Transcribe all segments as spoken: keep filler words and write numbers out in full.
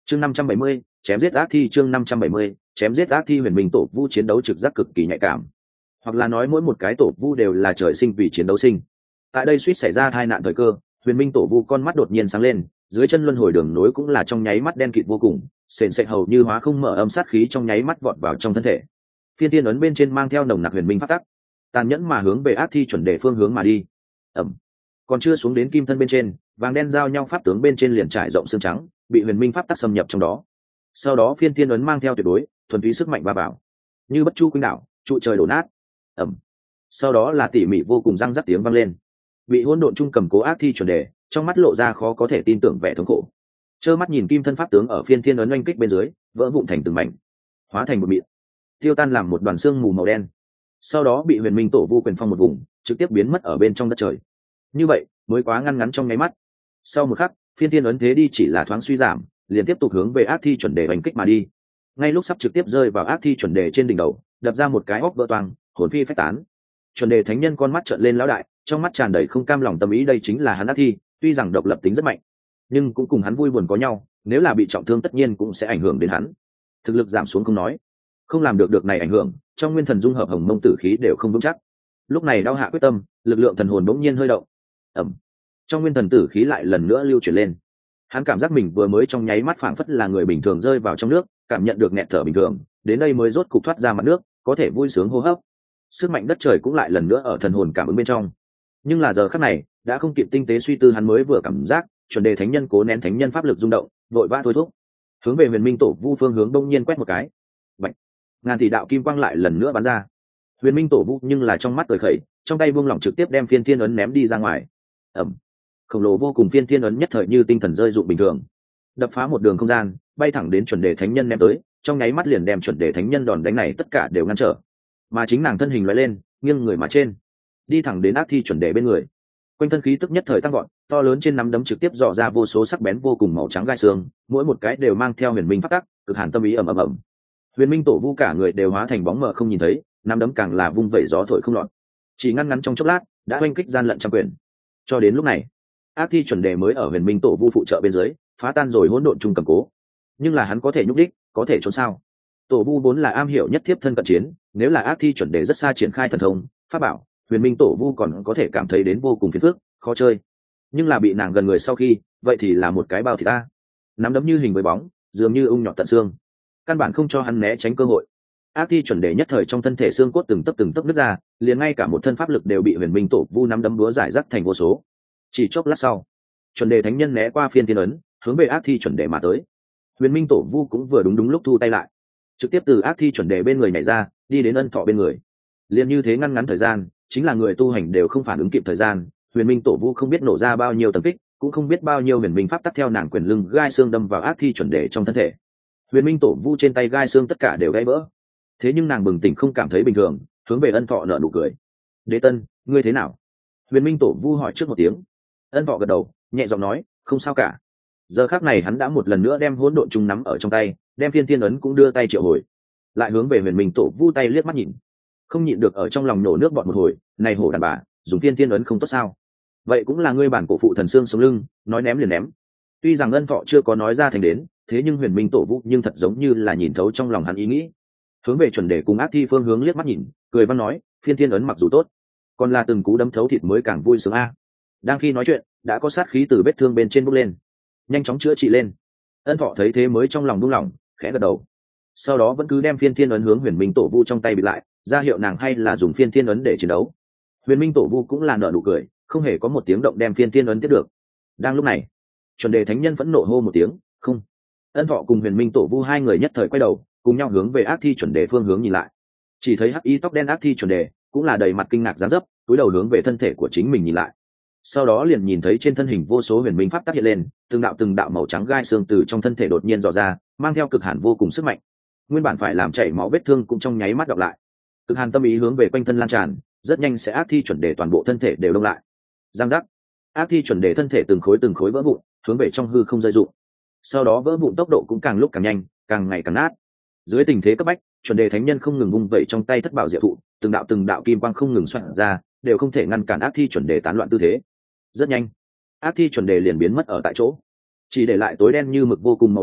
chương năm trăm bảy mươi, chém giết ác thi. Chương năm trăm bảy mươi, chém giết ác thi. Huyền minh tổ vu chiến đấu trực giác cực kỳ nhạy cảm, hoặc là nói mỗi một cái tổ vu đều là trời sinh vì chiến đấu sinh. Tại đây suýt xảy ra tai nạn thời cơ, huyền minh tổ vu con mắt đột nhiên sáng lên, dưới chân luân hồi đường nối cũng là trong nháy mắt đen kịt vô cùng, sền sệt hầu như hóa không mở âm sát khí trong nháy mắt vọt vào trong thân thể. Phiên tiên ấn bên trên mang theo nồng nặc huyền minh pháp tắc, tàn nhẫn mà hướng về ác thi chuẩn đề phương hướng mà đi. ẩm Còn chưa xuống đến kim thân bên trên, vàng đen giao nhau pháp tướng bên trên liền trải rộng xương trắng, bị huyền minh pháp tắc xâm nhập trong đó. Sau đó phiên tiên ấn mang theo tuyệt đối thuần túy sức mạnh ba bảo, như bất chu khuynh đảo, trụ trời đổ nát. ẩm Sau đó là tỉ mỉ vô cùng răng rắc tiếng vang lên. Bị hỗn độn chung cầm cố ác thi chuẩn đề, trong mắt lộ ra khó có thể tin tưởng vẻ thống khổ. Trơ mắt nhìn kim thân pháp tướng ở phiên thiên ấn oanh kích bên dưới, vỡ vụn thành từng mảnh, hóa thành một mịn, tiêu tan làm một đoàn xương mù màu đen. Sau đó bị huyền minh tổ vu quyền phong một vùng, trực tiếp biến mất ở bên trong đất trời. Như vậy mới quá ngăn ngắn trong nháy mắt. Sau một khắc, phiên thiên ấn thế đi chỉ là thoáng suy giảm, liền tiếp tục hướng về ác thi chuẩn đề oanh kích mà đi. Ngay lúc sắp trực tiếp rơi vào ác thi chuẩn đề trên đỉnh đầu, đập ra một cái óc vỡ toang, hồn phi phách tán. Chuẩn đề thánh nhân con mắt trợn lên lão đại, trong mắt tràn đầy không cam lòng tâm ý. Đây chính là hắn ác thi, tuy rằng độc lập tính rất mạnh, nhưng cũng cùng hắn vui buồn có nhau, nếu là bị trọng thương tất nhiên cũng sẽ ảnh hưởng đến hắn. Thực lực giảm xuống không nói, không làm được được này ảnh hưởng, trong nguyên thần dung hợp hồng mông tử khí đều không vững chắc. Lúc này đau hạ quyết tâm, lực lượng thần hồn bỗng nhiên hơi động. ẩm Trong nguyên thần tử khí lại lần nữa lưu chuyển lên. Hắn cảm giác mình vừa mới trong nháy mắt phảng phất là người bình thường rơi vào trong nước, cảm nhận được nghẹt thở bình thường, đến đây mới rốt cục thoát ra mặt nước, có thể vui sướng hô hấp. Sức mạnh đất trời cũng lại lần nữa ở thần hồn cảm ứng bên trong. Nhưng là giờ khắc này đã không kịp tinh tế suy tư, hắn mới vừa cảm giác chuẩn đề thánh nhân cố nén thánh nhân pháp lực rung động, vội vã thôi thúc hướng về huyền minh tổ vu phương hướng đông nhiên quét một cái. Bạch! Ngàn tỷ đạo kim quang lại lần nữa bắn ra. Huyền minh tổ vu nhưng là trong mắt cười khẩy, trong tay buông lỏng trực tiếp đem phiên thiên ấn ném đi ra ngoài. ẩm Khổng lồ vô cùng phiên thiên ấn nhất thời như tinh thần rơi dụng bình thường, đập phá một đường không gian, bay thẳng đến chuẩn đề thánh nhân ném tới, trong nháy mắt liền đem chuẩn đề thánh nhân đòn đánh này tất cả đều ngăn trở. Mà chính nàng thân hình lóe lên, nghiêng người mà trên, đi thẳng đến ác thi chuẩn đề bên người. Quanh thân khí tức nhất thời tăng gọn, to lớn trên nắm đấm trực tiếp dò ra vô số sắc bén vô cùng màu trắng gai xương, mỗi một cái đều mang theo huyền minh phát tắc, cực hàn tâm ý ầm ầm ầm. Huyền minh tổ vu cả người đều hóa thành bóng mờ không nhìn thấy, nắm đấm càng là vung vẩy gió thổi không lọt. Chỉ ngăn ngắn trong chốc lát, đã oanh kích gian lận trăm quyền. Cho đến lúc này, ác thi chuẩn đề mới ở huyền minh tổ vu phụ trợ bên dưới, phá tan rồi hỗn độn chung cầm cố. Nhưng là hắn có thể nhúc đích, có thể trốn sao? Tổ vu vốn là am hiểu nhất tiếp thân cận chiến, nếu là ác thi chuẩn đề rất xa triển khai thần thông pháp bảo, huyền minh tổ vu còn có thể cảm thấy đến vô cùng phiền phức, khó chơi. Nhưng là bị nàng gần người sau khi, vậy thì là một cái bao thịt ta. Nắm đấm như hình với bóng, dường như ung nhọt tận xương, căn bản không cho hắn né tránh cơ hội. Ác thi chuẩn đề nhất thời trong thân thể xương cốt từng tấc từng tấc nứt ra, liền ngay cả một thân pháp lực đều bị huyền minh tổ vu nắm đấm búa giải rác thành vô số. Chỉ chốc lát sau, chuẩn đề thánh nhân né qua phiên thiên ấn, hướng về ác thi chuẩn đề mà tới. Huyền minh tổ vu cũng vừa đúng đúng lúc thu tay lại, trực tiếp từ ác thi chuẩn đề bên người nhảy ra, đi đến ân thọ bên người. Liền như thế ngăn ngắn thời gian, chính là người tu hành đều không phản ứng kịp thời gian, huyền minh tổ vu không biết nổ ra bao nhiêu tầng kích, cũng không biết bao nhiêu huyền minh pháp tắc theo nàng quyền lưng gai xương đâm vào ác thi chuẩn đề trong thân thể. Huyền minh tổ vu trên tay gai xương tất cả đều gãy vỡ, thế nhưng nàng bừng tỉnh không cảm thấy bình thường, hướng về ân thọ nở nụ cười. Đế tân, ngươi thế nào? Huyền minh tổ vu hỏi trước một tiếng. Ân thọ gật đầu, nhẹ giọng nói, không sao cả. Giờ khắc này hắn đã một lần nữa đem hỗn độn chung nắm ở trong tay, đem phiên thiên ấn cũng đưa tay triệu hồi, lại hướng về huyền minh tổ vu tay liếc mắt nhìn, không nhịn được ở trong lòng nổ nước bọt một hồi. Này hổ đàn bà, dùng phiên thiên ấn không tốt sao? Vậy cũng là ngươi bản cổ phụ thần xương sống lưng, nói ném liền ném. Tuy rằng ân thọ chưa có nói ra thành đến, thế nhưng huyền minh tổ vu nhưng thật giống như là nhìn thấu trong lòng hắn ý nghĩ, hướng về chuẩn đề cùng ác thi phương hướng liếc mắt nhìn, cười văn nói, phiên thiên ấn mặc dù tốt, còn là từng cú đấm thấu thịt mới càng vui sướng a. Đang khi nói chuyện, đã có sát khí từ vết thương bên trên bốc lên, nhanh chóng chữa trị lên. Ân thọ thấy thế mới trong lòng buông lỏng, khẽ gật đầu. Sau đó vẫn cứ đem phiên thiên ấn hướng huyền minh tổ vu trong tay bịt lại, ra hiệu nàng hay là dùng phiên thiên ấn để chiến đấu. Huyền minh tổ vu cũng là nở nụ cười, không hề có một tiếng động đem phiên thiên ấn tiếp được. Đang lúc này, chuẩn đề thánh nhân vẫn nộ hô một tiếng, không. Ân thọ cùng huyền minh tổ vu hai người nhất thời quay đầu, cùng nhau hướng về ác thi chuẩn đề phương hướng nhìn lại. Chỉ thấy hắc y tóc đen ác thi chuẩn đề cũng là đầy mặt kinh ngạc dáng dấp, cúi đầu hướng về thân thể của chính mình nhìn lại. Sau đó liền nhìn thấy trên thân hình vô số huyền minh pháp tác hiện lên, từng đạo từng đạo màu trắng gai xương từ trong thân thể đột nhiên dò ra, mang theo cực hàn vô cùng sức mạnh. Nguyên bản phải làm chảy máu vết thương cũng trong nháy mắt đọc lại, cực hàn tâm ý hướng về quanh thân lan tràn, rất nhanh sẽ ác thi chuẩn đề toàn bộ thân thể đều đông lại. Giang giác, ác thi chuẩn đề thân thể từng khối từng khối vỡ vụn, hướng về trong hư không rơi rụng. Sau đó vỡ vụn tốc độ cũng càng lúc càng nhanh, càng ngày càng nát. Dưới tình thế cấp bách, chuẩn đề thánh nhân không ngừng vung vẩy trong tay thất bảo diệu thụ, từng đạo từng đạo kim quang không ngừng xoắn ra, đều không thể ngăn cản ác thi chuẩn đề tán loạn tư thế. Rất nhanh, ác thi chuẩn đề liền biến mất ở tại chỗ, chỉ để lại tối đen như mực vô cùng màu đen,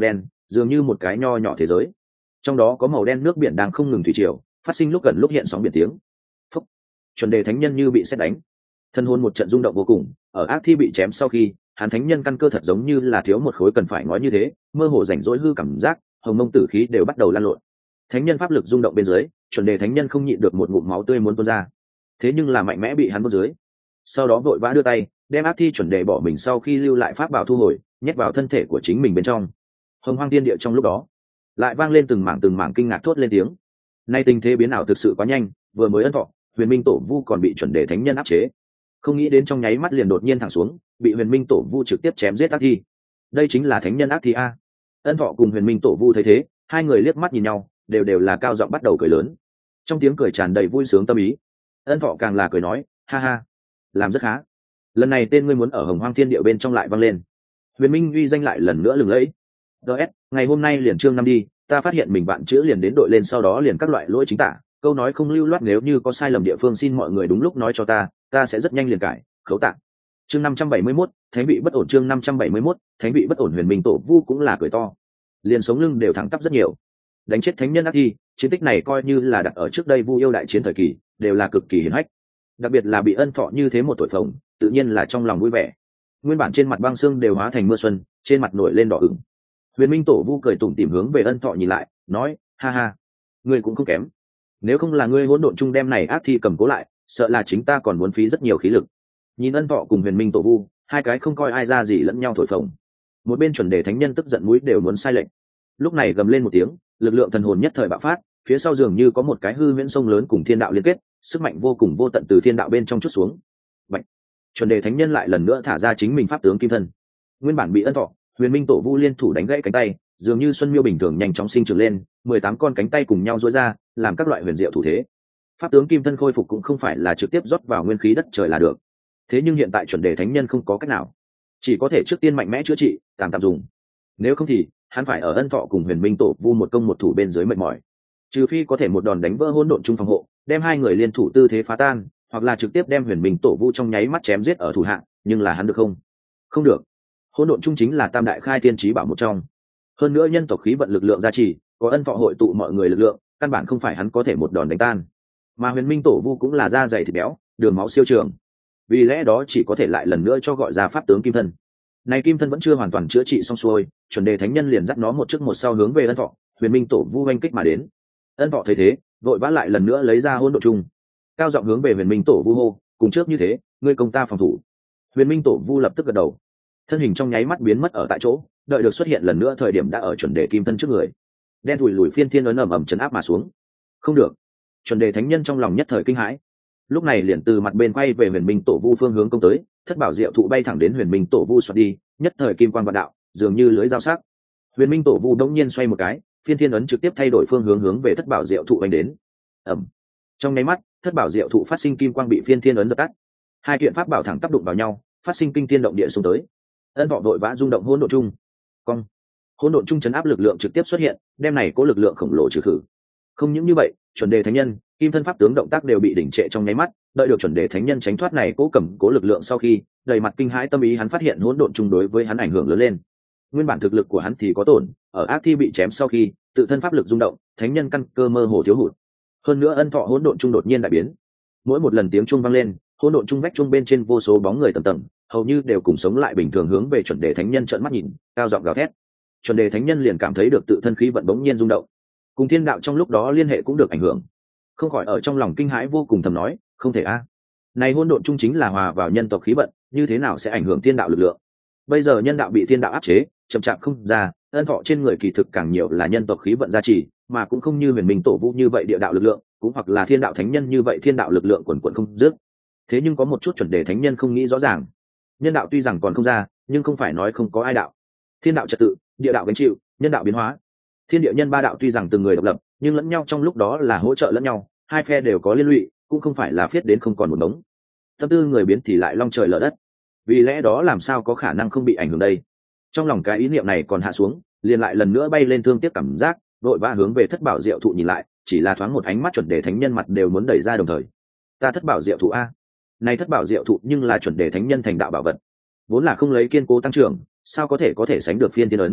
dường như một cái nho nhỏ thế giới, trong đó có màu đen nước biển đang không ngừng thủy triều phát sinh lúc gần lúc hiện sóng biển tiếng. Phúc. Chuẩn đề thánh nhân như bị sét đánh, thân hồn một trận rung động vô cùng. Ở ác thi bị chém sau khi, hắn thánh nhân căn cơ thật giống như là thiếu một khối cần phải nói như thế, mơ hồ rảnh rỗi hư cảm giác, hồng mông tử khí đều bắt đầu lan lộn. Thánh nhân pháp lực rung động bên dưới, chuẩn đề thánh nhân không nhịn được một ngụm máu tươi muốn tuôn ra, thế nhưng là mạnh mẽ bị hắn vô dưới. Sau đó vội vã đưa tay đem ác thi chuẩn đề bỏ mình sau khi lưu lại pháp bảo thu hồi, nhét vào thân thể của chính mình bên trong. Hồng hoang thiên địa trong lúc đó lại vang lên từng mảng từng mảng kinh ngạc thốt lên tiếng. Nay tình thế biến ảo thực sự quá nhanh, vừa mới ân thọ huyền minh tổ vu còn bị chuẩn đề thánh nhân áp chế, không nghĩ đến trong nháy mắt liền đột nhiên thẳng xuống, bị huyền minh tổ vu trực tiếp chém giết ác thi. Đây chính là thánh nhân ác thi a. Ân thọ cùng huyền minh tổ vu thấy thế, hai người liếc mắt nhìn nhau, đều đều là cao giọng bắt đầu cười lớn, trong tiếng cười tràn đầy vui sướng tâm ý. Ân thọ càng là cười nói, ha ha, làm rất khá, lần này tên ngươi muốn ở hồng hoang thiên địa bên trong lại vang lên, huyền minh uy danh lại lần nữa lừng lẫy. ds ngày hôm nay liền chương năm đi, ta phát hiện mình bạn chữ liền đến đội lên, sau đó liền các loại lỗi chính tả, câu nói không lưu loát, nếu như có sai lầm địa phương xin mọi người đúng lúc nói cho ta, ta sẽ rất nhanh liền cải khấu tạng. Chương năm trăm bảy mươi mốt, thánh vị bất ổn. Chương năm trăm bảy mươi mốt, thánh vị bất ổn. Huyền minh tổ vu cũng là cười to, liền sống lưng đều thẳng tắp rất nhiều. Đánh chết thánh nhân ác thi, chiến tích này coi như là đặt ở trước đây vu yêu đại chiến thời kỳ, đều là cực kỳ hiển hách. Đặc biệt là bị ân thọ như thế một tuổi phồng, tự nhiên là trong lòng vui vẻ. Nguyên bản trên mặt băng xương đều hóa thành mưa xuân, trên mặt nổi lên đỏ ửng. Huyền minh tổ vu cười tủm tỉm hướng về ân thọ nhìn lại, nói, ha ha, ngươi cũng không kém. Nếu không là ngươi hỗn độn chung đem này ác thi cầm cố lại, sợ là chính ta còn muốn phí rất nhiều khí lực. Nhìn ân thọ cùng huyền minh tổ vu, hai cái không coi ai ra gì lẫn nhau thổi phồng. Một bên chuẩn đề thánh nhân tức giận mũi đều muốn sai lệnh. Lúc này gầm lên một tiếng, lực lượng thần hồn nhất thời bạo phát, phía sau dường như có một cái hư huyễn sông lớn cùng thiên đạo liên kết, sức mạnh vô cùng vô tận từ thiên đạo bên trong chút xuống. Bạch. Chuẩn đề thánh nhân lại lần nữa thả ra chính mình pháp tướng kim thân. Nguyên bản bị ân thọ, huyền minh tổ vu liên thủ đánh gãy cánh tay, dường như xuân miêu bình thường nhanh chóng sinh trưởng lên, mười tám con cánh tay cùng nhau duỗi ra, làm các loại huyền diệu thủ thế. Pháp tướng kim thân khôi phục cũng không phải là trực tiếp rót vào nguyên khí đất trời là được. Thế nhưng hiện tại chuẩn đề thánh nhân không có cách nào, chỉ có thể trước tiên mạnh mẽ chữa trị, tạm tạm dùng. Nếu không thì hắn phải ở ân thọ cùng huyền minh tổ vu một công một thủ bên dưới mệt mỏi, trừ phi có thể một đòn đánh vỡ hỗn độn chung phòng hộ, đem hai người liên thủ tư thế phá tan, hoặc là trực tiếp đem huyền minh tổ vu trong nháy mắt chém giết ở thủ hạng. Nhưng là hắn được không? Không được. Hỗn độn chung chính là tam đại khai thiên chí bảo một trong, hơn nữa nhân tộc khí vận lực lượng gia trì, có ân thọ hội tụ mọi người lực lượng, căn bản không phải hắn có thể một đòn đánh tan. Mà huyền minh tổ vu cũng là da dày thịt béo, đường máu siêu trường, vì lẽ đó chỉ có thể lại lần nữa cho gọi ra pháp tướng kim thân. Này kim thân vẫn chưa hoàn toàn chữa trị xong xuôi, chuẩn đề thánh nhân liền dắt nó một trước một sau hướng về ân thọ, huyền minh tổ vu oanh kích mà đến. Ân thọ thấy thế, vội vã lại lần nữa lấy ra hỗn độn chung, cao giọng hướng về huyền minh tổ vu hô, cùng trước như thế, ngươi công ta phòng thủ. Huyền minh tổ vu lập tức gật đầu, thân hình trong nháy mắt biến mất ở tại chỗ, đợi được xuất hiện lần nữa thời điểm đã ở chuẩn đề kim thân trước người, đen thùi lùi phiên thiên ấn ầm ầm chấn áp mà xuống. Không được. Chuẩn đề thánh nhân trong lòng nhất thời kinh hãi, lúc này liền từ mặt bên quay về huyền minh tổ vu phương hướng công tới, thất bảo diệu thụ bay thẳng đến huyền minh tổ vu xoạt đi, nhất thời kim quan vạn đạo, dường như lưới dao sắc. Huyền minh tổ vu đống nhiên xoay một cái, phiên thiên ấn trực tiếp thay đổi phương hướng hướng về thất bảo diệu thụ bay đến. Ầm. Trong nháy mắt, thất bảo diệu thụ phát sinh kim quang bị phiên thiên ấn dập tắt, hai kiện pháp bảo thẳng tác đụng vào nhau, phát sinh kinh thiên động địa xuống tới. Ân thọ đội vã rung động hỗn độn chung, cong, hỗn độn chung chấn áp lực lượng trực tiếp xuất hiện, đem này có lực lượng khổng lồ trừ khử. Không những như vậy, chuẩn đề thánh nhân, kim thân pháp tướng động tác đều bị đỉnh trệ trong nháy mắt, đợi được chuẩn đề thánh nhân tránh thoát này cố cầm cố lực lượng sau khi, đầy mặt kinh hãi tâm ý hắn phát hiện hỗn độn chung đối với hắn ảnh hưởng lớn lên. Nguyên bản thực lực của hắn thì có tổn, ở ác thi bị chém sau khi, tự thân pháp lực rung động, thánh nhân căn cơ mơ hồ thiếu hụt. Hơn nữa ân thọ hỗn độn chung đột nhiên đại biến. Mỗi một lần tiếng chuông vang lên, hỗn độn chung vách chung bên trên vô số bóng người tầm tầng, hầu như đều cùng sống lại bình thường hướng về chuẩn đề thánh nhân trợn mắt nhìn, cao giọng gào thét. Chuẩn đề thánh nhân liền cảm thấy được tự thân khí vận bỗng nhiên rung động, cùng thiên đạo trong lúc đó liên hệ cũng được ảnh hưởng, không khỏi ở trong lòng kinh hãi vô cùng thầm nói, không thể a, này hỗn độn chung chính là hòa vào nhân tộc khí vận, như thế nào sẽ ảnh hưởng thiên đạo lực lượng? Bây giờ nhân đạo bị thiên đạo áp chế, chậm chạp không ra, ân thọ trên người kỳ thực càng nhiều là nhân tộc khí vận gia trì, mà cũng không như huyền minh tổ vu như vậy địa đạo lực lượng, cũng hoặc là thiên đạo thánh nhân như vậy thiên đạo lực lượng quần quần không dứt. Thế nhưng có một chút chuẩn đề thánh nhân không nghĩ rõ ràng, nhân đạo tuy rằng còn không ra, nhưng không phải nói không có ai đạo. Thiên đạo trật tự, địa đạo gánh chịu, nhân đạo biến hóa. Thiên địa nhân ba đạo tuy rằng từng người độc lập, nhưng lẫn nhau trong lúc đó là hỗ trợ lẫn nhau, hai phe đều có liên lụy, cũng không phải là phiết đến không còn một đống. Tâm tư người biến thì lại long trời lở đất, vì lẽ đó làm sao có khả năng không bị ảnh hưởng đây? Trong lòng cái ý niệm này còn hạ xuống, liền lại lần nữa bay lên thương tiếc cảm giác, đội ba hướng về thất bảo diệu thụ nhìn lại, chỉ là thoáng một ánh mắt chuẩn đề thánh nhân mặt đều muốn đẩy ra đồng thời. Ta thất bảo diệu thụ a, này thất bảo diệu thụ nhưng là chuẩn đề thánh nhân thành đạo bảo vật, vốn là không lấy kiên cố tăng trưởng, sao có thể có thể sánh được phiên thiên ấn?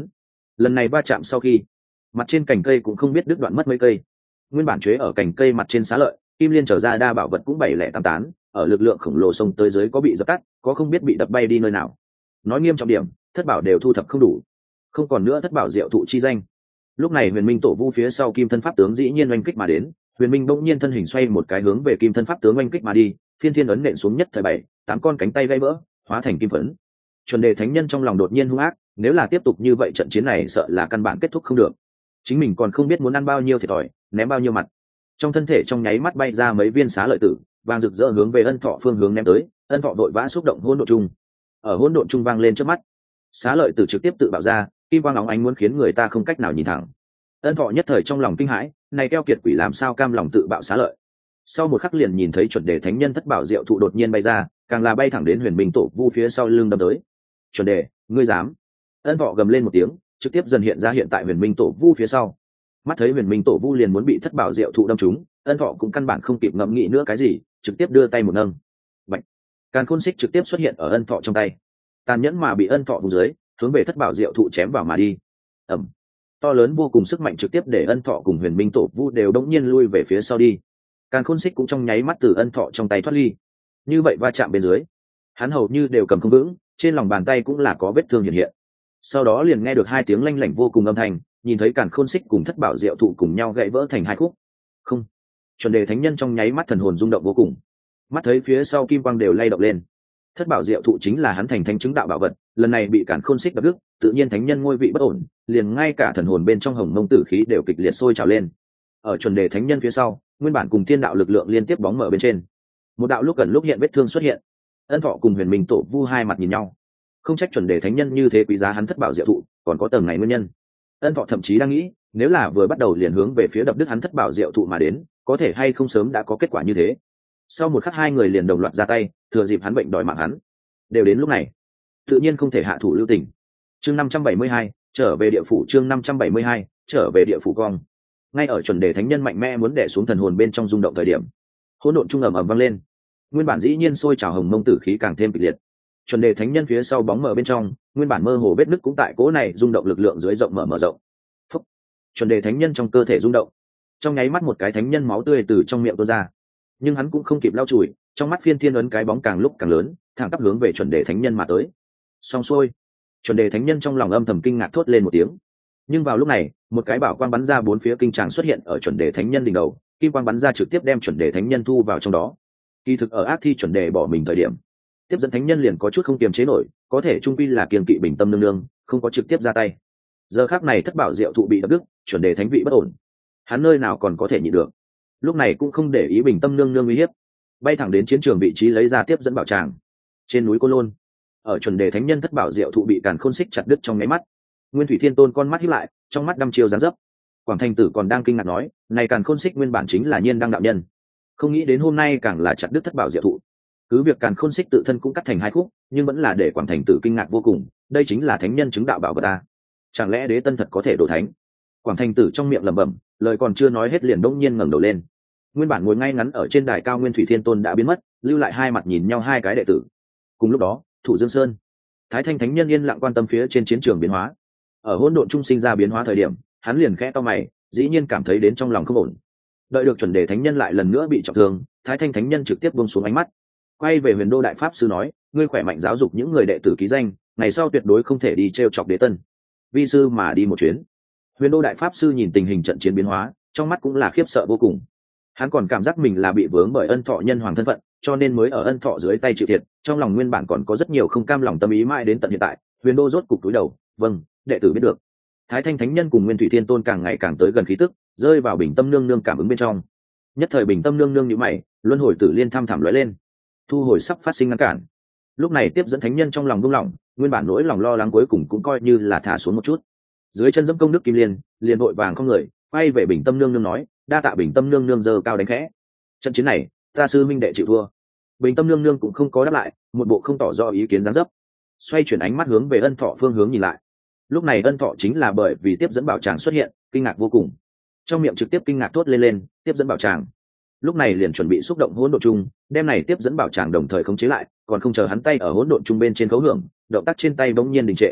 lần này va chạm sau khi, mặt trên cành cây cũng không biết đứt đoạn mất mấy cây. Nguyên bản chế ở cành cây mặt trên xá lợi, kim liên trở ra đa bảo vật cũng bảy lẻ tám tán, ở lực lượng khổng lồ xông tới dưới có bị dập tắt, có không biết bị đập bay đi nơi nào. Nói nghiêm trọng điểm, thất bảo đều thu thập không đủ, không còn nữa thất bảo diệu thụ chi danh. Lúc này huyền minh tổ vu phía sau kim thân pháp tướng dĩ nhiên oanh kích mà đến, huyền minh bỗng nhiên thân hình xoay một cái hướng về kim thân pháp tướng oanh kích mà đi, phiên thiên ấn nện xuống nhất thời bảy tám con cánh tay gãy vỡ, hóa thành kim phấn. Chuẩn đề thánh nhân trong lòng đột nhiên hung ác, nếu là tiếp tục như vậy trận chiến này sợ là căn bản kết thúc không được. Chính mình còn không biết muốn ăn bao nhiêu thiệt thòi, ném bao nhiêu mặt. Trong thân thể trong nháy mắt bay ra mấy viên xá lợi tử, vàng rực rỡ hướng về ân thọ phương hướng ném tới. Ân thọ vội vã xúc động hỗn độn trung, ở hỗn độn trung vang lên trước mắt, xá lợi tử trực tiếp tự bạo ra, kim quang óng ánh muốn khiến người ta không cách nào nhìn thẳng. Ân thọ nhất thời trong lòng kinh hãi, này keo kiệt quỷ làm sao cam lòng tự bạo xá lợi. Sau một khắc liền nhìn thấy chuẩn đề thánh nhân thất bảo diệu thụ đột nhiên bay ra, càng là bay thẳng đến huyền minh tổ vu phía sau lưng đâm tới. Chuẩn đề, ngươi dám? Ân thọ gầm lên một tiếng, trực tiếp dần hiện ra hiện tại huyền minh tổ vu phía sau. Mắt thấy huyền minh tổ vu liền muốn bị thất bảo diệu thụ đâm trúng, ân thọ cũng căn bản không kịp ngẫm nghĩ nữa cái gì, trực tiếp đưa tay một nâng, Bạch. Càn khôn xích trực tiếp xuất hiện ở ân thọ trong tay, tàn nhẫn mà bị ân thọ vùng dưới, hướng về thất bảo diệu thụ chém vào mà đi. Ẩm. To lớn vô cùng sức mạnh trực tiếp để ân thọ cùng huyền minh tổ vu đều đống nhiên lui về phía sau đi. Càn khôn xích cũng trong nháy mắt từ ân thọ trong tay thoát ly. Như vậy va chạm bên dưới, hắn hầu như đều cầm không vững, trên lòng bàn tay cũng là có vết thương hiện hiện. Sau đó liền nghe được hai tiếng lanh lảnh vô cùng âm thanh, nhìn thấy càn khôn xích cùng thất bảo diệu thụ cùng nhau gãy vỡ thành hai khúc. Không. Chuẩn đề thánh nhân trong nháy mắt thần hồn rung động vô cùng, mắt thấy phía sau kim quang đều lay động lên. Thất bảo diệu thụ chính là hắn thành thánh chứng đạo bảo vật, lần này bị càn khôn xích đập đứt, tự nhiên thánh nhân ngôi vị bất ổn, liền ngay cả thần hồn bên trong hồng mông tử khí đều kịch liệt sôi trào lên. Ở chuẩn đề thánh nhân phía sau, nguyên bản cùng thiên đạo lực lượng liên tiếp bóng mở bên trên, một đạo lúc gần lúc hiện vết thương xuất hiện. Ân thọ cùng huyền minh tổ vu hai mặt nhìn nhau, không trách chuẩn đề thánh nhân như thế quý giá hắn thất bảo diệu thụ, còn có tầng này nguyên nhân. Ân thọ thậm chí đang nghĩ, nếu là vừa bắt đầu liền hướng về phía đập đứt hắn thất bảo diệu thụ mà đến, có thể hay không sớm đã có kết quả như thế. Sau một khắc hai người liền đồng loạt ra tay, thừa dịp hắn bệnh đòi mạng hắn. Đều đến lúc này, tự nhiên không thể hạ thủ lưu tình. Chương năm trăm bảy mươi hai, trở về địa phủ. Chương năm trăm bảy mươi hai, trở về địa phủ cong. Ngay ở chuẩn đề thánh nhân mạnh mẽ muốn đè xuống thần hồn bên trong rung động thời điểm, hỗn độn trung ầm ầm vang lên. Nguyên bản dĩ nhiên sôi trào hồng mông tử khí càng thêm kịch liệt. Chuẩn đề thánh nhân phía sau bóng mờ bên trong, nguyên bản mơ hồ vết nứt cũng tại cố này rung động lực lượng dưới rộng mở mở rộng. Phúc. Chuẩn đề thánh nhân trong cơ thể rung động, trong nháy mắt một cái thánh nhân máu tươi từ trong miệng tuôn ra, nhưng hắn cũng không kịp lau chùi, trong mắt phiên thiên ấn cái bóng càng lúc càng lớn, thẳng tắp hướng về chuẩn đề thánh nhân mà tới. Xong xuôi, chuẩn đề thánh nhân trong lòng âm thầm kinh ngạc thốt lên một tiếng. Nhưng vào lúc này, một cái bảo quang bắn ra bốn phía kinh tràng xuất hiện ở chuẩn đề thánh nhân đỉnh đầu, kim quang bắn ra trực tiếp đem chuẩn đề thánh nhân thu vào trong đó. Kỳ thực ở ác thi chuẩn đề bỏ mình thời điểm, tiếp dẫn thánh nhân liền có chút không kiềm chế nổi, có thể trung quy là kiềm kỵ bình tâm nương nương, không có trực tiếp ra tay. Giờ khắc này thất bảo diệu thụ bị đập đứt, chuẩn đề thánh vị bất ổn, hắn nơi nào còn có thể nhịn được, lúc này cũng không để ý bình tâm nương nương uy hiếp, bay thẳng đến chiến trường vị trí lấy ra tiếp dẫn bảo tràng. Trên núi Côn Lôn, ở chuẩn đề thánh nhân thất bảo diệu thụ bị càn khôn xích chặt đứt trong nháy mắt, Nguyên Thủy Thiên Tôn con mắt híp lại, trong mắt đăm chiêu giáng dấp. Quảng Thành Tử còn đang kinh ngạc nói, này càn khôn xích nguyên bản chính là nhiên đăng đạo nhân, không nghĩ đến hôm nay càng là chặt đứt thất bảo diệu thụ. Cứ việc càn khôn xích tự thân cũng cắt thành hai khúc, nhưng vẫn là để Quảng Thành Tử kinh ngạc vô cùng, đây chính là thánh nhân chứng đạo bảo vật ta, chẳng lẽ đế tân thật có thể đổ thánh? Quảng Thành Tử trong miệng lẩm bẩm, lời còn chưa nói hết liền đông nhiên ngẩng đầu lên. Nguyên bản ngồi ngay ngắn ở trên đài cao Nguyên Thủy Thiên Tôn đã biến mất, lưu lại hai mặt nhìn nhau hai cái đệ tử. Cùng lúc đó, Thủ Dương Sơn, Thái Thanh Thánh Nhân yên lặng quan tâm phía trên chiến trường biến hóa. Ở hỗn độn trung sinh ra biến hóa thời điểm, hắn liền khẽ cau mày, dĩ nhiên cảm thấy đến trong lòng không ổn. Đợi được chuẩn đề thánh nhân lại lần nữa bị trọng thương, Thái Thanh Thánh Nhân trực tiếp buông xuống ánh mắt, quay về Huyền Đô đại pháp sư nói, ngươi khỏe mạnh giáo dục những người đệ tử ký danh, ngày sau tuyệt đối không thể đi trêu chọc đế tân. Vi sư mà đi một chuyến. Huyền Đô đại pháp sư nhìn tình hình trận chiến biến hóa, trong mắt cũng là khiếp sợ vô cùng. Hắn còn cảm giác mình là bị vướng bởi ân thọ nhân hoàng thân phận, cho nên mới ở ân thọ dưới tay chịu thiệt, trong lòng nguyên bản còn có rất nhiều không cam lòng tâm ý mãi đến tận hiện tại. Huyền Đô rốt cục túi đầu, vâng, đệ tử biết được. Thái Thanh Thánh Nhân cùng Nguyên Thủy Thiên Tôn càng ngày càng tới gần khí tức, rơi vào Bình Tâm Nương Nương cảm ứng bên trong. Nhất thời Bình Tâm Nương Nương nhíu mày, luân hồi tử liên thăm thẳm lóe lên, thu hồi sắp phát sinh ngăn cản. Lúc này tiếp dẫn thánh nhân trong lòng buông lỏng, nguyên bản nỗi lòng lo lắng cuối cùng cũng coi như là thả xuống một chút. Dưới chân dẫm công đức kim liên, liền vội vàng không người, quay về Bình Tâm Nương Nương nói, đa tạ Bình Tâm Nương Nương giơ cao đánh khẽ. Trận chiến này, ta sư minh đệ chịu thua. Bình Tâm Nương Nương cũng không có đáp lại, một bộ không tỏ rõ ý kiến dáng dấp, xoay chuyển ánh mắt hướng về Ân Thọ phương hướng nhìn lại. Lúc này Ân Thọ chính là bởi vì tiếp dẫn bảo tràng xuất hiện, kinh ngạc vô cùng, trong miệng trực tiếp kinh ngạc thốt lên lên, tiếp dẫn bảo tràng. Lúc này liền chuẩn bị xúc động hỗn độn chung, đem này tiếp dẫn bảo tràng đồng thời khống chế lại, còn không chờ hắn tay ở hỗn độn chung bên trên khấu hưởng, động tác trên tay bỗng nhiên đình trệ.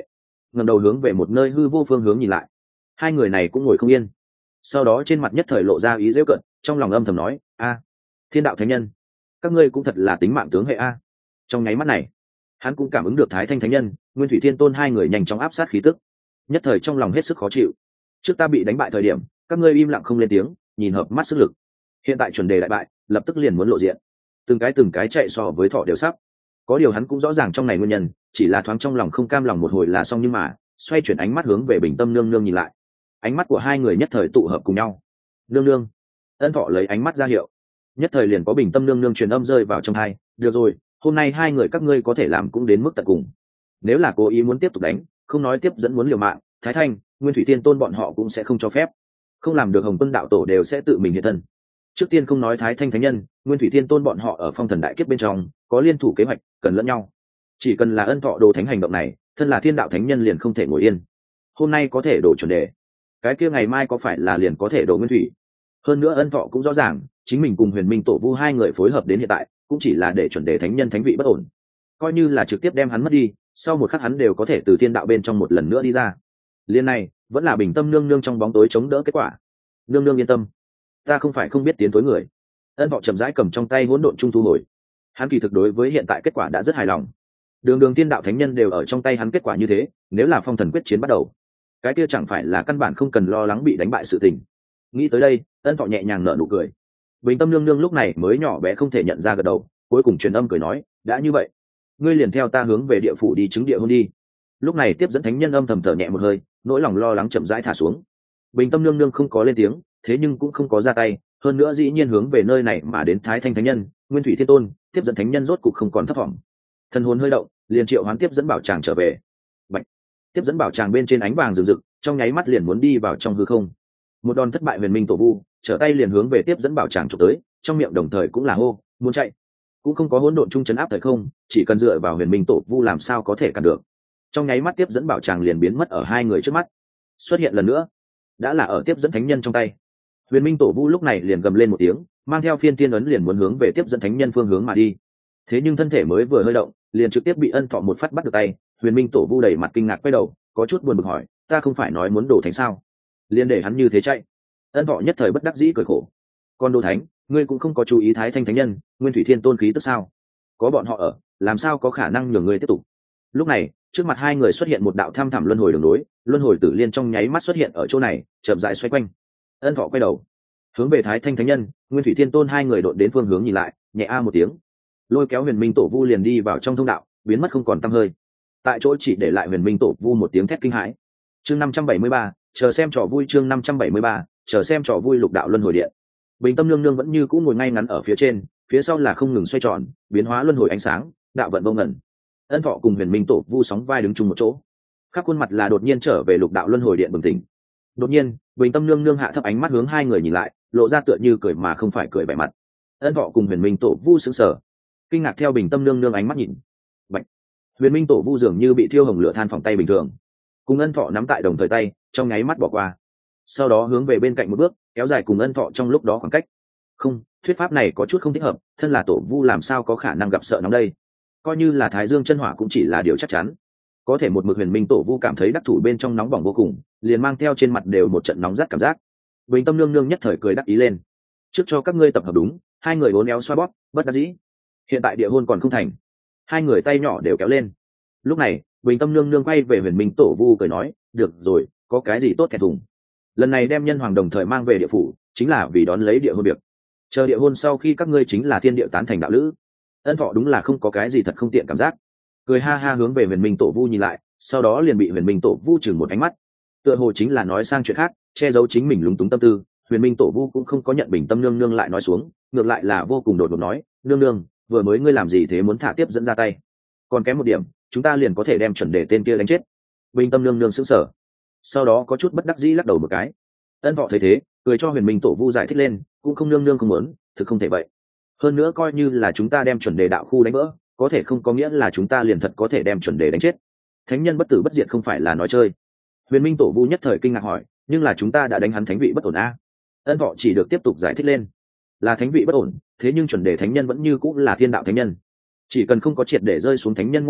ngẩng đầu hướng về một nơi hư vô phương hướng nhìn lại. Hai người này cũng ngồi không yên, sau đó trên mặt nhất thời lộ ra ý giễu cợt, trong lòng âm thầm nói: a, thiên đạo thánh nhân, các ngươi cũng thật là tính mạng tướng hệ a. Trong nháy mắt này, hắn cũng cảm ứng được Thái Thanh thánh nhân, Nguyên Thủy Thiên Tôn hai người nhanh chóng áp sát khí tức, nhất thời trong lòng hết sức khó chịu. Trước ta bị đánh bại thời điểm, các ngươi im lặng không lên tiếng, nhìn hợp mắt sức lực. Hiện tại chuẩn đề đại bại, lập tức liền muốn lộ diện, từng cái từng cái chạy so với thọ đều sắp. Có điều hắn cũng rõ ràng trong này nguyên nhân, chỉ là thoáng trong lòng không cam lòng một hồi là xong, nhưng mà xoay chuyển ánh mắt hướng về Bình Tâm nương nương nhìn lại, ánh mắt của hai người nhất thời tụ hợp cùng nhau. Nương nương. Ân Thọ lấy ánh mắt ra hiệu, nhất thời liền có Bình Tâm nương nương truyền âm rơi vào trong tai. Được rồi, hôm nay hai người các ngươi có thể làm cũng đến mức tận cùng. Nếu là cố ý muốn tiếp tục đánh, không nói tiếp dẫn muốn liều mạng, Thái Thanh, Nguyên Thủy Thiên Tôn bọn họ cũng sẽ không cho phép. Không làm được, Hồng Quân đạo tổ đều sẽ tự mình hiện thân. Trước tiên không nói Thái Thanh thánh nhân, Nguyên Thủy Thiên Tôn bọn họ ở phong thần đại kiếp bên trong có liên thủ kế hoạch, cần lẫn nhau. Chỉ cần là Ân Thọ đồ thánh hành động này, thân là thiên đạo thánh nhân liền không thể ngồi yên. Hôm nay có thể đổ chuẩn đề, cái kia ngày mai có phải là liền có thể đổ Nguyên Thủy? Hơn nữa Ân Thọ cũng rõ ràng, chính mình cùng Huyền Minh Tổ Vu hai người phối hợp đến hiện tại, cũng chỉ là để chuẩn đề thánh nhân thánh vị bất ổn. Coi như là trực tiếp đem hắn mất đi, sau một khắc hắn đều có thể từ thiên đạo bên trong một lần nữa đi ra. Liên này, vẫn là Bình Tâm nương nương trong bóng tối chống đỡ kết quả. Nương nương yên tâm, ta không phải không biết tiến tối người. Ân Thọ chậm rãi cầm trong tay hỗn độn trung thu hồi. Hắn kỳ thực đối với hiện tại kết quả đã rất hài lòng. Đường đường thiên đạo thánh nhân đều ở trong tay hắn, kết quả như thế, nếu là phong thần quyết chiến bắt đầu, cái kia chẳng phải là căn bản không cần lo lắng bị đánh bại sự tình. Nghĩ tới đây, Ân Thọ nhẹ nhàng nở nụ cười. Bình Tâm nương nương lúc này mới nhỏ bé không thể nhận ra gật đầu, cuối cùng truyền âm cười nói: đã như vậy, ngươi liền theo ta hướng về địa phủ đi chứng địa hôn đi. Lúc này tiếp dẫn thánh nhân âm thầm thở nhẹ một hơi, nỗi lòng lo lắng chậm rãi thả xuống. Bình Tâm nương nương không có lên tiếng, thế nhưng cũng không có ra tay, hơn nữa dĩ nhiên hướng về nơi này mà đến Thái Thanh thánh nhân, Nguyên Thủy Thiên Tôn, tiếp dẫn thánh nhân rốt cục không còn thấp vọng. Thần hồn hơi động, liền triệu hoán tiếp dẫn bảo tràng trở về. Bạch. Tiếp dẫn bảo tràng bên trên ánh vàng rực rực, trong nháy mắt liền muốn đi vào trong hư không. Một đòn thất bại Huyền Minh Tổ Vu, trở tay liền hướng về tiếp dẫn bảo tràng chụp tới, trong miệng đồng thời cũng là hô, muốn chạy. Cũng không có hỗn độn trung chấn áp thời không, chỉ cần dựa vào Huyền Minh Tổ Vu làm sao có thể cản được. Trong nháy mắt tiếp dẫn bảo tràng liền biến mất ở hai người trước mắt. Xuất hiện lần nữa, đã là ở tiếp dẫn thánh nhân trong tay. Huyền Minh Tổ Vu lúc này liền gầm lên một tiếng, mang theo phiên tiên ấn liền muốn hướng về tiếp dẫn thánh nhân phương hướng mà đi. Thế nhưng thân thể mới vừa hơi động, liền trực tiếp bị Ân Thọ một phát bắt được tay. Huyền Minh Tổ Vu đầy mặt kinh ngạc quay đầu, có chút buồn bực hỏi: ta không phải nói muốn đổ thánh sao? Liền để hắn như thế chạy? Ân Thọ nhất thời bất đắc dĩ cười khổ: con đô thánh, ngươi cũng không có chú ý Thái Thanh thánh nhân, Nguyên Thủy Thiên Tôn khí tức sao? Có bọn họ ở, làm sao có khả năng nhường ngươi tiếp tục? Lúc này, trước mặt hai người xuất hiện một đạo tham thẳm luân hồi đường nối, luân hồi tử liên trong nháy mắt xuất hiện ở chỗ này, chậm rãi xoay quanh. Ân Thọ quay đầu, hướng về Thái Thanh thánh nhân, Nguyên Thủy Thiên Tôn hai người độn đến phương hướng nhìn lại, nhẹ a một tiếng, lôi kéo Huyền Minh Tổ Vu liền đi vào trong thông đạo, biến mất không còn tăm hơi. Tại chỗ chỉ để lại Huyền Minh Tổ Vu một tiếng thét kinh hãi. Chương năm trăm bảy mươi ba, chờ xem trò vui. Chương năm trăm bảy mươi ba, chờ xem trò vui. Lục đạo luân hồi điện. Bình Tâm nương nương vẫn như cũ ngồi ngay ngắn ở phía trên, phía sau là không ngừng xoay tròn, biến hóa luân hồi ánh sáng, đạo vận vô ngần. Ân Thọ cùng Huyền Minh Tổ Vu sóng vai đứng chung một chỗ, khắp khuôn mặt là đột nhiên trở về lục đạo luân hồi điện bừng tỉnh. Đột nhiên, Bình Tâm nương nương hạ thấp ánh mắt hướng hai người nhìn lại, lộ ra tựa như cười mà không phải cười vẻ mặt. Ân Thọ cùng Huyền Minh Tổ Vu sững sờ, kinh ngạc theo Bình Tâm nương nương ánh mắt nhìn. Bạch. Huyền Minh Tổ Vu dường như bị thiêu hồng lửa than phòng tay bình thường, cùng Ân Thọ nắm tại đồng thời tay, trong nháy mắt bỏ qua, sau đó hướng về bên cạnh một bước, kéo dài cùng Ân Thọ trong lúc đó khoảng cách. Không, thuyết pháp này có chút không thích hợp, thân là Tổ Vu làm sao có khả năng gặp sợ nóng đây? Coi như là Thái Dương chân hỏa cũng chỉ là điều chắc chắn, có thể một mực Huyền Minh Tổ Vu cảm thấy đắc thủ bên trong nóng bỏng vô cùng, liền mang theo trên mặt đều một trận nóng rát cảm giác. Bình Tâm nương nương nhất thời cười đắc ý lên: trước cho các ngươi tập hợp đúng. Hai người uốn éo xoa bóp, bất đắc dĩ. Hiện tại địa hôn còn không thành, hai người tay nhỏ đều kéo lên. Lúc này, Bình Tâm nương nương quay về Huyền Minh Tổ Vu cười nói: được rồi, có cái gì tốt thẹn thùng? Lần này đem nhân hoàng đồng thời mang về địa phủ, chính là vì đón lấy địa hôn việc. Chờ địa hôn sau khi các ngươi chính là thiên địa tán thành đạo lữ. Ân Thọ đúng là không có cái gì thật không tiện cảm giác, cười ha ha hướng về Huyền Minh Tổ Vu nhìn lại, sau đó liền bị Huyền Minh Tổ Vu chừng một ánh mắt, tựa hồ chính là nói sang chuyện khác, che giấu chính mình lúng túng tâm tư. Huyền Minh Tổ Vu cũng không có nhận Bình Tâm nương nương lại nói xuống, ngược lại là vô cùng đột ngột nói: nương nương, vừa mới ngươi làm gì thế, muốn thả tiếp dẫn ra tay? Còn kém một điểm, chúng ta liền có thể đem chuẩn đề tên kia đánh chết. Bình Tâm nương nương sững sờ, sau đó có chút bất đắc dĩ lắc đầu một cái. Ân Thọ thấy thế, cười cho Huyền Minh Tổ Vu giải thích lên: cũng không nương nương không muốn, thực không thể vậy. Hơn nữa coi như là chúng ta đem chuẩn đề đạo khu đánh vỡ, có thể không có nghĩa là chúng ta liền thật có thể đem chuẩn đề đánh chết. Thánh nhân bất tử bất diệt không phải là nói chơi. Huyền Minh Tổ Vu nhất thời kinh ngạc hỏi: nhưng là chúng ta đã đánh hắn thánh vị bất ổn a? Ân Thọ chỉ được tiếp tục giải thích lên: là thánh vị bất ổn, thế nhưng chuẩn đề thánh nhân vẫn như cũng là thiên đạo thánh nhân, chỉ cần không có triệt để rơi xuống thánh nhân ngôi vị,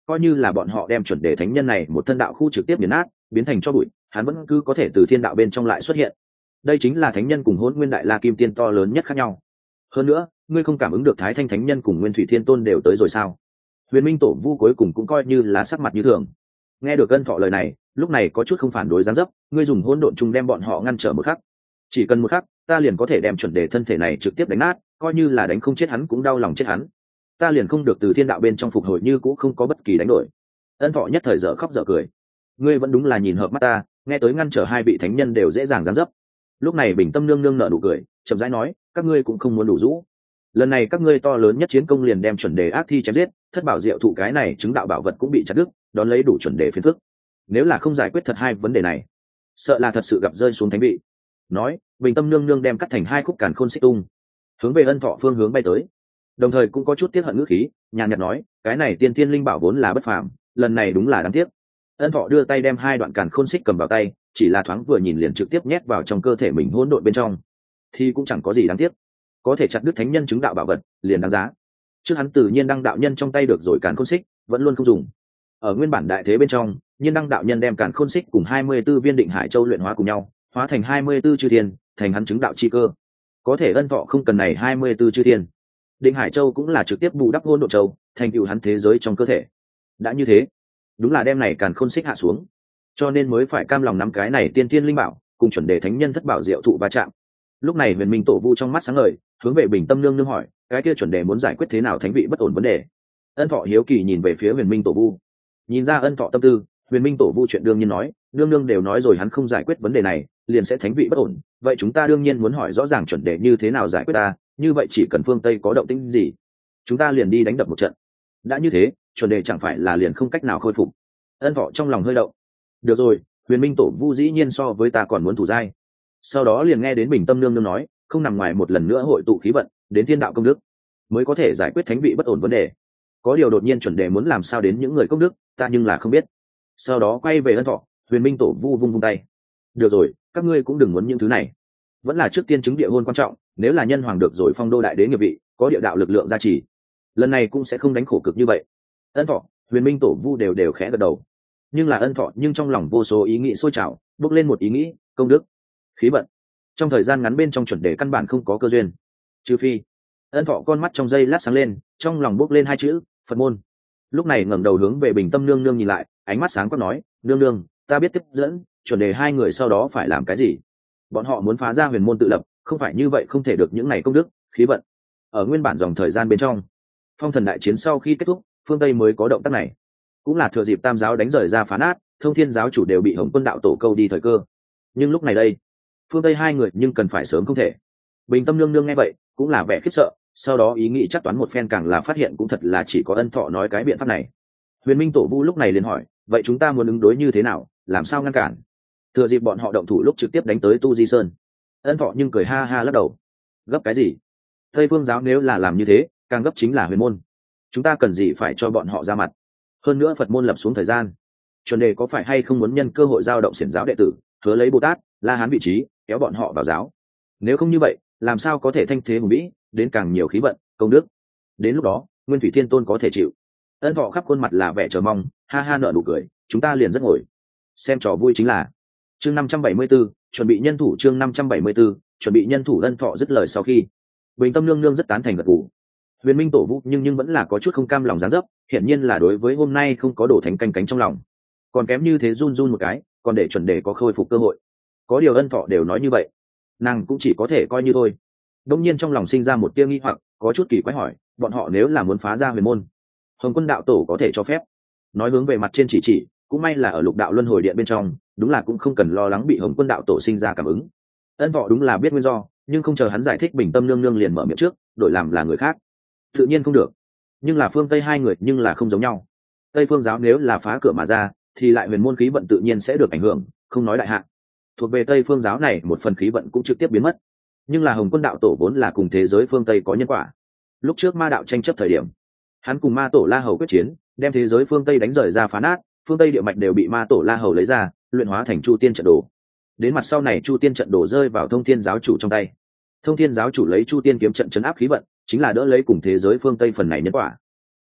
coi như là bọn họ đem chuẩn đề thánh nhân này một thân đạo khu trực tiếp biến nát biến thành cho bụi, hắn vẫn cứ có thể từ thiên đạo bên trong lại xuất hiện. Đây chính là thánh nhân cùng hỗn nguyên đại la kim tiên to lớn nhất khác nhau. Hơn nữa, ngươi không cảm ứng được thái thanh thánh nhân cùng nguyên thủy thiên tôn đều tới rồi sao? Huyền Minh tổ vu cuối cùng cũng coi như là sắc mặt như thường. Nghe được Ân Thọ lời này, lúc này có chút không phản đối giáng dấp, ngươi dùng hỗn độn chung đem bọn họ ngăn trở một khắc, chỉ cần một khắc, ta liền có thể đem chuẩn đề thân thể này trực tiếp đánh nát, coi như là đánh không chết hắn cũng đau lòng chết hắn. Ta liền không được từ thiên đạo bên trong phục hồi như cũ không có bất kỳ đánh đổi. Ân Thọ nhất thời dở khóc dở cười. Ngươi vẫn đúng là nhìn hợp mắt ta, nghe tới ngăn trở hai vị thánh nhân đều dễ dàng giáng dấp. Lúc này Bình Tâm nương nương nở nụ cười, chậm rãi nói, các ngươi cũng không muốn đủ rũ. Lần này các ngươi to lớn nhất chiến công liền đem chuẩn đề ác thi chém giết, thất bảo diệu thụ cái này chứng đạo bảo vật cũng bị chặt đứt, đón lấy đủ chuẩn đề phiền phức. Nếu là không giải quyết thật hai vấn đề này, sợ là thật sự gặp rơi xuống thánh vị. Nói, Bình Tâm nương nương đem cắt thành hai khúc càn khôn xích tung, hướng về Ân Thọ phương hướng bay tới. Đồng thời cũng có chút tiếc hận ngữ khí, nhàn nhạt nói, cái này tiên thiên linh bảo vốn là bất phàm, lần này đúng là đáng tiếc. Ân Thọ đưa tay đem hai đoạn càn khôn xích cầm vào tay, chỉ là thoáng vừa nhìn liền trực tiếp nhét vào trong cơ thể mình hỗn độn bên trong, thì cũng chẳng có gì đáng tiếc. Có thể chặt đứt thánh nhân chứng đạo bảo vật, liền đáng giá. Trước hắn tự nhiên đăng đạo nhân trong tay được rồi càn khôn xích, vẫn luôn không dùng. Ở nguyên bản đại thế bên trong, nhiên đăng đạo nhân đem càn khôn xích cùng hai mươi 24 viên định hải châu luyện hóa cùng nhau, hóa thành hai mươi 24 chư thiên, thành hắn chứng đạo chi cơ. Có thể Ân Thọ không cần này hai mươi 24 chư thiên. Định hải châu cũng là trực tiếp bù đắp hỗn độn châu, thành tựu hắn thế giới trong cơ thể. Đã như thế, đúng là đem này càn khôn xích hạ xuống, cho nên mới phải cam lòng nắm cái này tiên tiên linh bảo, cùng chuẩn đề thánh nhân thất bảo diệu thụ va chạm. Lúc này Huyền Minh tổ vu trong mắt sáng ngời, hướng về Bình Tâm nương nương hỏi, cái kia chuẩn đề muốn giải quyết thế nào thánh vị bất ổn vấn đề? Ân Thọ hiếu kỳ nhìn về phía Huyền Minh tổ vu, nhìn ra Ân Thọ tâm tư, Huyền Minh tổ vu chuyện đương nhiên nói, nương nương đều nói rồi hắn không giải quyết vấn đề này, liền sẽ thánh vị bất ổn, vậy chúng ta đương nhiên muốn hỏi rõ ràng chuẩn đề như thế nào giải quyết ta, như vậy chỉ cần phương Tây có động tĩnh gì, chúng ta liền đi đánh đập một trận. Đã như thế, chuẩn đề chẳng phải là liền không cách nào khôi phục? Ân Thọ trong lòng hơi động. Được rồi, Huyền Minh tổ vu dĩ nhiên so với ta còn muốn thủ giai. Sau đó liền nghe đến Bình Tâm nương nương nói, không nằm ngoài một lần nữa hội tụ khí vận, đến thiên đạo công đức mới có thể giải quyết thánh vị bất ổn vấn đề. Có điều đột nhiên chuẩn đề muốn làm sao đến những người công đức, ta nhưng là không biết. Sau đó quay về Ân Thọ, Huyền Minh tổ vu vung vung tay. Được rồi, các ngươi cũng đừng muốn những thứ này. Vẫn là trước tiên chứng địa hôn quan trọng, nếu là nhân hoàng được rồi phong đô đại đế nghiệp vị, có địa đạo lực lượng gia trì, lần này cũng sẽ không đánh khổ cực như vậy. Ân Thọ, Huyền Minh tổ vu đều đều khẽ gật đầu. Nhưng là Ân Thọ nhưng trong lòng vô số ý nghĩ sôi trào, bốc lên một ý nghĩ, công đức, khí vận. Trong thời gian ngắn bên trong chuẩn đề căn bản không có cơ duyên, trừ phi. Ân Thọ con mắt trong giây lát sáng lên, trong lòng bốc lên hai chữ, Phật môn. Lúc này ngẩng đầu hướng về Bình Tâm nương nương nhìn lại, ánh mắt sáng quắc nói, nương nương, ta biết tiếp dẫn, chuẩn đề hai người sau đó phải làm cái gì. Bọn họ muốn phá ra huyền môn tự lập, không phải như vậy không thể được những này công đức, khí vận. Ở nguyên bản dòng thời gian bên trong, phong thần đại chiến sau khi kết thúc, phương Tây mới có động tác này, cũng là thừa dịp tam giáo đánh rời ra phá nát, thông thiên giáo chủ đều bị Hồng Quân đạo tổ câu đi thời cơ. Nhưng lúc này đây, phương Tây hai người nhưng cần phải sớm không thể. Bình Tâm nương nương nghe vậy cũng là vẻ khiếp sợ, sau đó ý nghĩ chắc toán một phen càng là phát hiện cũng thật là chỉ có Ân Thọ nói cái biện pháp này. Huyền Minh tổ vu lúc này liền hỏi, vậy chúng ta muốn ứng đối như thế nào, làm sao ngăn cản? Thừa dịp bọn họ động thủ lúc trực tiếp đánh tới Tu Di Sơn. Ân Thọ nhưng cười ha ha lắc đầu, gấp cái gì? Tây phương giáo nếu là làm như thế, càng gấp chính là huyền môn. Chúng ta cần gì phải cho bọn họ ra mặt? Hơn nữa Phật môn lập xuống thời gian, chuẩn đề có phải hay không muốn nhân cơ hội giao động xiển giáo đệ tử, hứa lấy Bồ Tát, La Hán vị trí, kéo bọn họ vào giáo? Nếu không như vậy, làm sao có thể thanh thế hùng vĩ, đến càng nhiều khí vận, công đức? Đến lúc đó, Nguyên Thủy Thiên Tôn có thể chịu? Ân Thọ khắp khuôn mặt là vẻ chờ mong, ha ha nở nụ cười, chúng ta liền rất ngồi xem trò vui chính là. Chương năm trăm bảy mươi 74, chuẩn bị nhân thủ. Chương năm trăm bảy mươi 74, chuẩn bị nhân thủ. Ân Thọ dứt lời sau khi, Bình Tâm nương nương rất tán thành gật gù. Huyền Minh tổ vu nhưng nhưng vẫn là có chút không cam lòng dáng dấp, hiển nhiên là đối với hôm nay không có đổ thánh canh cánh trong lòng, còn kém như thế run run một cái, còn để chuẩn đề có khôi phục cơ hội. Có điều Ân Thọ đều nói như vậy, nàng cũng chỉ có thể coi như thôi. Đông nhiên trong lòng sinh ra một tia nghi hoặc, có chút kỳ quái hỏi, bọn họ nếu là muốn phá ra huyền môn, Hồng Quân đạo tổ có thể cho phép? Nói hướng về mặt trên chỉ chỉ, cũng may là ở lục đạo luân hồi điện bên trong, đúng là cũng không cần lo lắng bị Hồng Quân đạo tổ sinh ra cảm ứng. Ân Thọ đúng là biết nguyên do, nhưng không chờ hắn giải thích, Bình Tâm nương nương liền mở miệng trước, đổi làm là người khác tự nhiên không được, nhưng là phương Tây hai người nhưng là không giống nhau. Tây phương giáo nếu là phá cửa mà ra, thì lại huyền môn khí vận tự nhiên sẽ được ảnh hưởng, không nói đại hạ, thuộc về Tây phương giáo này một phần khí vận cũng trực tiếp biến mất. Nhưng là Hồng Quân đạo tổ vốn là cùng thế giới phương Tây có nhân quả. Lúc trước ma đạo tranh chấp thời điểm, hắn cùng ma tổ La Hầu quyết chiến, đem thế giới phương Tây đánh rời ra phá nát, phương Tây địa mạch đều bị ma tổ La Hầu lấy ra, luyện hóa thành Chu Tiên trận đồ. Đến mặt sau này Chu Tiên trận đồ rơi vào Thông Thiên giáo chủ trong tay. Thông Thiên giáo chủ lấy Chu Tiên kiếm trận trấn áp khí vận, chính là đỡ lấy cùng thế giới phương Tây phần này nhân quả.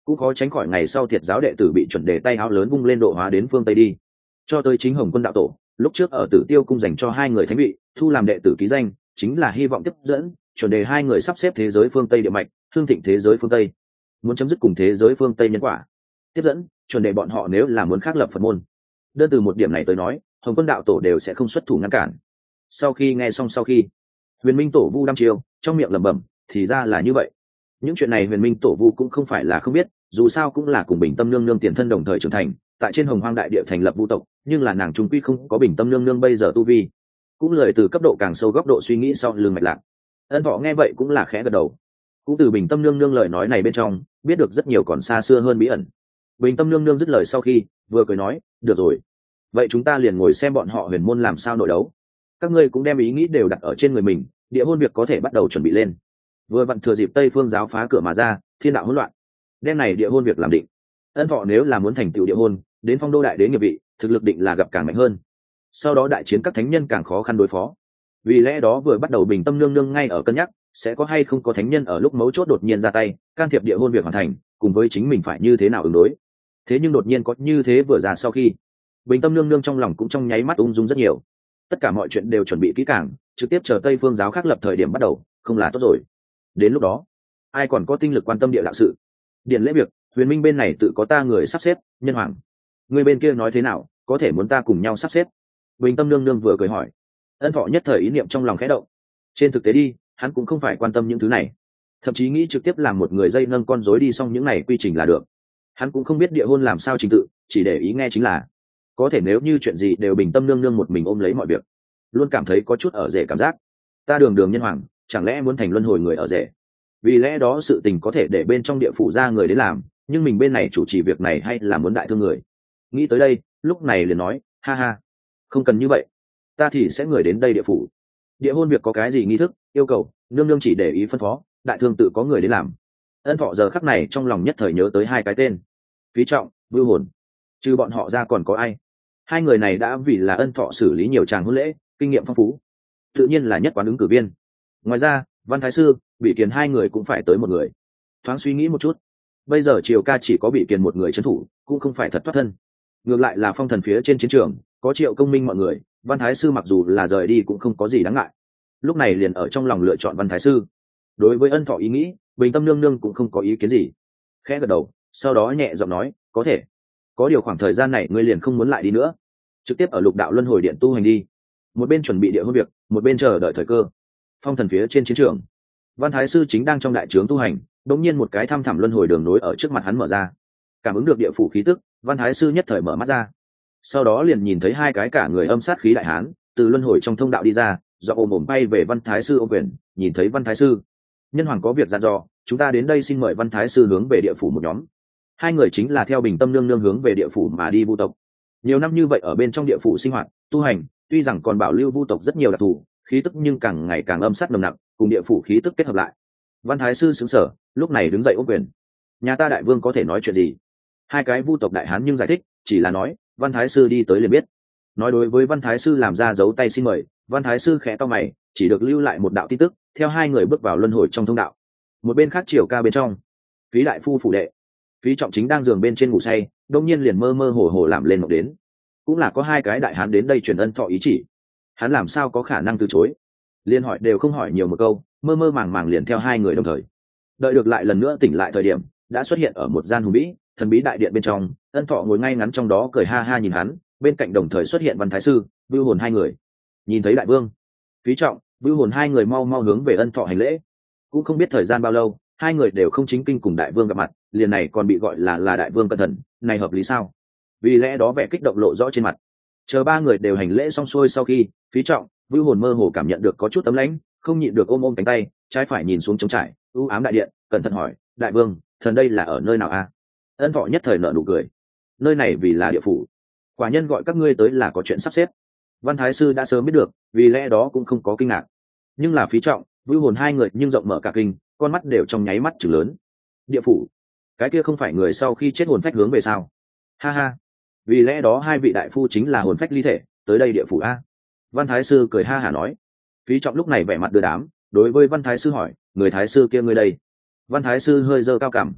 cũng khó tránh khỏi ngày sau thiệt giáo đệ tử bị chuẩn đề tay áo lớn vung lên độ hóa đến phương tây đi. Cho tới chính Hồng Quân đạo tổ, lúc trước ở Tử Tiêu cung dành cho hai người thánh vị thu làm đệ tử ký danh, chính là hy vọng tiếp dẫn chuẩn đề hai người sắp xếp thế giới phương tây địa mạch, hương thịnh thế giới phương tây, muốn chấm dứt cùng thế giới phương tây nhân quả. Tiếp dẫn chuẩn đề bọn họ nếu là muốn khác lập Phật môn, đơn từ một điểm này tới nói, Hồng Quân đạo tổ đều sẽ không xuất thủ ngăn cản. Sau khi nghe xong sau khi, Huyền Minh tổ vu đăm chiêu trong miệng lẩm bẩm, thì ra là như vậy. Những chuyện này Huyền Minh tổ vu cũng không phải là không biết, dù sao cũng là cùng Bình Tâm nương nương tiền thân đồng thời trưởng thành, tại trên Hồng Hoang đại địa thành lập vu tộc, nhưng là nàng trung quy không có Bình Tâm nương nương bây giờ tu vi, cũng lời từ cấp độ càng sâu góc độ suy nghĩ sau lưng mạch lạc. Ân Thọ nghe vậy cũng là khẽ gật đầu, cũng từ Bình Tâm nương nương lời nói này bên trong biết được rất nhiều còn xa xưa hơn bí ẩn. Bình Tâm nương nương dứt lời sau khi vừa cười nói, được rồi, vậy chúng ta liền ngồi xem bọn họ huyền môn làm sao nội đấu. Các ngươi cũng đem ý nghĩ đều đặt ở trên người mình, địa hôn việc có thể bắt đầu chuẩn bị lên. Vừa vặn thừa dịp Tây Phương giáo phá cửa mà ra, thiên đạo hỗn loạn, đêm này địa hôn việc làm định. Ân Thọ nếu là muốn thành tựu địa hôn, đến phong đô đại đế nghiệp vị, thực lực định là gặp càng mạnh hơn, sau đó đại chiến các thánh nhân càng khó khăn đối phó. Vì lẽ đó vừa bắt đầu Bình Tâm nương nương ngay ở cân nhắc sẽ có hay không có thánh nhân ở lúc mấu chốt đột nhiên ra tay can thiệp địa hôn việc hoàn thành, cùng với chính mình phải như thế nào ứng đối. Thế nhưng đột nhiên có như thế vừa ra sau khi, Bình Tâm nương nương trong lòng cũng trong nháy mắt ung dung rất nhiều. Tất cả mọi chuyện đều chuẩn bị kỹ càng, trực tiếp chờ Tây Phương giáo khác lập thời điểm bắt đầu, không là tốt rồi. Đến lúc đó, ai còn có tinh lực quan tâm địa đạo sự? Điện lễ việc, Huyền Minh bên này tự có ta người sắp xếp. Nhân hoàng, người bên kia nói thế nào, có thể muốn ta cùng nhau sắp xếp? Bình Tâm nương nương vừa cười hỏi. Ân Thọ nhất thời ý niệm trong lòng khẽ động. Trên thực tế đi, hắn cũng không phải quan tâm những thứ này, thậm chí nghĩ trực tiếp làm một người dây nâng con rối đi xong những này quy trình là được. Hắn cũng không biết địa hôn làm sao trình tự, chỉ để ý nghe chính là có thể nếu như chuyện gì đều Bình Tâm nương nương một mình ôm lấy mọi việc, luôn cảm thấy có chút ở rể cảm giác. Ta đường đường nhân hoàng, chẳng lẽ muốn thành luân hồi người ở rể? Vì lẽ đó sự tình có thể để bên trong địa phủ ra người đến làm, nhưng mình bên này chủ trì việc này hay là muốn đại thương người. Nghĩ tới đây, lúc này liền nói, ha ha, không cần như vậy, ta thì sẽ người đến đây địa phủ. Địa hôn việc có cái gì nghi thức yêu cầu, nương nương chỉ để ý phân phó, đại thương tự có người đến làm. Ân Thọ giờ khắc này trong lòng nhất thời nhớ tới hai cái tên, Phí Trọng, Vưu Hồn. Trừ bọn họ ra còn có ai? Hai người này đã vì là Ân Thọ xử lý nhiều tràng hôn lễ, kinh nghiệm phong phú, tự nhiên là nhất quán ứng cử viên. Ngoài ra, Văn Thái Sư, Bị Kiền hai người cũng phải tới một người. Thoáng suy nghĩ một chút, bây giờ Triều Ca chỉ có Bị Kiền một người trấn thủ, cũng không phải thật thoát thân. Ngược lại là phong thần phía trên chiến trường, có Triệu Công Minh mọi người, Văn Thái Sư mặc dù là rời đi cũng không có gì đáng ngại. Lúc này liền ở trong lòng lựa chọn Văn Thái Sư. Đối với Ân Thọ ý nghĩ, Bình Tâm nương nương cũng không có ý kiến gì, khẽ gật đầu, sau đó nhẹ giọng nói, có thể. Có điều khoảng thời gian này ngươi liền không muốn lại đi nữa, trực tiếp ở Lục Đạo Luân Hồi Điện tu hành đi. Một bên chuẩn bị địa hôn việc, một bên chờ đợi thời cơ. Phong thần phía trên chiến trường, Văn Thái Sư chính đang trong đại trướng tu hành, đột nhiên một cái thăm thẳm luân hồi đường nối ở trước mặt hắn mở ra. Cảm ứng được địa phủ khí tức, Văn Thái Sư nhất thời mở mắt ra. Sau đó liền nhìn thấy hai cái cả người âm sát khí đại hán từ luân hồi trong thông đạo đi ra, do ôm ổm bay về Văn Thái Sư ôm quyền. Nhìn thấy Văn Thái Sư, nhân hoàng có việc dặn dò, chúng ta đến đây xin mời Văn Thái Sư hướng về địa phủ một nhóm. Hai người chính là theo Bình Tâm nương nương hướng về địa phủ mà đi vu tộc. Nhiều năm như vậy ở bên trong địa phủ sinh hoạt tu hành, tuy rằng còn bảo lưu vu tộc rất nhiều đặc thù khí tức, nhưng càng ngày càng âm sát nồng nặc, cùng địa phủ khí tức kết hợp lại. Văn Thái Sư sững sờ, lúc này đứng dậy ôm quyền. Nhà ta đại vương có thể nói chuyện gì? Hai cái vu tộc đại hán nhưng giải thích, chỉ là nói, Văn Thái Sư đi tới liền biết. Nói đối với Văn Thái Sư làm ra dấu tay xin mời, Văn Thái Sư khẽ to mày, chỉ được lưu lại một đạo tin tức, theo hai người bước vào luân hồi trong thông đạo. Một bên khác Triều Ca bên trong, Phí đại phu phủ đệ, Phí Trọng chính đang giường bên trên ngủ say, đông nhiên liền mơ mơ hồ hồ làm lên mộng đến. Cũng là có hai cái đại hán đến đây truyền Ân Thọ ý chỉ, hắn làm sao có khả năng từ chối? Liên hỏi đều không hỏi nhiều một câu, mơ mơ màng màng liền theo hai người đồng thời. Đợi được lại lần nữa tỉnh lại thời điểm, đã xuất hiện ở một gian hùng bí thần bí đại điện bên trong. Ân Thọ ngồi ngay ngắn trong đó cười ha ha nhìn hắn, bên cạnh đồng thời xuất hiện Văn Thái Sư, Vưu Hồn hai người. Nhìn thấy đại vương, Phí Trọng, Vưu Hồn hai người mau mau hướng về Ân Thọ hành lễ. Cũng không biết thời gian bao lâu, hai người đều không chính kinh cùng đại vương gặp mặt, liền này còn bị gọi là là đại vương cẩn thận, này hợp lý sao? Vì lẽ đó vẻ kích động lộ rõ trên mặt. Chờ ba người đều hành lễ xong xuôi sau khi, Phí Trọng, Vưu Hồn mơ hồ cảm nhận được có chút tấm lãnh, không nhịn được ôm ôm cánh tay, trái phải nhìn xuống trống trải u ám đại điện, cẩn thận hỏi, đại vương, thần đây là ở nơi nào a? Ân Thọ nhất thời nở nụ cười, nơi này vì là địa phủ, quả nhân gọi các ngươi tới là có chuyện sắp xếp. Văn Thái Sư đã sớm biết được, vì lẽ đó cũng không có kinh ngạc. Nhưng là Phí Trọng, Vưu Hồn hai người nhưng rộng mở cả kinh, con mắt đều trong nháy mắt chừng lớn. Địa phủ, cái kia không phải người sau khi chết hồn phách hướng về sao? Ha ha, vì lẽ đó hai vị đại phu chính là hồn phách ly thể tới đây địa phủ a? Văn Thái Sư cười ha hả nói. Phí Trọng lúc này vẻ mặt đưa đám, đối với Văn Thái Sư hỏi, người Thái Sư kia ngươi đây? Văn Thái Sư hơi giơ cao cằm,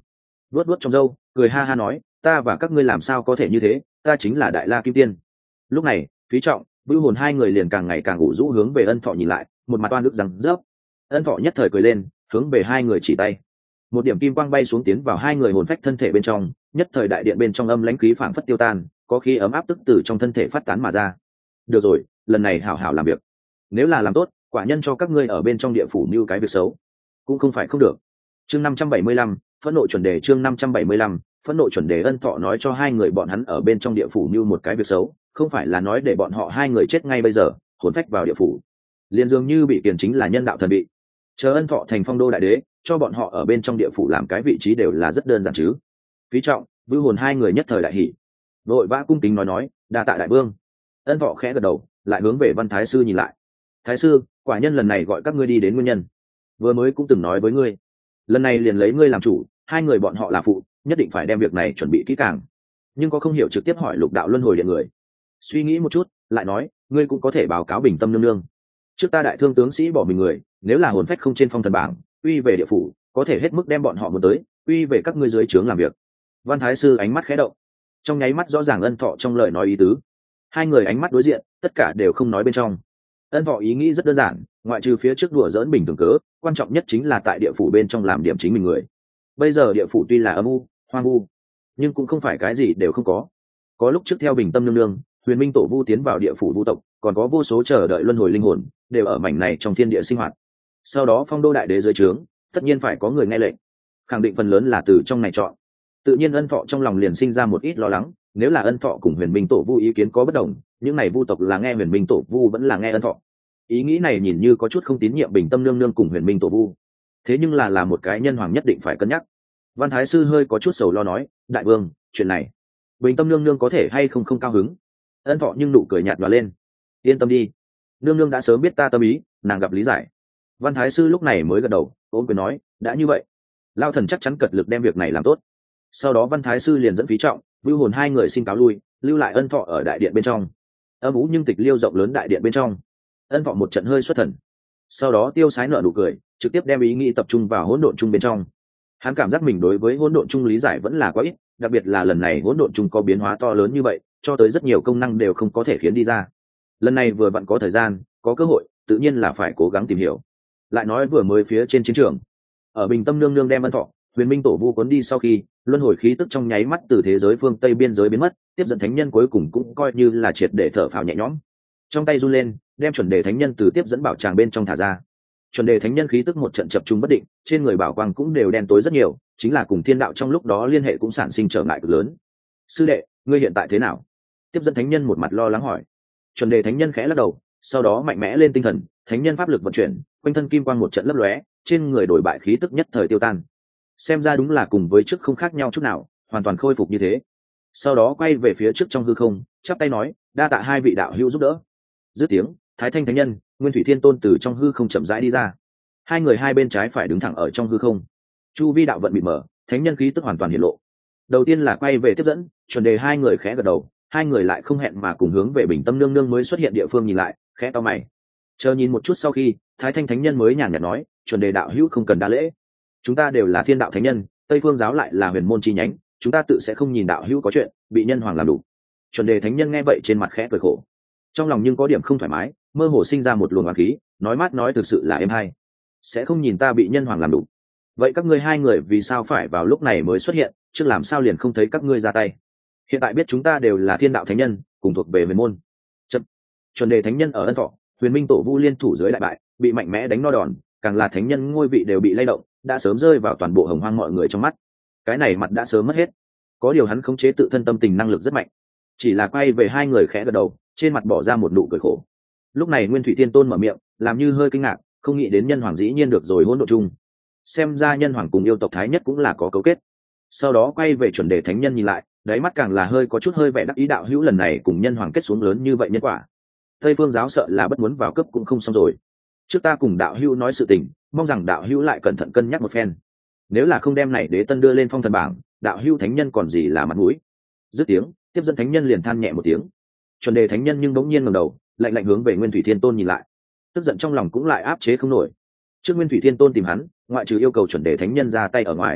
vuốt vuốt trong râu cười ha ha nói, ta và các ngươi làm sao có thể như thế, ta chính là đại la kim tiên. Lúc này Phí Trọng, Vưu Hồn hai người liền càng ngày càng ủ rũ hướng về Ân Thọ nhìn lại, một mặt oan ức rằng rớp. Ân Thọ nhất thời cười lên, hướng về hai người chỉ tay, một điểm kim quang bay xuống tiến vào hai người hồn phách thân thể bên trong, nhất thời đại điện bên trong âm lãnh khí phảng phất tiêu tan, có khí ấm áp tức từ trong thân thể phát tán mà ra. Được rồi, lần này hảo hảo làm việc, nếu là làm tốt, quả nhân cho các ngươi ở bên trong địa phủ mưu cái việc xấu cũng không phải không được. Chương năm trăm bảy mươi lăm, phẫn nộ chuẩn đề. Chương năm trăm bảy mươi lăm, phẫn nộ chuẩn đề. Ân Thọ nói cho hai người bọn hắn ở bên trong địa phủ mưu một cái việc xấu, không phải là nói để bọn họ hai người chết ngay bây giờ, hồn phách vào địa phủ, liền dường như bị kiền chính là nhân đạo thần bị. Chờ Ân Thọ thành phong đô đại đế, cho bọn họ ở bên trong địa phủ làm cái vị trí đều là rất đơn giản chứ. Phí Trọng, Vưu Hồn hai người nhất thời đại hỉ, vội vã cung kính nói nói, đa tạ đại vương. Ân Thọ khẽ gật đầu, lại hướng về Văn Thái sư nhìn lại. Thái sư, quả nhân lần này gọi các ngươi đi đến nguyên nhân, vừa mới cũng từng nói với ngươi, lần này liền lấy ngươi làm chủ, hai người bọn họ là phụ, nhất định phải đem việc này chuẩn bị kỹ càng. Nhưng có không hiểu trực tiếp hỏi lục đạo luân hồi điện người. Suy nghĩ một chút, lại nói, ngươi cũng có thể báo cáo bình tâm nương nương. Trước ta đại thương tướng sĩ bỏ mình người, nếu là hồn phách không trên phong thần bảng, uy về địa phủ, có thể hết mức đem bọn họ muốn tới, uy về các ngươi dưới trướng làm việc. Văn Thái sư ánh mắt khẽ động, trong nháy mắt rõ ràng Ân Thọ trong lời nói ý tứ. Hai người ánh mắt đối diện, tất cả đều không nói bên trong. Ân Thọ ý nghĩ rất đơn giản, ngoại trừ phía trước đùa dỡn bình thường cớ, quan trọng nhất chính là tại địa phủ bên trong làm điểm chính mình người. Bây giờ địa phủ tuy là âm u, hoang vu, nhưng cũng không phải cái gì đều không có. Có lúc trước theo bình tâm nương nương, Huyền Minh tổ vu tiến vào địa phủ vu tộc, còn có vô số chờ đợi luân hồi linh hồn, đều ở mảnh này trong thiên địa sinh hoạt. Sau đó phong đô đại đế dưới trướng, tất nhiên phải có người nghe lệnh, khẳng định phần lớn là từ trong này chọn. Tự nhiên Ân Thọ trong lòng liền sinh ra một ít lo lắng, nếu là Ân Thọ cùng Huyền Minh tổ vu ý kiến có bất đồng, những này vu tộc là nghe Huyền Minh tổ vu vẫn là nghe Ân Thọ. Ý nghĩ này nhìn như có chút không tín nhiệm bình tâm nương nương cùng Huyền Minh tổ vu, thế nhưng là là một cái nhân hoàng nhất định phải cân nhắc. Văn Thái sư hơi có chút sầu lo nói, đại vương, chuyện này bình tâm nương nương có thể hay không không cao hứng. Ân Thọ nhưng nụ cười nhạt nhòa lên, yên tâm đi, nương nương đã sớm biết ta tâm ý, nàng gặp lý giải. Văn Thái sư lúc này mới gật đầu, ôm quyền nói, đã như vậy, lao thần chắc chắn cật lực đem việc này làm tốt. Sau đó Văn Thái sư liền dẫn Phí Trọng, Vưu Hồn hai người xin cáo lui, lưu lại Ân Thọ ở đại điện bên trong. Âm ú nhưng tịch liêu rộng lớn đại điện bên trong, Ân Thọ một trận hơi xuất thần, sau đó tiêu sái nở nụ cười, trực tiếp đem ý nghĩ tập trung vào hỗn độn chung bên trong. Hắn cảm giác mình đối với hỗn độn chung lý giải vẫn là quá ít, đặc biệt là lần này hỗn độn chung có biến hóa to lớn như vậy, cho tới rất nhiều công năng đều không có thể khiến đi ra. Lần này vừa vặn có thời gian, có cơ hội, tự nhiên là phải cố gắng tìm hiểu. Lại nói vừa mới phía trên chiến trường, ở bình tâm nương nương đem Ân Thọ, Huyền Minh tổ vu cuốn đi sau khi, luân hồi khí tức trong nháy mắt từ thế giới phương Tây biên giới biến mất, tiếp dẫn thánh nhân cuối cùng cũng coi như là triệt để thở phào nhẹ nhõm. Trong tay run lên, đem chuẩn đề thánh nhân từ tiếp dẫn bảo tràng bên trong thả ra. Chuẩn đề thánh nhân khí tức một trận chập trung bất định, trên người bảo quang cũng đều đen tối rất nhiều, chính là cùng thiên đạo trong lúc đó liên hệ cũng sản sinh trở ngại cực lớn. Sư đệ, ngươi hiện tại thế nào? Tiếp dẫn thánh nhân một mặt lo lắng hỏi. Chuẩn đề thánh nhân khẽ lắc đầu, sau đó mạnh mẽ lên tinh thần, thánh nhân pháp lực vận chuyển, quanh thân kim quang một trận lấp lóe, trên người đổi bại khí tức nhất thời tiêu tan. Xem ra đúng là cùng với trước không khác nhau chút nào, hoàn toàn khôi phục như thế. Sau đó quay về phía trước trong hư không, chắp tay nói, đa tạ hai vị đạo hữu giúp đỡ. Dứt tiếng, Thái Thanh thánh nhân, Nguyên Thủy Thiên Tôn từ trong hư không chậm rãi đi ra. Hai người hai bên trái phải đứng thẳng ở trong hư không. Chu vi đạo vận bị mở, thánh nhân khí tức hoàn toàn hiện lộ. Đầu tiên là quay về tiếp dẫn, chuẩn đề hai người khẽ gật đầu, hai người lại không hẹn mà cùng hướng về bình tâm nương nương mới xuất hiện địa phương nhìn lại, khẽ cau mày. Chờ nhìn một chút sau khi, Thái Thanh thánh nhân mới nhàn nhạt nói, chuẩn đề đạo hữu không cần đa lễ, chúng ta đều là thiên đạo thánh nhân, Tây Phương giáo lại là huyền môn chi nhánh, chúng ta tự sẽ không nhìn đạo hữu có chuyện bị nhân hoàng làm đủ. Chuẩn đề thánh nhân nghe vậy trên mặt khẽ cười khổ, trong lòng nhưng có điểm không thoải mái, mơ hồ sinh ra một luồng oán khí, nói mát nói thực sự là êm hay, sẽ không nhìn ta bị nhân hoàng làm đủ. Vậy các ngươi hai người vì sao phải vào lúc này mới xuất hiện, chứ làm sao liền không thấy các ngươi ra tay? Hiện tại biết chúng ta đều là thiên đạo thánh nhân, cùng thuộc về huyền môn. Chậm. Chuẩn đề thánh nhân ở Ân Thọ, Huyền Minh tổ vu liên thủ dưới đại bại, bị mạnh mẽ đánh no đòn, càng là thánh nhân ngôi vị đều bị lay động, đã sớm rơi vào toàn bộ hồng hoang mọi người trong mắt. Cái này mặt đã sớm mất hết. Có điều hắn khống chế tự thân tâm tình năng lực rất mạnh, chỉ là quay về hai người khẽ gật đầu, trên mặt bỏ ra một nụ cười khổ. Lúc này Nguyên Thủy Tiên Tôn mở miệng, làm như hơi kinh ngạc, không nghĩ đến nhân hoàng dĩ nhiên được rồi hỗn độn chung. Xem ra nhân hoàng cùng yêu tộc thái nhất cũng là có cấu kết. Sau đó quay về chuẩn đề thánh nhân nhìn lại, đáy mắt càng là hơi có chút hơi vẻ đắc ý, đạo hữu lần này cùng nhân hoàng kết xuống lớn như vậy nhân quả, Tây Phương giáo sợ là bất muốn vào cấp cũng không xong rồi. Trước ta cùng đạo hữu nói sự tình, mong rằng đạo hữu lại cẩn thận cân nhắc một phen. Nếu là không đem này đế tân đưa lên phong thần bảng, đạo hữu thánh nhân còn gì là mặt mũi. Dứt tiếng, tiếp dẫn thánh nhân liền than nhẹ một tiếng. Chuẩn đề thánh nhân nhưng bỗng nhiên ngẩng đầu, lạnh lạnh hướng về Nguyên Thủy Thiên Tôn nhìn lại, tức giận trong lòng cũng lại áp chế không nổi. Trước Nguyên Thủy Thiên Tôn tìm hắn, ngoại trừ yêu cầu chuẩn đề thánh nhân ra tay ở ngoài,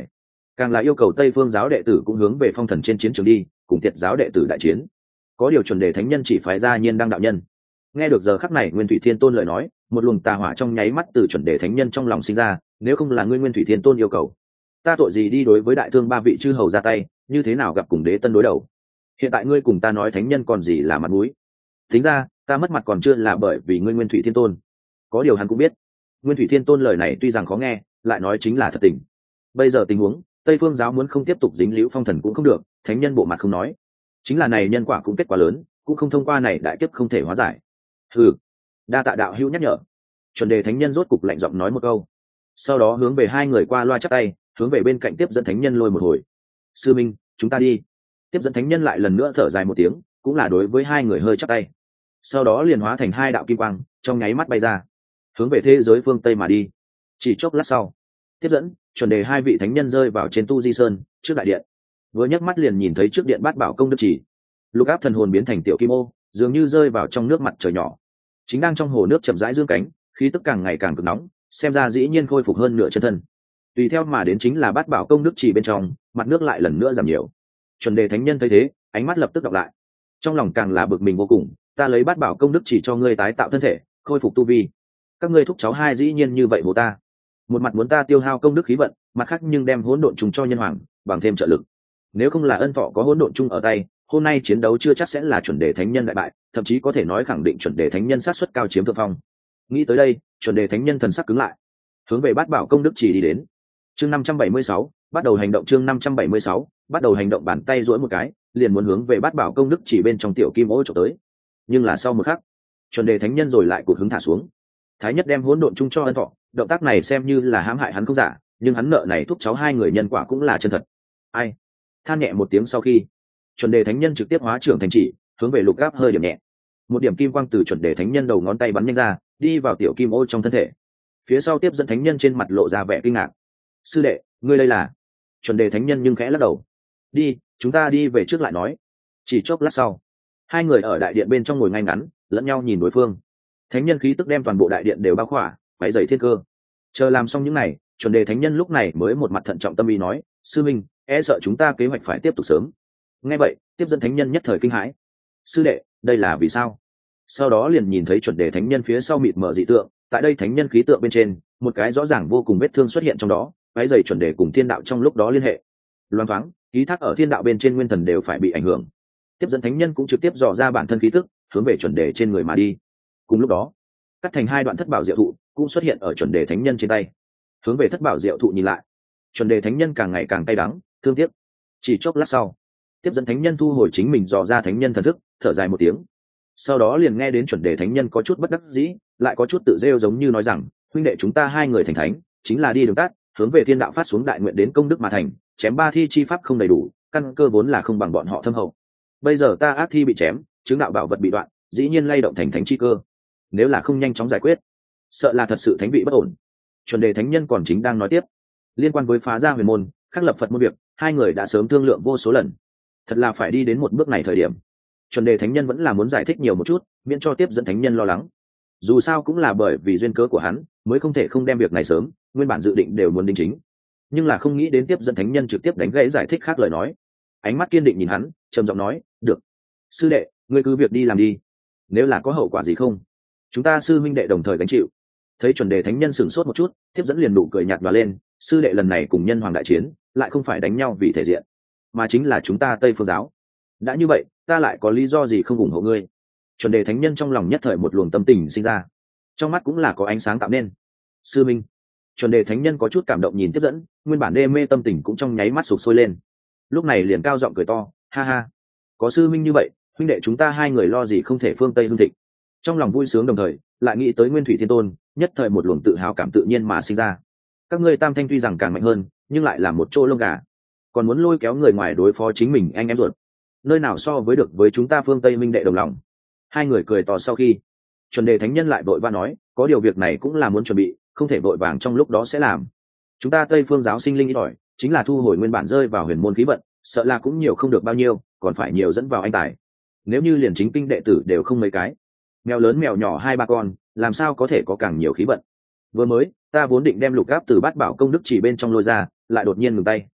càng là yêu cầu tây phương giáo đệ tử cũng hướng về phong thần trên chiến trường đi cùng tiệt giáo đệ tử đại chiến. Có điều chuẩn đề thánh nhân chỉ phái ra Nhiên Đăng đạo nhân. Nghe được giờ khắc này Nguyên Thủy Thiên Tôn lời nói, một luồng tà hỏa trong nháy mắt từ chuẩn đề thánh nhân trong lòng sinh ra. Nếu không là ngươi Nguyên Thủy Thiên Tôn yêu cầu, ta tội gì đi đối với đại thương ba vị chư hầu ra tay, như thế nào gặp cùng đế tân đối đầu. Hiện tại ngươi cùng ta nói thánh nhân còn gì là mặt mũi. Tính ra ta mất mặt còn chưa là bởi vì ngươi Nguyên Thủy Thiên Tôn. Có điều hắn cũng biết Nguyên Thủy Thiên Tôn lời này tuy rằng khó nghe, lại nói chính là thật tình. Bây giờ tình huống Tây Phương giáo muốn không tiếp tục dính liễu phong thần cũng không được, thánh nhân bộ mặt không nói, chính là này nhân quả cũng kết quả lớn, cũng không thông qua này đại kiếp không thể hóa giải. Hừ, đa tạ đạo hữu nhắc nhở. Chuẩn đề thánh nhân rốt cục lạnh giọng nói một câu, sau đó hướng về hai người qua loa chắp tay, hướng về bên cạnh tiếp dẫn thánh nhân lôi một hồi. Sư minh, chúng ta đi. Tiếp dẫn thánh nhân lại lần nữa thở dài một tiếng, cũng là đối với hai người hơi chắp tay, sau đó liền hóa thành hai đạo kim quang, trong nháy mắt bay ra, hướng về thế giới phương Tây mà đi. Chỉ chốc lát sau, tiếp dẫn, chuẩn đề hai vị thánh nhân rơi vào trên tu di sơn trước đại điện, vừa nhấc mắt liền nhìn thấy trước điện bát bảo công đức chỉ. Lục áp thần hồn biến thành tiểu kim ô, dường như rơi vào trong nước mặt trời nhỏ, chính đang trong hồ nước chậm rãi dương cánh, khí tức càng ngày càng cực nóng, xem ra dĩ nhiên khôi phục hơn nửa chân thân. Tùy theo mà đến chính là bát bảo công đức chỉ bên trong, mặt nước lại lần nữa giảm nhiều. Chuẩn đề thánh nhân thấy thế, ánh mắt lập tức đọc lại, trong lòng càng là bực mình vô cùng. Ta lấy bát bảo công đức chỉ cho ngươi tái tạo thân thể, khôi phục tu vi, các ngươi thúc cháu hai dĩ nhiên như vậy bố ta, một mặt muốn ta tiêu hao công đức khí vận, mặt khác nhưng đem hỗn độn chung cho nhân hoàng bằng thêm trợ lực. Nếu không là ân thọ có hỗn độn chung ở tay, hôm nay chiến đấu chưa chắc sẽ là chuẩn đề thánh nhân đại bại, thậm chí có thể nói khẳng định chuẩn đề thánh nhân sát suất cao chiếm thượng phong. Nghĩ tới đây, chuẩn đề thánh nhân thần sắc cứng lại, hướng về bát bảo công đức chỉ đi đến. Chương năm trăm bảy mươi sáu, bắt đầu hành động. Chương năm trăm bảy mươi sáu, bắt đầu hành động. Bàn tay duỗi một cái, liền muốn hướng về bát bảo công đức chỉ bên trong tiểu kim ô chụp tới. Nhưng là sau một khắc, chuẩn đề thánh nhân rồi lại cụt hứng thả xuống. Thái nhất đem hỗn độn chung cho ân thọ, động tác này xem như là hãm hại hắn không giả, nhưng hắn nợ này thúc cháu hai người nhân quả cũng là chân thật. Ai? Than nhẹ một tiếng sau khi, chuẩn đề thánh nhân trực tiếp hóa trưởng thành chỉ, hướng về lục áp hơi điểm nhẹ. Một điểm kim quang từ chuẩn đề thánh nhân đầu ngón tay bắn nhanh ra, đi vào tiểu kim ô trong thân thể. Phía sau tiếp dẫn thánh nhân trên mặt lộ ra vẻ kinh ngạc. Sư đệ, ngươi đây là? Chuẩn đề thánh nhân nhưng khẽ lắc đầu. Đi, chúng ta đi về trước lại nói. Chỉ chốc lát sau, hai người ở đại điện bên trong ngồi ngay ngắn, lẫn nhau nhìn đối phương. Thánh nhân khí tức đem toàn bộ đại điện đều bao khỏa, váy dày thiên cơ. Chờ làm xong những này, chuẩn đề thánh nhân lúc này mới một mặt thận trọng tâm ý nói: sư minh, e sợ chúng ta kế hoạch phải tiếp tục sớm. Nghe vậy, tiếp dẫn thánh nhân nhất thời kinh hãi. Sư đệ, đây là vì sao? Sau đó liền nhìn thấy chuẩn đề thánh nhân phía sau mịt mờ dị tượng, tại đây thánh nhân khí tượng bên trên, một cái rõ ràng vô cùng vết thương xuất hiện trong đó, váy dày chuẩn đề cùng thiên đạo trong lúc đó liên hệ. Loan thoáng, ký thác ở thiên đạo bên trên nguyên thần đều phải bị ảnh hưởng. Tiếp dẫn thánh nhân cũng trực tiếp dò ra bản thân khí tức, hướng về chuẩn đề trên người mà đi. Cùng lúc đó, cắt thành hai đoạn thất bảo diệu thụ cũng xuất hiện ở chuẩn đề thánh nhân trên tay. Hướng về thất bảo diệu thụ nhìn lại, chuẩn đề thánh nhân càng ngày càng cay đắng, thương tiếc. Chỉ chốc lát sau, tiếp dẫn thánh nhân thu hồi chính mình dò ra thánh nhân thần thức, thở dài một tiếng. Sau đó liền nghe đến chuẩn đề thánh nhân có chút bất đắc dĩ, lại có chút tự rêu giống như nói rằng: huynh đệ chúng ta hai người thành thánh, chính là đi đường tắt, hướng về thiên đạo phát xuống đại nguyện đến công đức mà thành, chém ba thi chi pháp không đầy đủ, căn cơ vốn là không bằng bọn họ thâm hậu. Bây giờ ta ác thi bị chém, chứng đạo bảo vật bị đoạn, dĩ nhiên lay động thành thánh chi cơ. Nếu là không nhanh chóng giải quyết, sợ là thật sự thánh vị bất ổn. Chuẩn đề thánh nhân còn chính đang nói tiếp, liên quan với phá ra huyền môn, khắc lập Phật môn việc, hai người đã sớm thương lượng vô số lần. Thật là phải đi đến một bước này thời điểm, chuẩn đề thánh nhân vẫn là muốn giải thích nhiều một chút, miễn cho tiếp dẫn thánh nhân lo lắng. Dù sao cũng là bởi vì duyên cớ của hắn, mới không thể không đem việc này sớm, nguyên bản dự định đều muốn đính chính. Nhưng là không nghĩ đến tiếp dẫn thánh nhân trực tiếp đánh gãy giải thích khác lời nói. Ánh mắt kiên định nhìn hắn, trầm giọng nói: được, sư đệ, ngươi cứ việc đi làm đi. Nếu là có hậu quả gì không, chúng ta sư minh đệ đồng thời gánh chịu. Thấy chuẩn đề thánh nhân sửng sốt một chút, tiếp dẫn liền nụ cười nhạt và lên: sư đệ lần này cùng nhân hoàng đại chiến, lại không phải đánh nhau vì thể diện, mà chính là chúng ta Tây Phương giáo. Đã như vậy, ta lại có lý do gì không ủng hộ ngươi? Chuẩn đề thánh nhân trong lòng nhất thời một luồng tâm tình sinh ra, trong mắt cũng là có ánh sáng tạo nên. Sư minh. Chuẩn đề thánh nhân có chút cảm động nhìn tiếp dẫn, nguyên bản đê mê tâm tình cũng trong nháy mắt sụp sôi lên. Lúc này liền cao giọng cười to: ha ha, có sư minh như vậy, huynh đệ chúng ta hai người lo gì không thể phương Tây hưng thịnh. Trong lòng vui sướng đồng thời, lại nghĩ tới Nguyên Thủy Thiên Tôn, nhất thời một luồng tự hào cảm tự nhiên mà sinh ra. Các ngươi tam thanh tuy rằng càng mạnh hơn, nhưng lại là một chỗ lông gà, còn muốn lôi kéo người ngoài đối phó chính mình anh em ruột, nơi nào so với được với chúng ta phương Tây minh đệ đồng lòng. Hai người cười to sau khi, chuẩn đề thánh nhân lại vội vã nói: có điều việc này cũng là muốn chuẩn bị, không thể vội vàng trong lúc đó sẽ làm. Chúng ta Tây Phương giáo sinh linh ít ỏi, chính là thu hồi nguyên bản rơi vào huyền môn khí vận, sợ là cũng nhiều không được bao nhiêu, còn phải nhiều dẫn vào anh tài. Nếu như liền chính kinh đệ tử đều không mấy cái, mèo lớn mèo nhỏ hai ba con, làm sao có thể có càng nhiều khí vận. Vừa mới ta vốn định đem lục áp từ bát bảo công đức chỉ bên trong lôi ra, lại đột nhiên ngừng tay.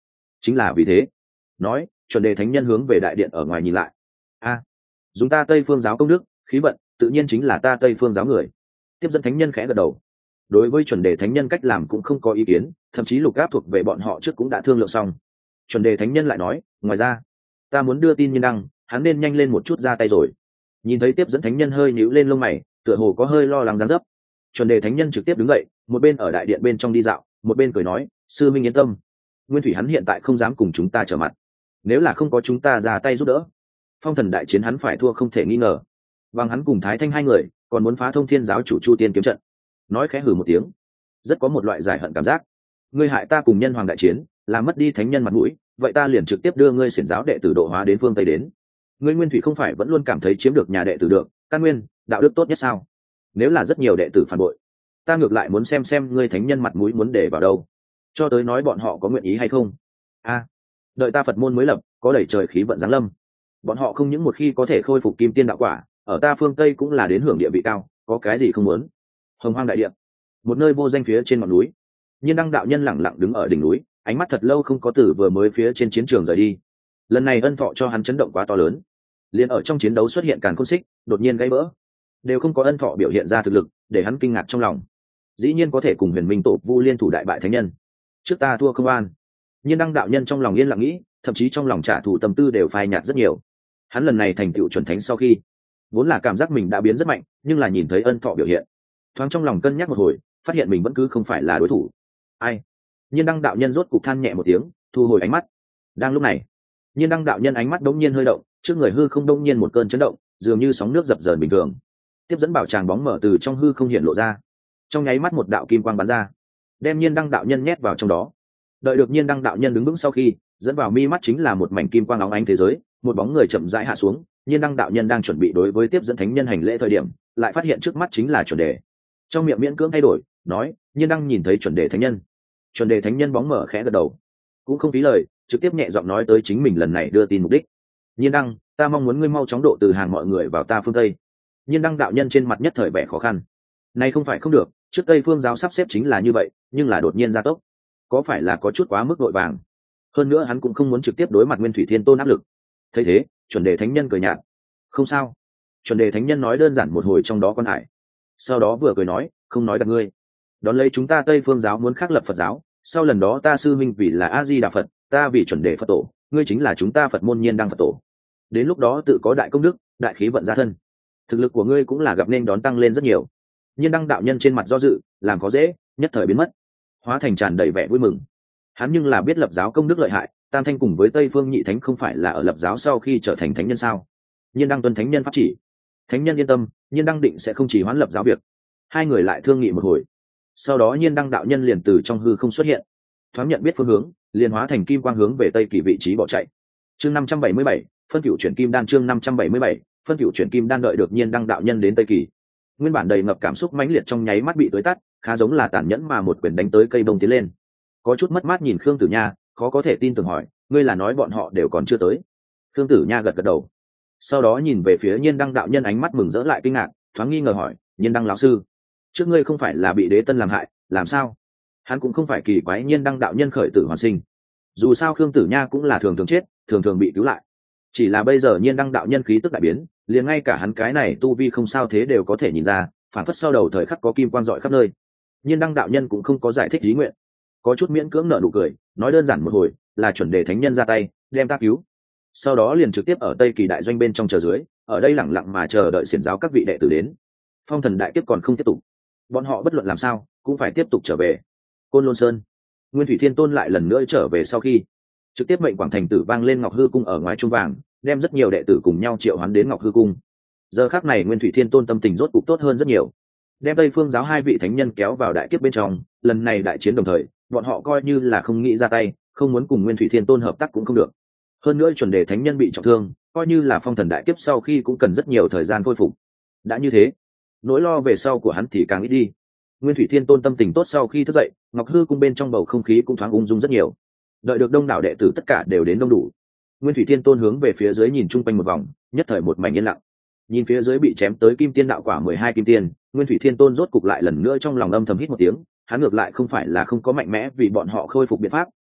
chính là vì thế. Nói, chuẩn đề thánh nhân hướng về đại điện ở ngoài nhìn lại. A, dùng ta Tây Phương giáo công đức, khí vận, tự nhiên chính là ta Tây Phương giáo người. Tiếp dẫn thánh nhân khẽ gật đầu. Đối với chuẩn đề thánh nhân cách làm cũng không có ý kiến, thậm chí lục áp thuộc về bọn họ trước cũng đã thương lượng xong. Chuẩn đề thánh nhân lại nói, ngoài ra, ta muốn đưa tin Nhiên Đăng, hắn nên nhanh lên một chút ra tay rồi. Nhìn thấy tiếp dẫn thánh nhân hơi nhíu lên lông mày, tựa hồ có hơi lo lắng dáng dấp. Chuẩn đề thánh nhân trực tiếp đứng dậy, một bên ở đại điện bên trong đi dạo, một bên cười nói, sư minh yên tâm, nguyên thủy hắn hiện tại không dám cùng chúng ta trở mặt, nếu là không có chúng ta ra tay giúp đỡ, phong thần đại chiến hắn phải thua không thể nghi ngờ. Bằng hắn cùng Thái Thanh hai người còn muốn phá thông thiên giáo chủ Chu Tiên kiếm trận. Nói khẽ hừ một tiếng, rất có một loại giải hận cảm giác. Ngươi hại ta cùng nhân hoàng đại chiến, làm mất đi thánh nhân mặt mũi, vậy ta liền trực tiếp đưa ngươi xiển giáo đệ tử độ hóa đến phương Tây đến. Ngươi nguyên thủy không phải vẫn luôn cảm thấy chiếm được nhà đệ tử được căn nguyên đạo đức tốt nhất sao? Nếu là rất nhiều đệ tử phản bội, ta ngược lại muốn xem xem ngươi thánh nhân mặt mũi muốn để vào đâu, cho tới nói bọn họ có nguyện ý hay không. A, đợi ta Phật môn mới lập, có đẩy trời khí vận giáng lâm, bọn họ không những một khi có thể khôi phục kim tiên đạo quả, ở ta phương Tây cũng là đến hưởng địa vị cao, có cái gì không muốn. Hồng Hoang đại địa, một nơi vô danh phía trên ngọn núi, Nhiên Đăng đạo nhân lẳng lặng đứng ở đỉnh núi, ánh mắt thật lâu không có từ vừa mới phía trên chiến trường rời đi. Lần này ân thọ cho hắn chấn động quá to lớn, liền ở trong chiến đấu xuất hiện càn khôn xích đột nhiên gãy vỡ, đều không có ân thọ biểu hiện ra thực lực để hắn kinh ngạc trong lòng. Dĩ nhiên có thể cùng huyền minh tổ vu liên thủ đại bại thánh nhân, trước ta thua không an. Nhiên Đăng đạo nhân trong lòng yên lặng nghĩ, thậm chí trong lòng trả thù tâm tư đều phai nhạt rất nhiều. Hắn lần này thành tựu chuẩn thánh sau khi, vốn là cảm giác mình đã biến rất mạnh, nhưng là nhìn thấy ân thọ biểu hiện, thoáng trong lòng cân nhắc một hồi, phát hiện mình vẫn cứ không phải là đối thủ. Ai? Nhiên Đăng đạo nhân rốt cục than nhẹ một tiếng, thu hồi ánh mắt. Đang lúc này, Nhiên Đăng đạo nhân ánh mắt đống nhiên hơi động, trước người hư không đống nhiên một cơn chấn động, dường như sóng nước dập dờn bình thường. Tiếp dẫn bảo tràng bóng mở từ trong hư không hiện lộ ra, trong nháy mắt một đạo kim quang bắn ra, đem Nhiên Đăng đạo nhân nhét vào trong đó. Đợi được Nhiên Đăng đạo nhân đứng vững sau khi, dẫn vào mi mắt chính là một mảnh kim quang óng ánh thế giới, một bóng người chậm rãi hạ xuống. Nhiên Đăng đạo nhân đang chuẩn bị đối với tiếp dẫn thánh nhân hành lễ thời điểm, lại phát hiện trước mắt chính là chuẩn đề. Trong miệng miễn cưỡng thay đổi, nói, Nhiên Đăng nhìn thấy chuẩn đề thánh nhân. Chuẩn đề thánh nhân bóng mở khẽ gật đầu, cũng không phí lời, trực tiếp nhẹ giọng nói tới chính mình lần này đưa tin mục đích. Nhiên Đăng, ta mong muốn ngươi mau chóng độ từ hàng mọi người vào ta phương Tây. Nhiên Đăng đạo nhân trên mặt nhất thời vẻ khó khăn. Này không phải không được, trước Tây phương giáo sắp xếp chính là như vậy, nhưng là đột nhiên gia tốc, có phải là có chút quá mức vội vàng? Hơn nữa hắn cũng không muốn trực tiếp đối mặt Nguyên Thủy Thiên Tôn áp lực. Thấy thế, chuẩn đề thánh nhân cười nhạt, không sao. Chuẩn đề thánh nhân nói đơn giản một hồi trong đó quan hải, sau đó vừa cười nói, không nói đặt ngươi. Đón lấy chúng ta Tây phương giáo muốn khắc lập Phật giáo, sau lần đó ta sư minh vì là A Di Đà Phật, ta vì chuẩn đề Phật tổ, ngươi chính là chúng ta Phật môn Nhiên Đăng Phật tổ. Đến lúc đó tự có đại công đức, đại khí vận gia thân, thực lực của ngươi cũng là gặp nên đón tăng lên rất nhiều. Nhiên Đăng đạo nhân trên mặt do dự, làm khó dễ, nhất thời biến mất, hóa thành tràn đầy vẻ vui mừng. Hắn nhưng là biết lập giáo công đức lợi hại, Tam Thanh cùng với Tây Phương Nhị Thánh không phải là ở lập giáo sau khi trở thành thánh nhân sao? Nhiên Đăng tuân thánh nhân pháp chỉ, thánh nhân yên tâm, Nhiên Đăng định sẽ không chỉ hoãn lập giáo việc. Hai người lại thương nghị một hồi, sau đó Nhiên Đăng đạo nhân liền từ trong hư không xuất hiện, thoáng nhận biết phương hướng, liền hóa thành kim quang hướng về tây kỳ vị trí bỏ chạy. Chương năm trăm bảy mươi bảy, phân cửu chuyển kim đan. Chương năm trăm bảy mươi bảy, phân cửu chuyển kim đan. Đợi được Nhiên Đăng đạo nhân đến tây kỳ, nguyên bản đầy ngập cảm xúc mãnh liệt trong nháy mắt bị tối tắt, khá giống là tàn nhẫn mà một quyền đánh tới cây bông tiến lên. Có chút mất mát nhìn Khương Tử Nha, khó có thể tin tưởng hỏi, ngươi là nói bọn họ đều còn chưa tới? Khương Tử Nha gật gật đầu, sau đó nhìn về phía Nhiên Đăng đạo nhân, ánh mắt mừng rỡ lại kinh ngạc, thoáng nghi ngờ hỏi, Nhiên Đăng lão sư, trước ngươi không phải là bị đế tân làm hại, làm sao? Hắn cũng không phải kỳ quái Nhiên Đăng đạo nhân khởi tử hoàn sinh, dù sao Khương Tử Nha cũng là thường thường chết, thường thường bị cứu lại, chỉ là bây giờ Nhiên Đăng đạo nhân khí tức đại biến, liền ngay cả hắn cái này tu vi không sao thế đều có thể nhìn ra, phản phất sau đầu thời khắc có kim quang rọi khắp nơi. Nhiên Đăng đạo nhân cũng không có giải thích ý nguyện, có chút miễn cưỡng nở nụ cười, nói đơn giản một hồi, là chuẩn đề thánh nhân ra tay đem ta cứu, sau đó liền trực tiếp ở tây kỳ đại doanh bên trong chờ dưới, ở đây lẳng lặng mà chờ đợi xiển giáo các vị đệ tử đến. Phong thần đại kiếp còn không tiếp tục, bọn họ bất luận làm sao cũng phải tiếp tục trở về. Côn Lôn Sơn, Nguyên Thủy Thiên Tôn lại lần nữa trở về sau khi trực tiếp mệnh Quảng Thành Tử vang lên Ngọc Hư Cung ở ngoài trung vàng, đem rất nhiều đệ tử cùng nhau triệu hoán đến Ngọc Hư Cung. Giờ khắc này Nguyên Thủy Thiên Tôn tâm tình rốt cục tốt hơn rất nhiều, đem Tây Phương giáo hai vị thánh nhân kéo vào đại kiếp bên trong. Lần này đại chiến đồng thời, bọn họ coi như là không nghĩ ra tay, không muốn cùng Nguyên Thủy Thiên Tôn hợp tác cũng không được. Hơn nữa chuẩn đề thánh nhân bị trọng thương, coi như là phong thần đại kiếp sau khi cũng cần rất nhiều thời gian khôi phục. Đã như thế, nỗi lo về sau của hắn thì càng ít đi. Nguyên Thủy Thiên Tôn tâm tình tốt sau khi thức dậy, Ngọc Hư Cung bên trong bầu không khí cũng thoáng ung dung rất nhiều. Đợi được đông đảo đệ tử tất cả đều đến đông đủ, Nguyên Thủy Thiên Tôn hướng về phía dưới nhìn chung quanh một vòng, nhất thời một mảnh yên lặng. Nhìn phía dưới bị chém tới kim tiên đạo quả mười hai kim tiên, Nguyên Thủy Thiên Tôn rốt cục lại lần nữa trong lòng âm thầm hít một tiếng. Hắn ngược lại không phải là không có mạnh mẽ vì bọn họ khôi phục biện pháp,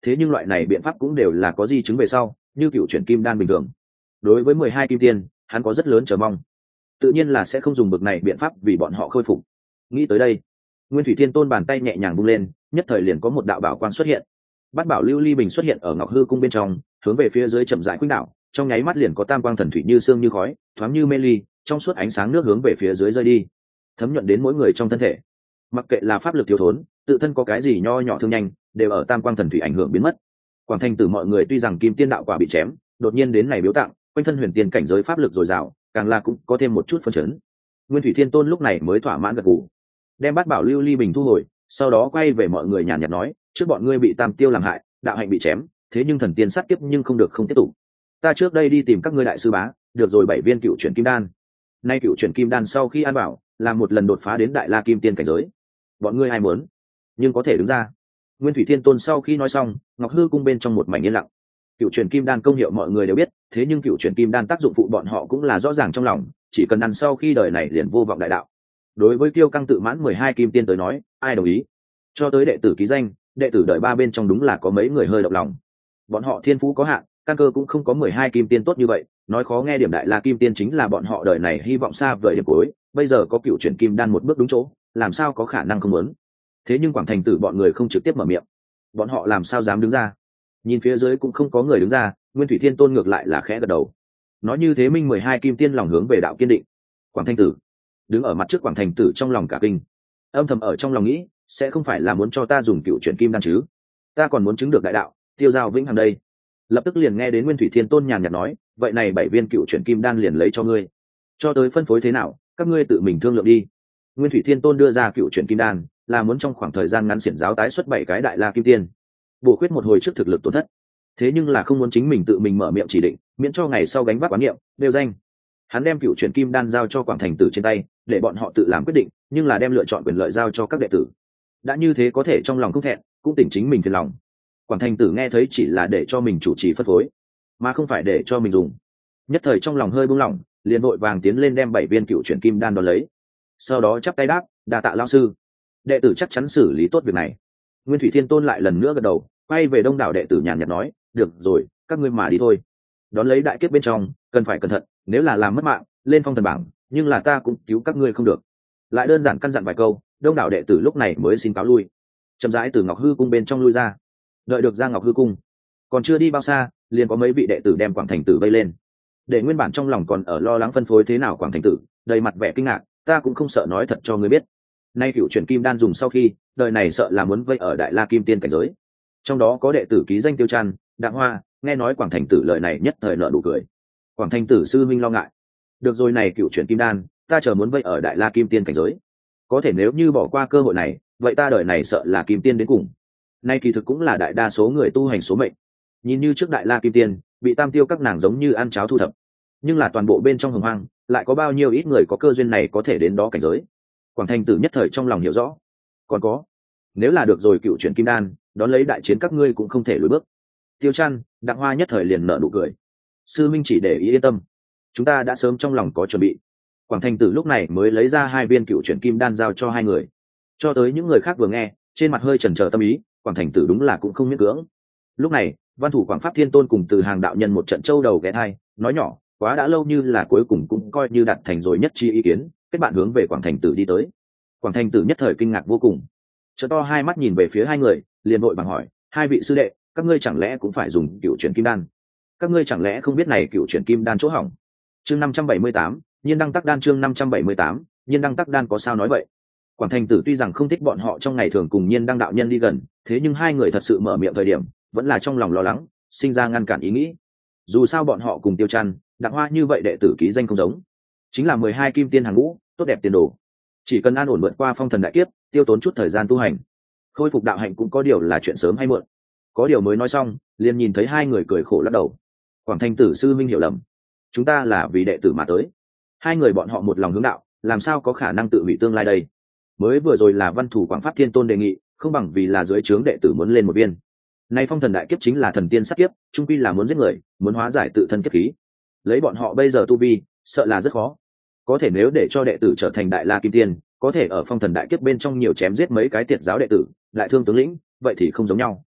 thế nhưng loại này biện pháp cũng đều là có di chứng về sau, như cựu chuyển kim đan bình thường. Đối với mười hai kim tiên, hắn có rất lớn chờ mong, tự nhiên là sẽ không dùng bực này biện pháp vì bọn họ khôi phục. Nghĩ tới đây, Nguyên Thủy Thiên Tôn bàn tay nhẹ nhàng vung lên, nhất thời liền có một đạo bảo quang xuất hiện. Bát bảo lưu ly bình xuất hiện ở Ngọc Hư cung bên trong, hướng về phía dưới chậm rãi khuynh đảo, trong nháy mắt liền có tam quang thần thủy như sương như khói, thoáng như mê ly, trong suốt ánh sáng nước hướng về phía dưới rơi đi, thấm nhuận đến mỗi người trong thân thể. Mặc kệ là pháp lực thiếu thốn, tự thân có cái gì nho nhỏ thương nhanh, đều ở tam quang thần thủy ảnh hưởng biến mất. Quảng Thành Tử mọi người tuy rằng kim tiên đạo quả bị chém, đột nhiên đến này biếu tặng, quanh thân huyền tiên cảnh giới pháp lực dồi dào, càng là cũng có thêm một chút phân chấn. Nguyên Thủy Thiên Tôn lúc này mới thỏa mãn gật gù, đem bát bảo lưu ly bình thu hồi, sau đó quay về mọi người nhàn nhạt nói, trước bọn ngươi bị tam tiêu làm hại, đạo hạnh bị chém, thế nhưng thần tiên sát kiếp nhưng không được không tiếp tục. Ta trước đây đi tìm các ngươi đại sư bá, được rồi bảy viên cựu chuyển kim đan. Nay cựu chuyển kim đan sau khi ăn bảo, làm một lần đột phá đến đại la kim tiên cảnh giới. Bọn ngươi ai muốn, nhưng có thể đứng ra. Nguyên Thủy Thiên Tôn sau khi nói xong, Ngọc Hư cung bên trong một mảnh yên lặng. Cựu chuyển kim đan công hiệu mọi người đều biết, thế nhưng cựu chuyển kim đan tác dụng phụ bọn họ cũng là rõ ràng trong lòng, chỉ cần ăn sau khi đời này liền vô vọng đại đạo. Đối với kiêu căng tự mãn mười hai kim tiên tới nói, ai đồng ý? Cho tới đệ tử ký danh, đệ tử đời ba bên trong đúng là có mấy người hơi động lòng. Bọn họ thiên phú có hạn, căn cơ cũng không có mười hai kim tiên tốt như vậy, nói khó nghe điểm đại la kim tiên chính là bọn họ đời này hy vọng xa vời điểm cuối, bây giờ có cựu chuyển kim đan một bước đúng chỗ, làm sao có khả năng không muốn. Thế nhưng Quảng Thành Tử bọn người không trực tiếp mở miệng, bọn họ làm sao dám đứng ra? Nhìn phía dưới cũng không có người đứng ra, Nguyên Thủy Thiên Tôn ngược lại là khẽ gật đầu, nói như thế minh mười hai kim tiên lòng hướng về đạo kiên định. Quảng Thành Tử đứng ở mặt trước Quảng Thành Tử trong lòng cả kinh, âm thầm ở trong lòng nghĩ, sẽ không phải là muốn cho ta dùng cựu chuyển kim đan chứ? Ta còn muốn chứng được đại đạo, tiêu giao vĩnh hằng đây. Lập tức liền nghe đến Nguyên Thủy Thiên Tôn nhàn nhạt nói, vậy này bảy viên cựu chuyển kim đan liền lấy cho ngươi, cho tới phân phối thế nào, các ngươi tự mình thương lượng đi. Nguyên Thủy Thiên Tôn đưa ra cựu chuyển kim đan, là muốn trong khoảng thời gian ngắn xiển giáo tái xuất bảy cái đại la kim tiên, bổ khuyết một hồi trước thực lực tổn thất. Thế nhưng là không muốn chính mình tự mình mở miệng chỉ định, miễn cho ngày sau gánh vác quán niệm đều danh. Hắn đem cựu chuyển kim đan giao cho Quảng Thành Tử trên tay, để bọn họ tự làm quyết định, nhưng là đem lựa chọn quyền lợi giao cho các đệ tử. Đã như thế có thể trong lòng không thẹn, cũng tỉnh chính mình phiền lòng. Quảng Thành Tử nghe thấy chỉ là để cho mình chủ trì phân phối, mà không phải để cho mình dùng. Nhất thời trong lòng hơi buông lỏng, liền vội vàng tiến lên đem bảy viên cựu chuyển kim đan đón lấy. Sau đó chắp tay đáp, đa tạ lão sư, đệ tử chắc chắn xử lý tốt việc này. Nguyên Thủy Thiên Tôn lại lần nữa gật đầu, quay về đông đảo đệ tử nhàn nhạt nói, được rồi, các ngươi mà đi thôi. Đón lấy đại kiếp bên trong, cần phải cẩn thận, nếu là làm mất mạng, lên phong thần bảng, nhưng là ta cũng cứu các ngươi không được. Lại đơn giản căn dặn vài câu, đông đảo đệ tử lúc này mới xin cáo lui, chậm rãi từ Ngọc Hư cung bên trong lui ra. Đợi được ra Ngọc Hư cung, còn chưa đi bao xa, liền có mấy vị đệ tử đem Quảng Thành Tử vây lên. Để nguyên bản trong lòng còn ở lo lắng phân phối thế nào Quảng Thành Tử, đầy mặt vẻ kinh ngạc, ta cũng không sợ nói thật cho ngươi biết. Nay cựu chuyển kim đan dùng sau khi, đời này sợ là muốn vây ở đại la kim tiên cảnh giới. Trong đó có đệ tử ký danh Tiêu Trăn, Đặng Hoa, nghe nói Quảng Thành Tử lời này nhất thời nở nụ cười. Quảng Thành Tử sư minh lo ngại, được rồi, này cựu chuyển kim đan, ta chờ muốn vây ở đại la kim tiên cảnh giới. Có thể nếu như bỏ qua cơ hội này, vậy ta đời này sợ là kim tiên đến cùng. Nay kỳ thực cũng là đại đa số người tu hành số mệnh. Nhìn như trước đại la kim tiên, bị tam tiêu các nàng giống như ăn cháo thu thập, nhưng là toàn bộ bên trong hồng hoang, lại có bao nhiêu ít người có cơ duyên này có thể đến đó cảnh giới. Quảng Thành Tử nhất thời trong lòng hiểu rõ. Còn có, nếu là được rồi cựu chuyển kim đan, đón lấy đại chiến các ngươi cũng không thể lùi bước. Tiêu Trăn, Đặng Hoa nhất thời liền nở nụ cười. Sư minh chỉ để ý yên tâm, chúng ta đã sớm trong lòng có chuẩn bị. Quảng Thành Tử lúc này mới lấy ra hai viên cựu chuyển kim đan giao cho hai người. Cho tới những người khác vừa nghe, trên mặt hơi chần chờ tâm ý, Quảng Thành Tử đúng là cũng không miễn cưỡng. Lúc này, Văn Thủ Quảng Pháp Thiên Tôn cùng Từ Hàng đạo nhân một trận châu đầu ghé thai, nói nhỏ, quá đã lâu như là cuối cùng cũng coi như đạt thành rồi nhất chi ý kiến, kết bạn hướng về Quảng Thành Tử đi tới. Quảng Thành Tử nhất thời kinh ngạc vô cùng, trợ to hai mắt nhìn về phía hai người, liền vội bằng hỏi, hai vị sư đệ, các ngươi chẳng lẽ cũng phải dùng cựu chuyển kim đan? Các ngươi chẳng lẽ không biết này cựu chuyển kim đan chỗ hỏng? Chương năm trăm bảy mươi tám, Nhiên Đăng Tắc Đan. Chương năm trăm bảy mươi tám, Nhiên Đăng Tắc Đan có sao nói vậy? Quảng Thành Tử tuy rằng không thích bọn họ trong ngày thường cùng Nhiên Đăng đạo nhân đi gần, thế nhưng hai người thật sự mở miệng thời điểm, vẫn là trong lòng lo lắng, sinh ra ngăn cản ý nghĩ. Dù sao bọn họ cùng Tiêu Trăn, Đặng Hoa như vậy đệ tử ký danh không giống, chính là mười hai kim tiên hàng ngũ, tốt đẹp tiền đồ. Chỉ cần an ổn vượt qua phong thần đại kiếp, tiêu tốn chút thời gian tu hành, khôi phục đạo hạnh cũng có điều là chuyện sớm hay muộn. Có điều mới nói xong, liền nhìn thấy hai người cười khổ lắc đầu. Quảng Thành Tử sư minh hiểu lầm, chúng ta là vì đệ tử mà tới. Hai người bọn họ một lòng hướng đạo, làm sao có khả năng tự hủy tương lai đây? Mới vừa rồi là Văn Thủ Quảng Pháp Thiên Tôn đề nghị, không bằng vì là dưới trướng đệ tử muốn lên một viên. Nay phong thần đại kiếp chính là thần tiên sát kiếp, trung quy là muốn giết người, muốn hóa giải tự thân kiếp khí. Lấy bọn họ bây giờ tu vi, sợ là rất khó. Có thể nếu để cho đệ tử trở thành đại la kim tiên, có thể ở phong thần đại kiếp bên trong nhiều chém giết mấy cái tiệt giáo đệ tử, lại thương tướng lĩnh, vậy thì không giống nhau.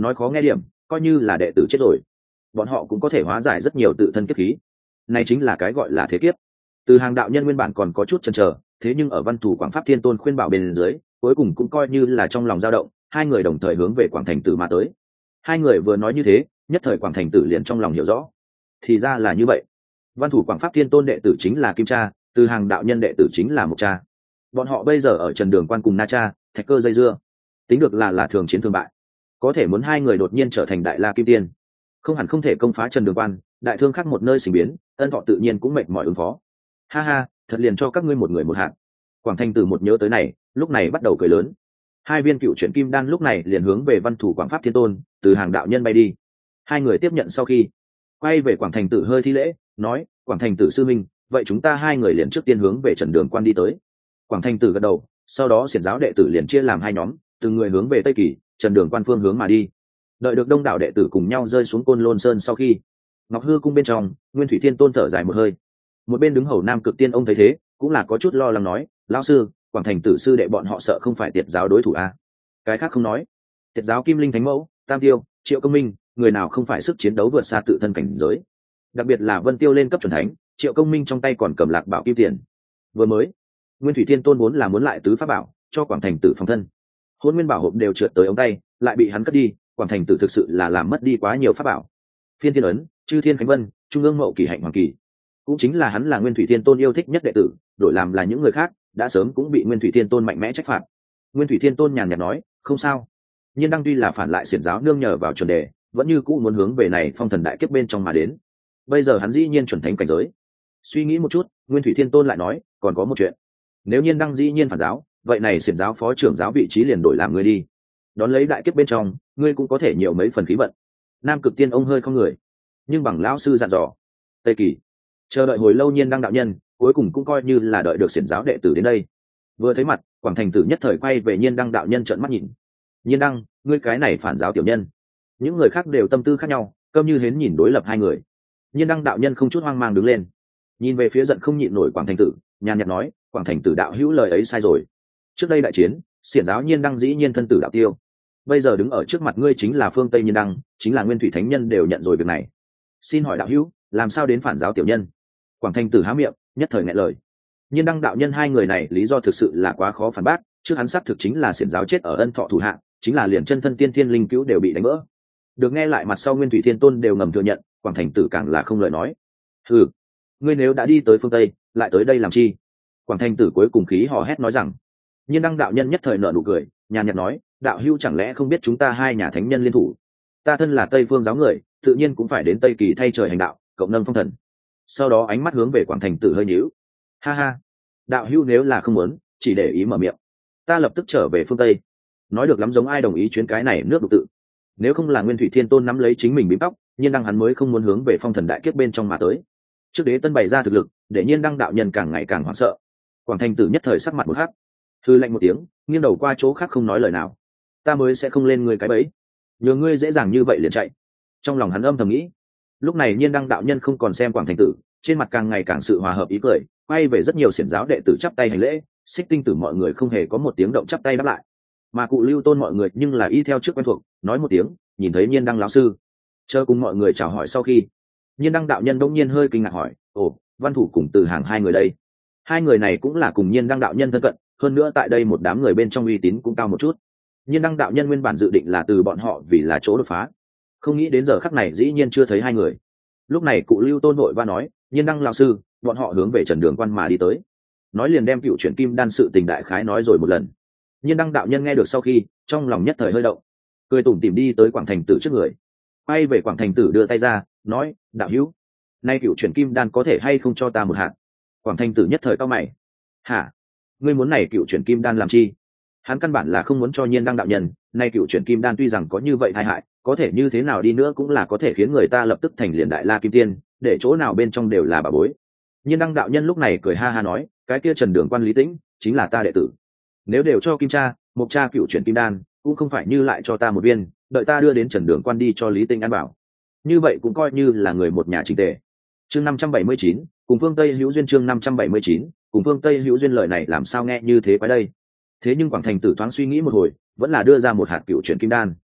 nói khó nghe điểm coi như là đệ tử chết rồi bọn họ cũng có thể hóa giải rất nhiều tự thân kiếp khí. Này chính là cái gọi là thế kiếp. Từ Hàng đạo nhân nguyên bản còn có chút chần chờ, thế nhưng ở Văn Thủ Quảng Pháp Thiên Tôn khuyên bảo bên dưới, cuối cùng cũng coi như là trong lòng dao động, hai người đồng thời hướng về Quảng Thành Tử mà tới. Hai người vừa nói như thế, nhất thời Quảng Thành Tử liền trong lòng hiểu rõ. Thì ra là như vậy. Văn Thủ Quảng Pháp Thiên Tôn đệ tử chính là Kim Cha, Từ Hàng đạo nhân đệ tử chính là Mộc Cha. Bọn họ bây giờ ở Trần Đường Quan cùng Na Cha, Thạch Cơ dây dưa, tính được là là thường chiến thường bại. Có thể muốn hai người đột nhiên trở thành đại la kim tiên, không hẳn không thể công phá Trần Đường Quan, đại thương khác một nơi sinh biến, Ân Thọ tự nhiên cũng mệt mỏi ứng phó. Ha ha, thật liền cho các ngươi một người một hạt. Quảng Thành Tử một nhớ tới này, lúc này bắt đầu cười lớn. Hai viên cựu chuyển kim đan lúc này liền hướng về Văn Thủ Quảng Pháp Thiên Tôn, Từ Hàng đạo nhân bay đi. Hai người tiếp nhận sau khi quay về Quảng Thành Tử hơi thi lễ, nói: Quảng Thành Tử sư minh, vậy chúng ta hai người liền trước tiên hướng về Trần Đường Quan đi tới. Quảng Thành Tử gật đầu, sau đó xiển giáo đệ tử liền chia làm hai nhóm, từng người hướng về Tây Kỳ, Trần Đường Quan phương hướng mà đi. Đợi được đông đảo đệ tử cùng nhau rơi xuống Côn Lôn Sơn sau khi, Ngọc Hư cung bên trong, Nguyên Thủy Thiên Tôn thở dài một hơi. Một bên đứng hầu Nam Cực Tiên ông thấy thế, cũng là có chút lo lắng nói: lão sư, Quảng Thành Tử sư đệ bọn họ sợ không phải Tiệt giáo đối thủ à? Cái khác không nói, Tiệt giáo Kim Linh Thánh Mẫu, Tam Tiêu, Triệu Công Minh, người nào không phải sức chiến đấu vượt xa tự thân cảnh giới. Đặc biệt là Vân Tiêu lên cấp chuẩn thánh, Triệu Công Minh trong tay còn cầm Lạc Bảo Kim Tiền. Vừa mới, Nguyên Thủy Thiên Tôn muốn là muốn lại tứ pháp bảo cho Quảng Thành Tử phòng thân, Hôn Nguyên Bảo hộp đều trượt tới ống tay, lại bị hắn cất đi. Quảng Thành Tử thực sự là làm mất đi quá nhiều pháp bảo. Phiên Thiên Ấn, Chư Thiên Khánh Vân, Trung ương Mậu Kỳ Hạnh Hoàng Kỳ, cũng chính là hắn là Nguyên Thủy Thiên Tôn yêu thích nhất đệ tử, đổi làm là những người khác đã sớm cũng bị Nguyên Thủy Thiên Tôn mạnh mẽ trách phạt. Nguyên Thủy Thiên Tôn nhàn nhạt nói: không sao. Nhiên Đăng tuy là phản lại xiển giáo nương nhờ vào chuẩn đề, vẫn như cũ muốn hướng về này phong thần đại kiếp bên trong mà đến. Bây giờ hắn dĩ nhiên chuẩn thánh cảnh giới. Suy nghĩ một chút, Nguyên Thủy Thiên Tôn lại nói: còn có một chuyện, nếu Nhiên Đăng dĩ nhiên phản giáo, vậy này xiển giáo phó trưởng giáo vị trí liền đổi làm ngươi đi. Đón lấy đại kiếp bên trong, ngươi cũng có thể nhiều mấy phần khí vận. Nam Cực Tiên ông hơi không người, nhưng bằng lão sư dặn dò, Tây Kỳ chờ đợi hồi lâu Nhiên Đăng đạo nhân, cuối cùng cũng coi như là đợi được xiển giáo đệ tử đến đây. Vừa thấy mặt, Quảng Thành Tử nhất thời quay về Nhiên Đăng đạo nhân trợn mắt nhìn. Nhiên Đăng, ngươi cái này phản giáo tiểu nhân. Những người khác đều tâm tư khác nhau, câm như hến nhìn đối lập hai người. Nhiên Đăng đạo nhân không chút hoang mang đứng lên, nhìn về phía giận không nhịn nổi Quảng Thành Tử, nhàn nhạt nói: Quảng Thành Tử đạo hữu lời ấy sai rồi. Trước đây đại chiến, xiển giáo Nhiên Đăng dĩ nhiên thân tử đạo tiêu. Bây giờ đứng ở trước mặt ngươi chính là phương Tây Nhiên Đăng, chính là Nguyên Thủy Thánh Nhân đều nhận rồi việc này. Xin hỏi đạo hữu, làm sao đến phản giáo tiểu nhân? Quảng Thành Tử há miệng, nhất thời nghẹn lời. Nhiên Đăng đạo nhân hai người này lý do thực sự là quá khó phản bác, trước hắn xác thực chính là xiển giáo chết ở Ân Thọ thủ hạ, chính là liền chân thân tiên thiên linh cứu đều bị đánh vỡ. Được nghe lại mặt sau Nguyên Thủy Thiên Tôn đều ngầm thừa nhận, Quảng Thành Tử càng là không lời nói. Ừ, ngươi nếu đã đi tới phương Tây, lại tới đây làm chi? Quảng Thành Tử cuối cùng khí hò hét nói rằng. Nhiên Đăng đạo nhân nhất thời nở nụ cười, nhàn nhạt nói: đạo hữu chẳng lẽ không biết chúng ta hai nhà thánh nhân liên thủ? Ta thân là Tây phương giáo người, tự nhiên cũng phải đến Tây Kỳ thay trời hành đạo, cộng nâng phong thần. Sau đó ánh mắt hướng về Quảng Thành Tử hơi nhíu. Ha ha, đạo hữu nếu là không muốn, chỉ để ý mở miệng, ta lập tức trở về phương Tây. Nói được lắm giống ai đồng ý chuyến cái này nước đục tự. Nếu không là Nguyên Thủy Thiên Tôn nắm lấy chính mình bím tóc, Nhiên Đăng hắn mới không muốn hướng về phong thần đại kiếp bên trong mà tới. Trước đế tân bày ra thực lực, để Nhiên Đăng đạo nhân càng ngày càng hoảng sợ. Quảng Thành Tử nhất thời sắc mặt một hắc, hư lạnh một tiếng, nghiêng đầu qua chỗ khác không nói lời nào. Ta mới sẽ không lên ngươi cái bẫy, nhờ ngươi dễ dàng như vậy liền chạy. Trong lòng hắn âm thầm nghĩ. Lúc này Nhiên Đăng đạo nhân không còn xem Quảng Thành Tử, trên mặt càng ngày càng sự hòa hợp ý cười, quay về rất nhiều xiển giáo đệ tử chắp tay hành lễ. Xích Tinh Tử mọi người không hề có một tiếng động chắp tay đáp lại, mà Cụ Lưu Tôn mọi người nhưng là y theo trước quen thuộc, nói một tiếng, nhìn thấy Nhiên Đăng lão sư. Chờ cùng mọi người chào hỏi sau khi, Nhiên Đăng đạo nhân đông nhiên hơi kinh ngạc hỏi: ồ, Văn Thủ cùng Từ Hàng hai người đây? Hai người này cũng là cùng Nhiên Đăng đạo nhân thân cận, hơn nữa tại đây một đám người bên trong uy tín cũng cao một chút. Nhiên Đăng đạo nhân nguyên bản dự định là từ bọn họ vì là chỗ đột phá, không nghĩ đến giờ khắc này dĩ nhiên chưa thấy hai người. Lúc này Cụ Lưu Tôn vội va nói: Nhiên Đăng lão sư, bọn họ hướng về Trần Đường Quan mà đi tới. Nói liền đem cựu chuyển kim đan sự tình đại khái nói rồi một lần. Nhiên Đăng đạo nhân nghe được sau khi, trong lòng nhất thời hơi động, cười tủm tỉm đi tới Quảng Thành Tử trước người, quay về Quảng Thành Tử đưa tay ra, nói: đạo hữu, nay cựu chuyển kim đan có thể hay không cho ta một hạt? Quảng Thành Tử nhất thời cau mày: hả? Ngươi muốn này cựu chuyển kim đan làm chi? Hắn căn bản là không muốn cho Nhiên Đăng đạo nhân, nay cựu chuyển kim đan tuy rằng có như vậy tai hại, có thể như thế nào đi nữa cũng là có thể khiến người ta lập tức thành liền đại la kim tiên, để chỗ nào bên trong đều là bà bối. Nhiên Đăng đạo nhân lúc này cười ha ha nói: cái kia Trần Đường Quan Lý Tĩnh chính là ta đệ tử, nếu đều cho Kim Cha, Mộc Cha cựu chuyển kim đan, cũng không phải như lại cho ta một viên, đợi ta đưa đến Trần Đường Quan đi cho Lý Tĩnh ăn bảo, như vậy cũng coi như là người một nhà chính tề. Chương năm trăm bảy mươi chín, cùng phương Tây hữu duyên. Chương năm trăm bảy mươi chín, cùng phương Tây hữu duyên. Lời này làm sao nghe như thế quái đây? Thế nhưng Quảng Thành Tử thoáng suy nghĩ một hồi, vẫn là đưa ra một hạt cựu chuyển kim đan.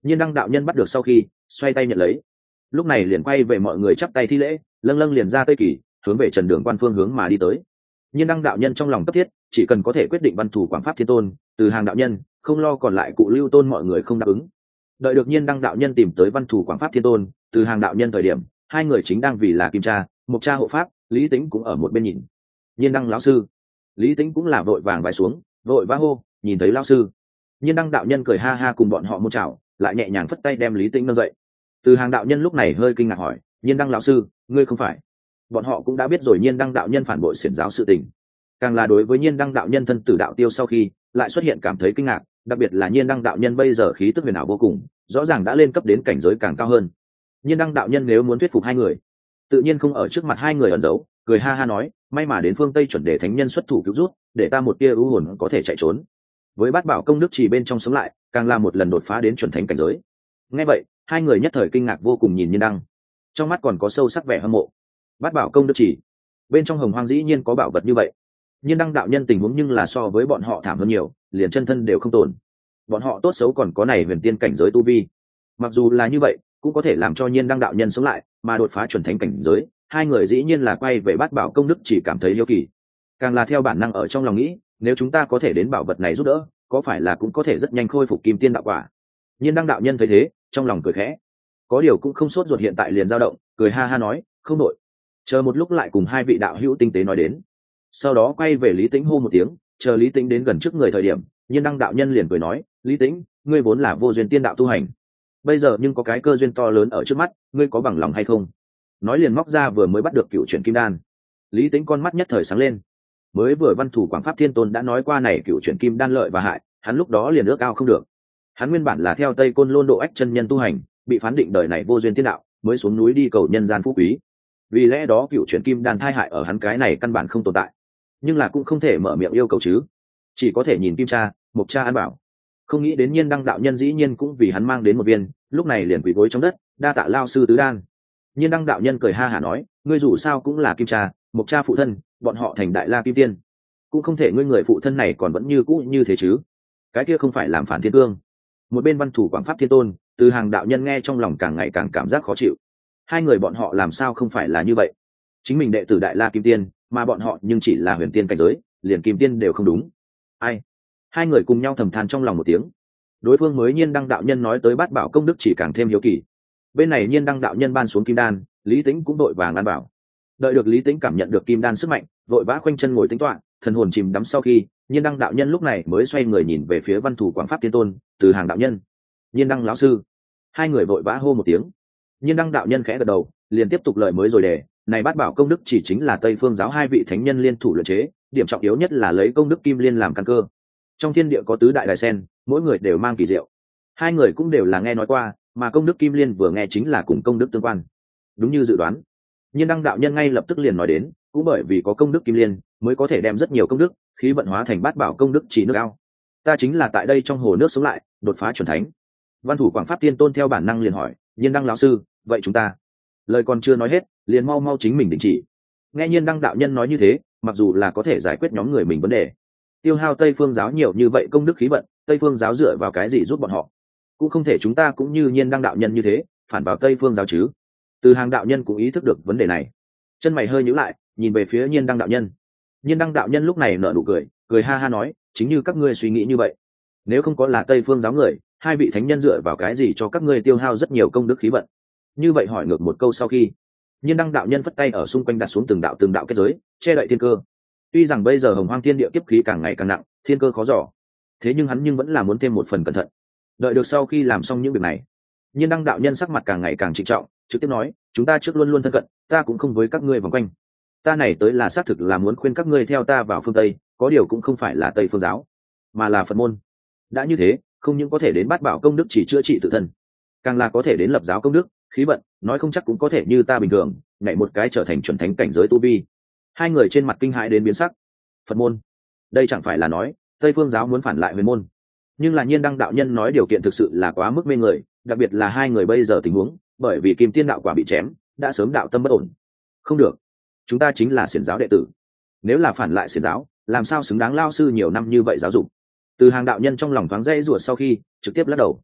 Nhiên đăng đạo nhân bắt được sau khi xoay tay nhận lấy, lúc này liền quay về mọi người chắp tay thi lễ, lâng lâng liền ra tây kỳ, hướng về trần đường quan phương hướng mà đi tới. Nhiên đăng đạo nhân trong lòng cấp thiết, chỉ cần có thể quyết định văn thủ quảng pháp thiên tôn, từ hàng đạo nhân không lo còn lại cụ lưu tôn mọi người không đáp ứng. Đợi được nhiên đăng đạo nhân tìm tới văn thủ quảng pháp thiên tôn, từ hàng đạo nhân thời điểm, hai người chính đang vì là kim cha mục cha hộ pháp, lý tính cũng ở một bên nhìn. Nhiên đăng lão sư, lý tính cũng là vội vàng vái xuống, vội vã hô, nhìn thấy lão sư. Nhiên đăng đạo nhân cười ha ha cùng bọn họ môn chào, lại nhẹ nhàng phất tay đem lý tính nâng dậy. Từ hàng đạo nhân lúc này hơi kinh ngạc hỏi, nhiên đăng lão sư, ngươi không phải? Bọn họ cũng đã biết rồi nhiên đăng đạo nhân phản bội xiển giáo sự tình, càng là đối với nhiên đăng đạo nhân thân tử đạo tiêu sau khi lại xuất hiện cảm thấy kinh ngạc, đặc biệt là nhiên đăng đạo nhân bây giờ khí tức huyền ảo vô cùng, rõ ràng đã lên cấp đến cảnh giới càng cao hơn. Nhiên đăng đạo nhân nếu muốn thuyết phục hai người, tự nhiên không ở trước mặt hai người ẩn giấu, cười ha ha nói, may mà đến phương Tây chuẩn đề thánh nhân xuất thủ cứu rút, để ta một tia ưu hồn có thể chạy trốn. Với bát bảo công đức chỉ bên trong sống lại, càng là một lần đột phá đến chuẩn thánh cảnh giới. Nghe vậy, hai người nhất thời kinh ngạc vô cùng nhìn nhiên đăng, trong mắt còn có sâu sắc vẻ hâm mộ. Bát bảo công đức chỉ bên trong hồng hoang dĩ nhiên có bảo vật như vậy. Nhiên đăng đạo nhân tình huống nhưng là so với bọn họ thảm hơn nhiều, liền chân thân đều không tồn. Bọn họ tốt xấu còn có này huyền tiên cảnh giới tu vi, mặc dù là như vậy cũng có thể làm cho nhiên đăng đạo nhân sống lại mà đột phá chuẩn thánh cảnh giới. Hai người dĩ nhiên là quay về bát bảo công đức chỉ cảm thấy yêu kỳ, càng là theo bản năng ở trong lòng nghĩ, nếu chúng ta có thể đến bảo vật này giúp đỡ, có phải là cũng có thể rất nhanh khôi phục kim tiên đạo quả. Nhiên đăng đạo nhân thấy thế, trong lòng cười khẽ, có điều cũng không sốt ruột hiện tại liền dao động, cười ha ha nói, không đội, chờ một lúc lại cùng hai vị đạo hữu tinh tế nói đến. Sau đó quay về lý tĩnh hô một tiếng, chờ lý tĩnh đến gần trước người thời điểm, nhiên đăng đạo nhân liền cười nói, lý tĩnh, ngươi vốn là vô duyên tiên đạo tu hành, bây giờ nhưng có cái cơ duyên to lớn ở trước mắt, ngươi có bằng lòng hay không? Nói liền móc ra vừa mới bắt được cựu chuyển kim đan. Lý tĩnh con mắt nhất thời sáng lên, mới vừa văn thủ quảng pháp thiên tôn đã nói qua này cựu chuyển kim đan lợi và hại, hắn lúc đó liền ước ao không được. Hắn nguyên bản là theo tây côn lôn độ ách chân nhân tu hành, bị phán định đời này vô duyên tiên đạo, mới xuống núi đi cầu nhân gian phú quý, vì lẽ đó cựu chuyển kim đan thai hại ở hắn cái này căn bản không tồn tại, nhưng là cũng không thể mở miệng yêu cầu chứ, chỉ có thể nhìn kim cha mục cha an bảo. Không nghĩ đến nhiên đăng đạo nhân dĩ nhiên cũng vì hắn mang đến một viên, lúc này liền quỳ gối trong đất, đa tạ lao sư tứ đan. Nhiên đăng đạo nhân cười ha hả nói, ngươi dù sao cũng là kim cha mục cha phụ thân, bọn họ thành đại la kim tiên, cũng không thể ngươi người phụ thân này còn vẫn như cũ như thế chứ, cái kia không phải làm phản thiên cương. Một bên văn thủ quảng pháp thiên tôn, từ hàng đạo nhân nghe trong lòng càng ngày càng cảm giác khó chịu. Hai người bọn họ làm sao không phải là như vậy, chính mình đệ tử đại la kim tiên mà bọn họ nhưng chỉ là huyền tiên cảnh giới, liền kim tiên đều không đúng. Ai? Hai người cùng nhau thầm than trong lòng một tiếng. Đối phương mới nhiên đăng đạo nhân nói tới bát bảo công đức chỉ càng thêm hiếu kỳ. Bên này nhiên đăng đạo nhân ban xuống kim đan, lý tĩnh cũng đội vàng ăn bảo. Đợi được lý tĩnh cảm nhận được kim đan sức mạnh, vội vã khoanh chân ngồi tính toán, thần hồn chìm đắm sau khi, nhiên đăng đạo nhân lúc này mới xoay người nhìn về phía văn thủ quảng pháp thiên tôn, từ hàng đạo nhân, nhiên đăng lão sư. Hai người vội vã hô một tiếng. Nhiên đăng đạo nhân khẽ gật đầu, liền tiếp tục lời mới rồi đề, này bát bảo công đức chỉ chính là tây phương giáo hai vị thánh nhân liên thủ luyện chế, điểm trọng yếu nhất là lấy công đức kim liên làm căn cơ. Trong thiên địa có tứ đại đài sen, mỗi người đều mang kỳ diệu, hai người cũng đều là nghe nói qua, mà công đức kim liên vừa nghe chính là cùng công đức tương quan. Đúng như dự đoán, nhiên đăng đạo nhân ngay lập tức liền nói đến, cũng bởi vì có công đức kim liên mới có thể đem rất nhiều công đức khí vận hóa thành bát bảo công đức chỉ nước ao. Ta chính là tại đây trong hồ nước sống lại, đột phá chuẩn thánh. Văn thủ quảng pháp tiên tôn theo bản năng liền hỏi, nhiên đăng lão sư, vậy chúng ta? Lời còn chưa nói hết, liền mau mau chính mình đình chỉ. Nghe nhiên đăng đạo nhân nói như thế, mặc dù là có thể giải quyết nhóm người mình vấn đề, tiêu hao tây phương giáo nhiều như vậy công đức khí vận, tây phương giáo dựa vào cái gì giúp bọn họ? Cũng không thể chúng ta cũng như nhiên đăng đạo nhân như thế phản vào tây phương giáo chứ. Từ hàng đạo nhân cũng ý thức được vấn đề này, chân mày hơi nhíu lại, nhìn về phía nhiên đăng đạo nhân. Nhiên đăng đạo nhân lúc này nở nụ cười, cười ha ha nói, chính như các ngươi suy nghĩ như vậy, nếu không có là tây phương giáo người, hai vị thánh nhân dựa vào cái gì cho các ngươi tiêu hao rất nhiều công đức khí vận? Như vậy hỏi ngược một câu sau khi, nhiên đăng đạo nhân phất tay ở xung quanh đặt xuống từng đạo từng đạo kết giới, che đậy thiên cơ. Tuy rằng bây giờ hồng hoang thiên địa kiếp khí càng ngày càng nặng, thiên cơ khó dò, thế nhưng hắn nhưng vẫn là muốn thêm một phần cẩn thận. Đợi được sau khi làm xong những việc này, nhiên đăng đạo nhân sắc mặt càng ngày càng trịnh trọng, trực tiếp nói, chúng ta trước luôn luôn thân cận, ta cũng không với các ngươi vòng quanh. Ta này tới là xác thực là muốn khuyên các ngươi theo ta vào phương Tây, có điều cũng không phải là Tây phương giáo, mà là Phật môn. Đã như thế, không những có thể đến bát bảo công đức chỉ chữa trị tự thân, càng là có thể đến lập giáo công đức khí vận, nói không chắc cũng có thể như ta bình thường nhảy một cái trở thành chuẩn thánh cảnh giới tu vi. Hai người trên mặt kinh hãi đến biến sắc. Phật môn? Đây chẳng phải là nói Tây phương giáo muốn phản lại huyền môn? Nhưng là nhiên đăng đạo nhân nói điều kiện thực sự là quá mức mê người, đặc biệt là hai người bây giờ tình huống, bởi vì kim tiên đạo quả bị chém, đã sớm đạo tâm bất ổn. Không được, chúng ta chính là xiển giáo đệ tử, nếu là phản lại xiển giáo, làm sao xứng đáng lao sư nhiều năm như vậy giáo dục? Từ hàng đạo nhân trong lòng thoáng dây rủa sau khi trực tiếp lắc đầu.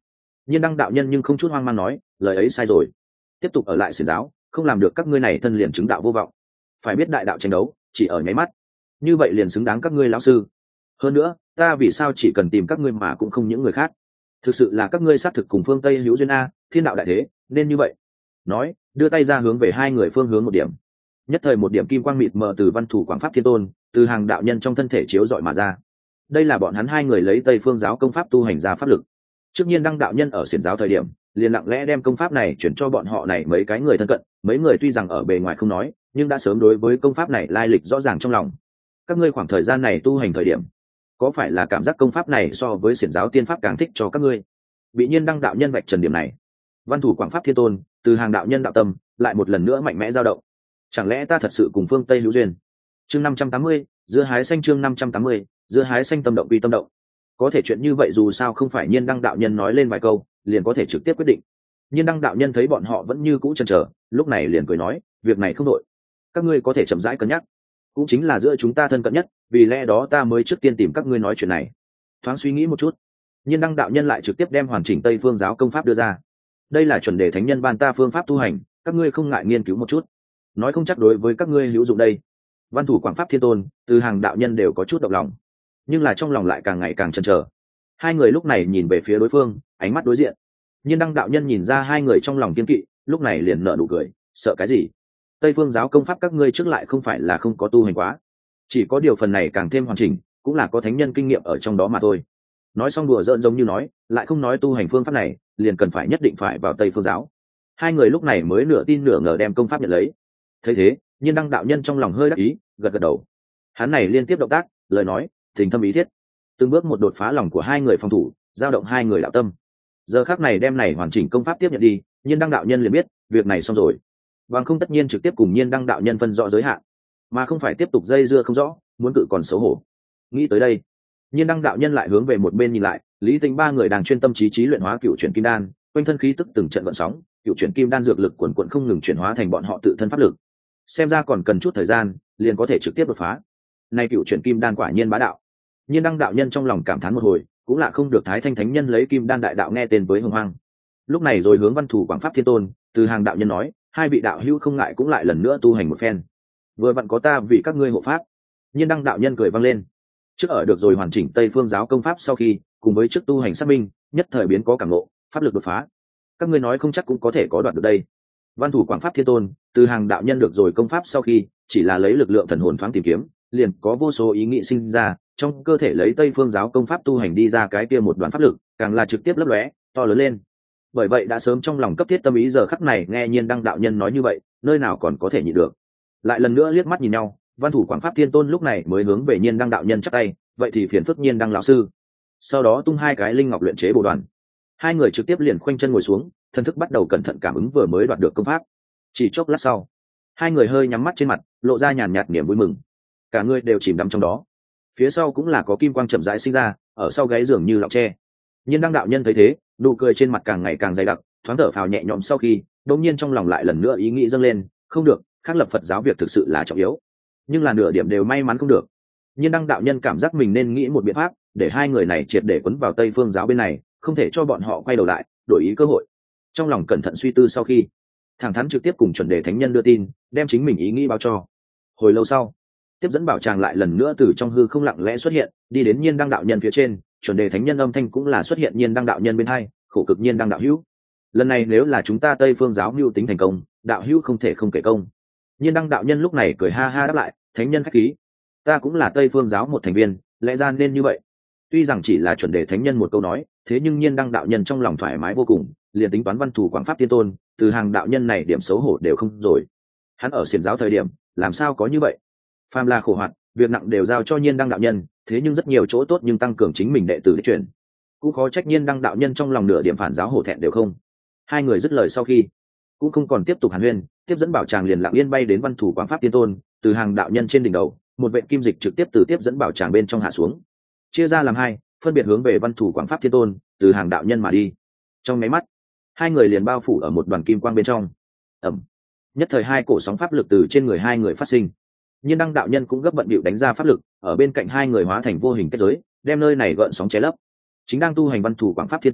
Nhiên đăng đạo nhân nhưng không chút hoang mang nói, lời ấy sai rồi, tiếp tục ở lại xiển giáo không làm được các ngươi này thân liền chứng đạo vô vọng, phải biết đại đạo tranh đấu chỉ ở nháy mắt, như vậy liền xứng đáng các ngươi lão sư. Hơn nữa ta vì sao chỉ cần tìm các ngươi mà cũng không những người khác, thực sự là các ngươi xác thực cùng phương Tây hữu duyên a, thiên đạo đại thế nên như vậy. Nói đưa tay ra hướng về hai người phương hướng một điểm, nhất thời một điểm kim quang mịt mờ từ Văn Thủ Quảng Pháp Thiên Tôn từ hàng đạo nhân trong thân thể chiếu rọi mà ra. Đây là bọn hắn hai người lấy Tây Phương giáo công pháp tu hành ra pháp lực. Trước Nhiên đăng đạo nhân ở xiển giáo thời điểm liền lặng lẽ đem công pháp này chuyển cho bọn họ này mấy cái người thân cận, mấy người tuy rằng ở bề ngoài không nói nhưng đã sớm đối với công pháp này lai lịch rõ ràng trong lòng. Các ngươi khoảng thời gian này tu hành thời điểm có phải là cảm giác công pháp này so với xiển giáo tiên pháp càng thích cho các ngươi? Bị Nhiên đăng đạo nhân vạch trần điểm này, Văn Thủ Quảng Pháp Thiên Tôn từ hàng đạo nhân đạo tâm lại một lần nữa mạnh mẽ dao động. Chẳng lẽ ta thật sự cùng phương Tây hữu duyên? Chương năm trăm tám mươi, dưa hái xanh. Chương năm trăm tám mươi, dưa hái xanh. Tâm động quy tâm động. Có thể chuyện như vậy dù sao không phải Nhiên đăng đạo nhân nói lên vài câu liền có thể trực tiếp quyết định. Nhiên đăng đạo nhân thấy bọn họ vẫn như cũ chần chờ, lúc này liền cười nói, việc này không đội, các ngươi có thể chậm rãi cân nhắc, cũng chính là giữa chúng ta thân cận nhất, vì lẽ đó ta mới trước tiên tìm các ngươi nói chuyện này. Thoáng suy nghĩ một chút, Nhiên đăng đạo nhân lại trực tiếp đem hoàn chỉnh Tây Phương giáo công pháp đưa ra. Đây là chuẩn đề thánh nhân ban ta phương pháp tu hành, các ngươi không ngại nghiên cứu một chút, nói không chắc đối với các ngươi hữu dụng đây. Văn Thủ Quảng Pháp Thiên Tôn từ hàng đạo nhân đều có chút động lòng, nhưng là trong lòng lại càng ngày càng chần chờ. Hai người lúc này nhìn về phía đối phương, ánh mắt đối diện. Nhiên đăng đạo nhân nhìn ra hai người trong lòng kiên kỵ, lúc này liền nở nụ cười, sợ cái gì? Tây Phương giáo công pháp các ngươi trước lại không phải là không có tu hành quá, chỉ có điều phần này càng thêm hoàn chỉnh, cũng là có thánh nhân kinh nghiệm ở trong đó mà thôi. Nói xong đùa giỡn giống như nói, lại không nói tu hành phương pháp này liền cần phải nhất định phải vào Tây Phương giáo. Hai người lúc này mới nửa tin nửa ngờ đem công pháp nhận lấy. Thấy thế, Nhiên đăng đạo nhân trong lòng hơi đắc ý, gật gật đầu. Hắn này liên tiếp động tác, lời nói tình thâm ý thiết, từng bước một đột phá lòng của hai người phòng thủ, giao động hai người đạo tâm. Giờ khắc này đem này hoàn chỉnh công pháp tiếp nhận đi, Nhiên đăng đạo nhân liền biết việc này xong rồi, bằng không tất nhiên trực tiếp cùng Nhiên đăng đạo nhân phân rõ giới hạn, mà không phải tiếp tục dây dưa không rõ, muốn cự còn xấu hổ. Nghĩ tới đây, Nhiên đăng đạo nhân lại hướng về một bên nhìn lại, Lý Tinh ba người đang chuyên tâm trí trí luyện hóa cựu chuyển kim đan, quanh thân khí tức từng trận vận sóng, cựu chuyển kim đan dược lực quần quần không ngừng chuyển hóa thành bọn họ tự thân pháp lực. Xem ra còn cần chút thời gian, liền có thể trực tiếp đột phá. Nay cựu chuyển kim đan quả nhiên bá đạo. Nhiên đăng đạo nhân trong lòng cảm thán một hồi, cũng là không được Thái Thanh thánh nhân lấy kim đan đại đạo nghe tên với hưng hoang. Lúc này rồi hướng Văn Thủ Quảng Pháp Thiên Tôn từ hàng đạo nhân nói, hai vị đạo hữu không ngại cũng lại lần nữa tu hành một phen, vừa vặn có ta vì các ngươi hộ pháp. Nhiên đăng đạo nhân cười vang lên. Trước ở được rồi hoàn chỉnh Tây Phương giáo công pháp sau khi, cùng với trước tu hành xác minh, nhất thời biến có cảm ngộ, pháp lực đột phá. Các ngươi nói không chắc cũng có thể có đoạt được đây. Văn Thủ Quảng Pháp Thiên Tôn từ hàng đạo nhân được rồi công pháp sau khi, chỉ là lấy lực lượng thần hồn thoáng tìm kiếm, liền có vô số ý nghĩ sinh ra, trong cơ thể lấy Tây Phương giáo công pháp tu hành đi ra cái kia một đoàn pháp lực, càng là trực tiếp lấp lóe, to lớn lên. Bởi vậy đã sớm trong lòng cấp thiết tâm ý, giờ khắc này nghe Nhiên đăng đạo nhân nói như vậy, nơi nào còn có thể nhịn được. Lại lần nữa liếc mắt nhìn nhau, Văn Thủ Quảng Pháp Thiên Tôn lúc này mới hướng về Nhiên đăng đạo nhân chắp tay, vậy thì phiền phức Nhiên đăng lão sư. Sau đó tung hai cái linh ngọc luyện chế bồ đoàn, hai người trực tiếp liền khoanh chân ngồi xuống, thân thức bắt đầu cẩn thận cảm ứng vừa mới đoạt được công pháp. Chỉ chốc lát sau, hai người hơi nhắm mắt trên mặt, lộ ra nhàn nhạt niềm vui mừng, cả người đều chìm đắm trong đó. Phía sau cũng là có kim quang chậm rãi sinh ra, ở sau gáy dường như lọng tre. Nhiên đăng đạo nhân thấy thế, nụ cười trên mặt càng ngày càng dày đặc, thoáng thở phào nhẹ nhõm sau khi, đột nhiên trong lòng lại lần nữa ý nghĩ dâng lên, không được, khắc lập Phật giáo việc thực sự là trọng yếu, nhưng là nửa điểm đều may mắn không được. Nhiên đăng đạo nhân cảm giác mình nên nghĩ một biện pháp để hai người này triệt để quấn vào Tây Phương giáo bên này, không thể cho bọn họ quay đầu lại, đổi ý cơ hội. Trong lòng cẩn thận suy tư sau khi, thẳng thắn trực tiếp cùng chuẩn đề thánh nhân đưa tin, đem chính mình ý nghĩ báo cho. Hồi lâu sau, tiếp dẫn bảo tràng lại lần nữa từ trong hư không lặng lẽ xuất hiện, đi đến Nhiên đăng đạo nhân phía trên, chuẩn đề thánh nhân âm thanh cũng là xuất hiện Nhiên đăng đạo nhân bên hai, khổ cực Nhiên đăng đạo hữu, lần này nếu là chúng ta Tây Phương giáo mưu tính thành công, đạo hữu không thể không kể công. Nhiên đăng đạo nhân lúc này cười ha ha đáp lại, thánh nhân khách khí, ta cũng là Tây Phương giáo một thành viên, lẽ ra nên như vậy. Tuy rằng chỉ là chuẩn đề thánh nhân một câu nói, thế nhưng Nhiên đăng đạo nhân trong lòng thoải mái vô cùng, liền tính toán Văn Thủ Quảng Pháp Thiên Tôn từ hàng đạo nhân này điểm xấu hổ đều không rồi. Hắn ở xiển giáo thời điểm làm sao có như vậy, phàm là khổ hoạt, việc nặng đều giao cho Nhiên đăng đạo nhân, thế nhưng rất nhiều chỗ tốt nhưng tăng cường chính mình đệ tử đi chuyển, cũng khó trách Nhiên đăng đạo nhân trong lòng nửa điểm phản giáo hổ thẹn đều không. Hai người dứt lời sau khi, cũng không còn tiếp tục hàn huyên, tiếp dẫn bảo tràng liền lặng yên bay đến Văn Thủ Quảng Pháp Thiên Tôn từ hàng đạo nhân trên đỉnh đầu, một vệt kim dịch trực tiếp từ tiếp dẫn bảo tràng bên trong hạ xuống, chia ra làm hai, phân biệt hướng về Văn Thủ Quảng Pháp Thiên Tôn từ hàng đạo nhân mà đi. Trong máy mắt, hai người liền bao phủ ở một đoàn kim quang bên trong. Ẩm, nhất thời hai cổ sóng pháp lực từ trên người hai người phát sinh. Nhiên đăng đạo nhân cũng gấp bận bịu đánh ra pháp lực, ở bên cạnh hai người hóa thành vô hình kết giới, đem nơi này gợn sóng che lấp. Chính đang tu hành Văn Thủ Quảng Pháp Thiên Tôn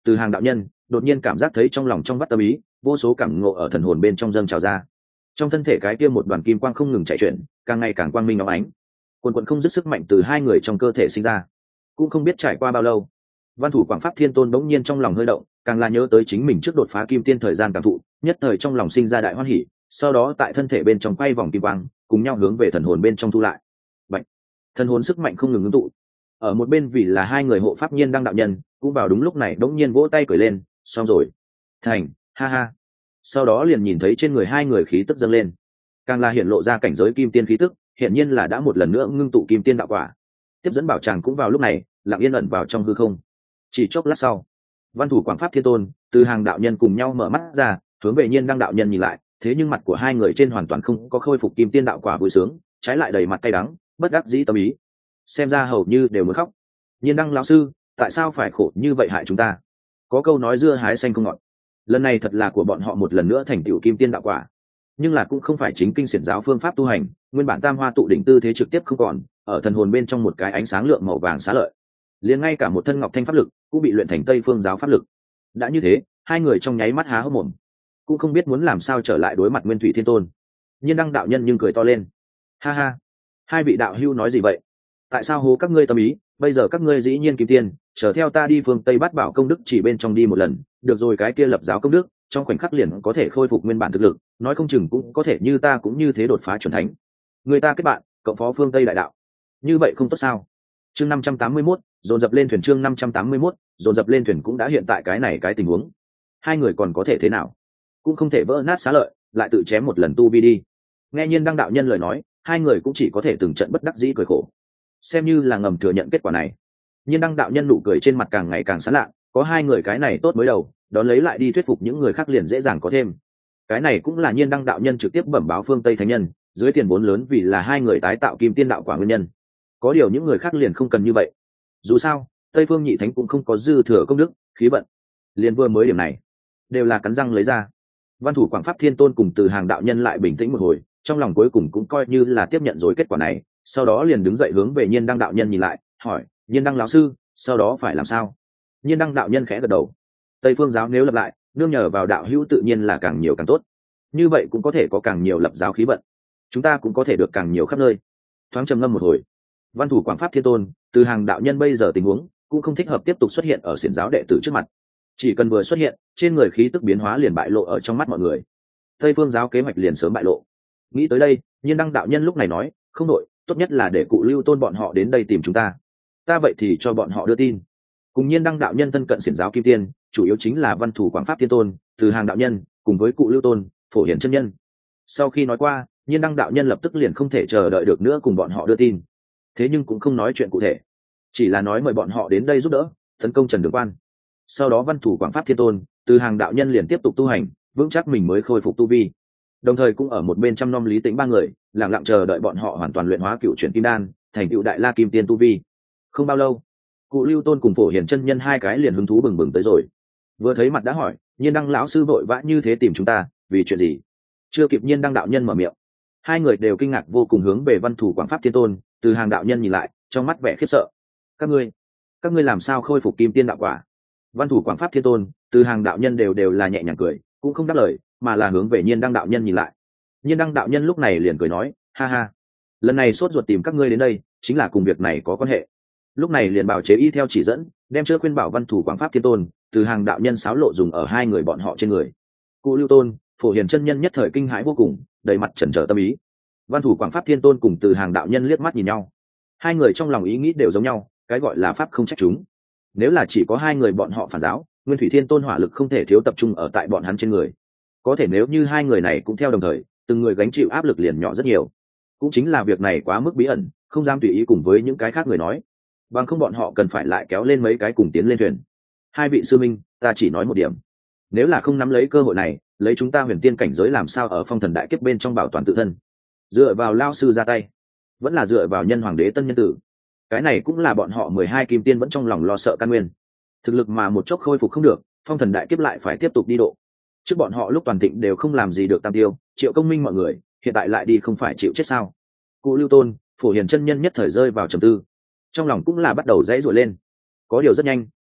Từ Hàng đạo nhân đột nhiên cảm giác thấy trong lòng trong vắt tâm ý, vô số cảm ngộ ở thần hồn bên trong dâng trào ra. Trong thân thể cái kia một đoàn kim quang không ngừng chạy chuyển, càng ngày càng quang minh óng ánh, quần quần không dứt sức mạnh từ hai người trong cơ thể sinh ra. Cũng không biết trải qua bao lâu, Văn Thủ Quảng Pháp Thiên Tôn bỗng nhiên trong lòng hơi động, càng là nhớ tới chính mình trước đột phá kim tiên thời gian cảm thụ, nhất thời trong lòng sinh ra đại hoan hỉ, sau đó tại thân thể bên trong quay vòng kim quang, cùng nhau hướng về thần hồn bên trong thu lại. Vậy, thần hồn sức mạnh không ngừng ngưng tụ. Ở một bên vì là hai người hộ pháp Nhiên Đăng đạo nhân, cũng vào đúng lúc này bỗng nhiên vỗ tay cười lên, xong rồi, thành, ha ha. Sau đó liền nhìn thấy trên người hai người khí tức dâng lên, càng là hiện lộ ra cảnh giới kim tiên khí tức, hiện nhiên là đã một lần nữa ngưng tụ kim tiên đạo quả. Tiếp dẫn bảo tràng cũng vào lúc này lặng yên ẩn vào trong hư không. Chỉ chốc lát sau, Văn Thủ Quảng Pháp Thiên Tôn, Từ Hàng đạo nhân cùng nhau mở mắt ra, hướng về Nhiên Đăng đạo nhân nhìn lại, thế nhưng mặt của hai người trên hoàn toàn không có khôi phục kim tiên đạo quả vui sướng, trái lại đầy mặt cay đắng, bất đắc dĩ tâm ý, xem ra hầu như đều muốn khóc. Nhiên Đăng lão sư, tại sao phải khổ như vậy hại chúng ta? Có câu nói dưa hái xanh không ngọt, lần này thật là của bọn họ một lần nữa thành tựu kim tiên đạo quả, nhưng là cũng không phải chính kinh xiển giáo phương pháp tu hành, nguyên bản tam hoa tụ đỉnh tư thế trực tiếp không còn, ở thần hồn bên trong một cái ánh sáng lượng màu vàng xá lợi, liền ngay cả một thân ngọc thanh pháp lực cũng bị luyện thành tây phương giáo pháp lực. Đã như thế, hai người trong nháy mắt há hốc mồm, cũng không biết muốn làm sao trở lại đối mặt Nguyên Thủy Thiên Tôn. Nhiên Đăng đạo nhân nhưng cười to lên, ha ha, hai vị đạo hữu nói gì vậy? Tại sao hố các ngươi tâm ý? Bây giờ các ngươi dĩ nhiên kim tiên, chờ theo ta đi phương Tây Bát Bảo công đức chỉ bên trong đi một lần, được rồi, cái kia lập giáo công đức trong khoảnh khắc liền có thể khôi phục nguyên bản thực lực, nói không chừng cũng có thể như ta cũng như thế đột phá chuẩn thánh. Người ta kết bạn cộng phó phương Tây đại đạo, như vậy không tốt sao? Chương năm trăm tám mươi mốt, dồn dập lên thuyền. Chương năm trăm tám mươi mốt, dồn dập lên thuyền cũng đã hiện tại cái này cái tình huống, hai người còn có thể thế nào? Cũng không thể vỡ nát xá lợi, lại tự chém một lần tu vi đi. Nghe Nhiên Đăng đạo nhân lời nói, hai người cũng chỉ có thể từng trận bất đắc dĩ cười khổ, xem như là ngầm thừa nhận kết quả này. Nhiên Đăng đạo nhân nụ cười trên mặt càng ngày càng sán lạ, có hai người cái này tốt mới đầu, đón lấy lại đi thuyết phục những người khác liền dễ dàng có thêm. Cái này cũng là Nhiên Đăng đạo nhân trực tiếp bẩm báo phương Tây thánh nhân, dưới tiền vốn lớn vì là hai người tái tạo kim tiên đạo quả nguyên nhân. Có điều những người khác liền không cần như vậy. Dù sao, Tây phương nhị thánh cũng không có dư thừa công đức, khí vận. Liền vừa mới điểm này, đều là cắn răng lấy ra. Văn Thủ Quảng Pháp Thiên Tôn cùng Từ Hàng đạo nhân lại bình tĩnh một hồi, trong lòng cuối cùng cũng coi như là tiếp nhận rồi kết quả này, sau đó liền đứng dậy hướng về Nhiên Đăng đạo nhân nhìn lại, hỏi: "Nhiên Đăng lão sư, sau đó phải làm sao?" Nhiên Đăng đạo nhân khẽ gật đầu. Tây phương giáo nếu lập lại, nương nhờ vào đạo hữu tự nhiên là càng nhiều càng tốt. Như vậy cũng có thể có càng nhiều lập giáo khí vận, chúng ta cũng có thể được càng nhiều khắp nơi. Thoáng trầm ngâm một hồi, Văn Thủ Quảng Pháp Thiên Tôn, Từ Hàng đạo nhân bây giờ tình huống cũng không thích hợp tiếp tục xuất hiện ở xiển giáo đệ tử trước mặt. Chỉ cần vừa xuất hiện, trên người khí tức biến hóa liền bại lộ ở trong mắt mọi người. Tây phương giáo kế hoạch liền sớm bại lộ. Nghĩ tới đây, Nhiên Đăng đạo nhân lúc này nói: "Không đội, tốt nhất là để cụ Lưu Tôn bọn họ đến đây tìm chúng ta. Ta vậy thì cho bọn họ đưa tin." Cùng Nhiên Đăng đạo nhân thân cận xiển giáo kim tiên, chủ yếu chính là Văn Thủ Quảng Pháp Thiên Tôn, Từ Hàng đạo nhân, cùng với cụ Lưu Tôn, Phổ Hiển chân nhân. Sau khi nói qua, Nhiên Đăng đạo nhân lập tức liền không thể chờ đợi được nữa cùng bọn họ đưa tin. Thế nhưng cũng không nói chuyện cụ thể, chỉ là nói mời bọn họ đến đây giúp đỡ, tấn công Trần Đường Quan. Sau đó Văn Thủ Quảng Pháp Thiên Tôn, Từ Hàng đạo nhân liền tiếp tục tu hành, vững chắc mình mới khôi phục tu vi. Đồng thời cũng ở một bên chăm nom Lý Tĩnh ba người, lặng lặng chờ đợi bọn họ hoàn toàn luyện hóa cựu chuyển kim đan, thành cựu đại la kim tiên tu vi. Không bao lâu, cụ Lưu Tôn cùng Phổ Hiển chân nhân hai cái liền hứng thú bừng bừng tới rồi. Vừa thấy mặt đã hỏi: "Nhiên Đăng lão sư vội vã như thế tìm chúng ta, vì chuyện gì?" Chưa kịp Nhiên Đăng đạo nhân mở miệng, hai người đều kinh ngạc vô cùng hướng về Văn Thủ Quảng Pháp Thiên Tôn, Từ Hàng đạo nhân nhìn lại, trong mắt vẻ khiếp sợ. "Các ngươi, các ngươi làm sao khôi phục kim tiên đạo quả?" Văn Thủ Quảng Pháp Thiên Tôn, Từ Hàng đạo nhân đều đều là nhẹ nhàng cười, cũng không đáp lời, mà là hướng về Nhiên Đăng đạo nhân nhìn lại. Nhiên Đăng đạo nhân lúc này liền cười nói: "Ha ha, lần này sốt ruột tìm các ngươi đến đây, chính là cùng việc này có quan hệ." Lúc này liền bào chế y theo chỉ dẫn, đem chưa khuyên bảo Văn Thủ Quảng Pháp Thiên Tôn, Từ Hàng đạo nhân xáo lộ dùng ở hai người bọn họ trên người. Cụ Lưu Tôn, Phổ Hiển chân nhân nhất thời kinh hãi vô cùng, đầy mặt chần chờ tâm ý. Văn Thủ Quảng Pháp Thiên Tôn cùng Từ Hàng đạo nhân liếc mắt nhìn nhau, hai người trong lòng ý nghĩ đều giống nhau, cái gọi là pháp không trách chúng. Nếu là chỉ có hai người bọn họ phản giáo, Nguyên Thủy Thiên Tôn hỏa lực không thể thiếu tập trung ở tại bọn hắn trên người. Có thể nếu như hai người này cũng theo đồng thời, từng người gánh chịu áp lực liền nhỏ rất nhiều. Cũng chính là việc này quá mức bí ẩn, không dám tùy ý cùng với những cái khác người nói, bằng không bọn họ cần phải lại kéo lên mấy cái cùng tiến lên thuyền. Hai vị sư minh, ta chỉ nói một điểm, nếu là không nắm lấy cơ hội này, lấy chúng ta huyền tiên cảnh giới làm sao ở phong thần đại kiếp bên trong bảo toàn tự thân? Dựa vào lao sư ra tay, vẫn là dựa vào nhân hoàng đế tân nhân tử? Cái này cũng là bọn họ mười hai kim tiên vẫn trong lòng lo sợ căn nguyên. Thực lực mà một chốc khôi phục không được, phong thần đại kiếp lại phải tiếp tục đi độ. Trước bọn họ lúc toàn thịnh đều không làm gì được tam tiêu, Triệu Công Minh mọi người, hiện tại lại đi không phải chịu chết sao? Cụ Lưu Tôn, Phổ Hiển chân nhân nhất thời rơi vào trầm tư, trong lòng cũng là bắt đầu dãy rủa lên. Có điều rất nhanh,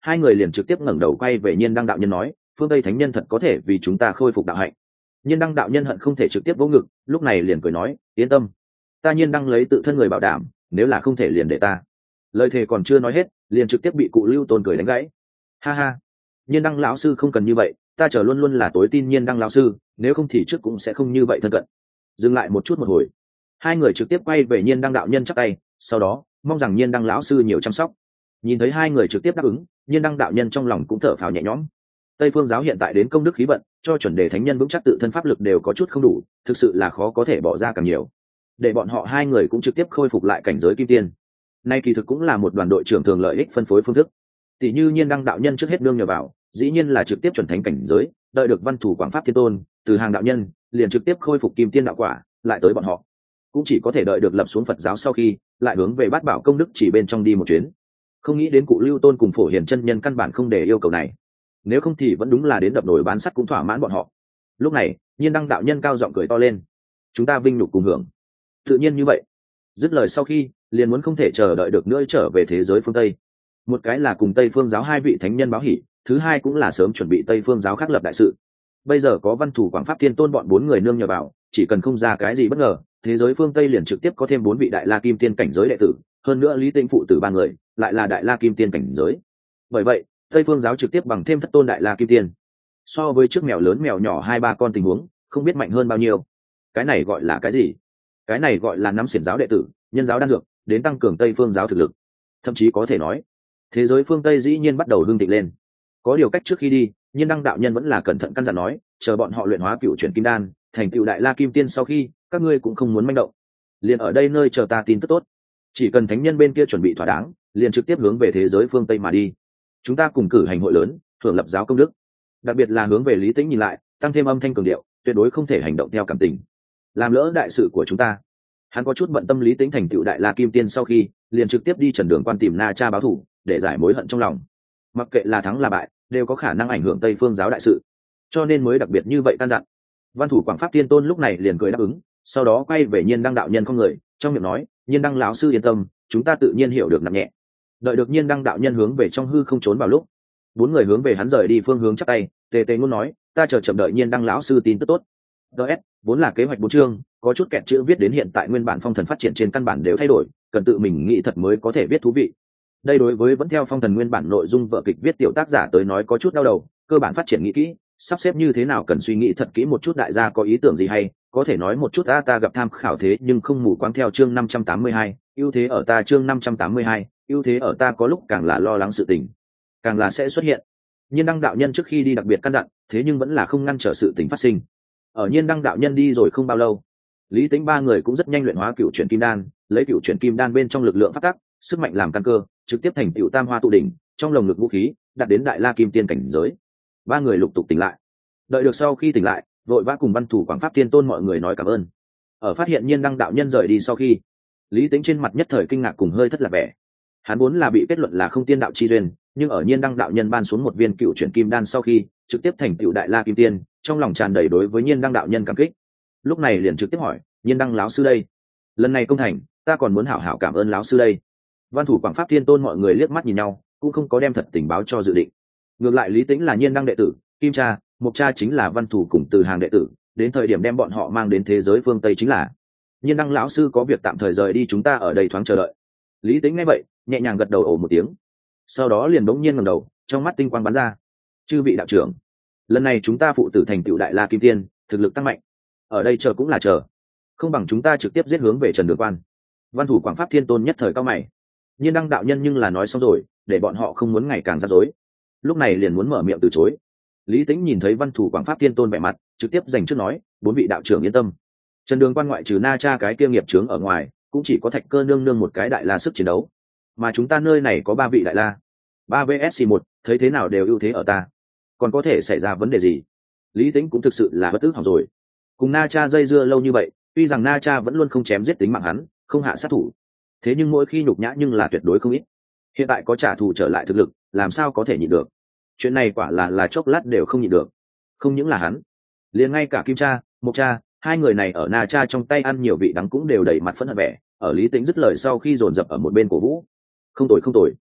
hai người liền trực tiếp ngẩng đầu quay về Nhiên Đăng đạo nhân nói, phương Tây thánh nhân thật có thể vì chúng ta khôi phục đạo hạnh. Nhiên Đăng đạo nhân hận không thể trực tiếp vỗ ngực, lúc này liền cười nói, yên tâm, ta Nhiên Đăng lấy tự thân người bảo đảm, nếu là không thể liền để ta. Lời thề còn chưa nói hết, liền trực tiếp bị cụ Lưu Tôn cười đánh gãy. Ha ha, Nhiên Đăng lão sư không cần như vậy, ta chờ luôn luôn là tối tin Nhiên Đăng lão sư, nếu không thì trước cũng sẽ không như vậy thân cận. Dừng lại một chút một hồi, hai người trực tiếp quay về Nhiên Đăng đạo nhân chắp tay, sau đó mong rằng Nhiên Đăng lão sư nhiều chăm sóc. Nhìn thấy hai người trực tiếp đáp ứng, Nhiên Đăng đạo nhân trong lòng cũng thở phào nhẹ nhõm. Tây Phương giáo hiện tại đến công đức khí vận, cho chuẩn đề thánh nhân vững chắc tự thân pháp lực đều có chút không đủ, thực sự là khó có thể bỏ ra càng nhiều. Để bọn họ hai người cũng trực tiếp khôi phục lại cảnh giới kim tiên. Nay kỳ thực cũng là một đoàn đội trưởng thường lợi ích phân phối phương thức. Tỷ như Nhiên Đăng đạo nhân trước hết nương nhờ vào, dĩ nhiên là trực tiếp chuẩn thánh cảnh giới, đợi được văn thủ quảng pháp thiên tôn, từ hàng đạo nhân, liền trực tiếp khôi phục kim tiên đạo quả, lại tới bọn họ. Cũng chỉ có thể đợi được lập xuống Phật giáo sau khi, lại hướng về bát bảo công đức chỉ bên trong đi một chuyến. Không nghĩ đến cụ Lưu Tôn cùng Phổ Hiền chân nhân căn bản không để yêu cầu này. Nếu không thì vẫn đúng là đến đập nồi bán sắt cũng thỏa mãn bọn họ. Lúc này, Nhiên Đăng đạo nhân cao giọng cười to lên, chúng ta vinh nhục cùng hưởng. Tự nhiên như vậy. Dứt lời sau khi, liền muốn không thể chờ đợi được nữa trở về thế giới phương Tây. Một cái là cùng Tây Phương giáo hai vị thánh nhân báo hỷ, thứ hai cũng là sớm chuẩn bị Tây Phương giáo khắc lập đại sự. Bây giờ có văn thủ quảng pháp thiên tôn bọn bốn người nương nhờ vào, chỉ cần không ra cái gì bất ngờ, thế giới phương Tây liền trực tiếp có thêm bốn vị đại la kim tiên cảnh giới đệ tử, hơn nữa Lý Tĩnh phụ tử ba người, lại là đại la kim tiên cảnh giới. Bởi vậy, Tây Phương giáo trực tiếp bằng thêm thất tôn đại la kim tiên. So với trước mèo lớn mèo nhỏ hai ba con tình huống, không biết mạnh hơn bao nhiêu. Cái này gọi là cái gì? Cái này gọi là nắm xiển giáo đệ tử, nhân giáo đan dược, đến tăng cường Tây Phương giáo thực lực. Thậm chí có thể nói, thế giới phương Tây dĩ nhiên bắt đầu hưng thịnh lên. Có điều cách trước khi đi, Nhiên Đăng đạo nhân vẫn là cẩn thận căn dặn nói, chờ bọn họ luyện hóa cựu chuyển kim đan, thành cựu đại la kim tiên sau khi, các ngươi cũng không muốn manh động, liền ở đây nơi chờ ta tin tức tốt. Chỉ cần thánh nhân bên kia chuẩn bị thỏa đáng, liền trực tiếp hướng về thế giới phương Tây mà đi. Chúng ta cùng cử hành hội lớn, thưởng lập giáo công đức. Đặc biệt là hướng về Lý Tĩnh nhìn lại, tăng thêm âm thanh cường điệu, tuyệt đối không thể hành động theo cảm tình, làm lỡ đại sự của chúng ta. Hắn có chút bận tâm Lý Tĩnh thành tựu đại la kim tiên sau khi, liền trực tiếp đi Trần Đường Quan tìm Na Cha báo thù, để giải mối hận trong lòng. Mặc kệ là thắng là bại, đều có khả năng ảnh hưởng Tây Phương giáo đại sự, cho nên mới đặc biệt như vậy căn dặn. Văn thủ quảng pháp tiên tôn lúc này liền cười đáp ứng, sau đó quay về Nhiên Đăng đạo nhân không người, trong miệng nói, Nhiên Đăng lão sư yên tâm, chúng ta tự nhiên hiểu được nặng nhẹ. Đợi được Nhiên Đăng đạo nhân hướng về trong hư không trốn vào lúc, bốn người hướng về hắn rời đi phương hướng chắc tay, tề tề ngôn nói, ta chờ chậm đợi Nhiên Đăng lão sư tin tức tốt. ds vốn là kế hoạch bốn chương, có chút kẹt chữ viết đến hiện tại nguyên bản phong thần phát triển trên căn bản đều thay đổi, cần tự mình nghĩ thật mới có thể viết thú vị. Đây đối với vẫn theo phong thần nguyên bản nội dung vở kịch viết tiểu tác giả tới nói có chút đau đầu, cơ bản phát triển nghĩ kỹ, sắp xếp như thế nào cần suy nghĩ thật kỹ một chút. Đại gia có ý tưởng gì hay có thể nói một chút. ta ta gặp tham khảo thế nhưng không mù quáng theo chương năm trăm tám mươi hai, ưu thế ở ta chương năm trăm tám mươi hai, ưu thế ở ta có lúc càng là lo lắng sự tình, càng là sẽ xuất hiện. Nhiên Đăng đạo nhân trước khi đi đặc biệt căn dặn, thế nhưng vẫn là không ngăn trở sự tình phát sinh. Ở Nhiên Đăng đạo nhân đi rồi không bao lâu, Lý Tĩnh ba người cũng rất nhanh luyện hóa cựu chuyển kim đan, lấy cựu chuyển kim đan bên trong lực lượng phát tác, sức mạnh làm căn cơ, trực tiếp thành tựu tam hoa tụ đỉnh, trong lồng ngực vũ khí đạt đến đại la kim tiên cảnh giới. Ba người lục tục tỉnh lại. Đợi được sau khi tỉnh lại, vội vã cùng văn thủ quảng pháp tiên tôn mọi người nói cảm ơn. Ở phát hiện Nhiên Đăng đạo nhân rời đi sau khi, Lý Tĩnh trên mặt nhất thời kinh ngạc cùng hơi thất lạc vẻ. Hắn vốn là bị kết luận là không tiên đạo chi duyên, nhưng ở Nhiên Đăng đạo nhân ban xuống một viên cựu chuyển kim đan sau khi, trực tiếp thành tựu đại la kim tiên, trong lòng tràn đầy đối với Nhiên Đăng đạo nhân cảm kích. Lúc này liền trực tiếp hỏi, Nhiên Đăng lão sư đây, lần này công thành, ta còn muốn hảo hảo cảm ơn lão sư đây. Văn thủ quảng pháp thiên tôn mọi người liếc mắt nhìn nhau, cũng không có đem thật tình báo cho dự định. Ngược lại Lý Tĩnh là Nhiên Đăng đệ tử, Kim cha, Mộc cha chính là văn thủ cùng từ hàng đệ tử, đến thời điểm đem bọn họ mang đến thế giới phương Tây chính là. Nhiên Đăng lão sư có việc tạm thời rời đi, chúng ta ở đây thoáng chờ đợi. Lý Tĩnh nghe vậy, nhẹ nhàng gật đầu ồ một tiếng, sau đó liền bỗng nhiên ngẩng đầu, trong mắt tinh quang bắn ra. Chư vị đạo trưởng, lần này chúng ta phụ tử thành tựu đại la kim tiên, thực lực tăng mạnh, ở đây chờ cũng là chờ, không bằng chúng ta trực tiếp giết hướng về Trần Đường Quan. Văn thủ quảng pháp thiên tôn nhất thời cao mày. Nhiên Đăng đạo nhân nhưng là nói xong rồi, để bọn họ không muốn ngày càng rắc rối, lúc này liền muốn mở miệng từ chối. Lý Tĩnh nhìn thấy văn thủ quảng pháp thiên tôn vẻ mặt, trực tiếp dành trước nói, bốn vị đạo trưởng yên tâm, Trần Đường Quan ngoại trừ Na Cha cái kia nghiệp chướng ở ngoài, cũng chỉ có Thạch Cơ nương nương một cái đại la sức chiến đấu, mà chúng ta nơi này có ba vị đại la, ba vs một, thấy thế nào đều ưu thế ở ta, còn có thể xảy ra vấn đề gì? Lý Tĩnh cũng thực sự là bất ức hỏng rồi, cùng Na Cha dây dưa lâu như vậy, tuy rằng Na Cha vẫn luôn không chém giết tính mạng hắn, không hạ sát thủ, thế nhưng mỗi khi nhục nhã nhưng là tuyệt đối không ít. Hiện tại có trả thù trở lại thực lực, làm sao có thể nhịn được? Chuyện này quả là là chốc lát đều không nhịn được. Không những là hắn, liền ngay cả Kim cha, Mộc cha, hai người này ở Na Cha trong tay ăn nhiều vị đắng cũng đều đầy mặt phẫn hận vẻ. Ở Lý Tĩnh dứt lời sau khi dồn dập ở một bên cổ vũ. Không tồi không tồi,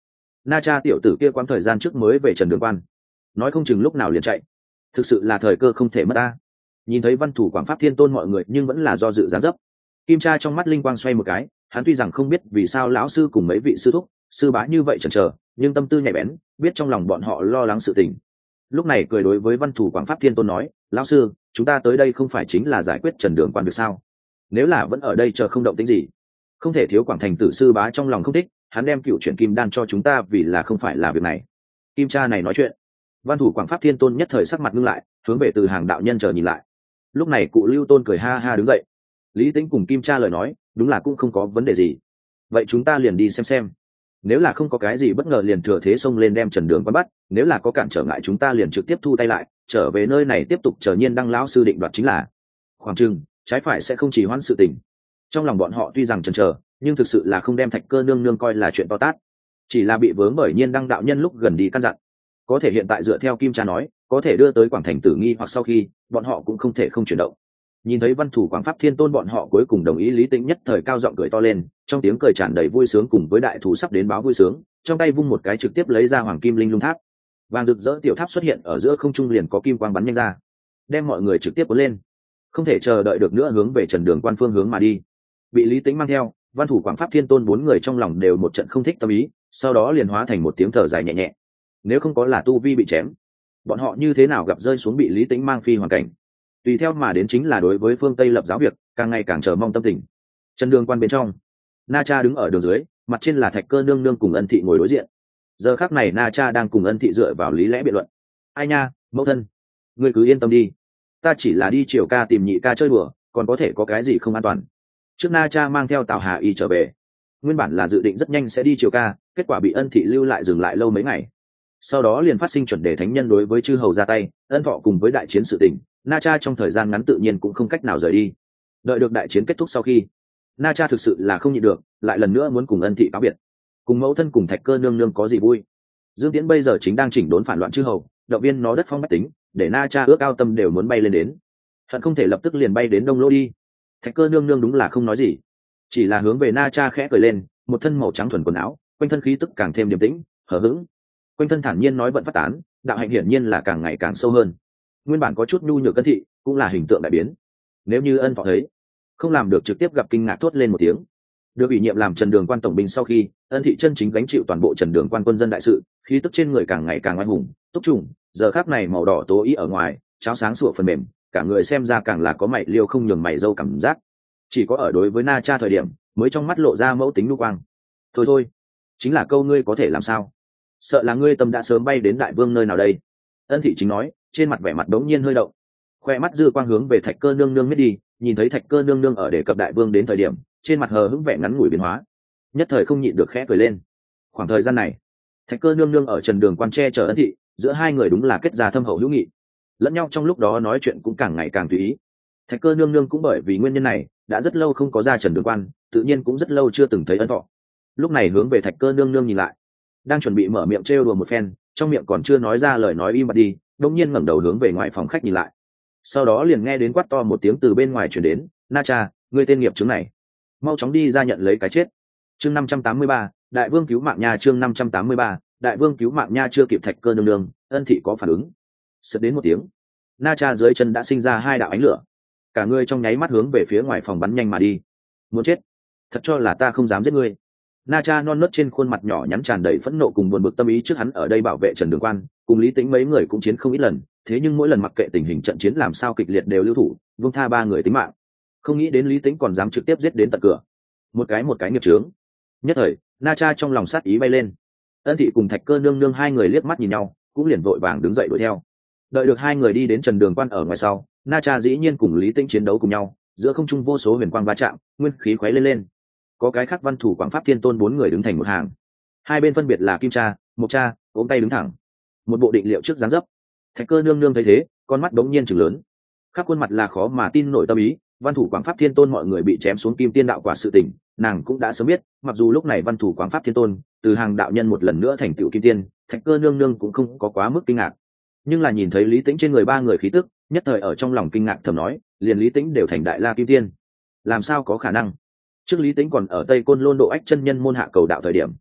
Na Cha tiểu tử kia quãng thời gian trước mới về Trần Đường Quan, nói không chừng lúc nào liền chạy, thực sự là thời cơ không thể mất ta. Nhìn thấy Văn Thủ Quảng Pháp Thiên Tôn mọi người nhưng vẫn là do dự dáng dấp. Kim Cha trong mắt linh quang xoay một cái, hắn tuy rằng không biết vì sao lão sư cùng mấy vị sư thúc sư bá như vậy chần chờ, nhưng tâm tư nhạy bén, biết trong lòng bọn họ lo lắng sự tình. Lúc này cười đối với Văn Thủ Quảng Pháp Thiên Tôn nói, lão sư, chúng ta tới đây không phải chính là giải quyết Trần Đường Quan được sao? Nếu là vẫn ở đây chờ không động tĩnh gì, không thể thiếu Quảng Thành tử sư bá trong lòng không thích, hắn đem cựu chuyện kim đan cho chúng ta vì là không phải là việc này. Kim Cha này nói chuyện, Văn Thủ Quảng Pháp Thiên Tôn nhất thời sắc mặt ngưng lại, hướng về Từ Hàng đạo nhân chờ nhìn lại. Lúc này cụ Lưu Tôn cười ha ha đứng dậy. Lý Tĩnh cùng Kim Cha lời nói đúng là cũng không có vấn đề gì, vậy chúng ta liền đi xem xem, nếu là không có cái gì bất ngờ liền thừa thế xông lên đem Trần Đường Quan bắt, nếu là có cản trở ngại chúng ta liền trực tiếp thu tay lại, trở về nơi này tiếp tục chờ Nhiên Đăng lão sư định đoạt chính là. Khoảng chừng trái phải sẽ không chỉ hoãn sự tình. Trong lòng bọn họ tuy rằng chần chờ, nhưng thực sự là không đem Thạch Cơ nương nương coi là chuyện to tát, chỉ là bị vướng bởi Nhiên Đăng đạo nhân lúc gần đi căn dặn. Có thể hiện tại dựa theo Kim Cha nói, có thể đưa tới Quảng Thành tử nghi hoặc sau khi, bọn họ cũng không thể không chuyển động. Nhìn thấy Văn Thủ Quảng Pháp Thiên Tôn bọn họ cuối cùng đồng ý, Lý Tĩnh nhất thời cao giọng cười to lên, trong tiếng cười tràn đầy vui sướng cùng với đại thú sắp đến báo vui sướng, trong tay vung một cái trực tiếp lấy ra Hoàng Kim Linh Lung Tháp. Vàng rực rỡ tiểu tháp xuất hiện ở giữa không trung, liền có kim quang bắn nhanh ra, đem mọi người trực tiếp cuốn lên, không thể chờ đợi được nữa hướng về Trần Đường Quan phương hướng mà đi. Bị Lý Tĩnh mang theo, Văn Thủ Quảng Pháp Thiên Tôn bốn người trong lòng đều một trận không thích tâm ý, sau đó liền hóa thành một tiếng thở dài nhẹ nhẹ. Nếu không có là tu vi bị chém, bọn họ như thế nào gặp rơi xuống bị Lý Tĩnh mang phi hoàn cảnh. Tùy theo mà đến chính là đối với phương Tây lập giáo việc càng ngày càng chờ mong tâm tình. Trần Đường Quan bên trong, Na Cha đứng ở đường dưới, mặt trên là Thạch Cơ nương nương cùng Ân Thị ngồi đối diện. Giờ khắc này Na Cha đang cùng Ân Thị dựa vào lý lẽ biện luận. Ai nha, mẫu thân, ngươi cứ yên tâm đi, ta chỉ là đi triều ca tìm nhị ca chơi đùa, còn có thể có cái gì không an toàn. Trước Na Cha mang theo Tào Hà Y trở về, nguyên bản là dự định rất nhanh sẽ đi triều ca, kết quả bị Ân Thị lưu lại dừng lại lâu mấy ngày. Sau đó liền phát sinh chuẩn đề thánh nhân đối với chư hầu ra tay, Ân Thọ cùng với đại chiến sự tình, Na Cha trong thời gian ngắn tự nhiên cũng không cách nào rời đi. Đợi được đại chiến kết thúc sau khi, Na Cha thực sự là không nhịn được, lại lần nữa muốn cùng Ân Thị cáo biệt. Cùng mẫu thân cùng Thạch Cơ nương nương có gì vui? Dương Tiễn bây giờ chính đang chỉnh đốn phản loạn chư hầu, động viên nó đất phong bách tính, để Na Cha ước ao tâm đều muốn bay lên đến, hận không thể lập tức liền bay đến Đông Lô đi. Thạch Cơ nương nương đúng là không nói gì, chỉ là hướng về Na Cha khẽ cười lên, một thân màu trắng thuần quần áo, quanh thân khí tức càng thêm điềm tĩnh, hờ hững. Quanh thân thản nhiên nói vận phát tán, đạo hạnh hiển nhiên là càng ngày càng sâu hơn. Nguyên bản có chút nhu nhược Ân Thị cũng là hình tượng đại biến. Nếu như Ân Thọ thấy, không làm được trực tiếp gặp kinh ngạc thốt lên một tiếng. Được ủy nhiệm làm Trần Đường Quan tổng binh sau khi, Ân Thị chân chính gánh chịu toàn bộ Trần Đường Quan quân dân đại sự, khí tức trên người càng ngày càng oai hùng, túc trùng, giờ khắc này màu đỏ tố ý ở ngoài, cháo sáng sủa phần mềm, cả người xem ra càng là có mày liêu không nhường mày dâu cảm giác. Chỉ có ở đối với Na Cha thời điểm, mới trong mắt lộ ra mẫu tính nu quang. Thôi thôi, chính là câu ngươi có thể làm sao? Sợ là ngươi tâm đã sớm bay đến đại vương nơi nào đây? Ân Thị chính nói, trên mặt vẻ mặt đống nhiên hơi động, khoe mắt dư quang hướng về Thạch Cơ nương nương miết đi, nhìn thấy Thạch Cơ nương nương ở đề cập đại vương đến thời điểm, trên mặt hờ hững vẻ ngắn ngủi biến hóa, nhất thời không nhịn được khẽ cười lên. Khoảng thời gian này, Thạch Cơ nương nương ở Trần Đường Quan che chở Ân Thị, giữa hai người đúng là kết ra thâm hậu hữu nghị, lẫn nhau trong lúc đó nói chuyện cũng càng ngày càng tùy ý. Thạch Cơ nương nương cũng bởi vì nguyên nhân này, đã rất lâu không có ra Trần Đường Quan, tự nhiên cũng rất lâu chưa từng thấy Ân Thọ. Lúc này hướng về Thạch Cơ nương nương nhìn lại, đang chuẩn bị mở miệng trêu đùa một phen, trong miệng còn chưa nói ra lời nói im bặt đi, đống nhiên ngẩng đầu hướng về ngoài phòng khách nhìn lại. Sau đó liền nghe đến quát to một tiếng từ bên ngoài truyền đến, Na Cha, ngươi tên nghiệp chứng này, mau chóng đi ra nhận lấy cái chết. Chương năm trăm tám mươi ba, đại vương cứu mạng nha. Chương năm trăm tám mươi ba, đại vương cứu mạng nha. Chưa kịp Thạch Cơ nương nương, Ân Thị có phản ứng, sượt đến một tiếng, Na Cha dưới chân đã sinh ra hai đạo ánh lửa, cả người trong nháy mắt hướng về phía ngoài phòng bắn nhanh mà đi. Muốn chết, thật cho là ta không dám giết ngươi? Na Cha non nớt trên khuôn mặt nhỏ nhắn tràn đầy phẫn nộ cùng buồn bực tâm ý, trước hắn ở đây bảo vệ Trần Đường Quan, cùng Lý Tĩnh mấy người cũng chiến không ít lần, thế nhưng mỗi lần mặc kệ tình hình trận chiến làm sao kịch liệt đều lưu thủ, buông tha ba người tính mạng. Không nghĩ đến Lý Tĩnh còn dám trực tiếp giết đến tận cửa, một cái một cái nghiệp chướng. Nhất thời, Na Cha trong lòng sát ý bay lên. Ân Thị cùng Thạch Cơ nương nương hai người liếc mắt nhìn nhau, cũng liền vội vàng đứng dậy đuổi theo. Đợi được hai người đi đến Trần Đường Quan ở ngoài sau, Na Cha dĩ nhiên cùng Lý Tĩnh chiến đấu cùng nhau, giữa không trung vô số huyền quang va chạm, nguyên khí khuấy lên lên. Có cái khác Văn Thủ Quảng Pháp Thiên Tôn bốn người đứng thành một hàng, hai bên phân biệt là Kim Cha, Mộc Cha, ôm tay đứng thẳng, một bộ định liệu trước dáng dấp. Thạch Cơ nương nương thấy thế, con mắt đống nhiên trừng lớn, khắp khuôn mặt là khó mà tin nổi tâm ý. Văn Thủ Quảng Pháp Thiên Tôn mọi người bị chém xuống Kim Tiên đạo quả sự tình, nàng cũng đã sớm biết, mặc dù lúc này Văn Thủ Quảng Pháp Thiên Tôn từ hàng đạo nhân một lần nữa thành tựu Kim Tiên, Thạch Cơ nương nương cũng không có quá mức kinh ngạc, nhưng là nhìn thấy Lý Tĩnh trên người ba người khí tức, nhất thời ở trong lòng kinh ngạc thầm nói, liền Lý Tĩnh đều thành đại la Kim Tiên, làm sao có khả năng? Trước Lý Tĩnh còn ở Tây Côn Lôn Độ Ách chân nhân môn hạ cầu đạo thời điểm,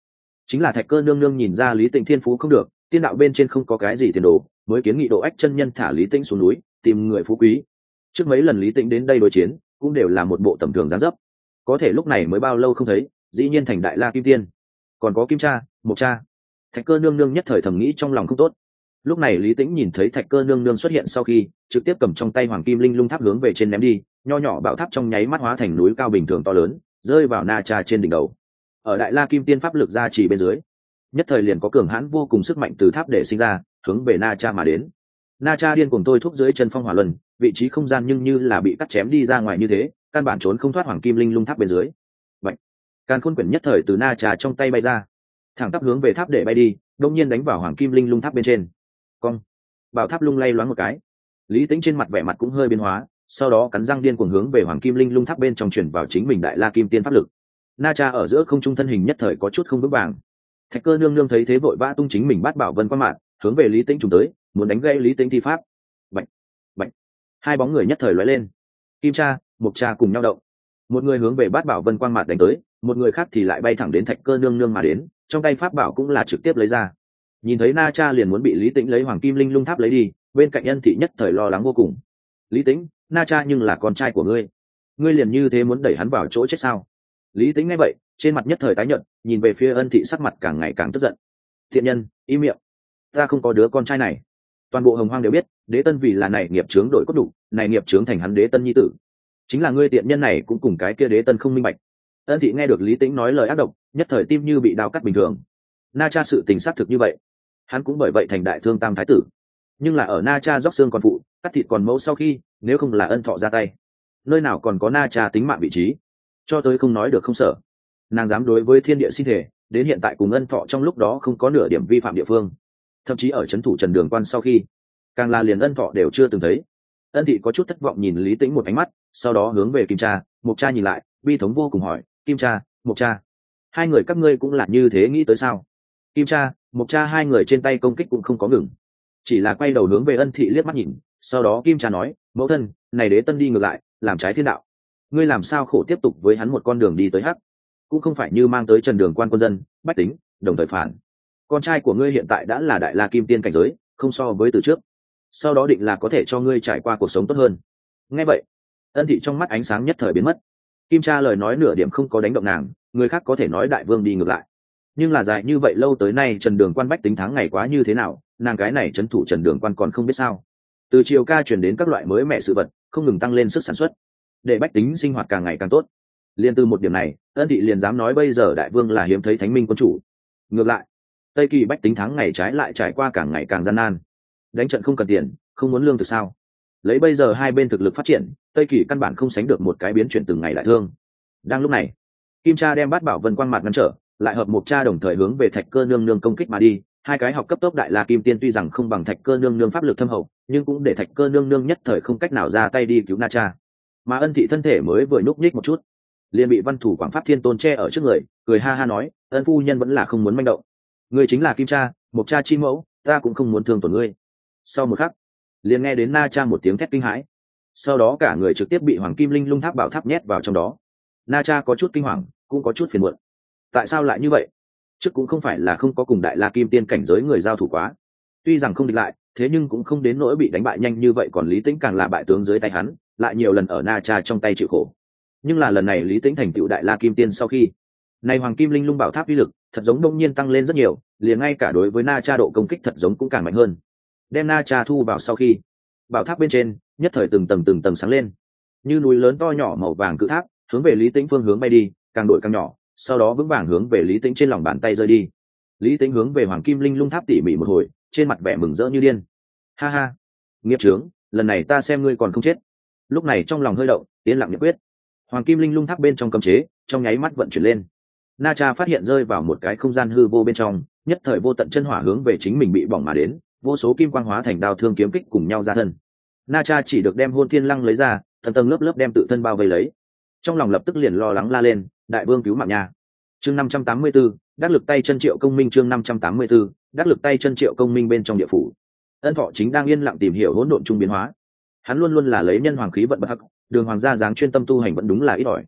Chính là Thạch Cơ nương nương nhìn ra Lý Tĩnh thiên phú không được, tiên đạo bên trên không có cái gì tiền đồ, mới kiến nghị Độ Ách chân nhân thả Lý Tĩnh xuống núi tìm người phú quý. Trước mấy lần Lý Tĩnh đến đây đối chiến cũng đều là một bộ tầm thường dáng dấp, có thể lúc này mới bao lâu không thấy, dĩ nhiên thành đại la kim tiên. Còn có Kim Cha, Mộc Cha. Thạch Cơ nương nương nhất thời thầm nghĩ trong lòng không tốt. Lúc này Lý Tĩnh nhìn thấy Thạch Cơ nương nương xuất hiện sau khi, trực tiếp cầm trong tay Hoàng Kim Linh Lung Tháp hướng về trên ném đi, nho nhỏ bảo tháp trong nháy mắt hóa thành núi cao bình thường to lớn, rơi vào Na Cha trên đỉnh đầu. Ở đại la kim tiên pháp lực gia trì bên dưới, nhất thời liền có cường hãn vô cùng sức mạnh từ tháp để sinh ra, hướng về Na Cha mà đến. Na Cha điên cuồng tôi thúc dưới chân phong hỏa luân, vị trí không gian nhưng như là bị cắt chém đi ra ngoài như thế, căn bản trốn không thoát Hoàng Kim Linh Lung Tháp bên dưới. Vậy, càn khôn quyển nhất thời từ Na Cha trong tay bay ra, thẳng tắp hướng về tháp để bay đi, đông nhiên đánh vào Hoàng Kim Linh Lung Tháp bên trên. Cong, bảo tháp lung lay loáng một cái. Lý Tĩnh trên mặt vẻ mặt cũng hơi biến hóa, sau đó cắn răng điên cuồng hướng về Hoàng Kim Linh Lung Tháp bên trong chuyển vào chính mình đại la kim tiên pháp lực. Na Cha ở giữa không trung thân hình nhất thời có chút không vững vàng. Thạch Cơ nương nương thấy thế vội vã tung chính mình bát bảo vân qua mạng, hướng về Lý Tĩnh trùng tới, muốn đánh gãy Lý Tĩnh thi pháp. Bạch, bạch, hai bóng người nhất thời lóe lên. Kim Cha, Mộc Cha cùng nhau động. Một người hướng về bát bảo vân quang mạt đánh tới, một người khác thì lại bay thẳng đến Thạch Cơ nương nương mà đến, trong tay pháp bảo cũng là trực tiếp lấy ra. Nhìn thấy Na Cha liền muốn bị Lý Tĩnh lấy Hoàng Kim Linh Lung Tháp lấy đi, bên cạnh Ân Thị nhất thời lo lắng vô cùng. Lý Tĩnh, Na Cha nhưng là con trai của ngươi, ngươi liền như thế muốn đẩy hắn vào chỗ chết sao? Lý Tĩnh nghe vậy, trên mặt nhất thời tái nhợt, nhìn về phía Ân Thị sắc mặt càng ngày càng tức giận. Thiện nhân, im miệng, ta không có đứa con trai này. Toàn bộ Hồng Hoang đều biết, Đế Tân vì là này nghiệp chướng đổi cốt đủ, này nghiệp chướng thành hắn Đế Tân nhi tử. Chính là ngươi tiện nhân này cũng cùng cái kia Đế Tân không minh bạch. Ân Thị nghe được Lý Tĩnh nói lời ác độc, nhất thời tim như bị đao cắt bình thường. Na Cha sự tình xác thực như vậy, hắn cũng bởi vậy thành đại thương tam thái tử. Nhưng là ở Na Cha róc xương còn phụ, cắt thịt còn mẫu sau khi, nếu không là Ân Thọ ra tay, nơi nào còn có Na Cha tính mạng vị trí. Cho tới không nói được không sợ, nàng dám đối với thiên địa sinh thể, đến hiện tại cùng Ân Thọ trong lúc đó không có nửa điểm vi phạm địa phương. Thậm chí ở trấn thủ Trần Đường Quan sau khi, càng là liền Ân Thọ đều chưa từng thấy. Ân Thị có chút thất vọng nhìn Lý Tĩnh một ánh mắt, sau đó hướng về Kim Cha, Mộc Cha nhìn lại, bi thống vô cùng hỏi, Kim Cha, Mộc Cha, hai người các ngươi cũng là như thế nghĩ tới sao? Kim Cha, Mộc Cha hai người trên tay công kích cũng không có ngừng, chỉ là quay đầu hướng về Ân Thị liếc mắt nhìn, sau đó Kim Cha nói, mẫu thân, này Đế Tân đi ngược lại, làm trái thiên đạo, ngươi làm sao khổ tiếp tục với hắn một con đường đi tới hắc, cũng không phải như mang tới Trần Đường Quan quân dân, bách tính, đồng thời phản. Con trai của ngươi hiện tại đã là đại la kim tiên cảnh giới, không so với từ trước, sau đó định là có thể cho ngươi trải qua cuộc sống tốt hơn. Nghe vậy, Ân Thị trong mắt ánh sáng nhất thời biến mất. Kim Cha lời nói nửa điểm không có đánh động nàng, người khác có thể nói đại vương đi ngược lại, nhưng là dài như vậy lâu tới nay Trần Đường Quan bách tính tháng ngày quá như thế nào, nàng cái này trấn thủ Trần Đường Quan còn không biết sao? Từ chiều ca truyền đến các loại mới mẻ sự vật, không ngừng tăng lên sức sản xuất, để bách tính sinh hoạt càng ngày càng tốt. Liên từ một điểm này, Ân Thị liền dám nói bây giờ đại vương là hiếm thấy thánh minh quân chủ. Ngược lại, Tây Kỳ bách tính tháng ngày trái lại trải qua càng ngày càng gian nan. Đánh trận không cần tiền, không muốn lương thực sao? Lấy bây giờ hai bên thực lực phát triển, Tây Kỳ căn bản không sánh được một cái biến chuyển từng ngày đại thương. Đang lúc này, Kim Cha đem bát bảo vân quang mạt ngăn trở, lại hợp Mộc Cha đồng thời hướng về Thạch Cơ nương nương công kích mà đi. Hai cái học cấp tốc đại la kim tiên tuy rằng không bằng Thạch Cơ nương nương pháp lực thâm hậu, nhưng cũng để Thạch Cơ nương nương nhất thời không cách nào ra tay đi cứu Na Cha. Mà Ân Thị thân thể mới vừa nhúc nhích một chút, liền bị Văn Thủ Quảng Pháp Thiên Tôn che ở trước người, cười ha ha nói, Ân phu nhân vẫn là không muốn manh động. Ngươi chính là Kim Cha, Mộc Cha chi mẫu, ta cũng không muốn thương tổn ngươi. Sau một khắc, liền nghe đến Na Cha một tiếng thét kinh hãi, sau đó cả người trực tiếp bị Hoàng Kim Linh Lung Tháp bảo tháp nhét vào trong đó. Na Cha có chút kinh hoàng, cũng có chút phiền muộn. Tại sao lại như vậy? Trước cũng không phải là không có cùng đại la kim tiên cảnh giới người giao thủ quá, tuy rằng không địch lại, thế nhưng cũng không đến nỗi bị đánh bại nhanh như vậy. Còn Lý Tĩnh càng là bại tướng dưới tay hắn, lại nhiều lần ở Na Cha trong tay chịu khổ. Nhưng là lần này Lý Tĩnh thành tựu đại la kim tiên sau khi, này Hoàng Kim Linh Lung bảo tháp uy lực thật giống đông nhiên tăng lên rất nhiều, liền ngay cả đối với Na Cha độ công kích thật giống cũng càng mạnh hơn. Đem Na Cha thu vào sau khi, bảo tháp bên trên nhất thời từng tầng từng tầng sáng lên, như núi lớn to nhỏ màu vàng cự tháp hướng về Lý Tĩnh phương hướng bay đi, càng đổi càng nhỏ, sau đó vững vàng hướng về Lý Tĩnh trên lòng bàn tay rơi đi. Lý Tĩnh hướng về Hoàng Kim Linh Lung Tháp tỉ mỉ một hồi, trên mặt vẻ mừng rỡ như điên. Ha ha, nghiệp chướng, lần này ta xem ngươi còn không chết. Lúc này trong lòng hơi động, tiến lặng nhất quyết. Hoàng Kim Linh Lung Tháp bên trong cấm chế trong nháy mắt vận chuyển lên. Na Cha phát hiện rơi vào một cái không gian hư vô bên trong, nhất thời vô tận chân hỏa hướng về chính mình bị bỏng mà đến, vô số kim quang hóa thành đao thương kiếm kích cùng nhau ra thân. Na Cha chỉ được đem Hôn Thiên Lăng lấy ra, tầng tầng lớp lớp đem tự thân bao vây lấy. Trong lòng lập tức liền lo lắng la lên, đại vương cứu mạng nha. Chương năm trăm tám mươi 584, đắc lực tay chân Triệu Công Minh. Chương năm trăm tám mươi 584, đắc lực tay chân Triệu Công Minh bên trong địa phủ. Ân Thọ chính đang yên lặng tìm hiểu hỗn độn trung biến hóa. Hắn luôn luôn là lấy nhân hoàng khí vận bất hắc, đường hoàng gia dáng chuyên tâm tu hành vẫn đúng là ít ỏi.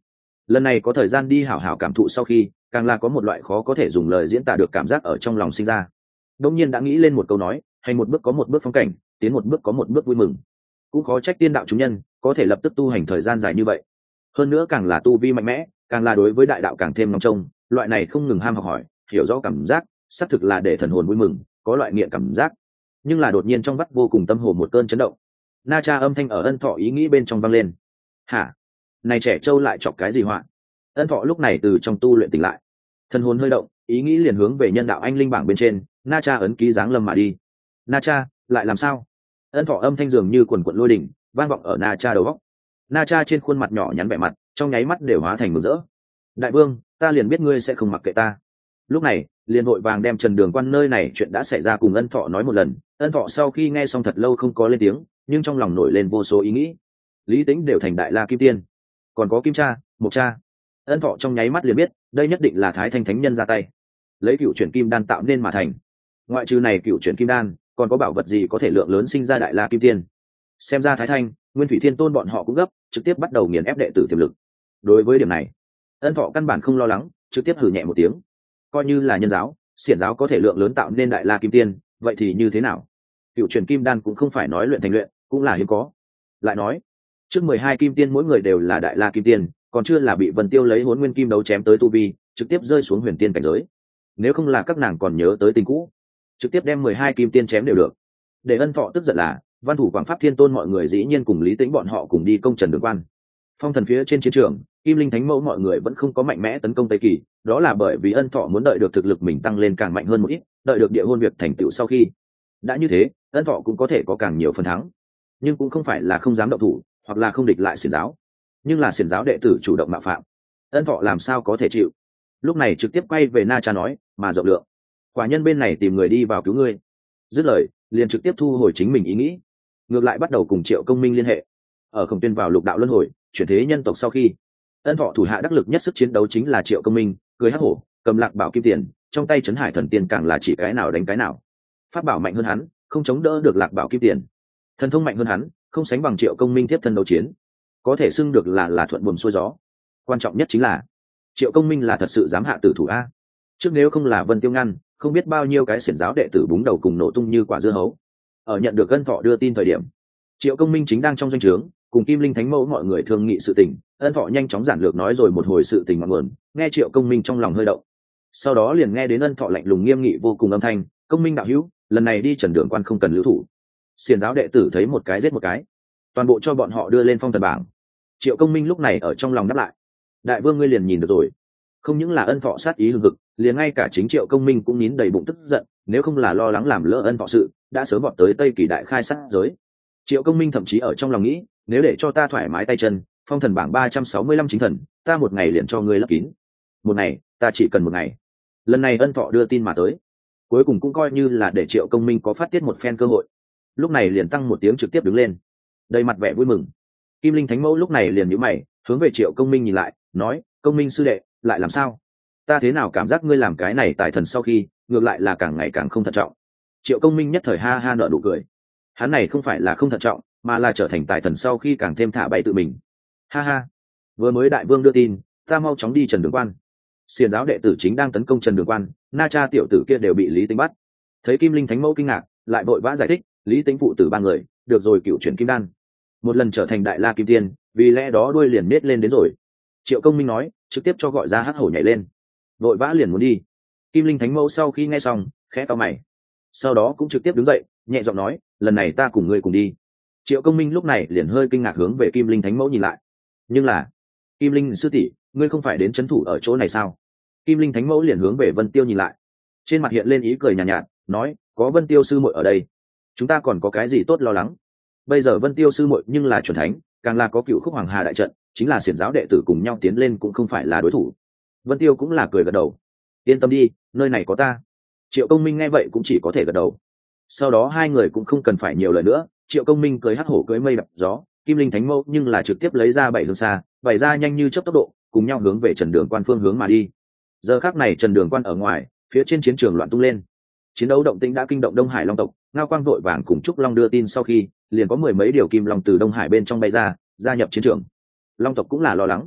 lần này có thời gian đi hảo hảo cảm thụ sau khi càng là có một loại khó có thể dùng lời diễn tả được cảm giác ở trong lòng sinh ra. Đông nhiên đã nghĩ lên một câu nói, hành một bước có một bước phong cảnh, tiến một bước có một bước vui mừng. Cũng khó trách tiên đạo chúng nhân có thể lập tức tu hành thời gian dài như vậy. Hơn nữa càng là tu vi mạnh mẽ, càng là đối với đại đạo càng thêm nóng trông, loại này không ngừng ham học hỏi, hiểu rõ cảm giác, xác thực là để thần hồn vui mừng, có loại nghiện cảm giác. Nhưng là đột nhiên trong vắt vô cùng tâm hồ một cơn chấn động. Na Cha âm thanh ở Ân Thọ ý nghĩ bên trong vang lên. Hả? Này trẻ trâu lại chọc cái gì họa? Ân Thọ lúc này từ trong tu luyện tỉnh lại, thần hồn hơi động, ý nghĩ liền hướng về nhân đạo anh linh bảng bên trên. Na Cha ấn ký dáng lâm mà đi. Na Cha lại làm sao? Ân Thọ âm thanh dường như quần quận lôi đỉnh vang vọng ở Na Cha đầu góc. Na Cha trên khuôn mặt nhỏ nhắn vẻ mặt trong nháy mắt đều hóa thành mừng rỡ. Đại vương, ta liền biết ngươi sẽ không mặc kệ ta. Lúc này liền vội vàng đem Trần Đường Quan nơi này chuyện đã xảy ra cùng Ân Thọ nói một lần. Ân Thọ sau khi nghe xong thật lâu không có lên tiếng, nhưng trong lòng nổi lên vô số ý nghĩ. Lý Tĩnh đều thành đại la kim tiên, còn có Kim Cha, Mộc Cha. Ân Thọ trong nháy mắt liền biết đây nhất định là Thái Thanh Thánh Nhân ra tay, lấy cựu chuyển kim đan tạo nên mà thành. Ngoại trừ này cựu chuyển kim đan, còn có bảo vật gì có thể lượng lớn sinh ra đại la kim tiên? Xem ra Thái Thanh, Nguyên Thủy Thiên Tôn bọn họ cũng gấp, trực tiếp bắt đầu nghiền ép đệ tử tiềm lực. Đối với điểm này, Ân Thọ căn bản không lo lắng, trực tiếp hừ nhẹ một tiếng. Coi như là nhân giáo, xiển giáo có thể lượng lớn tạo nên đại la kim tiên, vậy thì như thế nào? Cựu chuyển kim đan cũng không phải nói luyện thành luyện, cũng là hiếm có. Lại nói, trước mười hai kim tiên mỗi người đều là đại la kim tiên, còn chưa là bị Vân Tiêu lấy Hỗn Nguyên Kim Đấu chém tới tu vi, trực tiếp rơi xuống huyền tiên cảnh giới. Nếu không là các nàng còn nhớ tới tình cũ, trực tiếp đem mười hai kim tiên chém đều được. Để Ân Thọ tức giận là, Văn Thủ Quảng Pháp Thiên Tôn mọi người dĩ nhiên cùng Lý Tĩnh bọn họ cùng đi công Trần Đường Quan. Phong Thần phía trên chiến trường, Kim Linh Thánh Mẫu mọi người vẫn không có mạnh mẽ tấn công Tây Kỳ, đó là bởi vì Ân Thọ muốn đợi được thực lực mình tăng lên càng mạnh hơn một ít, đợi được địa hôn việc thành tựu sau khi. Đã như thế, Ân Thọ cũng có thể có càng nhiều phần thắng, nhưng cũng không phải là không dám động thủ, hoặc là không địch lại xiển giáo, nhưng là xiển giáo đệ tử chủ động mạo phạm, Ân Thọ làm sao có thể chịu. Lúc này trực tiếp quay về Na Cha nói, mà rộng lượng, quả nhân bên này tìm người đi vào cứu ngươi. Dứt lời, liền trực tiếp thu hồi chính mình ý nghĩ, ngược lại bắt đầu cùng Triệu Công Minh liên hệ. Ở Khổng Tuyên vào lục đạo luân hồi, chuyển thế nhân tộc sau khi, Ân Thọ thủ hạ đắc lực nhất sức chiến đấu chính là Triệu Công Minh, cười hắc hổ, cầm lạc bảo kim tiền, trong tay trấn hải thần tiên càng là chỉ cái nào đánh cái nào. Pháp bảo mạnh hơn hắn, không chống đỡ được lạc bảo kim tiền. Thần thông mạnh hơn hắn, không sánh bằng Triệu Công Minh tiếp thân đấu chiến, có thể xưng được là là thuận buồm xuôi gió. Quan trọng nhất chính là Triệu Công Minh là thật sự dám hạ tử thủ a. Trước nếu không là Vân Tiêu ngăn, không biết bao nhiêu cái xiển giáo đệ tử búng đầu cùng nổ tung như quả dưa hấu. Ở nhận được Ân Thọ đưa tin thời điểm, Triệu Công Minh chính đang trong doanh trướng cùng Kim Linh Thánh Mẫu mọi người thương nghị sự tình. Ân Thọ nhanh chóng giản lược nói rồi một hồi sự tình ngọn nguồn, nghe Triệu Công Minh trong lòng hơi động. Sau đó liền nghe đến Ân Thọ lạnh lùng nghiêm nghị vô cùng âm thanh, "Công Minh đạo hữu, lần này đi Trần Đường Quan không cần lưu thủ. Xiển giáo đệ tử thấy một cái giết một cái, toàn bộ cho bọn họ đưa lên phong thần bảng." Triệu Công Minh lúc này ở trong lòng đáp lại, "Đại vương ngươi liền nhìn được rồi." Không những là Ân Thọ sát ý hừng hực, liền ngay cả chính Triệu Công Minh cũng nín đầy bụng tức giận, nếu không là lo lắng làm lỡ Ân Thọ sự, đã sớm vọt tới Tây Kỳ đại khai sát giới. Triệu Công Minh thậm chí ở trong lòng nghĩ, nếu để cho ta thoải mái tay chân, phong thần bảng ba trăm sáu mươi lăm chính thần, ta một ngày liền cho ngươi lấp kín. Một ngày, ta chỉ cần một ngày. Lần này Ân Thọ đưa tin mà tới, cuối cùng cũng coi như là để Triệu Công Minh có phát tiết một phen cơ hội. Lúc này liền tăng một tiếng trực tiếp đứng lên, đầy mặt vẻ vui mừng. Kim Linh Thánh Mẫu lúc này liền nhíu mày, hướng về Triệu Công Minh nhìn lại, nói, "Công Minh sư đệ, lại làm sao? Ta thế nào cảm giác ngươi làm cái này tài thần sau khi, ngược lại là càng ngày càng không thận trọng." Triệu Công Minh nhất thời ha ha nở nụ cười. Hắn này không phải là không thận trọng, mà là trở thành tài thần sau khi càng thêm thả bay tự mình. Ha ha, vừa mới đại vương đưa tin, ta mau chóng đi Trần Đường Quan. Xiển giáo đệ tử chính đang tấn công Trần Đường Quan, Na Cha tiểu tử kia đều bị Lý Tĩnh bắt. Thấy Kim Linh Thánh Mẫu kinh ngạc, lại vội vã giải thích, Lý Tĩnh phụ tử ba người, được rồi cựu chuyển kim đan, một lần trở thành đại la kim tiên, vì lẽ đó đuôi liền nết lên đến rồi. Triệu Công Minh nói, trực tiếp cho gọi ra hắc hổ nhảy lên, vội vã liền muốn đi. Kim Linh Thánh Mẫu sau khi nghe xong, khẽ cau mày, sau đó cũng trực tiếp đứng dậy, nhẹ giọng nói, lần này ta cùng ngươi cùng đi. Triệu Công Minh lúc này liền hơi kinh ngạc hướng về Kim Linh Thánh Mẫu nhìn lại, nhưng là, Kim Linh sư tỷ, ngươi không phải đến trấn thủ ở chỗ này sao? Kim Linh Thánh Mẫu liền hướng về Vân Tiêu nhìn lại, trên mặt hiện lên ý cười nhàn nhạt, nhạt, nói, có Vân Tiêu sư muội ở đây, chúng ta còn có cái gì tốt lo lắng? Bây giờ Vân Tiêu sư muội nhưng là chuẩn thánh, càng là có cựu khúc hoàng hà đại trận, chính là xiển giáo đệ tử cùng nhau tiến lên cũng không phải là đối thủ. Vân Tiêu cũng là cười gật đầu, yên tâm đi, nơi này có ta. Triệu Công Minh nghe vậy cũng chỉ có thể gật đầu. Sau đó hai người cũng không cần phải nhiều lời nữa, Triệu Công Minh cưới hắc hổ cưới mây đập gió, Kim Linh Thánh Mẫu nhưng là trực tiếp lấy ra bảy hướng xa, bảy ra nhanh như chớp tốc độ, cùng nhau hướng về Trần Đường Quan phương hướng mà đi. Giờ khắc này Trần Đường Quan ở ngoài, phía trên chiến trường loạn tung lên. Chiến đấu động tĩnh đã kinh động Đông Hải Long tộc, Ngao Quang vội vàng cùng Trúc Long đưa tin sau khi, liền có mười mấy điều kim long từ Đông Hải bên trong bay ra, gia nhập chiến trường. Long tộc cũng là lo lắng.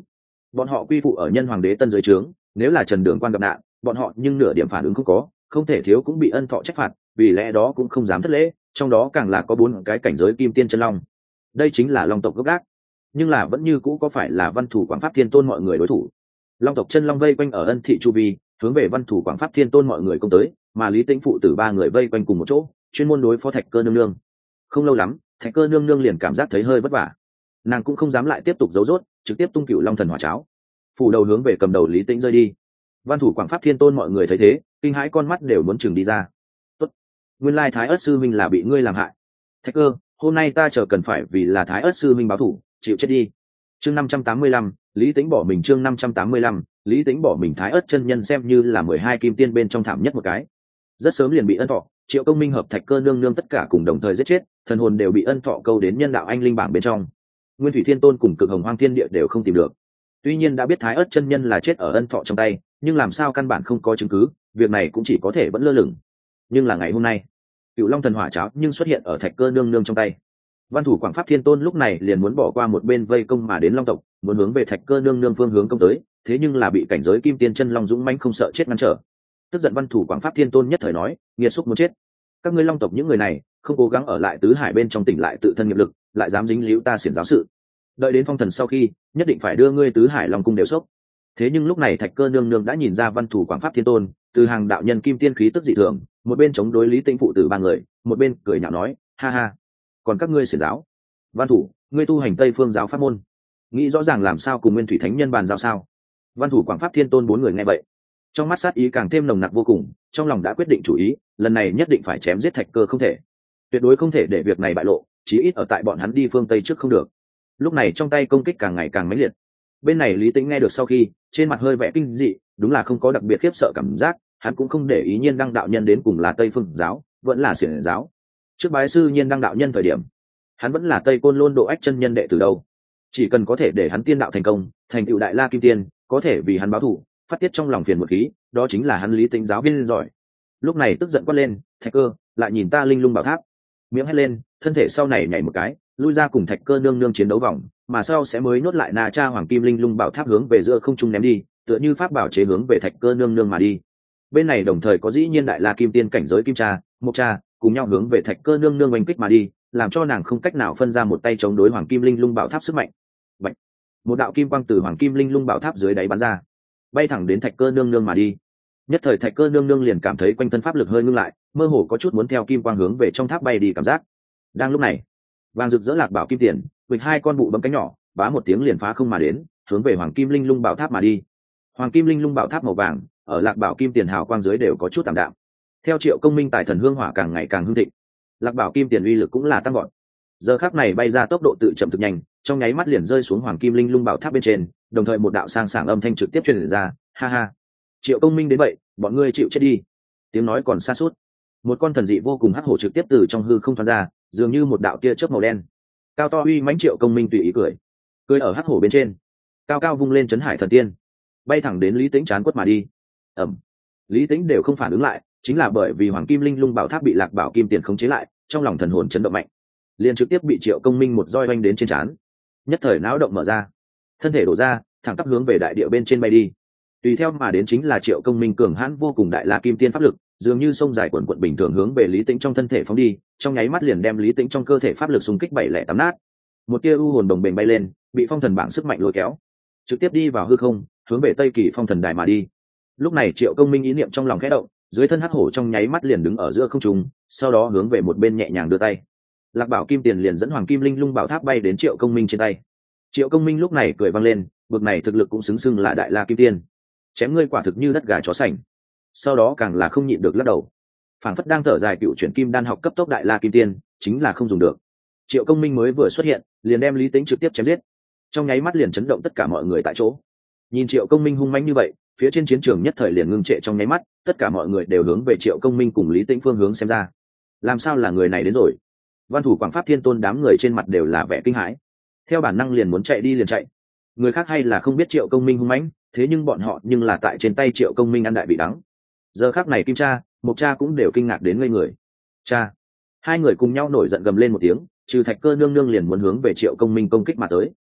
bọn họ quy phụ ở nhân hoàng đế tân dưới trướng, nếu là Trần Đường Quan gặp nạn, bọn họ nhưng nửa điểm phản ứng không có, không thể thiếu cũng bị ân thọ trách phạt, vì lẽ đó cũng không dám thất lễ, trong đó càng là có bốn cái cảnh giới kim tiên chân long. Đây chính là long tộc gốc gác, nhưng là vẫn như cũ có phải là Văn Thủ Quảng Pháp Thiên Tôn mọi người đối thủ. Long tộc chân long vây quanh ở ân thị chu vi, hướng về Văn Thủ Quảng Pháp Thiên Tôn mọi người công tới, mà Lý Tĩnh phụ tử ba người vây quanh cùng một chỗ, chuyên môn đối phó Thạch Cơ nương nương. Không lâu lắm, Thạch Cơ nương nương liền cảm giác thấy hơi vất vả, nàng cũng không dám lại tiếp tục giấu rốt, trực tiếp tung cựu long thần hỏa cháo, phủ đầu hướng về cầm đầu Lý Tĩnh rơi đi. Văn Thủ Quảng Pháp Thiên Tôn mọi người thấy thế, kinh hãi con mắt đều muốn chừng đi ra. Tốt, nguyên lai Thái Ức sư minh là bị ngươi làm hại. Thạch Cơ, hôm nay ta chờ cần phải vì là Thái Ức sư minh báo thù, chịu chết đi. Chương năm trăm tám mươi lăm, Lý Tĩnh bỏ mình. Chương năm trăm tám mươi lăm, Lý Tĩnh bỏ mình. Thái Ức chân nhân xem như là mười hai kim tiên bên trong thảm nhất một cái, rất sớm liền bị ân thọ, Triệu Công Minh hợp Thạch Cơ nương nương tất cả cùng đồng thời giết chết, thần hồn đều bị ân thọ câu đến nhân đạo anh linh bảng bên trong. Nguyên Thủy Thiên Tôn cùng Cực Hồng Hoang Thiên Địa đều không tìm được. Tuy nhiên đã biết Thái Ức chân nhân là chết ở ân thọ trong tay, nhưng làm sao căn bản không có chứng cứ, việc này cũng chỉ có thể vẫn lơ lửng. Nhưng là ngày hôm nay, Cựu Long thần hỏa cháo nhưng xuất hiện ở Thạch Cơ nương nương trong tay. Văn Thủ Quảng Pháp Thiên Tôn lúc này liền muốn bỏ qua một bên vây công mà đến Long tộc, muốn hướng về Thạch Cơ nương nương phương hướng công tới, thế nhưng là bị cảnh giới kim tiên chân long dũng mãnh không sợ chết ngăn trở. Tức giận Văn Thủ Quảng Pháp Thiên Tôn nhất thời nói, nghiệt xúc muốn chết. Các ngươi Long tộc những người này, không cố gắng ở lại tứ hải bên trong tỉnh lại tự thân nghiệp lực, lại dám dính líu ta xiển giáo sự. Đợi đến phong thần sau khi, nhất định phải đưa ngươi tứ hải long cung đều sốc. Thế nhưng lúc này Thạch Cơ nương nương đã nhìn ra Văn Thủ Quảng Pháp Thiên Tôn từ hàng đạo nhân kim tiên khí tức dị thường, một bên chống đối Lý Tĩnh phụ tử ba người, một bên cười nhạo nói, ha ha, còn các ngươi xiển giáo, Văn Thủ, ngươi tu hành Tây Phương giáo pháp môn, nghĩ rõ ràng làm sao cùng Nguyên Thủy Thánh Nhân bàn giao sao? Văn Thủ Quảng Pháp Thiên Tôn bốn người nghe vậy, trong mắt sát ý càng thêm nồng nặc vô cùng, trong lòng đã quyết định chủ ý, lần này nhất định phải chém giết Thạch Cơ không thể, tuyệt đối không thể để việc này bại lộ, chí ít ở tại bọn hắn đi phương Tây trước không được. Lúc này trong tay công kích càng ngày càng mãnh liệt. Bên này Lý Tĩnh nghe được sau khi, trên mặt hơi vẻ kinh dị, đúng là không có đặc biệt khiếp sợ cảm giác, hắn cũng không để ý Nhiên Đăng đạo nhân đến cùng là Tây Phương giáo, vẫn là xiển giáo. Trước bái sư Nhiên Đăng đạo nhân thời điểm, hắn vẫn là Tây Côn Lôn Độ Ách chân nhân đệ từ đâu, chỉ cần có thể để hắn tiên đạo thành công, thành tựu đại la kim tiên, có thể vì hắn báo thù, phát tiết trong lòng phiền một khí, đó chính là hắn Lý Tĩnh giáo viên giỏi. Lúc này tức giận quát lên, Thạch Cơ, lại nhìn ta Linh Lung Bảo Tháp. Miệng hét lên, thân thể sau này nhảy một cái, lui ra cùng Thạch Cơ nương nương chiến đấu vòng, mà sau sẽ mới nhốt lại Na Cha Hoàng Kim Linh Lung Bảo Tháp hướng về giữa không trung ném đi, tựa như pháp bảo chế hướng về Thạch Cơ nương nương mà đi. Bên này đồng thời có dĩ nhiên đại la kim tiên cảnh giới Kim Cha, Mộc Cha cùng nhau hướng về Thạch Cơ nương nương oanh kích mà đi, làm cho nàng không cách nào phân ra một tay chống đối Hoàng Kim Linh Lung Bảo Tháp sức mạnh. Bạch. Một đạo kim quang từ Hoàng Kim Linh Lung Bảo Tháp dưới đáy bắn ra, bay thẳng đến Thạch Cơ nương nương mà đi. Nhất thời Thạch Cơ nương nương liền cảm thấy quanh thân pháp lực hơi ngưng lại, mơ hồ có chút muốn theo kim quang hướng về trong tháp bay đi cảm giác. Đang lúc này, vàng rực rỡ lạc bảo kim tiền, with hai con bụ bấm cánh nhỏ, bá một tiếng liền phá không mà đến, hướng về Hoàng Kim Linh Lung Bảo Tháp mà đi. Hoàng Kim Linh Lung Bảo Tháp màu vàng, ở lạc bảo kim tiền hào quang dưới đều có chút tạm đạm. Theo Triệu Công Minh tài thần hương hỏa càng ngày càng hưng thịnh, lạc bảo kim tiền uy lực cũng là tăng vọt. Giờ khắc này bay ra tốc độ tự chậm thực nhanh, trong nháy mắt liền rơi xuống Hoàng Kim Linh Lung Bảo Tháp bên trên, đồng thời một đạo sang sảng âm thanh trực tiếp truyền ra, ha ha, Triệu Công Minh đến vậy, bọn ngươi chịu chết đi. Tiếng nói còn xa suốt, một con thần dị vô cùng hắc hổ trực tiếp từ trong hư không thoát ra, dường như một đạo tia chớp màu đen, cao to uy mãnh. Triệu Công Minh tùy ý cười, cười ở hắc hổ bên trên, cao cao vung lên chấn hải thần tiên, bay thẳng đến Lý Tĩnh chán quất mà đi. Ẩm. Lý Tĩnh đều không phản ứng lại, chính là bởi vì Hoàng Kim Linh Lung Bảo Tháp bị lạc bảo kim tiền khống chế lại, trong lòng thần hồn chấn động mạnh, liền trực tiếp bị Triệu Công Minh một roi oanh đến trên trán, nhất thời não động mở ra, thân thể đổ ra, thẳng tắp hướng về đại địa bên trên bay đi. Tùy theo mà đến chính là Triệu Công Minh cường hãn vô cùng đại la kim tiên pháp lực, dường như sông dài quần quận bình thường hướng về Lý Tĩnh trong thân thể phóng đi, trong nháy mắt liền đem Lý Tĩnh trong cơ thể pháp lực xung kích bảy lẻ tám nát. Một tia u hồn đồng bền bay lên, bị phong thần bảng sức mạnh lôi kéo, trực tiếp đi vào hư không, hướng về Tây Kỳ phong thần đài mà đi. Lúc này Triệu Công Minh ý niệm trong lòng khẽ động, dưới thân hắc hổ trong nháy mắt liền đứng ở giữa không trung, sau đó hướng về một bên nhẹ nhàng đưa tay. Lạc bảo kim tiền liền dẫn Hoàng Kim Linh Lung Bảo Tháp bay đến Triệu Công Minh trên tay. Triệu Công Minh lúc này cười vang lên, bực này thực lực cũng xứng xưng là đại la kim tiên, chém ngươi quả thực như đất gà chó sành. Sau đó càng là không nhịn được lắc đầu, phảng phất đang thở dài, cựu chuyển kim đan học cấp tốc đại la kim tiên chính là không dùng được. Triệu Công Minh mới vừa xuất hiện liền đem Lý Tĩnh trực tiếp chém giết, trong nháy mắt liền chấn động tất cả mọi người tại chỗ. Nhìn Triệu Công Minh hung mãnh như vậy, phía trên chiến trường nhất thời liền ngưng trệ trong nháy mắt, tất cả mọi người đều hướng về Triệu Công Minh cùng Lý Tĩnh phương hướng xem ra. Làm sao là người này đến rồi? Văn Thủ Quảng Pháp Thiên Tôn đám người trên mặt đều là vẻ kinh hãi, theo bản năng liền muốn chạy đi liền chạy. Người khác hay là không biết Triệu Công Minh hung mãnh, thế nhưng bọn họ nhưng là tại trên tay Triệu Công Minh ăn đại vị đắng. Giờ khắc này Kim Cha, Mộc Cha cũng đều kinh ngạc đến ngây người. Cha! Hai người cùng nhau nổi giận gầm lên một tiếng, trừ Thạch Cơ nương nương liền muốn hướng về Triệu Công Minh công kích mà tới.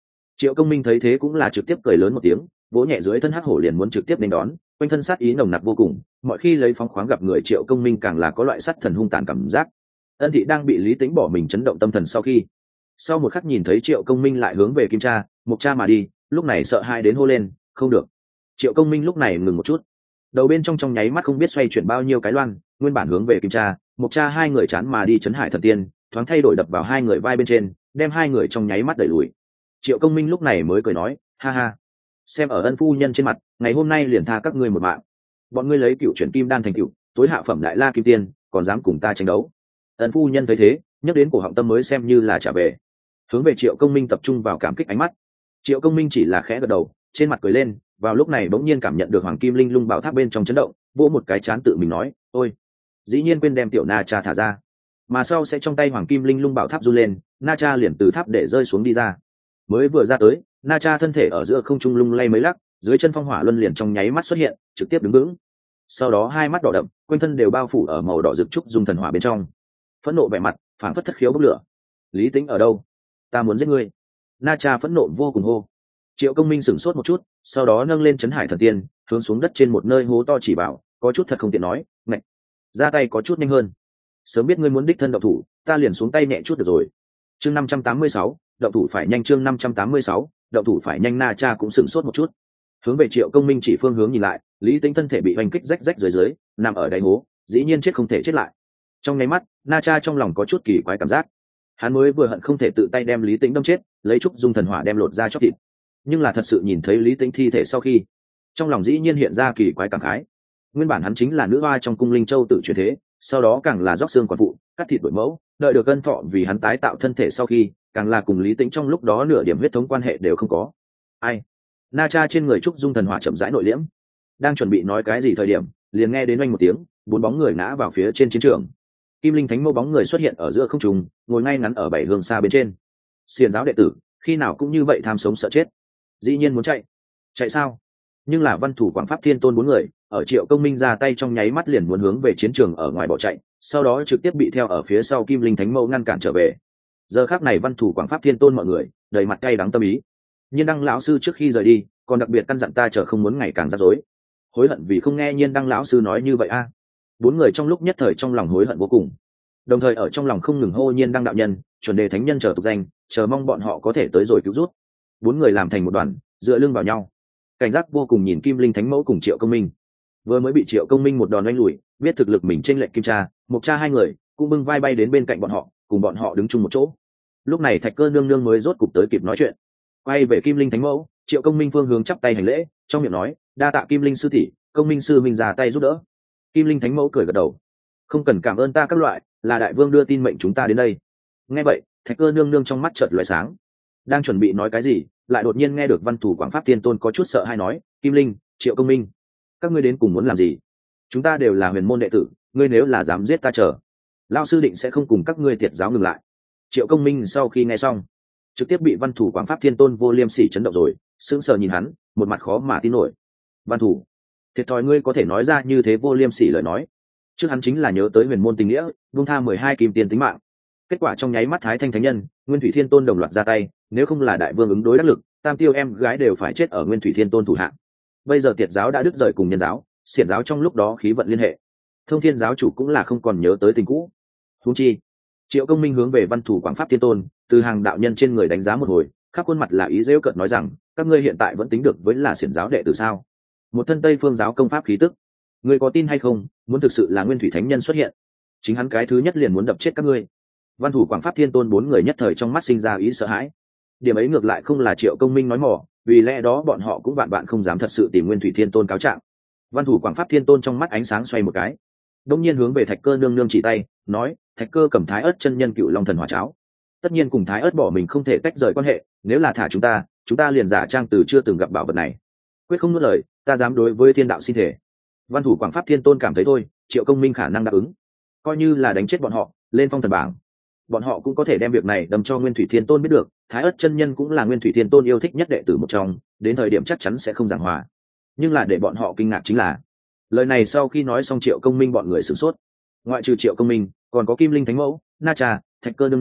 Triệu Công Minh thấy thế cũng là trực tiếp cười lớn một tiếng, vỗ nhẹ dưới thân hắc hổ liền muốn trực tiếp nên đón, quanh thân sát ý nồng nặc vô cùng, mọi khi lấy phóng khoáng gặp người Triệu Công Minh càng là có loại sát thần hung tàn cảm giác. Ân Thị đang bị Lý Tĩnh bỏ mình chấn động tâm thần sau khi, sau một khắc nhìn thấy Triệu Công Minh lại hướng về Kim Cha, Mộc Cha mà đi, lúc này sợ hãi đến hô lên, không được. Triệu Công Minh lúc này ngừng một chút, đầu bên trong trong nháy mắt không biết xoay chuyển bao nhiêu cái loan, nguyên bản hướng về Kim Cha, Mộc Cha hai người chán mà đi chấn hải thần tiên, thoáng thay đổi đập vào hai người vai bên trên, đem hai người trong nháy mắt đẩy lùi. Triệu Công Minh lúc này mới cười nói, ha ha, xem ở ân phu nhân trên mặt, ngày hôm nay liền tha các ngươi một mạng. Bọn ngươi lấy cựu chuyển kim đan thành cựu, tối hạ phẩm đại la kim tiên, còn dám cùng ta tranh đấu. Ân phu nhân thấy thế, nhắc đến cổ họng tâm mới xem như là trả về, hướng về Triệu Công Minh tập trung vào cảm kích ánh mắt. Triệu Công Minh chỉ là khẽ gật đầu, trên mặt cười lên, vào lúc này bỗng nhiên cảm nhận được hoàng kim linh lung bảo tháp bên trong chấn động, vỗ một cái chán tự mình nói, ôi, dĩ nhiên quên đem tiểu na cha thả ra, mà sau sẽ trong tay hoàng kim linh lung bảo tháp du lên, na cha liền từ tháp để rơi xuống đi ra. Mới vừa ra tới, na cha thân thể ở giữa không trung lung lay mấy lắc, dưới chân phong hỏa luân liền trong nháy mắt xuất hiện, trực tiếp đứng vững. Sau đó hai mắt đỏ đậm, quanh thân đều bao phủ ở màu đỏ rực trúc dung thần hỏa bên trong, phẫn nộ vẻ mặt phảng phất thất khiếu bốc lửa. Lý Tĩnh ở đâu? Ta muốn giết ngươi! Na cha phẫn nộ vô cùng hô. Triệu Công Minh sửng sốt một chút, sau đó nâng lên chấn hải thần tiên, hướng xuống đất trên một nơi hố to chỉ bảo, có chút thật không tiện nói, ngạch, ra tay có chút nhanh hơn. Sớm biết ngươi muốn đích thân động thủ, ta liền xuống tay nhẹ chút được rồi. Chương năm trăm tám mươi sáu, động thủ phải nhanh. Chương năm trăm tám mươi sáu, động thủ phải nhanh. Na cha cũng sửng sốt một chút, hướng về Triệu Công Minh chỉ phương hướng nhìn lại, Lý Tĩnh thân thể bị hoành kích rách rách dưới dưới, nằm ở đáy hố, dĩ nhiên chết không thể chết lại. Trong nháy mắt, Na cha trong lòng có chút kỳ quái cảm giác, hắn mới vừa hận không thể tự tay đem Lý Tĩnh đâm chết, lấy trúc dung thần hỏa đem lột ra chóc thịt, nhưng là thật sự nhìn thấy Lý Tĩnh thi thể sau khi, trong lòng dĩ nhiên hiện ra kỳ quái cảm khái. Nguyên bản hắn chính là nữ hoa trong cung linh châu tự chuyển thế, sau đó càng là róc xương quản phụ, cắt thịt đổi mẫu, đợi được cân thọ vì hắn tái tạo thân thể sau khi, càng là cùng Lý Tĩnh trong lúc đó nửa điểm huyết thống quan hệ đều không có. Ai? Na cha trên người trúc dung thần hỏa chậm rãi nội liễm, đang chuẩn bị nói cái gì thời điểm, liền nghe đến oanh một tiếng, bốn bóng người ngã vào phía trên chiến trường. Kim Linh Thánh Mẫu bóng người xuất hiện ở giữa không trung, ngồi ngay ngắn ở bảy hương xa bên trên. Xiển giáo đệ tử, khi nào cũng như vậy tham sống sợ chết, dĩ nhiên muốn chạy. Chạy sao? Nhưng là Văn Thủ Quảng Pháp Thiên Tôn bốn người, ở Triệu Công Minh ra tay trong nháy mắt liền muốn hướng về chiến trường ở ngoài bỏ chạy, sau đó trực tiếp bị theo ở phía sau Kim Linh Thánh Mẫu ngăn cản trở về. Giờ khắc này Văn Thủ Quảng Pháp Thiên Tôn mọi người đầy mặt cay đắng tâm ý. Nhiên Đăng lão sư trước khi rời đi, còn đặc biệt căn dặn ta chờ không muốn ngày càng rắc rối. Hối hận vì không nghe Nhiên Đăng lão sư nói như vậy a. Bốn người trong lúc nhất thời trong lòng hối hận vô cùng, đồng thời ở trong lòng không ngừng hô Nhiên Đăng đạo nhân, chuẩn đề thánh nhân chờ tục danh, chờ mong bọn họ có thể tới rồi cứu rút. Bốn người làm thành một đoàn, dựa lưng vào nhau, cảnh giác vô cùng nhìn Kim Linh Thánh Mẫu cùng Triệu Công Minh. Vừa mới bị Triệu Công Minh một đòn đánh lùi, biết thực lực mình chênh lệch Kim Cha, Mộc Cha hai người cũng bưng vai bay đến bên cạnh bọn họ, cùng bọn họ đứng chung một chỗ. Lúc này Thạch Cơ nương nương mới rốt cục tới kịp nói chuyện, quay về Kim Linh Thánh Mẫu, Triệu Công Minh phương hướng chắp tay hành lễ, trong miệng nói, đa tạ Kim Linh sư tỷ, Công Minh sư minh ra tay giúp đỡ. Kim Linh Thánh Mẫu cười gật đầu, không cần cảm ơn ta các loại, là đại vương đưa tin mệnh chúng ta đến đây. Nghe vậy, Thạch Cơ nương nương trong mắt chợt lóe sáng, đang chuẩn bị nói cái gì, lại đột nhiên nghe được Văn Thủ Quảng Pháp Thiên Tôn có chút sợ hãi nói, Kim Linh, Triệu Công Minh, các ngươi đến cùng muốn làm gì? Chúng ta đều là huyền môn đệ tử, ngươi nếu là dám giết ta chờ, lão sư định sẽ không cùng các ngươi tiệt giáo ngừng lại. Triệu Công Minh sau khi nghe xong, trực tiếp bị Văn Thủ Quảng Pháp Thiên Tôn vô liêm sỉ chấn động rồi, sững sờ nhìn hắn, một mặt khó mà tin nổi. Văn Thủ, thiệt thòi ngươi có thể nói ra như thế vô liêm sỉ lời nói. Trước hắn chính là nhớ tới huyền môn tình nghĩa, buông tha mười hai kim tiền tính mạng. Kết quả trong nháy mắt Thái Thanh Thánh Nhân, Nguyên Thủy Thiên Tôn đồng loạt ra tay, nếu không là đại vương ứng đối đắc lực, tam tiêu em gái đều phải chết ở Nguyên Thủy Thiên Tôn thủ hạ. Bây giờ tiệt giáo đã đứt rời cùng nhân giáo, xiển giáo trong lúc đó khí vận liên hệ, Thông Thiên giáo chủ cũng là không còn nhớ tới tình cũ. Huống chi, Triệu Công Minh hướng về Văn Thủ Quảng Pháp Thiên Tôn, từ hàng đạo nhân trên người đánh giá một hồi, khắp khuôn mặt là ý giễu cợt nói rằng, các ngươi hiện tại vẫn tính được với là xiển giáo đệ tử sao? Một thân Tây Phương giáo công pháp khí tức, ngươi có tin hay không? Muốn thực sự là Nguyên Thủy Thánh Nhân xuất hiện, chính hắn cái thứ nhất liền muốn đập chết các ngươi. Văn Thủ Quảng Pháp Thiên Tôn bốn người nhất thời trong mắt sinh ra ý sợ hãi. Điểm ấy ngược lại không là Triệu Công Minh nói mỏ, vì lẽ đó bọn họ cũng vạn vạn không dám thật sự tìm Nguyên Thủy Thiên Tôn cáo trạng. Văn Thủ Quảng Pháp Thiên Tôn trong mắt ánh sáng xoay một cái, đông nhiên hướng về Thạch Cơ nương nương chỉ tay, nói, Thạch Cơ cầm Thái Ức chân nhân Cựu Long thần hỏa cháo, tất nhiên cùng Thái Ức bỏ mình không thể tách rời quan hệ, nếu là thả chúng ta, chúng ta liền giả trang từ chưa từng gặp bảo vật này, quyết không nuốt lời, ta dám đối với thiên đạo xin thể. Văn Thủ Quảng Pháp Thiên Tôn cảm thấy thôi, Triệu Công Minh khả năng đáp ứng, coi như là đánh chết bọn họ, lên phong thần bảng, bọn họ cũng có thể đem việc này đâm cho Nguyên Thủy Thiên Tôn biết được. Thái Ức chân nhân cũng là Nguyên Thủy Thiên Tôn yêu thích nhất đệ tử một trong, đến thời điểm chắc chắn sẽ không giảng hòa. Nhưng là để bọn họ kinh ngạc chính là, lời này sau khi nói xong Triệu Công Minh bọn người sửng sốt, ngoại trừ Triệu Công Minh, còn có Kim Linh Thánh Mẫu, Na Cha, Thạch Cơ nương nương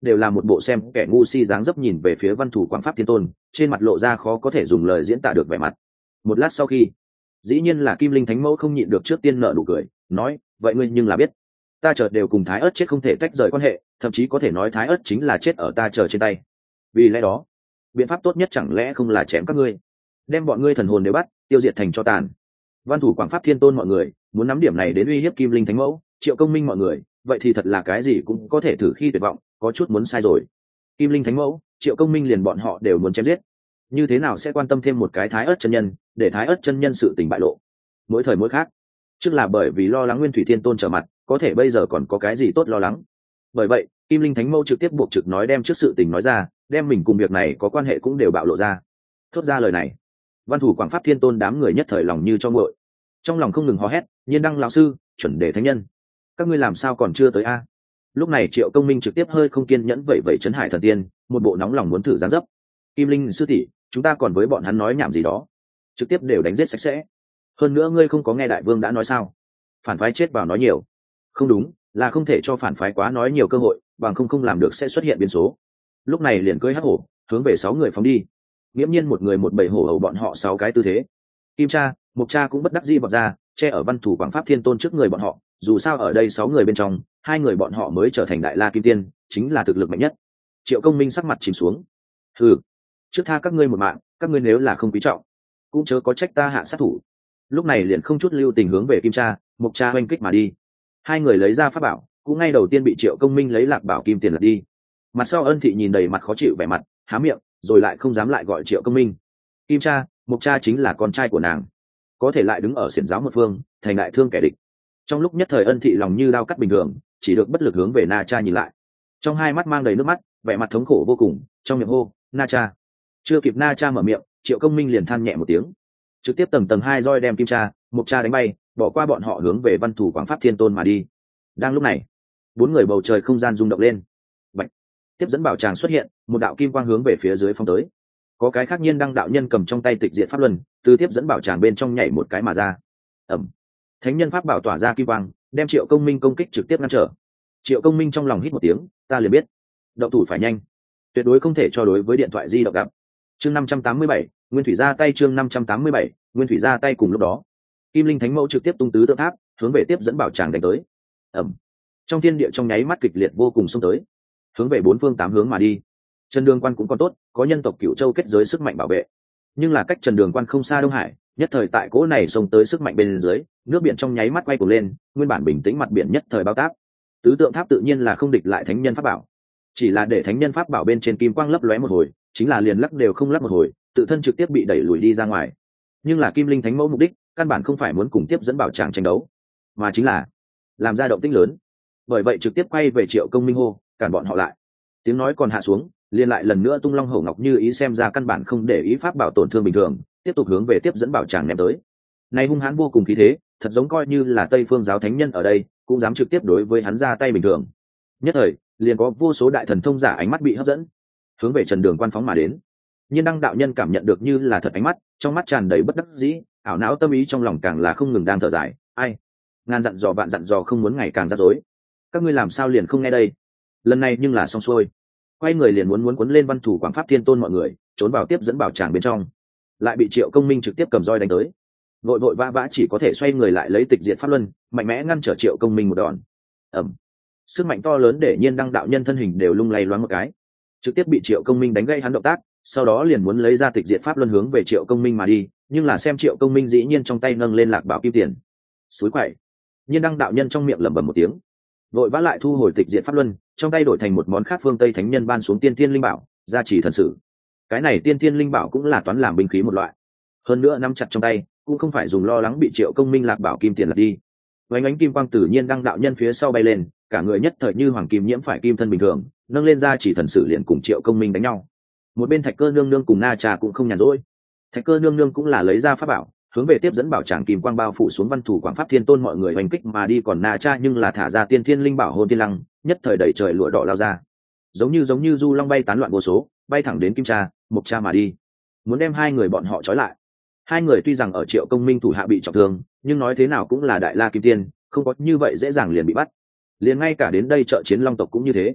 đều là một bộ xem kẻ ngu si dáng dấp nhìn về phía Văn Thủ Quảng Pháp Thiên Tôn, trên mặt lộ ra khó có thể dùng lời diễn tả được vẻ mặt. Một lát sau khi, dĩ nhiên là Kim Linh Thánh Mẫu không nhịn được trước tiên nở nụ cười, nói: vậy ngươi nhưng là biết, ta chợt đều cùng Thái Ức chết không thể tách rời quan hệ, thậm chí có thể nói Thái Ức chính là chết ở ta chờ trên tay. Vì lẽ đó, biện pháp tốt nhất chẳng lẽ không là chém các ngươi, đem bọn ngươi thần hồn đều bắt, tiêu diệt thành tro tàn. Văn Thủ Quảng Pháp Thiên Tôn mọi người muốn nắm điểm này đến uy hiếp Kim Linh Thánh Mẫu, Triệu Công Minh mọi người, vậy thì thật là cái gì cũng có thể thử khi tuyệt vọng, có chút muốn sai rồi. Kim Linh Thánh Mẫu, Triệu Công Minh liền bọn họ đều muốn chém giết, như thế nào sẽ quan tâm thêm một cái Thái Ức chân nhân, để Thái Ức chân nhân sự tình bại lộ. Mỗi thời mỗi khác, trước là bởi vì lo lắng Nguyên Thủy Thiên Tôn trở mặt, có thể bây giờ còn có cái gì tốt lo lắng. Bởi vậy, Kim Linh Thánh Mẫu trực tiếp buộc trực nói đem trước sự tình nói ra, đem mình cùng việc này có quan hệ cũng đều bạo lộ ra. Thốt ra lời này, Văn Thủ Quảng Pháp Thiên Tôn đám người nhất thời lòng như cho nguội, trong lòng không ngừng hò hét: Nhiên Đăng lão sư, chuẩn đề thánh nhân, các ngươi làm sao còn chưa tới a? Lúc này Triệu Công Minh trực tiếp hơi không kiên nhẫn vậy vậy chấn hải thần tiên, một bộ nóng lòng muốn thử giáng dấp. Kim Linh sư tỷ, chúng ta còn với bọn hắn nói nhảm gì đó, trực tiếp đều đánh giết sạch sẽ. Hơn nữa ngươi không có nghe đại vương đã nói sao, phản phái chết vào nói nhiều. Không đúng, là không thể cho phản phái quá nói nhiều cơ hội, bằng không không làm được sẽ xuất hiện biến số. Lúc này liền cưỡi hắc hổ hướng về sáu người phóng đi, nghiễm nhiên một người một bầy hổ hầu bọn họ sáu cái tư thế. Kim Cha, Mộc Cha cũng bất đắc dĩ vọt ra, che ở Văn Thủ Quảng Pháp Thiên Tôn trước người bọn họ, dù sao ở đây sáu người bên trong, hai người bọn họ mới trở thành đại la kim tiên, chính là thực lực mạnh nhất. Triệu Công Minh sắc mặt chìm xuống. Hừ, trước tha các ngươi một mạng, các ngươi nếu là không quý trọng, cũng chớ có trách ta hạ sát thủ. Lúc này liền không chút lưu tình hướng về Kim Cha, Mộc Cha oanh kích mà đi. Hai người lấy ra pháp bảo, cũng ngay đầu tiên bị Triệu Công Minh lấy Lạc Bảo Kim Tiền lật đi. Mặt sau Ân Thị nhìn đầy mặt khó chịu vẻ mặt, há miệng, rồi lại không dám lại gọi Triệu Công Minh. Kim Cha, Mộc Cha chính là con trai của nàng, có thể lại đứng ở xiển giáo một phương, thành đại thương kẻ địch. Trong lúc nhất thời Ân Thị lòng như đao cắt bình thường, chỉ được bất lực hướng về Na Cha nhìn lại, trong hai mắt mang đầy nước mắt, vẻ mặt thống khổ vô cùng, trong miệng hô: Na Cha. Chưa kịp Na Cha mở miệng, Triệu Công Minh liền than nhẹ một tiếng, trực tiếp tầng tầng hai roi đem Kim Cha, Mộc Cha đánh bay, bỏ qua bọn họ hướng về Văn Thủ Quảng Pháp Thiên Tôn mà đi. Đang lúc này, bốn người bầu trời không gian rung động lên. Bạch. Tiếp dẫn bảo tràng xuất hiện, một đạo kim quang hướng về phía dưới phong tới. Có cái khác Nhiên Đăng đạo nhân cầm trong tay tịch diệt pháp luân, từ tiếp dẫn bảo tràng bên trong nhảy một cái mà ra. Ẩm. Thánh nhân pháp bảo tỏa ra kim quang, đem Triệu Công Minh công kích trực tiếp ngăn trở. Triệu Công Minh trong lòng hít một tiếng, ta liền biết, động thủ phải nhanh, tuyệt đối không thể cho đối với điện thoại di động gặp. Chương năm trăm tám mươi bảy, Nguyên Thủy ra tay. Chương năm trăm tám mươi bảy, Nguyên Thủy ra tay. Cùng lúc đó, Kim Linh Thánh Mẫu trực tiếp tung tứ tượng tháp, hướng về tiếp dẫn bảo tràng đánh tới. Ẩm. Trong thiên địa trong nháy mắt kịch liệt vô cùng xông tới, hướng về bốn phương tám hướng mà đi. Trần Đường Quan cũng còn tốt, có nhân tộc Cửu Châu kết giới sức mạnh bảo vệ, nhưng là cách Trần Đường Quan không xa Đông Hải, nhất thời tại cỗ này xông tới sức mạnh bên dưới, nước biển trong nháy mắt quay cuồng lên, nguyên bản bình tĩnh mặt biển nhất thời bao táp. Tứ tượng tháp tự nhiên là không địch lại thánh nhân pháp bảo, chỉ là để thánh nhân pháp bảo bên trên kim quang lấp lóe một hồi, chính là liền lắc đều không lắc một hồi, tự thân trực tiếp bị đẩy lùi đi ra ngoài. Nhưng là Kim Linh Thánh Mẫu mục đích căn bản không phải muốn cùng tiếp dẫn bảo tràng tranh đấu, mà chính là làm ra động tĩnh lớn. Bởi vậy trực tiếp quay về Triệu Công Minh hô, cản bọn họ lại. Tiếng nói còn hạ xuống, liền lại lần nữa tung long hổ ngọc như ý xem ra căn bản không để ý pháp bảo tổn thương bình thường, tiếp tục hướng về tiếp dẫn bảo tràng ném tới. Này hung hãn vô cùng khí thế, thật giống coi như là Tây Phương giáo thánh nhân ở đây, cũng dám trực tiếp đối với hắn ra tay bình thường. Nhất thời, liền có vô số đại thần thông giả ánh mắt bị hấp dẫn, hướng về Trần Đường Quan phóng mà đến. Nhiên Đăng đạo nhân cảm nhận được như là thật ánh mắt, trong mắt tràn đầy bất đắc dĩ, ảo não tâm ý trong lòng càng là không ngừng đang thở dài, ai, ngàn dặn dò vạn dặn dò không muốn ngày càng rắc rối, các ngươi làm sao liền không nghe đây. Lần này nhưng là xong xuôi, quay người liền muốn muốn cuốn lên Văn Thủ Quảng Pháp Thiên Tôn mọi người, trốn vào tiếp dẫn bảo tràng bên trong, lại bị Triệu Công Minh trực tiếp cầm roi đánh tới. Vội vội vã vã chỉ có thể xoay người lại lấy tịch diệt pháp luân, mạnh mẽ ngăn trở Triệu Công Minh một đòn. Ẩm. Sức mạnh to lớn để Nhiên Đăng đạo nhân thân hình đều lung lay loáng một cái, trực tiếp bị Triệu Công Minh đánh gây hắn động tác, sau đó liền muốn lấy ra tịch diệt pháp luân hướng về Triệu Công Minh mà đi, nhưng là xem Triệu Công Minh dĩ nhiên trong tay nâng lên Lạc Bảo Kim Tiền. Suối quậy. Nhiên Đăng đạo nhân trong miệng lẩm bẩm một tiếng, vội vã lại thu hồi tịch diệt pháp luân, trong tay đổi thành một món khác phương Tây thánh nhân ban xuống tiên tiên linh bảo, gia trì thần sử. Cái này tiên tiên linh bảo cũng là toán làm binh khí một loại, hơn nữa nắm chặt trong tay, cũng không phải dùng lo lắng bị Triệu Công Minh Lạc Bảo Kim Tiền lật đi. Vánh ánh kim quang tự nhiên Đăng đạo nhân phía sau bay lên, cả người nhất thời như hoàng kim nhiễm phải kim thân bình thường, nâng lên gia trì thần sử liền cùng Triệu Công Minh đánh nhau. Một bên Thạch Cơ nương nương cùng Na Cha cũng không nhàn rỗi, Thạch Cơ nương nương cũng là lấy ra pháp bảo, hướng về tiếp dẫn bảo tràng kim quang bao phủ xuống Văn Thủ Quảng Pháp Thiên Tôn mọi người oanh kích mà đi, còn Na Cha nhưng là thả ra tiên thiên linh bảo hôn tiên lăng, nhất thời đẩy trời lụa đỏ lao ra, giống như giống như du long bay tán loạn vô số, bay thẳng đến Kim Cha, Mộc Cha mà đi, muốn đem hai người bọn họ trói lại. Hai người tuy rằng ở Triệu Công Minh thủ hạ bị trọng thương, nhưng nói thế nào cũng là đại la kim tiên, không có như vậy dễ dàng liền bị bắt. Liền ngay cả đến đây trợ chiến long tộc cũng như thế.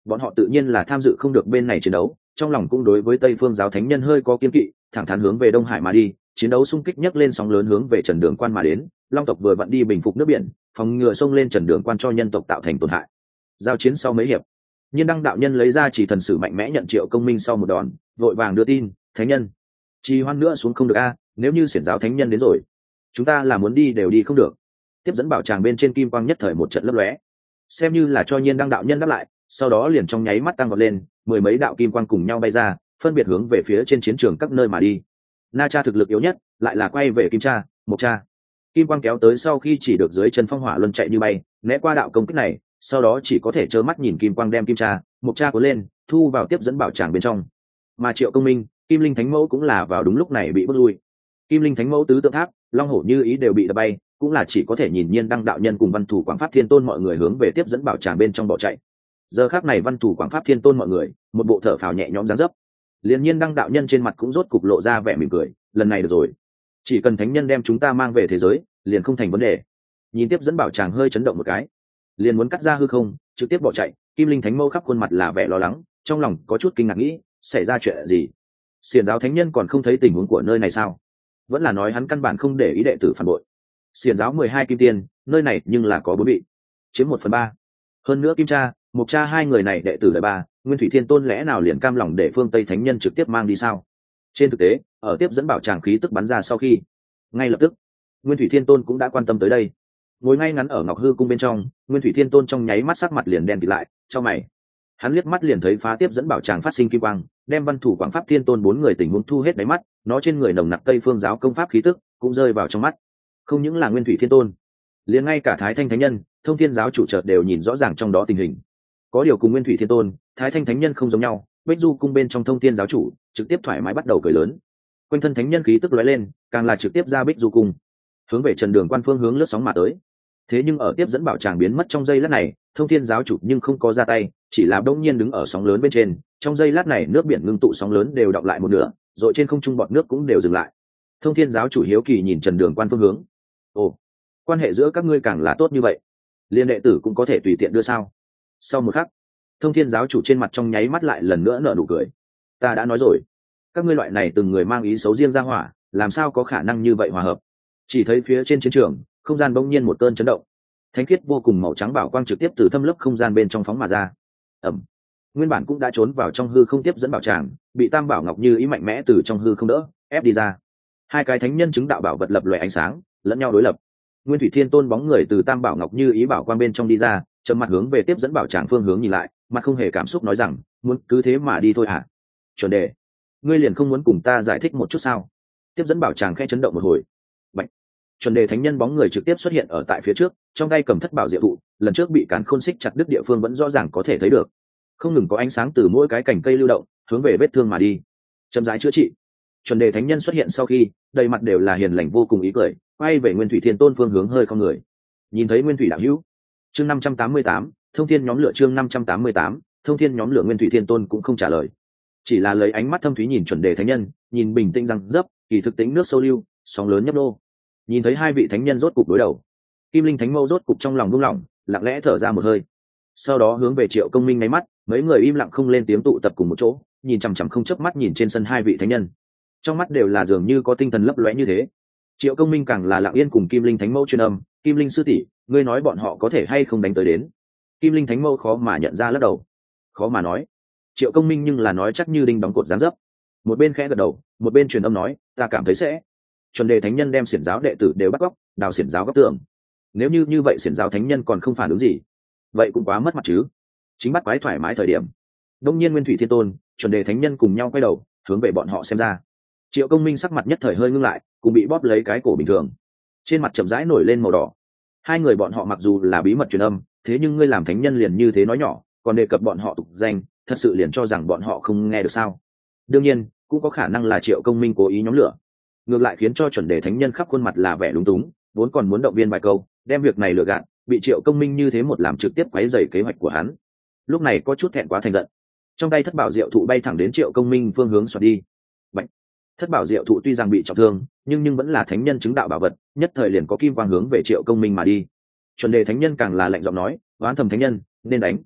bọn họ tự nhiên là tham dự không được bên này chiến đấu, trong lòng cũng đối với Tây Phương giáo thánh nhân hơi có kiên kỵ, thẳng thắn hướng về Đông Hải mà đi. Chiến đấu xung kích nhấc lên sóng lớn hướng về Trần Đường Quan mà đến. Long tộc vừa vặn đi bình phục nước biển, phòng ngừa xông lên Trần Đường Quan cho nhân tộc tạo thành tổn hại. Giao chiến sau mấy hiệp, Nhiên Đăng đạo nhân lấy ra chỉ thần sử mạnh mẽ nhận Triệu Công Minh sau một đòn, vội vàng đưa tin, thánh nhân, trì hoãn nữa xuống không được a, nếu như xiển giáo thánh nhân đến rồi, chúng ta là muốn đi đều đi không được. Tiếp dẫn bảo tràng bên trên kim quang nhất thời một trận lấp lóe, xem như là cho Nhiên Đăng đạo nhân đáp lại, sau đó liền trong nháy mắt tăng vọt lên, mười mấy đạo kim quang cùng nhau bay ra, phân biệt hướng về phía trên chiến trường các nơi mà đi. Na Cha thực lực yếu nhất, lại là quay về Kim Cha, Mộc Cha. Kim quang kéo tới sau khi chỉ được dưới chân phong hỏa luân chạy như bay, né qua đạo công kích này, sau đó chỉ có thể trơ mắt nhìn kim quang đem Kim Cha, Mộc Cha cuốn lên, thu vào tiếp dẫn bảo tràng bên trong. Mà Triệu Công Minh, Kim Linh Thánh Mẫu cũng là vào đúng lúc này bị bước lui. Kim Linh Thánh Mẫu tứ tượng tháp, Long Hổ Như Ý đều bị đập bay, cũng là chỉ có thể nhìn Nhiên Đăng đạo nhân cùng Văn Thủ Quảng Pháp Thiên Tôn mọi người hướng về tiếp dẫn bảo tràng bên trong bỏ chạy. Giờ khắc này Văn Thủ Quảng Pháp Thiên Tôn mọi người, một bộ thở phào nhẹ nhõm dáng dấp. Liên Nhiên Đăng đạo nhân trên mặt cũng rốt cục lộ ra vẻ mỉm cười, lần này được rồi, chỉ cần thánh nhân đem chúng ta mang về thế giới, liền không thành vấn đề. Nhìn tiếp dẫn bảo tràng hơi chấn động một cái, liền muốn cắt ra hư không, trực tiếp bỏ chạy. Kim Linh Thánh Mẫu khắp khuôn mặt là vẻ lo lắng, trong lòng có chút kinh ngạc nghĩ, xảy ra chuyện gì? Xiển giáo thánh nhân còn không thấy tình huống của nơi này sao? Vẫn là nói hắn căn bản không để ý đệ tử phản bội. Xiển giáo mười hai kim tiên, nơi này nhưng là có bốn vị, chiếm một phần ba. Hơn nữa Kim Cha, Mộc Cha hai người này đệ tử đời ba, Nguyên Thủy Thiên Tôn lẽ nào liền cam lòng để phương Tây thánh nhân trực tiếp mang đi sao? Trên thực tế, ở tiếp dẫn bảo tràng khí tức bắn ra sau khi, ngay lập tức, Nguyên Thủy Thiên Tôn cũng đã quan tâm tới đây. Ngồi ngay ngắn ở Ngọc Hư cung bên trong, Nguyên Thủy Thiên Tôn trong nháy mắt sắc mặt liền đen kịt lại, cho mày. Hắn liếc mắt liền thấy phá tiếp dẫn bảo tràng phát sinh kim quang, đem Văn Thủ Quảng Pháp Thiên Tôn bốn người tình huống thu hết đáy mắt, nó trên người nồng nặc Tây Phương giáo công pháp khí tức cũng rơi vào trong mắt. Không những là Nguyên Thủy Thiên Tôn, liền ngay cả Thái Thanh Thánh Nhân, Thông Thiên giáo chủ chợt đều nhìn rõ ràng trong đó tình hình. Có điều cùng Nguyên Thủy Thiên Tôn, Thái Thanh Thánh Nhân không giống nhau, Bích Du cung bên trong Thông Thiên giáo chủ trực tiếp thoải mái bắt đầu cười lớn. Quanh thân thánh nhân khí tức lóe lên, càng là trực tiếp ra Bích Du cung, hướng về Trần Đường Quan phương hướng lướt sóng mà tới. Thế nhưng ở tiếp dẫn bảo tràng biến mất trong giây lát này, Thông Thiên giáo chủ nhưng không có ra tay, chỉ là đông nhiên đứng ở sóng lớn bên trên, trong giây lát này nước biển ngưng tụ sóng lớn đều đọng lại một nửa, rồi trên không trung bọt nước cũng đều dừng lại. Thông Thiên giáo chủ hiếu kỳ nhìn Trần Đường Quan phương hướng. Ồ, quan hệ giữa các ngươi càng là tốt như vậy, liên đệ tử cũng có thể tùy tiện đưa sao? Sau một khắc, Thông Thiên giáo chủ trên mặt trong nháy mắt lại lần nữa nở nụ cười. Ta đã nói rồi, các ngươi loại này từng người mang ý xấu riêng ra hỏa, làm sao có khả năng như vậy hòa hợp? Chỉ thấy phía trên chiến trường, không gian bỗng nhiên một cơn chấn động, thánh khiết vô cùng màu trắng bảo quang trực tiếp từ thâm lớp không gian bên trong phóng mà ra. Ẩm. Nguyên bản cũng đã trốn vào trong hư không tiếp dẫn bảo tràng, bị Tam Bảo Ngọc Như Ý mạnh mẽ từ trong hư không đỡ, ép đi ra. Hai cái thánh nhân chứng đạo bảo vật lập lòe ánh sáng, lẫn nhau đối lập. Nguyên Thủy Thiên Tôn bóng người từ Tam Bảo Ngọc Như Ý bảo quang bên trong đi ra, trầm mặt hướng về tiếp dẫn bảo tràng phương hướng nhìn lại, mặt không hề cảm xúc nói rằng, muốn cứ thế mà đi thôi hả? Chuẩn đề, ngươi liền không muốn cùng ta giải thích một chút sao? Tiếp dẫn bảo tràng khẽ chấn động một hồi. Bạch. Chuẩn đề thánh nhân bóng người trực tiếp xuất hiện ở tại phía trước, trong tay cầm thất bảo diệu thụ, lần trước bị cán khôn xích chặt đứt địa phương vẫn rõ ràng có thể thấy được. Không ngừng có ánh sáng từ mỗi cái cành cây lưu động, hướng về vết thương mà đi. Chậm rãi chữa trị. Chuẩn đề thánh nhân xuất hiện sau khi, đầy mặt đều là hiền lành vô cùng ý cười, quay về Nguyên Thủy Thiên Tôn phương hướng hơi không người. Nhìn thấy Nguyên Thủy đạo hữu. Chương năm trăm tám mươi tám, Thông Thiên nhóm lửa chương năm trăm tám mươi tám, Thông Thiên nhóm lửa Nguyên Thủy Thiên Tôn cũng không trả lời, chỉ là lấy ánh mắt thâm thúy nhìn chuẩn đề thánh nhân, nhìn bình tĩnh răng dấp, kỳ thực tính nước sâu lưu, sóng lớn nhấp nô. Nhìn thấy hai vị thánh nhân rốt cục đối đầu, Kim Linh Thánh Mẫu rốt cục trong lòng buông lỏng, lặng lẽ thở ra một hơi. Sau đó hướng về Triệu Công Minh nháy mắt, mấy người im lặng không lên tiếng tụ tập cùng một chỗ, nhìn chằm chằm không chớp mắt nhìn trên sân hai vị thánh nhân. Trong mắt đều là dường như có tinh thần lấp lóe như thế. Triệu Công Minh càng là lặng yên cùng Kim Linh Thánh Mẫu truyền âm, "Kim Linh sư tỷ, ngươi nói bọn họ có thể hay không đánh tới đến?" Kim Linh Thánh Mẫu khó mà nhận ra lắc đầu. Khó mà nói. Triệu Công Minh nhưng là nói chắc như đinh đóng cột dáng dấp. Một bên khẽ gật đầu, một bên truyền âm nói, "Ta cảm thấy sẽ." Chuẩn đề thánh nhân đem xiển giáo đệ tử đều bắt cóc, đào xiển giáo góc tường. Nếu như như vậy xiển giáo thánh nhân còn không phản ứng gì, vậy cũng quá mất mặt chứ. Chính bắt quái thoải mái thời điểm, đông nhiên Nguyên Thủy Thiên Tôn, chuẩn đề thánh nhân cùng nhau quay đầu, hướng về bọn họ xem ra. Triệu Công Minh sắc mặt nhất thời hơi ngưng lại, cùng bị bóp lấy cái cổ bình thường, trên mặt chậm rãi nổi lên màu đỏ. Hai người bọn họ mặc dù là bí mật truyền âm, thế nhưng ngươi làm thánh nhân liền như thế nói nhỏ, còn đề cập bọn họ tục danh, thật sự liền cho rằng bọn họ không nghe được sao? Đương nhiên, cũng có khả năng là Triệu Công Minh cố ý nhóm lửa, ngược lại khiến cho chuẩn đề thánh nhân khắp khuôn mặt là vẻ lúng túng, vốn còn muốn động viên vài câu, đem việc này lừa gạt, bị Triệu Công Minh như thế một làm trực tiếp quấy rầy kế hoạch của hắn. Lúc này có chút thẹn quá thành giận, trong tay thất bảo diệu thụ bay thẳng đến Triệu Công Minh phương hướng xoạt đi. Bạch. Thất bảo diệu thụ tuy rằng bị trọng thương, nhưng nhưng vẫn là thánh nhân chứng đạo bảo vật, nhất thời liền có kim quang hướng về Triệu Công Minh mà đi. Chuẩn đề thánh nhân càng là lạnh giọng nói, oán thầm thánh nhân, nên đánh.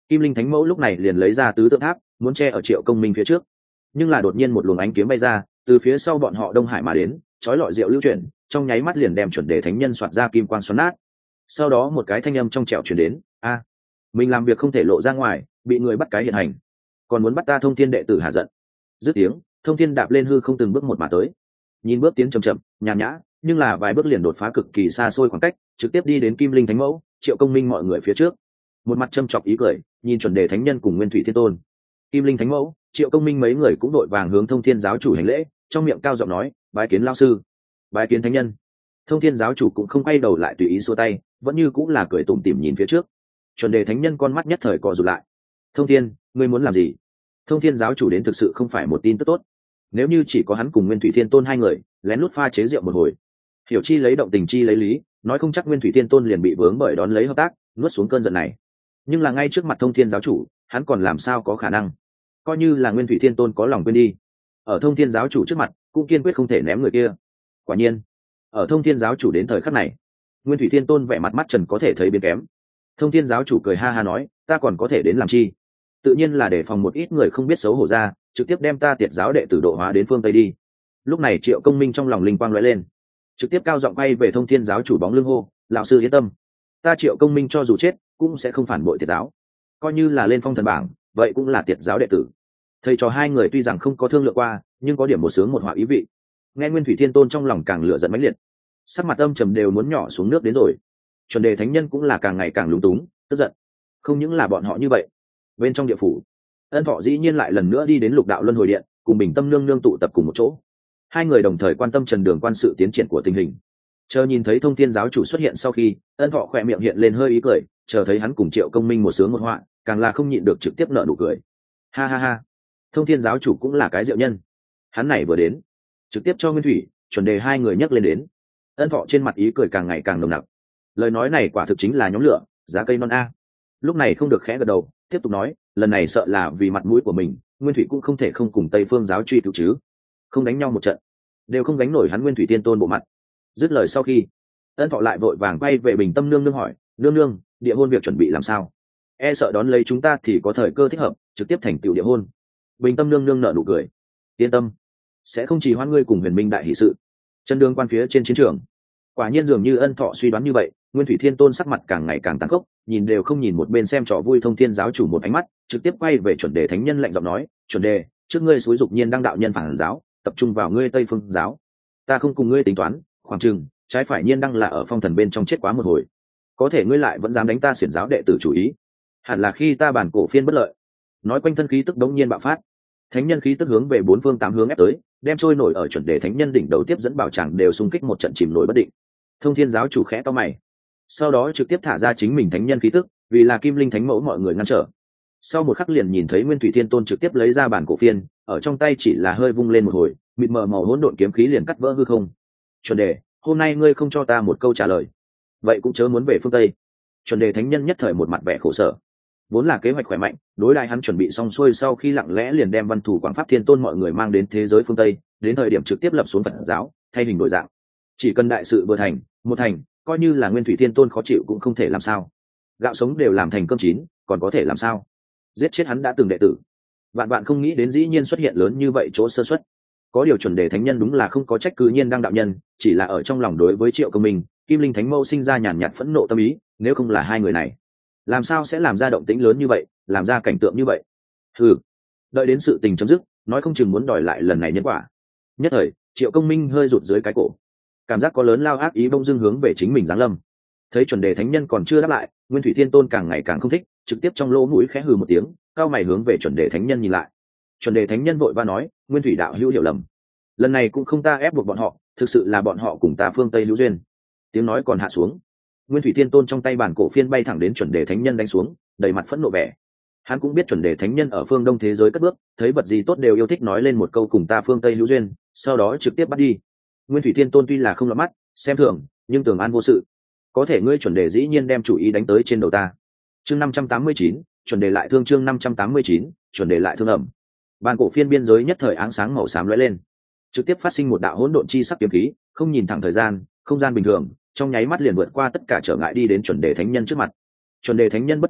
Kim linh thánh mẫu lúc này liền lấy ra tứ tượng tháp muốn che ở Triệu Công Minh phía trước, nhưng là đột nhiên một luồng ánh kiếm bay ra từ phía sau bọn họ đông hải mà đến, chói lọi diệu lưu chuyển, trong nháy mắt liền đem chuẩn đề thánh nhân soạt ra kim quang xoắn nát. Sau đó một cái thanh âm trong trẻo truyền đến, a mình làm việc không thể lộ ra ngoài, bị người bắt cái hiện hành, còn muốn bắt ta Thông Thiên đệ tử hạ giận. Dứt tiếng, Thông Thiên đạp lên hư không từng bước một mà tới, nhìn bước tiến chậm chậm nhàn nhã, nhưng là vài bước liền đột phá cực kỳ xa xôi khoảng cách, trực tiếp đi đến Kim linh thánh mẫu, Triệu Công Minh mọi người phía trước, một mặt châm chọc ý cười nhìn chuẩn đề thánh nhân cùng Nguyên Thủy Thiên Tôn. Kim linh thánh mẫu, Triệu Công Minh mấy người cũng đội vàng hướng Thông Thiên giáo chủ hành lễ, trong miệng cao giọng nói, bái kiến lão sư, bái kiến thánh nhân. Thông Thiên giáo chủ cũng không quay đầu lại tùy ý xua tay, vẫn như cũng là cười tủm tỉm nhìn phía trước. Chuẩn đề thánh nhân con mắt nhất thời co rụt lại. Thông Thiên, ngươi muốn làm gì? Thông Thiên giáo chủ đến thực sự không phải một tin tức tốt. Nếu như chỉ có hắn cùng Nguyên Thủy Thiên Tôn hai người lén lút pha chế rượu một hồi, hiểu chi lấy động tình chi lấy lý, nói không chắc Nguyên Thủy Thiên Tôn liền bị vướng bởi đón lấy hợp tác, nuốt xuống cơn giận này. Nhưng là ngay trước mặt Thông Thiên giáo chủ, hắn còn làm sao có khả năng? Coi như là Nguyên Thủy Thiên Tôn có lòng quên đi, ở Thông Thiên giáo chủ trước mặt cũng kiên quyết không thể ném người kia. Quả nhiên, ở Thông Thiên giáo chủ đến thời khắc này, Nguyên Thủy Thiên Tôn vẻ mặt mắt trần có thể thấy biến kém. Thông Thiên giáo chủ cười ha ha nói, ta còn có thể đến làm chi? Tự nhiên là để phòng một ít người không biết xấu hổ ra, trực tiếp đem ta Tiệt giáo đệ tử độ hóa đến phương Tây đi. Lúc này Triệu Công Minh trong lòng linh quang lóe lên, trực tiếp cao giọng quay về Thông Thiên giáo chủ bóng lưng hô, lão sư yên tâm, ta Triệu Công Minh cho dù chết cũng sẽ không phản bội Tiệt giáo, coi như là lên phong thần bảng vậy cũng là Tiệt giáo đệ tử. Thầy trò hai người tuy rằng không có thương lượng qua, nhưng có điểm một sướng một họa ý vị. Nghe Nguyên Thủy Thiên Tôn trong lòng càng lửa giận mãnh liệt, sắc mặt âm trầm đều muốn nhỏ xuống nước đến rồi. Chuẩn đề thánh nhân cũng là càng ngày càng lúng túng tức giận. Không những là bọn họ như vậy, bên trong địa phủ, Ân Thọ dĩ nhiên lại lần nữa đi đến Lục Đạo Luân Hồi Điện, cùng Bình Tâm nương nương tụ tập cùng một chỗ. Hai người đồng thời quan tâm Trần Đường quan sự tiến triển của tình hình. Chờ nhìn thấy Thông Thiên giáo chủ xuất hiện sau khi, Ân Thọ khỏe miệng hiện lên hơi ý cười, chờ thấy hắn cùng Triệu Công Minh một sướng một họa, càng là không nhịn được trực tiếp nở nụ cười. Ha ha ha, Thông Thiên giáo chủ cũng là cái diệu nhân. Hắn này vừa đến, trực tiếp cho Nguyên Thủy, Chuẩn đề hai người nhắc lên đến. Ân Thọ trên mặt ý cười càng ngày càng nồng nặc. Lời nói này quả thực chính là nhóm lửa, giá cây non a. Lúc này không được khẽ gật đầu, tiếp tục nói, lần này sợ là vì mặt mũi của mình, Nguyên Thủy cũng không thể không cùng Tây Phương giáo truy cứu chứ. Không đánh nhau một trận, đều không gánh nổi hắn Nguyên Thủy Tiên Tôn bộ mặt. Dứt lời sau khi, Ân Thọ lại vội vàng quay về Bình Tâm nương nương hỏi, nương nương, địa hôn việc chuẩn bị làm sao? E sợ đón lấy chúng ta thì có thời cơ thích hợp, trực tiếp thành tựu địa hôn. Bình Tâm nương nương nở nụ cười, yên tâm, sẽ không chỉ hoãn ngươi cùng Huyền Minh đại hỷ sự. Chân đường quan phía trên chiến trường, quả nhiên dường như Ân Thọ suy đoán như vậy, Nguyên Thủy Thiên Tôn sắc mặt càng ngày càng tàn khốc, nhìn đều không nhìn một bên xem trò vui Thông Thiên giáo chủ một ánh mắt, trực tiếp quay về Chuẩn đề thánh nhân lạnh giọng nói, Chuẩn đề, trước ngươi xúi dục nhiên đăng đạo nhân phản giáo, tập trung vào ngươi Tây Phương giáo, ta không cùng ngươi tính toán, khoảng chừng trái phải nhiên đăng là ở phong thần bên trong chết quá một hồi, có thể ngươi lại vẫn dám đánh ta xiển giáo đệ tử chủ ý, hẳn là khi ta bản cổ phiên bất lợi. Nói quanh thân khí tức đống nhiên bạo phát, thánh nhân khí tức hướng về bốn phương tám hướng ép tới, đem trôi nổi ở Chuẩn đề thánh nhân đỉnh đầu tiếp dẫn bảo tràng đều xung kích một trận chìm nổi bất định. Thông Thiên giáo chủ khẽ to mày, sau đó trực tiếp thả ra chính mình thánh nhân khí tức, vì là Kim linh thánh mẫu mọi người ngăn trở. Sau một khắc liền nhìn thấy Nguyên Thủy Thiên Tôn trực tiếp lấy ra bản cổ phiên, ở trong tay chỉ là hơi vung lên một hồi, mịt mờ màu hỗn độn kiếm khí liền cắt vỡ hư không. Chuẩn đề, hôm nay ngươi không cho ta một câu trả lời, vậy cũng chớ muốn về phương Tây. Chuẩn đề thánh nhân nhất thời một mặt vẻ khổ sở, vốn là kế hoạch khỏe mạnh, đối đại hắn chuẩn bị xong xuôi sau khi lặng lẽ liền đem Văn Thủ Quảng Pháp Thiên Tôn mọi người mang đến thế giới phương Tây, đến thời điểm trực tiếp lập xuống Phật giáo, thay hình đổi dạng. Chỉ cần đại sự vừa thành, một thành, coi như là Nguyên Thủy Thiên Tôn khó chịu cũng không thể làm sao. Gạo sống đều làm thành cơm chín, còn có thể làm sao? Giết chết hắn đã từng đệ tử, vạn vạn không nghĩ đến dĩ nhiên xuất hiện lớn như vậy chỗ sơ suất. Có điều Chuẩn đề thánh nhân đúng là không có trách cứ nhiên đăng đạo nhân, chỉ là ở trong lòng đối với Triệu Công Minh, Kim linh thánh mẫu sinh ra nhàn nhạt phẫn nộ tâm ý, nếu không là hai người này, làm sao sẽ làm ra động tĩnh lớn như vậy, làm ra cảnh tượng như vậy? Ừ, đợi đến sự tình chấm dứt, nói không chừng muốn đòi lại lần này nhân quả. Nhất thời, Triệu Công Minh hơi rụt dưới cái cổ, cảm giác có lớn lao ác ý bông dưng hướng về chính mình giáng lâm. Thấy Chuẩn đề thánh nhân còn chưa đáp lại, Nguyên Thủy Thiên Tôn càng ngày càng không thích, trực tiếp trong lỗ mũi khẽ hừ một tiếng, cao mày hướng về Chuẩn đề thánh nhân nhìn lại. Chuẩn đề thánh nhân vội va nói, Nguyên Thủy đạo hữu hiểu lầm, lần này cũng không ta ép buộc bọn họ, thực sự là bọn họ cùng ta phương Tây hữu duyên. Tiếng nói còn hạ xuống, Nguyên Thủy Thiên Tôn trong tay bản cổ phiên bay thẳng đến Chuẩn đề thánh nhân đánh xuống, đầy mặt phẫn nộ vẻ. Hắn cũng biết Chuẩn đề thánh nhân ở phương Đông thế giới cất bước, thấy vật gì tốt đều yêu thích nói lên một câu cùng ta phương Tây hữu duyên, sau đó trực tiếp bắt đi. Nguyên Thủy Thiên Tôn tuy là không lọt mắt, xem thường, nhưng tường an vô sự. Có thể ngươi Chuẩn đề dĩ nhiên đem chủ ý đánh tới trên đầu ta. Chương năm trăm tám mươi chín, Chuẩn đề lại thương chương năm trăm tám mươi chín, Chuẩn đề lại thương ẩm. Bàn cổ phiên biên giới nhất thời áng sáng màu xám lóe lên, trực tiếp phát sinh một đạo hỗn độn chi sắc kiếm khí, không nhìn thẳng thời gian, không gian bình thường, trong nháy mắt liền vượt qua tất cả trở ngại đi đến Chuẩn đề thánh nhân trước mặt. Chuẩn đề thánh nhân bất đắc dĩ,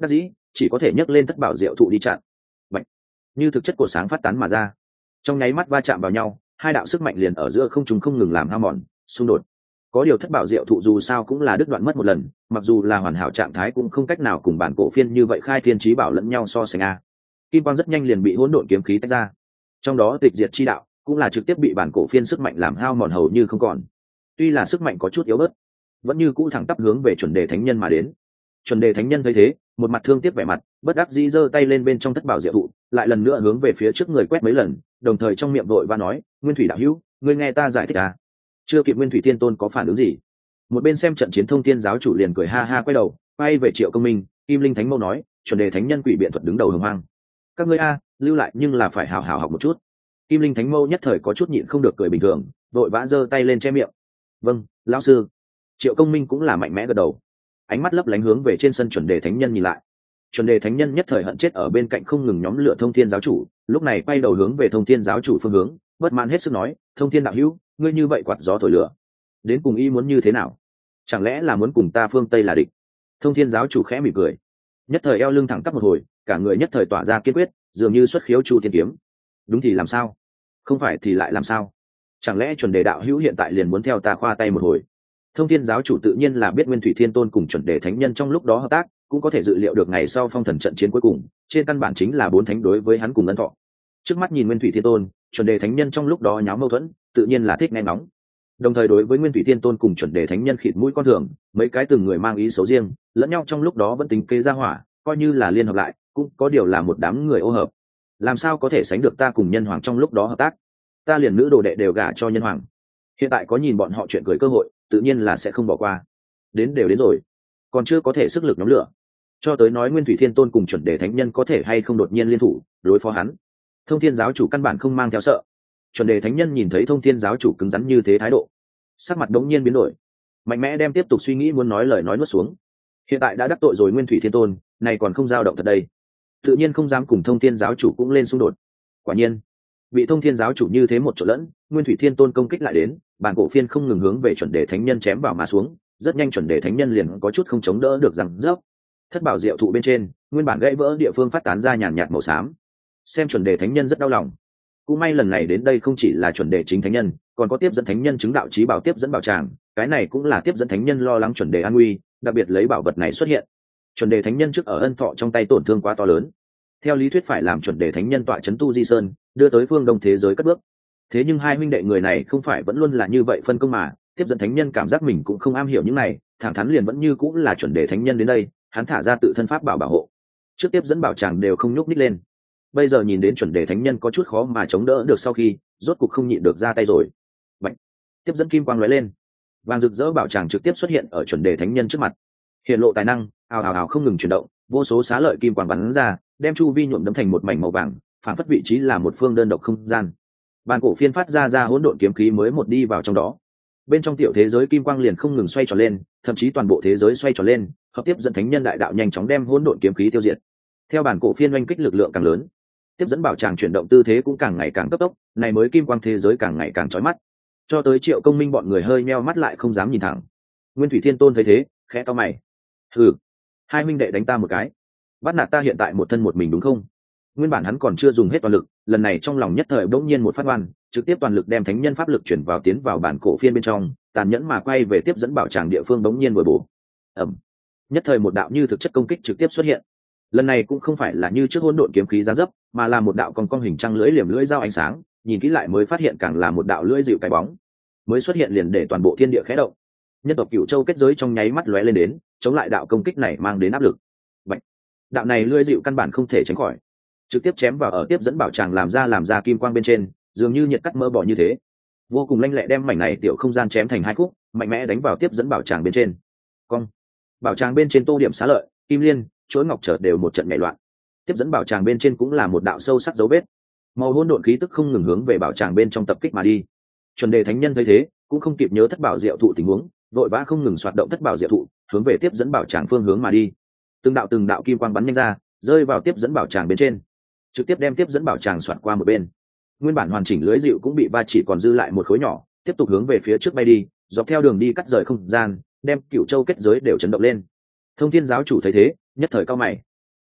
chỉ có thể nhấc lên thất bảo diệu thụ đi chặn. Bạch. Như thực chất của sáng phát tán mà ra, trong nháy mắt va chạm vào nhau, hai đạo sức mạnh liền ở giữa không trung không ngừng làm hao mòn xung đột. Có điều thất bảo diệu thụ dù sao cũng là đứt đoạn mất một lần, mặc dù là hoàn hảo trạng thái cũng không cách nào cùng bản cổ phiên như vậy khai thiên chí bảo lẫn nhau so sánh a. Kim quang rất nhanh liền bị hỗn độn kiếm khí tách ra, trong đó tịch diệt chi đạo cũng là trực tiếp bị bản cổ phiên sức mạnh làm hao mòn hầu như không còn. Tuy là sức mạnh có chút yếu bớt, vẫn như cũ thẳng tắp hướng về chuẩn đề thánh nhân mà đến. Chuẩn đề thánh nhân thấy thế, một mặt thương tiếc vẻ mặt, bất đắc dĩ giơ tay lên bên trong thất bảo diệu thụ, lại lần nữa hướng về phía trước người quét mấy lần, đồng thời trong miệng vội và nói: Nguyên Thủy đạo hữu, ngươi nghe ta giải thích à? Chưa kịp Nguyên Thủy Thiên Tôn có phản ứng gì, một bên xem trận chiến Thông Thiên giáo chủ liền cười ha ha quay đầu, quay về Triệu Công Minh, Kim Linh Thánh Mâu nói: Chuẩn đề thánh nhân quỷ biện thuật đứng đầu hồng hoang, các ngươi a, lưu lại nhưng là phải hào hào học một chút. Kim Linh Thánh Mâu nhất thời có chút nhịn không được cười bình thường, vội vã giơ tay lên che miệng. Vâng, lão sư. Triệu Công Minh cũng là mạnh mẽ gật đầu, ánh mắt lấp lánh hướng về trên sân chuẩn đề thánh nhân nhìn lại. Chuẩn đề thánh nhân nhất thời hận chết ở bên cạnh không ngừng nhóm lửa Thông Thiên giáo chủ, lúc này quay đầu hướng về Thông Thiên giáo chủ phương hướng, bất mãn hết sức nói: Thông Thiên đạo hữu, ngươi như vậy quạt gió thổi lửa, đến cùng y muốn như thế nào? Chẳng lẽ là muốn cùng ta phương Tây là địch? Thông Thiên giáo chủ khẽ mỉm cười, nhất thời eo lưng thẳng tắp một hồi, cả người nhất thời tỏa ra kiên quyết, dường như xuất khiếu chu thiên kiếm. Đúng thì làm sao? Không phải thì lại làm sao? Chẳng lẽ chuẩn đề đạo hữu hiện tại liền muốn theo ta khoa tay một hồi? Thông Thiên giáo chủ tự nhiên là biết Nguyên Thủy Thiên Tôn cùng chuẩn đề thánh nhân trong lúc đó hợp tác, cũng có thể dự liệu được ngày sau phong thần trận chiến cuối cùng, trên căn bản chính là bốn thánh đối với hắn cùng ân thọ. Trước mắt nhìn Nguyên Thủy Thiên Tôn, chuẩn đề thánh nhân trong lúc đó nháo mâu thuẫn, tự nhiên là thích nghe nóng. Đồng thời đối với Nguyên Thủy Thiên Tôn cùng chuẩn đề thánh nhân khịt mũi con thường, mấy cái từng người mang ý xấu riêng, lẫn nhau trong lúc đó vẫn tính kế ra hỏa, coi như là liên hợp lại, cũng có điều là một đám người ô hợp. Làm sao có thể sánh được ta cùng nhân hoàng trong lúc đó hợp tác? Ta liền nữ đồ đệ đều gả cho nhân hoàng, hiện tại có nhìn bọn họ chuyện cười cơ hội, tự nhiên là sẽ không bỏ qua. Đến đều đến rồi, còn chưa có thể sức lực nhóm lửa, cho tới nói Nguyên Thủy Thiên Tôn cùng chuẩn đề thánh nhân có thể hay không đột nhiên liên thủ đối phó hắn. Thông Thiên giáo chủ căn bản không mang theo sợ. Chuẩn đề thánh nhân nhìn thấy Thông Thiên giáo chủ cứng rắn như thế thái độ, sắc mặt đống nhiên biến đổi, mạnh mẽ đem tiếp tục suy nghĩ muốn nói lời nói nuốt xuống. Hiện tại đã đắc tội rồi Nguyên Thủy Thiên Tôn, này còn không dao động thật đây, tự nhiên không dám cùng Thông Thiên giáo chủ cũng lên xung đột. Quả nhiên, bị Thông Thiên giáo chủ như thế một chỗ lẫn, Nguyên Thủy Thiên Tôn công kích lại đến, bản cổ phiên không ngừng hướng về chuẩn đề thánh nhân chém vào mà xuống, rất nhanh chuẩn đề thánh nhân liền có chút không chống đỡ được rằng rớp. Thất bảo diệu thụ bên trên, nguyên bản gãy vỡ địa phương phát tán ra nhàn nhạt màu xám. Xem chuẩn đề thánh nhân rất đau lòng. Cũng may lần này đến đây không chỉ là chuẩn đề chính thánh nhân, còn có tiếp dẫn thánh nhân chứng đạo chí bảo tiếp dẫn bảo tràng, cái này cũng là tiếp dẫn thánh nhân lo lắng chuẩn đề an nguy, đặc biệt lấy bảo vật này xuất hiện. Chuẩn đề thánh nhân trước ở ân thọ trong tay tổn thương quá to lớn, theo lý thuyết phải làm chuẩn đề thánh nhân tọa chấn tu di sơn, đưa tới phương đông thế giới cất bước. Thế nhưng hai huynh đệ người này không phải vẫn luôn là như vậy phân công mà, tiếp dẫn thánh nhân cảm giác mình cũng không am hiểu những này, thẳng thắn liền vẫn như cũng là chuẩn đề thánh nhân đến đây, hắn thả ra tự thân pháp bảo bảo hộ, trước tiếp dẫn bảo tràng đều không nhúc nhích lên. Bây giờ nhìn đến chuẩn đề thánh nhân có chút khó mà chống đỡ được, sau khi rốt cục không nhịn được ra tay rồi. Bạch. Tiếp dẫn kim quang lóe lên, vàng rực rỡ bảo tràng trực tiếp xuất hiện ở chuẩn đề thánh nhân trước mặt, hiện lộ tài năng, ào ào ào không ngừng chuyển động, vô số xá lợi kim quang bắn ra, đem chu vi nhuộm đẫm thành một mảnh màu vàng, phản phất vị trí là một phương đơn độc không gian. Bàn cổ phiên phát ra ra hỗn độn kiếm khí mới một đi vào trong đó, bên trong tiểu thế giới kim quang liền không ngừng xoay tròn lên, thậm chí toàn bộ thế giới xoay tròn lên, hợp tiếp dẫn thánh nhân đại đạo nhanh chóng đem hỗn độn kiếm khí tiêu diệt. Theo bản cổ phiên oanh kích lực lượng càng lớn, tiếp dẫn bảo tràng chuyển động tư thế cũng càng ngày càng cấp tốc, này mới kim quang thế giới càng ngày càng chói mắt, cho tới Triệu Công Minh bọn người hơi meo mắt lại không dám nhìn thẳng. Nguyên Thủy Thiên Tôn thấy thế, khẽ cau mày. Hừ, hai huynh đệ đánh ta một cái, bắt nạt ta hiện tại một thân một mình đúng không? Nguyên bản hắn còn chưa dùng hết toàn lực, lần này trong lòng nhất thời bỗng nhiên một phát oan, trực tiếp toàn lực đem thánh nhân pháp lực chuyển vào tiến vào bản cổ phiên bên trong, tàn nhẫn mà quay về tiếp dẫn bảo tràng địa phương bỗng nhiên bồi bổ. Ầm. Nhất thời một đạo như thực chất công kích trực tiếp xuất hiện. Lần này cũng không phải là như trước hỗn độn kiếm khí giáng dấp, mà là một đạo cong cong hình trăng lưỡi liềm lưỡi dao ánh sáng, nhìn kỹ lại mới phát hiện càng là một đạo lưỡi dịu cái bóng. Mới xuất hiện liền để toàn bộ thiên địa khẽ động. Nhân tộc Cửu Châu kết giới trong nháy mắt lóe lên đến, chống lại đạo công kích này mang đến áp lực. Bạch. Đạo này lưỡi dịu căn bản không thể tránh khỏi, trực tiếp chém vào ở tiếp dẫn bảo tràng làm ra làm ra kim quang bên trên, dường như nhiệt cắt mỡ bỏ như thế, vô cùng lanh lẹ đem mảnh này tiểu không gian chém thành hai khúc, mạnh mẽ đánh vào tiếp dẫn bảo tràng bên trên. Cong. Bảo tràng bên trên tô điểm xá lợi, kim liên, chuỗi ngọc chợt đều một trận nhảy loạn. Tiếp dẫn bảo tràng bên trên cũng là một đạo sâu sắc dấu vết, màu hỗn độn khí tức không ngừng hướng về bảo tràng bên trong tập kích mà đi. Chuẩn đề thánh nhân thấy thế, cũng không kịp nhớ thất bảo diệu thụ tình huống, vội vã không ngừng xoạt động thất bảo diệu thụ, hướng về tiếp dẫn bảo tràng phương hướng mà đi. Từng đạo từng đạo kim quang bắn nhanh ra, rơi vào tiếp dẫn bảo tràng bên trên, trực tiếp đem tiếp dẫn bảo tràng xoạt qua một bên. Nguyên bản hoàn chỉnh lưới dịu cũng bị va chỉ còn dư lại một khối nhỏ, tiếp tục hướng về phía trước bay đi, dọc theo đường đi cắt rời không gian, đem Cửu Châu kết giới đều chấn động lên. Thông Thiên giáo chủ thấy thế, nhất thời cao mày.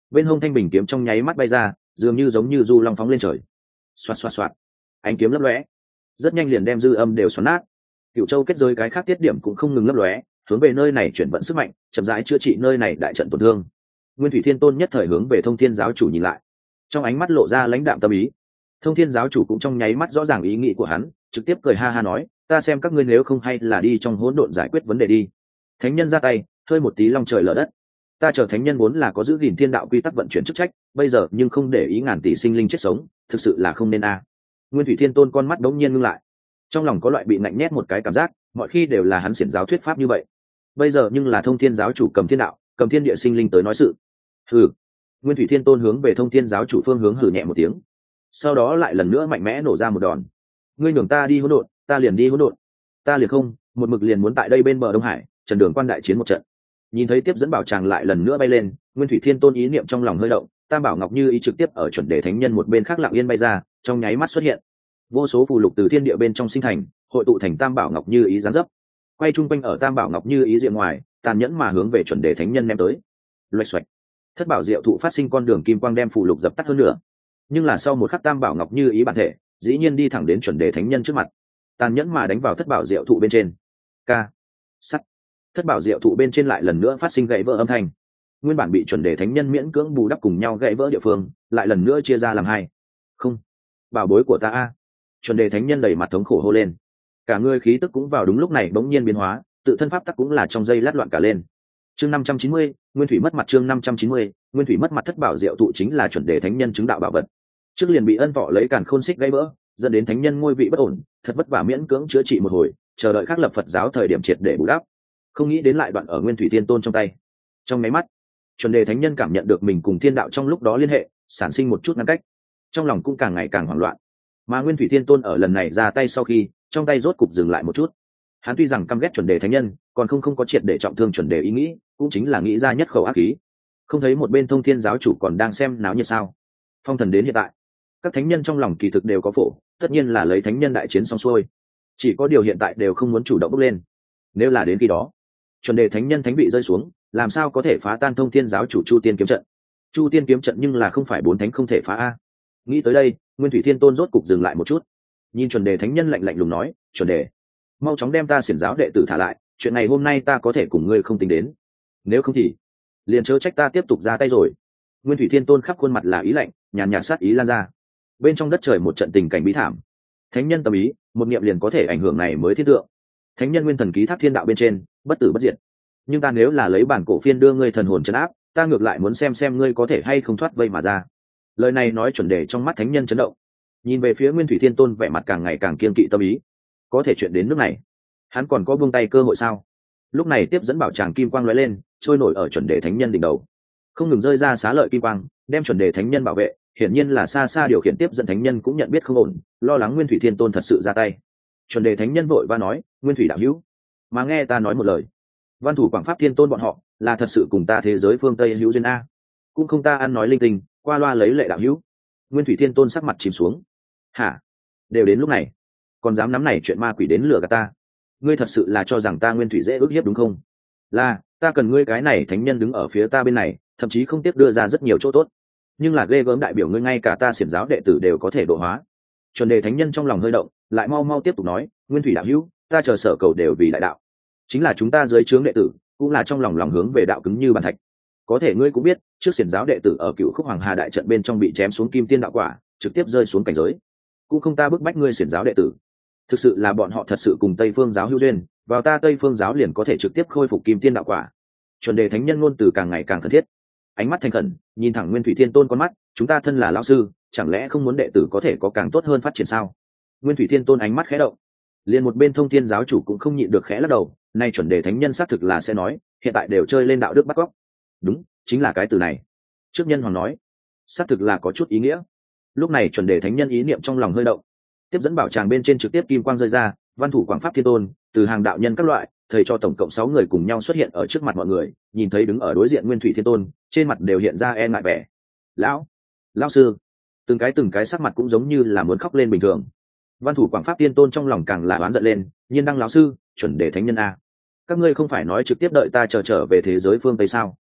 bên hông thanh bình kiếm trong nháy mắt bay ra, dường như giống như du long phóng lên trời. Xoạt xoạt xoạt, ánh kiếm lấp lóe, rất nhanh liền đem dư âm đều xoắn nát. Cựu châu kết giới cái khác tiết điểm cũng không ngừng lấp lóe, hướng về nơi này chuyển vận sức mạnh, chậm rãi chữa trị nơi này đại trận tổn thương. Nguyên Thủy Thiên Tôn nhất thời hướng về Thông Thiên giáo chủ nhìn lại, trong ánh mắt lộ ra lãnh đạm tâm ý. Thông Thiên giáo chủ cũng trong nháy mắt rõ ràng ý nghĩ của hắn, trực tiếp cười ha ha nói, ta xem các ngươi nếu không hay là đi trong hỗn độn giải quyết vấn đề đi. Thánh nhân ra tay, hơi một tí long trời lở đất. Ta chờ thánh nhân vốn là có giữ gìn thiên đạo quy tắc vận chuyển chức trách, bây giờ nhưng không để ý ngàn tỷ sinh linh chết sống, thực sự là không nên a. Nguyên Thủy Thiên Tôn con mắt đống nhiên ngưng lại, trong lòng có loại bị nạnh nhét một cái cảm giác, mọi khi đều là hắn xiển giáo thuyết pháp như vậy, bây giờ nhưng là Thông Thiên giáo chủ cầm thiên đạo, cầm thiên địa sinh linh tới nói sự. Hừ. Nguyên Thủy Thiên Tôn hướng về Thông Thiên giáo chủ phương hướng hừ nhẹ một tiếng, sau đó lại lần nữa mạnh mẽ nổ ra một đòn. Ngươi nhường ta đi hỗn độn, ta liền đi hỗn độn. Ta liền không, một mực liền muốn tại đây bên bờ Đông Hải, Trần Đường Quan đại chiến một trận. Nhìn thấy tiếp dẫn bảo tràng lại lần nữa bay lên, Nguyên Thủy Thiên Tôn ý niệm trong lòng hơi động, Tam Bảo Ngọc Như ý trực tiếp ở chuẩn đề thánh nhân một bên khác lặng yên bay ra, trong nháy mắt xuất hiện. Vô số phù lục từ thiên địa bên trong sinh thành, hội tụ thành Tam Bảo Ngọc Như ý giáng dấp, quay trung quanh ở Tam Bảo Ngọc Như ý diện ngoài, tàn nhẫn mà hướng về chuẩn đề thánh nhân ném tới. Loạch xoạch, thất bảo diệu thụ phát sinh con đường kim quang đem phù lục dập tắt hơn nữa. Nhưng là sau một khắc Tam Bảo Ngọc Như ý bản thể, dĩ nhiên đi thẳng đến chuẩn đề thánh nhân trước mặt, tàn nhẫn mà đánh vào thất bảo diệu thụ bên trên. Ca, sắt, thất bảo diệu thụ bên trên lại lần nữa phát sinh gãy vỡ âm thanh. Nguyên bản bị chuẩn đề thánh nhân miễn cưỡng bù đắp cùng nhau gãy vỡ địa phương, lại lần nữa chia ra làm hai. Không, bảo bối của ta a! Chuẩn đề thánh nhân đầy mặt thống khổ hô lên. Cả người khí tức cũng vào đúng lúc này bỗng nhiên biến hóa, tự thân pháp tắc cũng là trong giây lát loạn cả lên. Chương năm trăm chín mươi, Nguyên Thủy mất mặt. Chương năm trăm chín mươi, Nguyên Thủy mất mặt. Thất bảo diệu thụ chính là chuẩn đề thánh nhân chứng đạo bảo vật. Trước liền bị ân thọ lấy càn khôn xích gãy vỡ, dẫn đến thánh nhân ngôi vị bất ổn, thật vất vả miễn cưỡng chữa trị một hồi, chờ đợi khắc lập Phật giáo thời điểm triệt để bù đắp. Không nghĩ đến lại đoạn ở Nguyên Thủy Thiên Tôn trong tay. Trong máy mắt, chuẩn đề thánh nhân cảm nhận được mình cùng thiên đạo trong lúc đó liên hệ, sản sinh một chút ngăn cách, trong lòng cũng càng ngày càng hoảng loạn. Mà Nguyên Thủy Thiên Tôn ở lần này ra tay sau khi, trong tay rốt cục dừng lại một chút. Hắn tuy rằng căm ghét chuẩn đề thánh nhân, còn không không có triệt để trọng thương chuẩn đề ý nghĩ, cũng chính là nghĩ ra nhất khẩu ác khí. Không thấy một bên Thông Thiên giáo chủ còn đang xem náo nhiệt sao? Phong thần đến hiện tại, các thánh nhân trong lòng kỳ thực đều có phổ, tất nhiên là lấy thánh nhân đại chiến xong xuôi, chỉ có điều hiện tại đều không muốn chủ động bước lên. Nếu là đến khi đó, chuẩn đề thánh nhân thánh vị rơi xuống, làm sao có thể phá tan Thông Thiên giáo chủ Chu Tiên kiếm trận? Chu Tiên kiếm trận nhưng là không phải bốn thánh không thể phá a. Nghĩ tới đây, Nguyên Thủy Thiên Tôn rốt cục dừng lại một chút, nhìn chuẩn đề thánh nhân lạnh lạnh lùng nói, chuẩn đề, mau chóng đem ta xiển giáo đệ tử thả lại, chuyện này hôm nay ta có thể cùng ngươi không tính đến, nếu không thì liền chớ trách ta tiếp tục ra tay rồi. Nguyên Thủy Thiên Tôn khắp khuôn mặt là ý lạnh, nhàn nhạt sát ý lan ra. Bên trong đất trời một trận tình cảnh bí thảm, thánh nhân tâm ý, một niệm liền có thể ảnh hưởng này mới thiên tượng. Thánh nhân nguyên thần ký thác thiên đạo bên trên, bất tử bất diệt. Nhưng ta nếu là lấy bản cổ phiên đưa ngươi thần hồn trấn áp, ta ngược lại muốn xem xem ngươi có thể hay không thoát vây mà ra. Lời này nói chuẩn đề trong mắt thánh nhân chấn động, nhìn về phía Nguyên Thủy Thiên Tôn vẻ mặt càng ngày càng kiên kỵ tâm ý. Có thể chuyện đến nước này, hắn còn có buông tay cơ hội sao? Lúc này tiếp dẫn bảo tràng kim quang lóe lên, trôi nổi ở chuẩn đề thánh nhân đỉnh đầu, không ngừng rơi ra xá lợi kim quang, đem chuẩn đề thánh nhân bảo vệ. Hiển nhiên là xa xa điều khiển tiếp dẫn thánh nhân cũng nhận biết không ổn, lo lắng Nguyên Thủy Thiên Tôn thật sự ra tay. Chuẩn đề thánh nhân vội va nói, Nguyên Thủy đạo hữu, mà nghe ta nói một lời. Văn thủ Quảng Pháp Thiên Tôn bọn họ là thật sự cùng ta thế giới phương Tây hữu duyên a, cũng không ta ăn nói linh tinh, qua loa lấy lệ đạo hữu. Nguyên Thủy Thiên Tôn sắc mặt chìm xuống. Hả? Đều đến lúc này, còn dám nắm này chuyện ma quỷ đến lừa gạt ta? Ngươi thật sự là cho rằng ta Nguyên Thủy dễ ức hiếp đúng không? Là, ta cần ngươi cái này thánh nhân đứng ở phía ta bên này, thậm chí không tiếc đưa ra rất nhiều chỗ tốt. Nhưng là ghê gớm đại biểu ngươi ngay cả ta xiển giáo đệ tử đều có thể độ hóa. Chuẩn đề thánh nhân trong lòng hơi động, lại mau mau tiếp tục nói, Nguyên Thủy đạo hữu, ta chờ sở cầu đều vì đại đạo, chính là chúng ta dưới trướng đệ tử, cũng là trong lòng lòng hướng về đạo cứng như bàn thạch. Có thể ngươi cũng biết, trước xiển giáo đệ tử ở Cựu Khúc Hoàng Hà đại trận bên trong bị chém xuống kim tiên đạo quả, trực tiếp rơi xuống cảnh giới. Cũng không ta bức bách ngươi xiển giáo đệ tử, thực sự là bọn họ thật sự cùng Tây Phương giáo hữu duyên, vào ta Tây Phương giáo liền có thể trực tiếp khôi phục kim tiên đạo quả. Chuẩn đề thánh nhân ngôn từ càng ngày càng thân thiết, ánh mắt thành khẩn nhìn thẳng Nguyên Thủy Thiên Tôn con mắt, chúng ta thân là lão sư, chẳng lẽ không muốn đệ tử có thể có càng tốt hơn phát triển sao? Nguyên Thủy Thiên Tôn ánh mắt khẽ động, liền một bên Thông Thiên giáo chủ cũng không nhịn được khẽ lắc đầu. Nay chuẩn đề thánh nhân xác thực là sẽ nói, hiện tại đều chơi lên đạo đức bắt cóc. Đúng, chính là cái từ này. Trước nhân hoàng nói, xác thực là có chút ý nghĩa. Lúc này chuẩn đề thánh nhân ý niệm trong lòng hơi động, tiếp dẫn bảo tràng bên trên trực tiếp kim quang rơi ra, văn thủ Quảng Pháp Thiên Tôn, từ hàng đạo nhân các loại, thầy cho tổng cộng sáu người cùng nhau xuất hiện ở trước mặt mọi người, nhìn thấy đứng ở đối diện Nguyên Thủy Thiên Tôn, trên mặt đều hiện ra e ngại vẻ. Lão, lão sư, từng cái từng cái sắc mặt cũng giống như là muốn khóc lên bình thường. Văn thủ Quảng Pháp Thiên Tôn trong lòng càng là oán giận lên, nhiên đăng lão sư, chuẩn đề thánh nhân a, các ngươi không phải nói trực tiếp đợi ta chờ trở về thế giới phương Tây sao?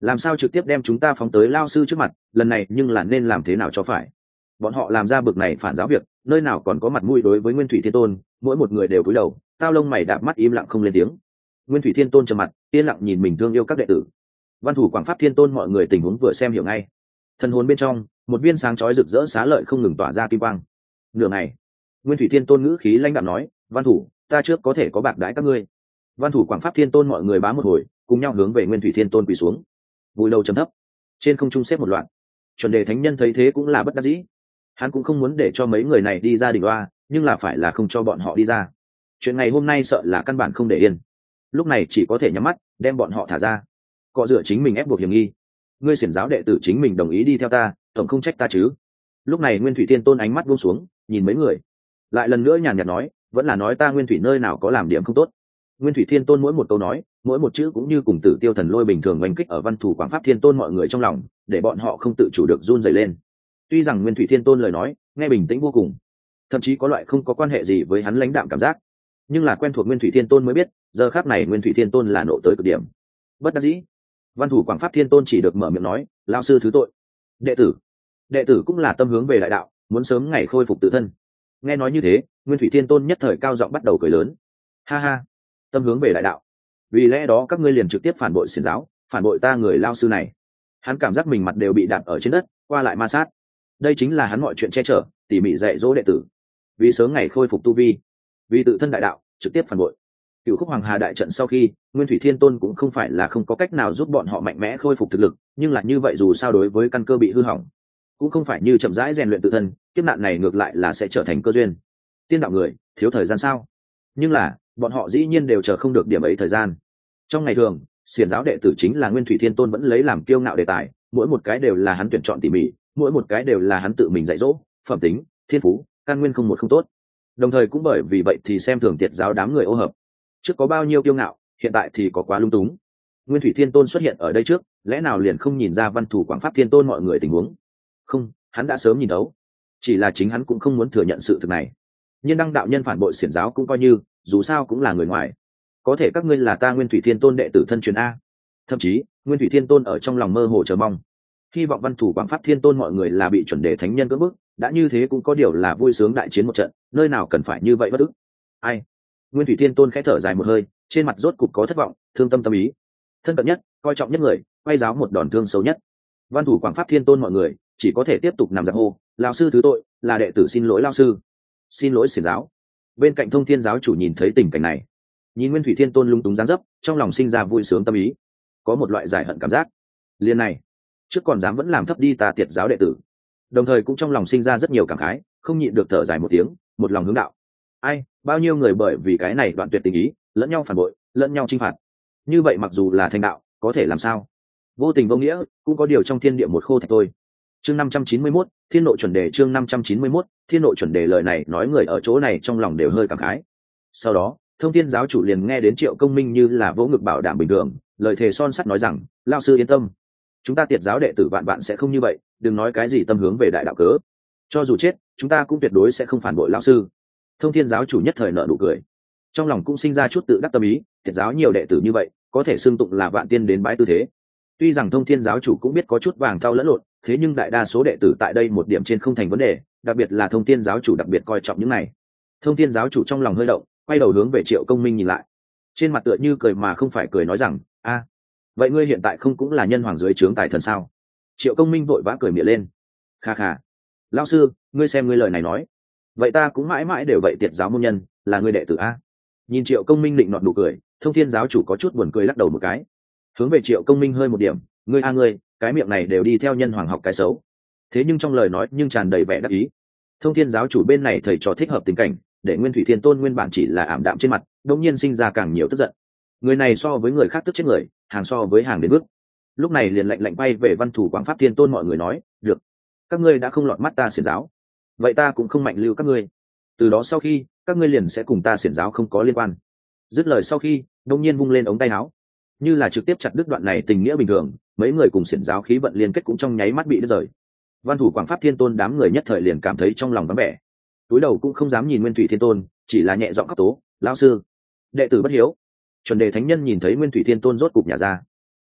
làm sao trực tiếp đem chúng ta phóng tới lao sư trước mặt, lần này nhưng là nên làm thế nào cho phải. Bọn họ làm ra bực này phản giáo việc, nơi nào còn có mặt mũi đối với Nguyên Thủy Thiên Tôn, mỗi một người đều cúi đầu, tao lông mày đạp mắt im lặng không lên tiếng. Nguyên Thủy Thiên Tôn trầm mặt, yên lặng nhìn mình thương yêu các đệ tử. Văn Thủ Quảng Pháp Thiên Tôn mọi người tình huống vừa xem hiểu ngay. Thần hồn bên trong, một viên sáng chói rực rỡ xá lợi không ngừng tỏa ra kim quang. Nửa ngày, Nguyên Thủy Thiên Tôn ngữ khí lãnh đạm nói, "Văn Thủ, ta trước có thể có bạc đãi các ngươi." Văn Thủ Quảng Pháp Thiên Tôn mọi người bám một hồi, cùng nhau hướng về Nguyên Thủy Thiên Tôn quỳ xuống. Vùi đầu trầm thấp, trên không trung xếp một loạt. Chuẩn Đề Thánh Nhân thấy thế cũng là bất đắc dĩ. Hắn cũng không muốn để cho mấy người này đi ra đỉnh oa, nhưng là phải là không cho bọn họ đi ra. Chuyện ngày hôm nay sợ là căn bản không để yên. Lúc này chỉ có thể nhắm mắt, đem bọn họ thả ra. Cọ rửa chính mình ép buộc hiểm nghi. Ngươi xiển giáo đệ tử chính mình đồng ý đi theo ta, tổng không trách ta chứ. Lúc này Nguyên Thủy Thiên Tôn ánh mắt buông xuống, nhìn mấy người, lại lần nữa nhàn nhạt nói, vẫn là nói ta Nguyên Thủy nơi nào có làm điểm không tốt. Nguyên Thủy Thiên Tôn mỗi một câu nói, mỗi một chữ cũng như cùng Tử Tiêu Thần Lôi bình thường oanh kích ở Văn Thủ Quảng Pháp Thiên Tôn mọi người trong lòng, để bọn họ không tự chủ được run rẩy lên. Tuy rằng Nguyên Thủy Thiên Tôn lời nói nghe bình tĩnh vô cùng, thậm chí có loại không có quan hệ gì với hắn lãnh đạm cảm giác, nhưng là quen thuộc Nguyên Thủy Thiên Tôn mới biết, giờ khắc này Nguyên Thủy Thiên Tôn là nộ tới cực điểm. Bất đắc dĩ, Văn Thủ Quảng Pháp Thiên Tôn chỉ được mở miệng nói, lão sư thứ tội. Đệ tử, đệ tử cũng là tâm hướng về đại đạo, muốn sớm ngày khôi phục tự thân. Nghe nói như thế, Nguyên Thủy Thiên Tôn nhất thời cao giọng bắt đầu cười lớn. Ha ha, tâm hướng về đại đạo, vì lẽ đó các ngươi liền trực tiếp phản bội xiển giáo, phản bội ta người lao sư này. Hắn cảm giác mình mặt đều bị đạp ở trên đất, qua lại ma sát. Đây chính là hắn mọi chuyện che chở, tỉ mỉ dạy dỗ đệ tử, vì sớm ngày khôi phục tu vi, vì tự thân đại đạo, trực tiếp phản bội. Cựu Khúc Hoàng Hà đại trận sau khi, Nguyên Thủy Thiên Tôn cũng không phải là không có cách nào giúp bọn họ mạnh mẽ khôi phục thực lực, nhưng là như vậy dù sao đối với căn cơ bị hư hỏng, cũng không phải như chậm rãi rèn luyện tự thân, kiếp nạn này ngược lại là sẽ trở thành cơ duyên. Tiên đạo người, thiếu thời gian sao? Nhưng là, bọn họ dĩ nhiên đều chờ không được điểm ấy thời gian. Trong ngày thường, xiển giáo đệ tử chính là Nguyên Thủy Thiên Tôn vẫn lấy làm kiêu ngạo đề tài, mỗi một cái đều là hắn tuyển chọn tỉ mỉ, mỗi một cái đều là hắn tự mình dạy dỗ, phẩm tính, thiên phú, căn nguyên không một không tốt. Đồng thời cũng bởi vì vậy thì xem thường tiệt giáo đám người ô hợp. Trước có bao nhiêu kiêu ngạo, hiện tại thì có quá lung túng. Nguyên Thủy Thiên Tôn xuất hiện ở đây trước, lẽ nào liền không nhìn ra Văn Thủ Quảng Pháp Thiên Tôn mọi người tình huống? Không, hắn đã sớm nhìn thấu. Chỉ là chính hắn cũng không muốn thừa nhận sự thực này. Nhưng đăng đạo nhân phản bội xiển giáo cũng coi như, dù sao cũng là người ngoài. Có thể các ngươi là ta Nguyên Thủy Thiên Tôn đệ tử thân truyền a. Thậm chí, Nguyên Thủy Thiên Tôn ở trong lòng mơ hồ chờ mong, hy vọng Văn Thủ Quảng Pháp Thiên Tôn mọi người là bị chuẩn đề thánh nhân cưỡng bức, đã như thế cũng có điều là vui sướng đại chiến một trận, nơi nào cần phải như vậy bất ức. Ai? Nguyên Thủy Thiên Tôn khẽ thở dài một hơi, trên mặt rốt cục có thất vọng, thương tâm tâm ý. Thân cận nhất, coi trọng nhất người, quay giáo một đòn thương xấu nhất. Văn Thủ Quảng Pháp Thiên Tôn mọi người chỉ có thể tiếp tục nằm giặc hô, lão sư thứ tội, là đệ tử xin lỗi lão sư, xin lỗi xiển giáo. Bên cạnh Thông Thiên giáo chủ nhìn thấy tình cảnh này, nhìn Nguyên Thủy Thiên Tôn lung túng dáng dấp, trong lòng sinh ra vui sướng tâm ý, có một loại giải hận cảm giác. Liên này, trước còn dám vẫn làm thấp đi ta tiệt giáo đệ tử, đồng thời cũng trong lòng sinh ra rất nhiều cảm khái, không nhịn được thở dài một tiếng, một lòng hướng đạo. Ai, bao nhiêu người bởi vì cái này đoạn tuyệt tình ý, lẫn nhau phản bội, lẫn nhau chinh phạt. Như vậy mặc dù là thành đạo, có thể làm sao? Vô tình vô nghĩa, cũng có điều trong thiên địa một khô thạch thôi. Chương năm trăm chín mươi mốt, Thiên Nội chuẩn đề, chương năm trăm chín mươi mốt, Thiên Nội chuẩn đề. Lời này nói người ở chỗ này trong lòng đều hơi cảm khái. Sau đó, Thông Thiên giáo chủ liền nghe đến Triệu Công Minh như là vỗ ngực bảo đảm bình thường, lời thề son sắt nói rằng, lão sư yên tâm, chúng ta tiệt giáo đệ tử vạn vạn sẽ không như vậy, đừng nói cái gì tâm hướng về đại đạo cớ. Cho dù chết, chúng ta cũng tuyệt đối sẽ không phản bội lão sư. Thông Thiên giáo chủ nhất thời nở nụ cười, trong lòng cũng sinh ra chút tự đắc tâm ý, tiệt giáo nhiều đệ tử như vậy, có thể xưng tụng là vạn tiên đến bãi tư thế. Tuy rằng Thông Thiên giáo chủ cũng biết có chút vàng thau lẫn lộn, thế nhưng đại đa số đệ tử tại đây một điểm trên không thành vấn đề, đặc biệt là Thông Thiên giáo chủ đặc biệt coi trọng những này. Thông Thiên giáo chủ trong lòng hơi động, quay đầu hướng về Triệu Công Minh nhìn lại, trên mặt tựa như cười mà không phải cười nói rằng, a, vậy ngươi hiện tại không cũng là nhân hoàng dưới trướng tài thần sao? Triệu Công Minh vội vã cười miệng lên, kha kha, lão sư, ngươi xem ngươi lời này nói, vậy ta cũng mãi mãi đều vậy tiệt giáo môn nhân, là ngươi đệ tử a. Nhìn Triệu Công Minh định nọt nụ cười, Thông Thiên giáo chủ có chút buồn cười lắc đầu một cái, hướng về Triệu Công Minh hơi một điểm, ngươi a ngươi, cái miệng này đều đi theo nhân hoàng học cái xấu. Thế nhưng trong lời nói nhưng tràn đầy vẻ đắc ý. Thông Thiên giáo chủ bên này thầy trò thích hợp tình cảnh, để Nguyên Thủy Thiên Tôn nguyên bản chỉ là ảm đạm trên mặt, đột nhiên sinh ra càng nhiều tức giận. Người này so với người khác tức chết người, hàng so với hàng đến bước. Lúc này liền lạnh lạnh bay về Văn Thủ Quảng Pháp Thiên Tôn mọi người nói, được, các ngươi đã không lọt mắt ta xiển giáo, vậy ta cũng không mạnh lưu các ngươi. Từ đó sau khi, các ngươi liền sẽ cùng ta xiển giáo không có liên quan. Dứt lời sau khi, đột nhiên vung lên ống tay áo, như là trực tiếp chặt đứt đoạn này tình nghĩa bình thường, mấy người cùng xiển giáo khí vận liên kết cũng trong nháy mắt bị đứt rời. Văn Thủ Quảng Pháp Thiên Tôn đám người nhất thời liền cảm thấy trong lòng vắng vẻ, túi đầu cũng không dám nhìn Nguyên Thủy Thiên Tôn, chỉ là nhẹ giọng khóc tố, lão sư, đệ tử bất hiếu. Chuẩn đề thánh nhân nhìn thấy Nguyên Thủy Thiên Tôn rốt cục nhả ra,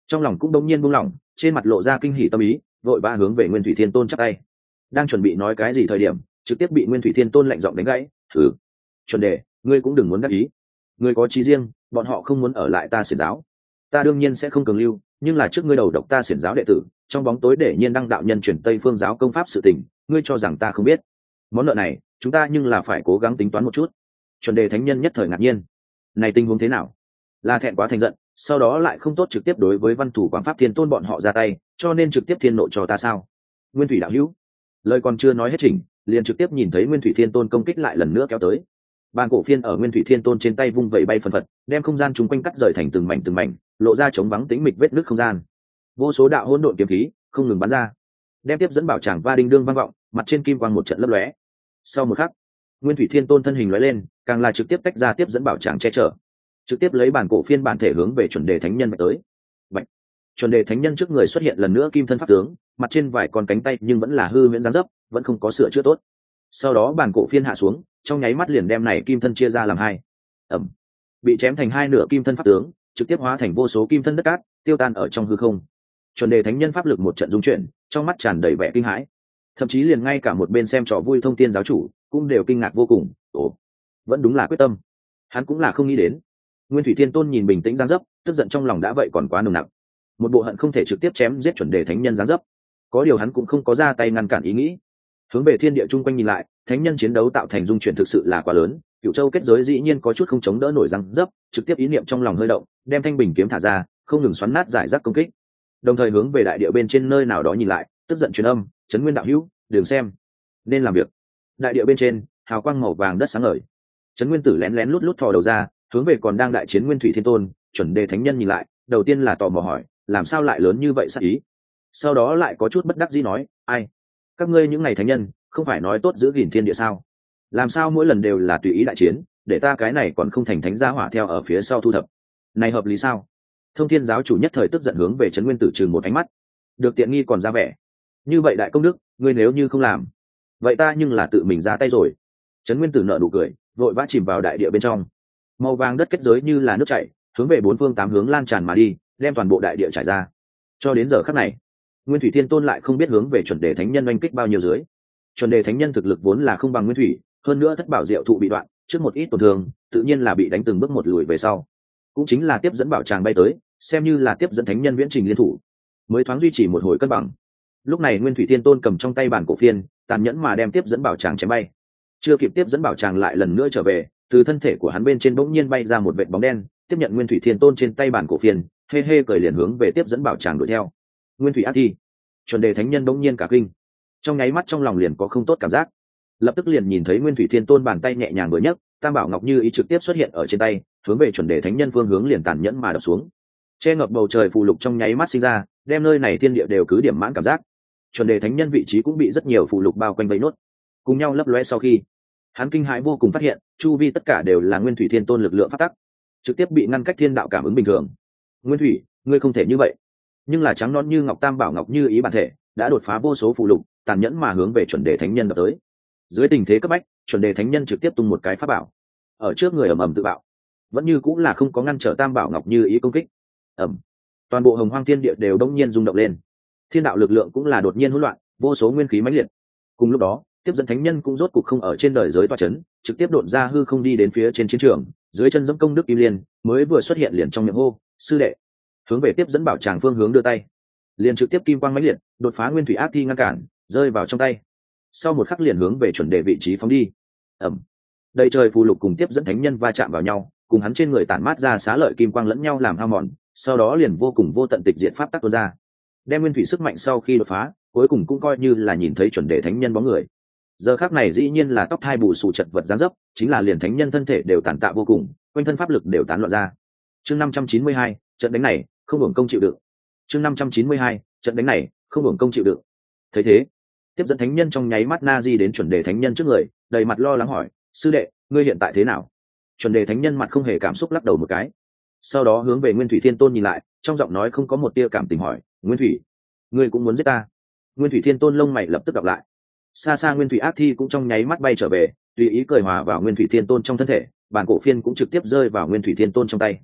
trong lòng cũng đông nhiên buông lỏng, trên mặt lộ ra kinh hỉ tâm ý, vội vã hướng về Nguyên Thủy Thiên Tôn chắp tay. Đang chuẩn bị nói cái gì thời điểm, trực tiếp bị Nguyên Thủy Thiên Tôn lạnh giọng đánh gãy. Thử chuẩn đề, ngươi cũng đừng muốn đắc ý, ngươi có chí riêng, bọn họ không muốn ở lại ta xiển giáo, ta đương nhiên sẽ không cường lưu, nhưng là trước ngươi đầu độc ta xiển giáo đệ tử, trong bóng tối để nhiên đăng đạo nhân chuyển tây phương giáo công pháp sự tình, ngươi cho rằng ta không biết? Món nợ này chúng ta nhưng là phải cố gắng tính toán một chút. Chuẩn đề thánh nhân nhất thời ngạc nhiên, này tình huống thế nào? Là thẹn quá thành giận, sau đó lại không tốt trực tiếp đối với Văn Thủ Quảng Pháp Thiên Tôn bọn họ ra tay, cho nên trực tiếp thiên nộ cho ta sao? Nguyên Thủy đạo hữu, lời còn chưa nói hết chỉnh, liền trực tiếp nhìn thấy Nguyên Thủy Thiên Tôn công kích lại lần nữa kéo tới. Bàn cổ phiên ở Nguyên Thủy Thiên Tôn trên tay vung vẩy bay phần phật, đem không gian chúng quanh cắt rời thành từng mảnh từng mảnh, lộ ra trống vắng tĩnh mịch vết nứt không gian. Vô số đạo hỗn độn kiếm khí không ngừng bắn ra, đem tiếp dẫn bảo tràng va đinh đương vang vọng, mặt trên kim quang một trận lấp lóe. Sau một khắc, Nguyên Thủy Thiên Tôn thân hình lóe lên, càng là trực tiếp tách ra tiếp dẫn bảo tràng che chở, trực tiếp lấy bản cổ phiên bản thể hướng về chuẩn đề thánh nhân tới. Bạch. Chuẩn đề thánh nhân trước người xuất hiện lần nữa kim thân pháp tướng, mặt trên vài con cánh tay nhưng vẫn là hư huyễn dáng dấp, vẫn không có sửa chữa tốt. Sau đó bản cổ phiên hạ xuống, trong nháy mắt liền đem này kim thân chia ra làm hai. Ẩm. Bị chém thành hai nửa kim thân pháp tướng, trực tiếp hóa thành vô số kim thân đất cát, tiêu tan ở trong hư không. Chuẩn đề thánh nhân pháp lực một trận dung chuyển, trong mắt tràn đầy vẻ kinh hãi. Thậm chí liền ngay cả một bên xem trò vui Thông Thiên giáo chủ cũng đều kinh ngạc vô cùng. Ồ, vẫn đúng là quyết tâm. Hắn cũng là không nghĩ đến. Nguyên Thủy Thiên Tôn nhìn bình tĩnh dáng dấp, tức giận trong lòng đã vậy còn quá nồng nặc. Một bộ hận không thể trực tiếp chém giết chuẩn đề thánh nhân dáng dấp. Có điều hắn cũng không có ra tay ngăn cản ý nghĩ. Hướng về thiên địa chung quanh nhìn lại, thánh nhân chiến đấu tạo thành dung chuyển thực sự là quá lớn, Cửu Châu kết giới dĩ nhiên có chút không chống đỡ nổi răng dấp, trực tiếp ý niệm trong lòng hơi động, đem thanh bình kiếm thả ra, không ngừng xoắn nát giải rác công kích. Đồng thời hướng về đại địa bên trên nơi nào đó nhìn lại, tức giận truyền âm, Trấn Nguyên đạo hữu, đường xem, nên làm việc. Đại địa bên trên, hào quang màu vàng đất sáng ngời. Trấn Nguyên Tử lén lén lút lút thò đầu ra, hướng về còn đang đại chiến Nguyên Thủy Thiên Tôn, chuẩn đề thánh nhân nhìn lại, đầu tiên là tò mò hỏi, làm sao lại lớn như vậy sát ý? Sau đó lại có chút bất đắc dĩ nói, ai, các ngươi những ngày thánh nhân, không phải nói tốt giữ gìn thiên địa sao? Làm sao mỗi lần đều là tùy ý đại chiến, để ta cái này còn không thành thánh gia hỏa theo ở phía sau thu thập? Này hợp lý sao? Thông Thiên giáo chủ nhất thời tức giận hướng về Trấn Nguyên Tử trừng một ánh mắt. Được tiện nghi còn ra vẻ. Như vậy đại công đức, ngươi nếu như không làm, vậy ta nhưng là tự mình ra tay rồi. Trấn Nguyên Tử nở nụ cười, vội vã chìm vào đại địa bên trong. Màu vàng đất kết giới như là nước chảy, hướng về bốn phương tám hướng lan tràn mà đi, đem toàn bộ đại địa trải ra. Cho đến giờ khắc này, Nguyên Thủy Thiên Tôn lại không biết hướng về chuẩn đề thánh nhân oanh kích bao nhiêu dưới. Chuẩn đề thánh nhân thực lực vốn là không bằng Nguyên Thủy, hơn nữa thất bảo diệu thụ bị đoạn, trước một ít tổn thương, tự nhiên là bị đánh từng bước một lùi về sau. Cũng chính là tiếp dẫn bảo tràng bay tới, xem như là tiếp dẫn thánh nhân viễn trình liên thủ, mới thoáng duy trì một hồi cân bằng. Lúc này Nguyên Thủy Thiên Tôn cầm trong tay bản cổ phiên, tàn nhẫn mà đem tiếp dẫn bảo tràng chém bay. Chưa kịp tiếp dẫn bảo tràng lại lần nữa trở về, từ thân thể của hắn bên trên bỗng nhiên bay ra một vệt bóng đen, tiếp nhận Nguyên Thủy Thiên Tôn trên tay bản cổ phiên, hê hê cười liền hướng về tiếp dẫn bảo tràng đuổi theo. Nguyên Thủy ác thi. Chuẩn đề thánh nhân bỗng nhiên cả kinh, trong nháy mắt trong lòng liền có không tốt cảm giác, lập tức liền nhìn thấy Nguyên Thủy Thiên Tôn bàn tay nhẹ nhàng vừa nhấc, tam bảo ngọc như ý trực tiếp xuất hiện ở trên tay, hướng về chuẩn đề thánh nhân phương hướng liền tàn nhẫn mà đập xuống. Che ngập bầu trời phù lục trong nháy mắt sinh ra, đem nơi này thiên địa đều cứ điểm mãn cảm giác. Chuẩn đề thánh nhân vị trí cũng bị rất nhiều phù lục bao quanh vây nốt, cùng nhau lấp lóe. Sau khi hắn kinh hãi vô cùng phát hiện, chu vi tất cả đều là Nguyên Thủy Thiên Tôn lực lượng phát tắc, trực tiếp bị ngăn cách thiên đạo cảm ứng bình thường. Nguyên Thủy, ngươi không thể như vậy. Nhưng là trắng non như ngọc tam bảo ngọc như ý bản thể đã đột phá vô số phù lục, tàn nhẫn mà hướng về chuẩn đề thánh nhân đập tới. Dưới tình thế cấp bách, chuẩn đề thánh nhân trực tiếp tung một cái pháp bảo ở trước người, ầm ầm tự bạo, vẫn như cũng là không có ngăn trở tam bảo ngọc như ý công kích. ầm, toàn bộ hồng hoang thiên địa đều đông nhiên rung động lên, thiên đạo lực lượng cũng là đột nhiên hỗn loạn, vô số nguyên khí mãnh liệt. Cùng lúc đó, tiếp dẫn thánh nhân cũng rốt cục không ở trên đời giới toa chấn, trực tiếp đột ra hư không đi đến phía trên chiến trường, dưới chân dẫm công đức kim liên mới vừa xuất hiện liền trong miệng hô, sư đệ, hướng về tiếp dẫn bảo tràng phương hướng đưa tay, liền trực tiếp kim quang mãnh liệt đột phá Nguyên Thủy ác thi ngăn cản, rơi vào trong tay. Sau một khắc liền hướng về chuẩn đề vị trí phóng đi. ầm, đầy trời phù lục cùng tiếp dẫn thánh nhân va chạm vào nhau, cùng hắn trên người tản mát ra xá lợi kim quang lẫn nhau làm hao mòn, sau đó liền vô cùng vô tận tịch diệt pháp tắc tuôn ra, đem Nguyên Thủy sức mạnh sau khi đột phá, cuối cùng cũng coi như là nhìn thấy chuẩn đề thánh nhân bóng người. Giờ khắc này dĩ nhiên là tóc hai bù xù chật vật dáng dấp, chính là liền thánh nhân thân thể đều tàn tạ vô cùng, quanh thân pháp lực đều tán loạn ra. Chương năm trăm chín mươi hai, trận đánh này không hưởng công chịu đựng. Chương năm trăm chín mươi hai, trận đánh này không hưởng công chịu đựng. Thấy thế, tiếp dẫn thánh nhân trong nháy mắt na di đến chuẩn đề thánh nhân trước người, đầy mặt lo lắng hỏi, sư đệ, ngươi hiện tại thế nào? Chuẩn đề thánh nhân mặt không hề cảm xúc lắc đầu một cái, sau đó hướng về Nguyên Thủy Thiên Tôn nhìn lại, trong giọng nói không có một tia cảm tình hỏi, Nguyên Thủy, ngươi cũng muốn giết ta? Nguyên Thủy Thiên Tôn lông mày lập tức đọc lại, xa xa Nguyên Thủy ác thi cũng trong nháy mắt bay trở về, tùy ý cười hòa vào Nguyên Thủy Thiên Tôn trong thân thể, bản cổ phiên cũng trực tiếp rơi vào Nguyên Thủy Thiên Tôn trong tay.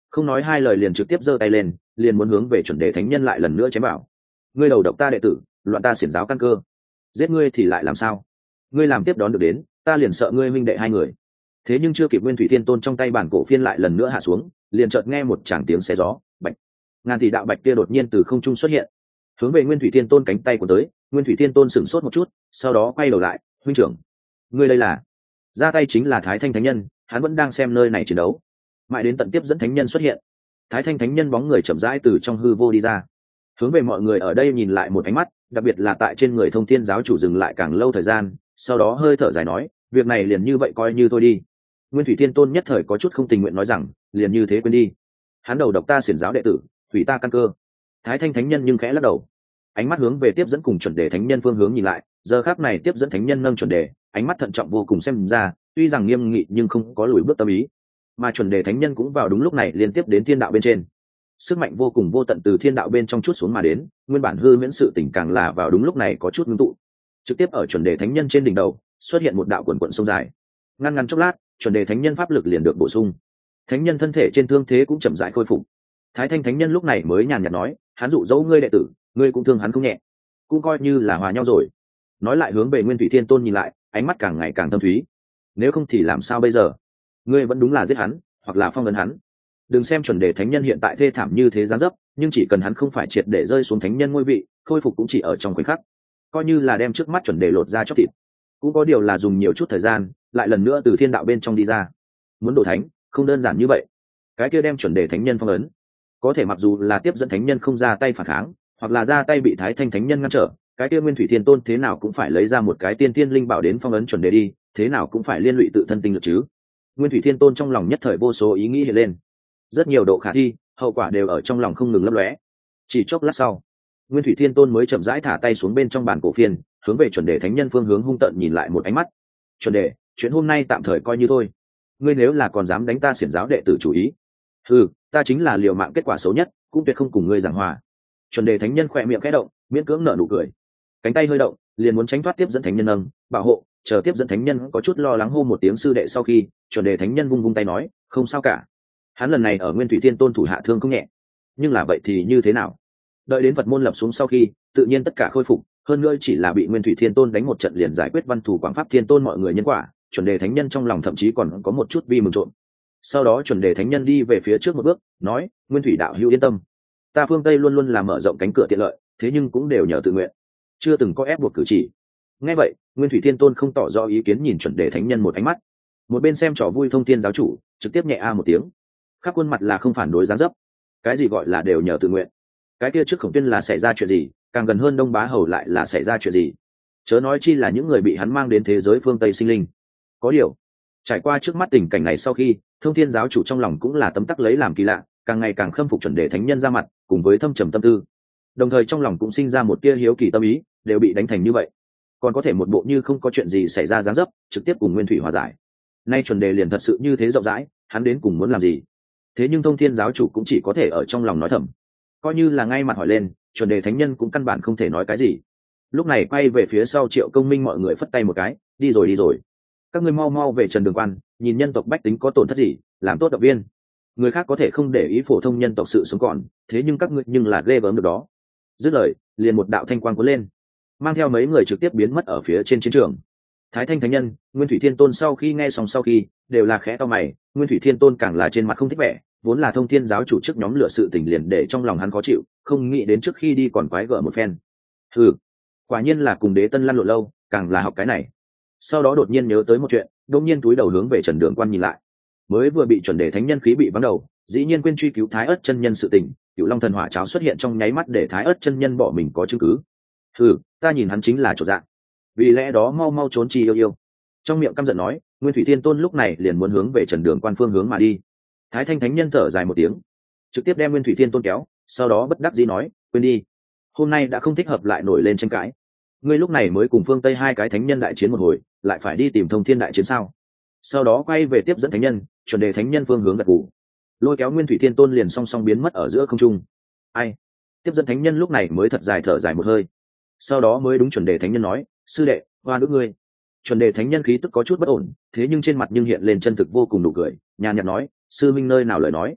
không nói hai lời liền trực tiếp giơ tay lên, liền muốn hướng về chuẩn đề thánh nhân lại lần nữa chém bảo. Ngươi đầu độc ta đệ tử, loạn ta xiển giáo căn cơ, giết ngươi thì lại làm sao? Ngươi làm tiếp đón được đến, ta liền sợ ngươi huynh đệ hai người. Thế nhưng chưa kịp Nguyên Thủy Thiên Tôn trong tay bản cổ phiên lại lần nữa hạ xuống, liền chợt nghe một tràng tiếng xé gió, bạch. Ngàn tỷ đạo bạch kia đột nhiên từ không trung xuất hiện, hướng về Nguyên Thủy Thiên Tôn cánh tay của tới. Nguyên Thủy Thiên Tôn sửng sốt một chút, sau đó quay đầu lại, huynh trưởng, ngươi đây là? Ra tay chính là Thái Thanh Thánh Nhân, hắn vẫn đang xem nơi này chiến đấu. Mãi đến tận tiếp dẫn Thánh Nhân xuất hiện, Thái Thanh Thánh Nhân bóng người chậm rãi từ trong hư vô đi ra, hướng về mọi người ở đây nhìn lại một ánh mắt, đặc biệt là tại trên người Thông Thiên giáo chủ dừng lại càng lâu thời gian, sau đó hơi thở dài nói, việc này liền như vậy coi như thôi đi. Nguyên Thủy Thiên Tôn nhất thời có chút không tình nguyện nói rằng, liền như thế quên đi. Hắn đầu độc ta xiển giáo đệ tử, hủy ta căn cơ. Thái Thanh Thánh Nhân nhưng khẽ lắc đầu, ánh mắt hướng về tiếp dẫn cùng chuẩn đề thánh nhân phương hướng nhìn lại. Giờ khắc này tiếp dẫn thánh nhân nâng chuẩn đề, ánh mắt thận trọng vô cùng xem ra, tuy rằng nghiêm nghị nhưng không có lùi bước tâm ý. Mà chuẩn đề thánh nhân cũng vào đúng lúc này liên tiếp đến thiên đạo bên trên, sức mạnh vô cùng vô tận từ thiên đạo bên trong chút xuống mà đến. Nguyên bản hư miễn sự tỉnh càng là vào đúng lúc này có chút ngưng tụ, trực tiếp ở chuẩn đề thánh nhân trên đỉnh đầu xuất hiện một đạo quần quận sông dài. Ngăn ngắn chốc lát, chuẩn đề thánh nhân pháp lực liền được bổ sung, thánh nhân thân thể trên thương thế cũng chậm rãi khôi phục. Thái Thanh Thánh Nhân lúc này mới nhàn nhạt nói, hắn dụ dỗ ngươi đệ tử, ngươi cũng thương hắn không nhẹ, cũng coi như là hòa nhau rồi. Nói lại hướng về Nguyên Thủy Thiên Tôn nhìn lại, ánh mắt càng ngày càng thâm thúy. Nếu không thì làm sao bây giờ? Ngươi vẫn đúng là giết hắn, hoặc là phong ấn hắn. Đừng xem chuẩn đề thánh nhân hiện tại thê thảm như thế giáng dấp, nhưng chỉ cần hắn không phải triệt để rơi xuống thánh nhân ngôi vị, khôi phục cũng chỉ ở trong khoảnh khắc. Coi như là đem trước mắt chuẩn đề lột ra chóc thịt, cũng có điều là dùng nhiều chút thời gian, lại lần nữa từ thiên đạo bên trong đi ra. Muốn đổ thánh, không đơn giản như vậy. Cái kia đem chuẩn đề thánh nhân phong ấn, có thể mặc dù là tiếp dẫn thánh nhân không ra tay phản kháng, hoặc là ra tay bị Thái Thanh Thánh Nhân ngăn trở, cái kia Nguyên Thủy Thiên Tôn thế nào cũng phải lấy ra một cái tiên tiên linh bảo đến phong ấn chuẩn đề đi, thế nào cũng phải liên lụy tự thân tinh lực chứ. Nguyên Thủy Thiên Tôn trong lòng nhất thời vô số ý nghĩ hiện lên, rất nhiều độ khả thi, hậu quả đều ở trong lòng không ngừng lấp lóe. Chỉ chốc lát sau, Nguyên Thủy Thiên Tôn mới chậm rãi thả tay xuống bên trong bàn cổ phiên, hướng về chuẩn đề thánh nhân phương hướng hung tợn nhìn lại một ánh mắt. Chuẩn đề, chuyện hôm nay tạm thời coi như thôi, ngươi nếu là còn dám đánh ta xiển giáo đệ tử chủ ý, ừ, ta chính là liều mạng kết quả xấu nhất, cũng tuyệt không cùng ngươi giảng hòa. Chuẩn đề thánh nhân khỏe miệng khẽ động, miễn cưỡng nở nụ cười, cánh tay hơi động, liền muốn tránh thoát tiếp dẫn thánh nhân nâng bảo hộ. Chờ tiếp dẫn thánh nhân có chút lo lắng hô một tiếng sư đệ sau khi, chuẩn đề thánh nhân vung vung tay nói, không sao cả. Hắn lần này ở Nguyên Thủy Thiên Tôn thủ hạ thương không nhẹ, nhưng là vậy thì như thế nào? Đợi đến Phật môn lập xuống sau khi, tự nhiên tất cả khôi phục, hơn nữa chỉ là bị Nguyên Thủy Thiên Tôn đánh một trận liền giải quyết văn thủ quảng pháp thiên tôn mọi người nhân quả. Chuẩn đề thánh nhân trong lòng thậm chí còn có một chút vi mừng trộn. Sau đó chuẩn đề thánh nhân đi về phía trước một bước, nói, Nguyên Thủy đạo hữu yên tâm, ta phương Tây luôn luôn là mở rộng cánh cửa tiện lợi, thế nhưng cũng đều nhờ tự nguyện, chưa từng có ép buộc cử chỉ. Nghe vậy, Nguyên Thủy Thiên Tôn không tỏ rõ ý kiến, nhìn chuẩn đề thánh nhân một ánh mắt. Một bên xem trò vui Thông Thiên giáo chủ trực tiếp nhẹ a một tiếng, khắp khuôn mặt là không phản đối dáng dấp. Cái gì gọi là đều nhờ tự nguyện? Cái kia trước Khổng Tuyên là xảy ra chuyện gì, càng gần hơn Đông Bá Hầu lại là xảy ra chuyện gì? Chớ nói chi là những người bị hắn mang đến thế giới phương Tây sinh linh. Có điều, trải qua trước mắt tình cảnh này sau khi, Thông Thiên giáo chủ trong lòng cũng là tấm tắc lấy làm kỳ lạ, càng ngày càng khâm phục chuẩn đề thánh nhân ra mặt, cùng với thâm trầm tâm tư. Đồng thời trong lòng cũng sinh ra một tia hiếu kỳ tâm ý, đều bị đánh thành như vậy, còn có thể một bộ như không có chuyện gì xảy ra dáng dấp, trực tiếp cùng Nguyên Thủy hòa giải. Nay chuẩn đề liền thật sự như thế rộng rãi, hắn đến cùng muốn làm gì? Thế nhưng Thông Thiên giáo chủ cũng chỉ có thể ở trong lòng nói thầm, coi như là ngay mặt hỏi lên, chuẩn đề thánh nhân cũng căn bản không thể nói cái gì. Lúc này quay về phía sau Triệu Công Minh mọi người phất tay một cái, đi rồi đi rồi, các ngươi mau mau về Trần Đường Quan, nhìn nhân tộc bách tính có tổn thất gì, làm tốt động viên. Người khác có thể không để ý phổ thông nhân tộc sự sống còn, thế nhưng các ngươi nhưng là ghê gớm được đó. Dứt lời, liền một đạo thanh quang cuốn lên, mang theo mấy người trực tiếp biến mất ở phía trên chiến trường. Thái Thanh Thánh Nhân, Nguyên Thủy Thiên Tôn sau khi nghe xong sau khi, đều là khẽ to mày. Nguyên Thủy Thiên Tôn càng là trên mặt không thích vẻ, vốn là Thông Thiên giáo chủ trước nhóm lửa sự tình liền để trong lòng hắn khó chịu, không nghĩ đến trước khi đi còn quái gở một phen. Ừ, quả nhiên là cùng Đế Tân lăn lộn lâu, càng là học cái này. Sau đó đột nhiên nhớ tới một chuyện, đột nhiên túi đầu hướng về Trần Đường Quan nhìn lại. Mới vừa bị chuẩn đề thánh nhân khí bị vắng đầu, dĩ nhiên quên truy cứu Thái Ức chân nhân sự tình, Cửu Long thần hỏa cháo xuất hiện trong nháy mắt để Thái Ức chân nhân bỏ mình có chứng cứ. Ừ, ta nhìn hắn chính là chỗ dạng, vì lẽ đó mau mau trốn chi yêu yêu. Trong miệng căm giận nói, Nguyên Thủy Thiên Tôn lúc này liền muốn hướng về Trần Đường Quan phương hướng mà đi. Thái Thanh Thánh Nhân thở dài một tiếng, trực tiếp đem Nguyên Thủy Thiên Tôn kéo, sau đó bất đắc dĩ nói, quên đi, hôm nay đã không thích hợp lại nổi lên tranh cãi. Ngươi lúc này mới cùng phương Tây hai cái thánh nhân đại chiến một hồi, lại phải đi tìm Thông Thiên đại chiến sao? Sau đó quay về tiếp dẫn thánh nhân, chuẩn đề thánh nhân phương hướng gật gù, lôi kéo Nguyên Thủy Thiên Tôn liền song song biến mất ở giữa không trung. Ai? Tiếp dẫn thánh nhân lúc này mới thật dài thở dài một hơi, sau đó mới đúng chuẩn đề thánh nhân nói, sư đệ, oan ức ngươi. Chuẩn đề thánh nhân khí tức có chút bất ổn, thế nhưng trên mặt nhưng hiện lên chân thực vô cùng nụ cười, nhàn nhạt nói, sư minh nơi nào lời nói.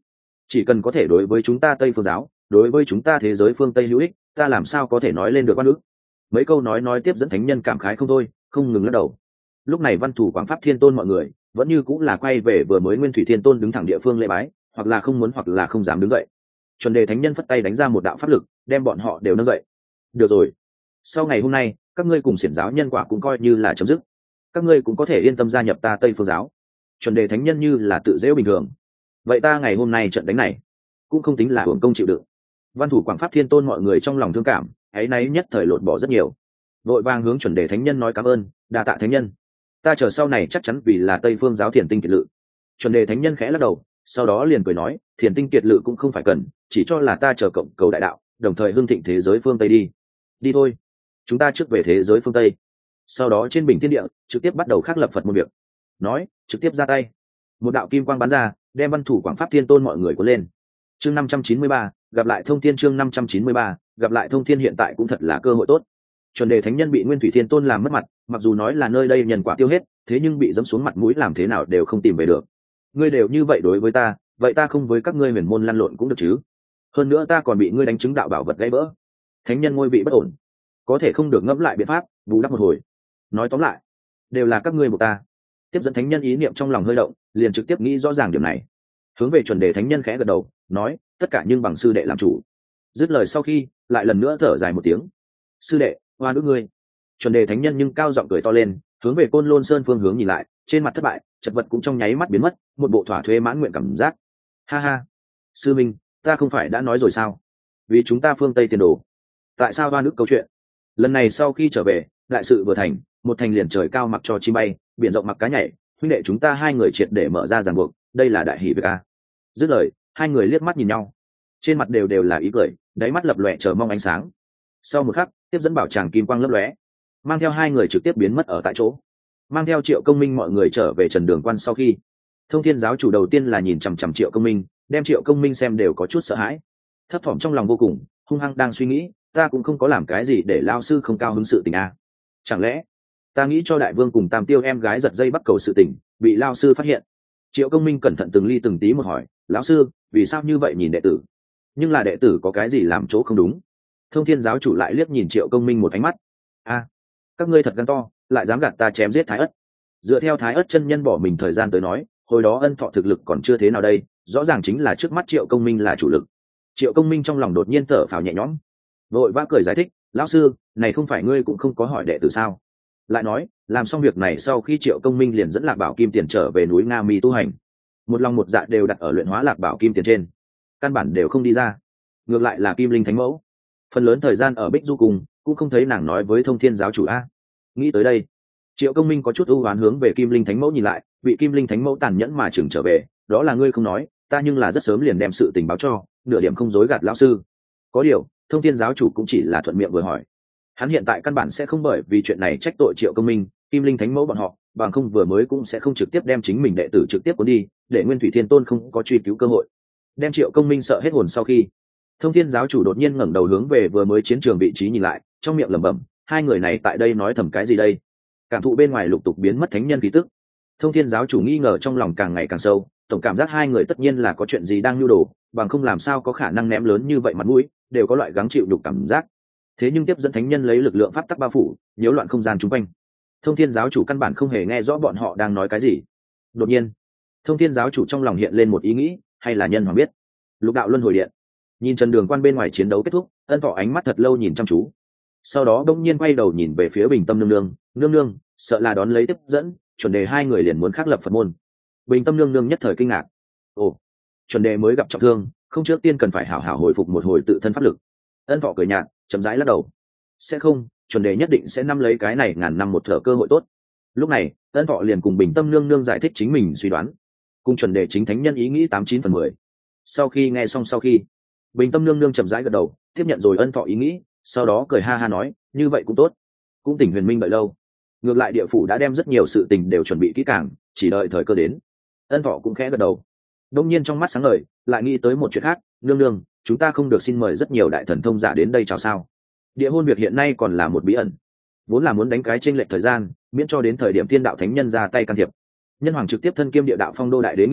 chỉ cần có thể đối với chúng ta Tây phương giáo, đối với chúng ta thế giới phương Tây hữu ích, ta làm sao có thể nói lên được oan ức. Mấy câu nói nói tiếp dẫn thánh nhân cảm khái không thôi, không ngừng lắc đầu. Lúc này Văn Thủ Quảng Pháp Thiên Tôn mọi người vẫn như cũng là quay về vừa mới Nguyên Thủy Thiên Tôn đứng thẳng địa phương lễ bái, hoặc là không muốn hoặc là không dám đứng dậy. Chuẩn Đề thánh nhân phất tay đánh ra một đạo pháp lực, đem bọn họ đều nâng dậy. Được rồi, sau ngày hôm nay các ngươi cùng xiển giáo nhân quả cũng coi như là chấm dứt, các ngươi cũng có thể yên tâm gia nhập ta Tây phương giáo. Chuẩn Đề thánh nhân như là tự dễ bình thường. Vậy ta ngày hôm nay trận đánh này cũng không tính là hưởng công chịu đựng. Văn Thủ Quảng Pháp Thiên Tôn mọi người trong lòng thương cảm, ấy náy nhất thời lột bỏ rất nhiều, vội vàng hướng Chuẩn Đề thánh nhân nói cảm ơn, đa tạ thánh nhân, ta chờ sau này chắc chắn vì là Tây phương giáo thiền tinh kiệt lự. Chuẩn Đề thánh nhân khẽ lắc đầu, sau đó liền cười nói, thiền tinh kiệt lự cũng không phải cần, chỉ cho là ta chờ cộng cầu đại đạo, đồng thời hưng thịnh thế giới phương Tây đi. Đi thôi, chúng ta trước về thế giới phương Tây, sau đó trên bình thiên địa trực tiếp bắt đầu khắc lập Phật môn việc. Nói trực tiếp ra tay, một đạo kim quang bắn ra, đem Văn Thủ Quảng Pháp Thiên Tôn mọi người cuốn lên. Chương năm trăm chín mươi ba, gặp lại Thông Thiên. Chương năm trăm chín mươi ba, gặp lại Thông Thiên. Hiện tại cũng thật là cơ hội tốt. Chuẩn Đề thánh nhân bị Nguyên Thủy Thiên Tôn làm mất mặt, mặc dù nói là nơi đây nhân quả tiêu hết, thế nhưng bị dẫm xuống mặt mũi làm thế nào đều không tìm về được. Ngươi đều như vậy đối với ta, vậy ta không với các ngươi huyền môn lăn lộn cũng được chứ? Hơn nữa ta còn bị ngươi đánh trúng đạo bảo vật gãy vỡ, thánh nhân ngôi vị bất ổn, có thể không được ngẫm lại biện pháp bù đắp một hồi. Nói tóm lại, đều là các ngươi buộc ta. Tiếp dẫn thánh nhân ý niệm trong lòng hơi động, liền trực tiếp nghĩ rõ ràng điểm này, hướng về Chuẩn Đề thánh nhân khẽ gật đầu, nói tất cả nhưng bằng sư đệ làm chủ. Dứt lời sau khi lại lần nữa thở dài một tiếng, sư đệ oan ức ngươi. Chuẩn Đề thánh nhân nhưng cao giọng cười to lên, hướng về Côn Lôn Sơn phương hướng nhìn lại, trên mặt thất bại chật vật cũng trong nháy mắt biến mất, một bộ thỏa thuê mãn nguyện cảm giác. Ha ha, sư minh, ta không phải đã nói rồi sao, vì chúng ta phương Tây tiền đồ, tại sao oan ức câu chuyện. Lần này sau khi trở về, đại sự vừa thành, một thành liền trời cao mặc cho chim bay, biển rộng mặc cá nhảy, huynh đệ chúng ta hai người triệt để mở ra ràng buộc, đây là đại hỷ việc a. Dứt lời hai người liếc mắt nhìn nhau, trên mặt đều đều là ý cười, đáy mắt lập lòe chờ mong ánh sáng. Sau một khắc, tiếp dẫn bảo tràng kim quang lấp lóe, mang theo hai người trực tiếp biến mất ở tại chỗ. Mang theo Triệu Công Minh mọi người trở về Trần Đường Quan sau khi, Thông Thiên giáo chủ đầu tiên là nhìn chằm chằm Triệu Công Minh, đem Triệu Công Minh xem đều có chút sợ hãi, thấp thỏm trong lòng vô cùng, hung hăng đang suy nghĩ, ta cũng không có làm cái gì để lao sư không cao hứng sự tình a. Chẳng lẽ ta nghĩ cho đại vương cùng Tam Tiêu em gái giật dây bắt cầu sự tình bị lao sư phát hiện? Triệu Công Minh cẩn thận từng ly từng tí một hỏi, lão sư vì sao như vậy nhìn đệ tử, nhưng là đệ tử có cái gì làm chỗ không đúng? Thông Thiên giáo chủ lại liếc nhìn Triệu Công Minh một ánh mắt, a, các ngươi thật gan to, lại dám gạt ta chém giết Thái Ất. Dựa theo Thái Ất chân nhân bỏ mình thời gian tới nói, hồi đó Ân Thọ thực lực còn chưa thế nào đây, rõ ràng chính là trước mắt Triệu Công Minh là chủ lực. Triệu Công Minh trong lòng đột nhiên thở phào nhẹ nhõm, vội vã cười giải thích, lão sư này không phải ngươi cũng không có hỏi đệ tử sao? Lại nói làm xong việc này sau khi Triệu Công Minh liền dẫn Lạc Bảo Kim Tiền trở về núi Nga Mi tu hành, một lòng một dạ đều đặt ở luyện hóa Lạc Bảo Kim Tiền trên, căn bản đều không đi ra. Ngược lại là Kim Linh Thánh Mẫu, phần lớn thời gian ở Bích Du cùng cũng không thấy nàng nói với Thông Thiên giáo chủ a. Nghĩ tới đây, Triệu Công Minh có chút ưu oán hướng về Kim Linh Thánh Mẫu nhìn lại, bị Kim Linh Thánh Mẫu tàn nhẫn mà chừng trở về, đó là ngươi không nói, ta nhưng là rất sớm liền đem sự tình báo cho, nửa điểm không dối gạt lão sư. Có điều Thông Thiên giáo chủ cũng chỉ là thuận miệng vừa hỏi, hắn hiện tại căn bản sẽ không bởi vì chuyện này trách tội Triệu Công Minh, Kim Linh Thánh Mẫu bọn họ, bằng không vừa mới cũng sẽ không trực tiếp đem chính mình đệ tử trực tiếp cuốn đi, để Nguyên Thủy Thiên Tôn không có truy cứu cơ hội. Đem Triệu Công Minh sợ hết hồn sau khi, Thông Thiên giáo chủ đột nhiên ngẩng đầu hướng về vừa mới chiến trường vị trí nhìn lại, trong miệng lẩm bẩm, hai người này tại đây nói thầm cái gì đây? Cảm thụ bên ngoài lục tục biến mất thánh nhân khí tức, Thông Thiên giáo chủ nghi ngờ trong lòng càng ngày càng sâu, tổng cảm giác hai người tất nhiên là có chuyện gì đang nhu đồ, bằng không làm sao có khả năng ném lớn như vậy mặt mũi, đều có loại gắng chịu nhục cảm giác. Thế nhưng tiếp dẫn thánh nhân lấy lực lượng pháp tắc bao phủ, nhiễu loạn không gian chung quanh. Thông Thiên giáo chủ căn bản không hề nghe rõ bọn họ đang nói cái gì. Đột nhiên, Thông Thiên giáo chủ trong lòng hiện lên một ý nghĩ, hay là nhân hoàng biết. Lục đạo luân hồi điện, nhìn Trần Đường Quan bên ngoài chiến đấu kết thúc, Ân Thọ ánh mắt thật lâu nhìn chăm chú, sau đó bỗng nhiên quay đầu nhìn về phía Bình Tâm nương nương, nương nương, sợ là đón lấy tiếp dẫn, Chuẩn Đề hai người liền muốn khắc lập Phật môn. Bình Tâm nương nương nhất thời kinh ngạc, ồ, Chuẩn Đề mới gặp trọng thương, không trước tiên cần phải hảo hảo hồi phục một hồi tự thân pháp lực. Ân Thọ cười nhạt, chậm rãi lắc đầu, sẽ không, Chuẩn Đề nhất định sẽ nắm lấy cái này ngàn năm một thở cơ hội tốt. Lúc này Ân Thọ liền cùng Bình Tâm nương nương giải thích chính mình suy đoán, cùng Chuẩn Đề chính thánh nhân ý nghĩ tám chín phần mười. Sau khi nghe xong sau khi, Bình Tâm nương nương chậm rãi gật đầu, tiếp nhận rồi Ân Thọ ý nghĩ, sau đó cười ha ha nói, như vậy cũng tốt, cũng tỉnh huyền minh đợi lâu, ngược lại địa phủ đã đem rất nhiều sự tình đều chuẩn bị kỹ càng, chỉ đợi thời cơ đến. Ân Thọ cũng khẽ gật đầu, đông nhiên trong mắt sáng ngời, lại nghĩ tới một chuyện khác, nương nương, chúng ta không được xin mời rất nhiều đại thần thông giả đến đây chào sao? Địa hôn việc hiện nay còn là một bí ẩn, vốn là muốn đánh cái chênh lệch thời gian, miễn cho đến thời điểm thiên đạo thánh nhân ra tay can thiệp. Nhân hoàng trực tiếp thân kiêm địa đạo phong đô đại đế nghiệp vị,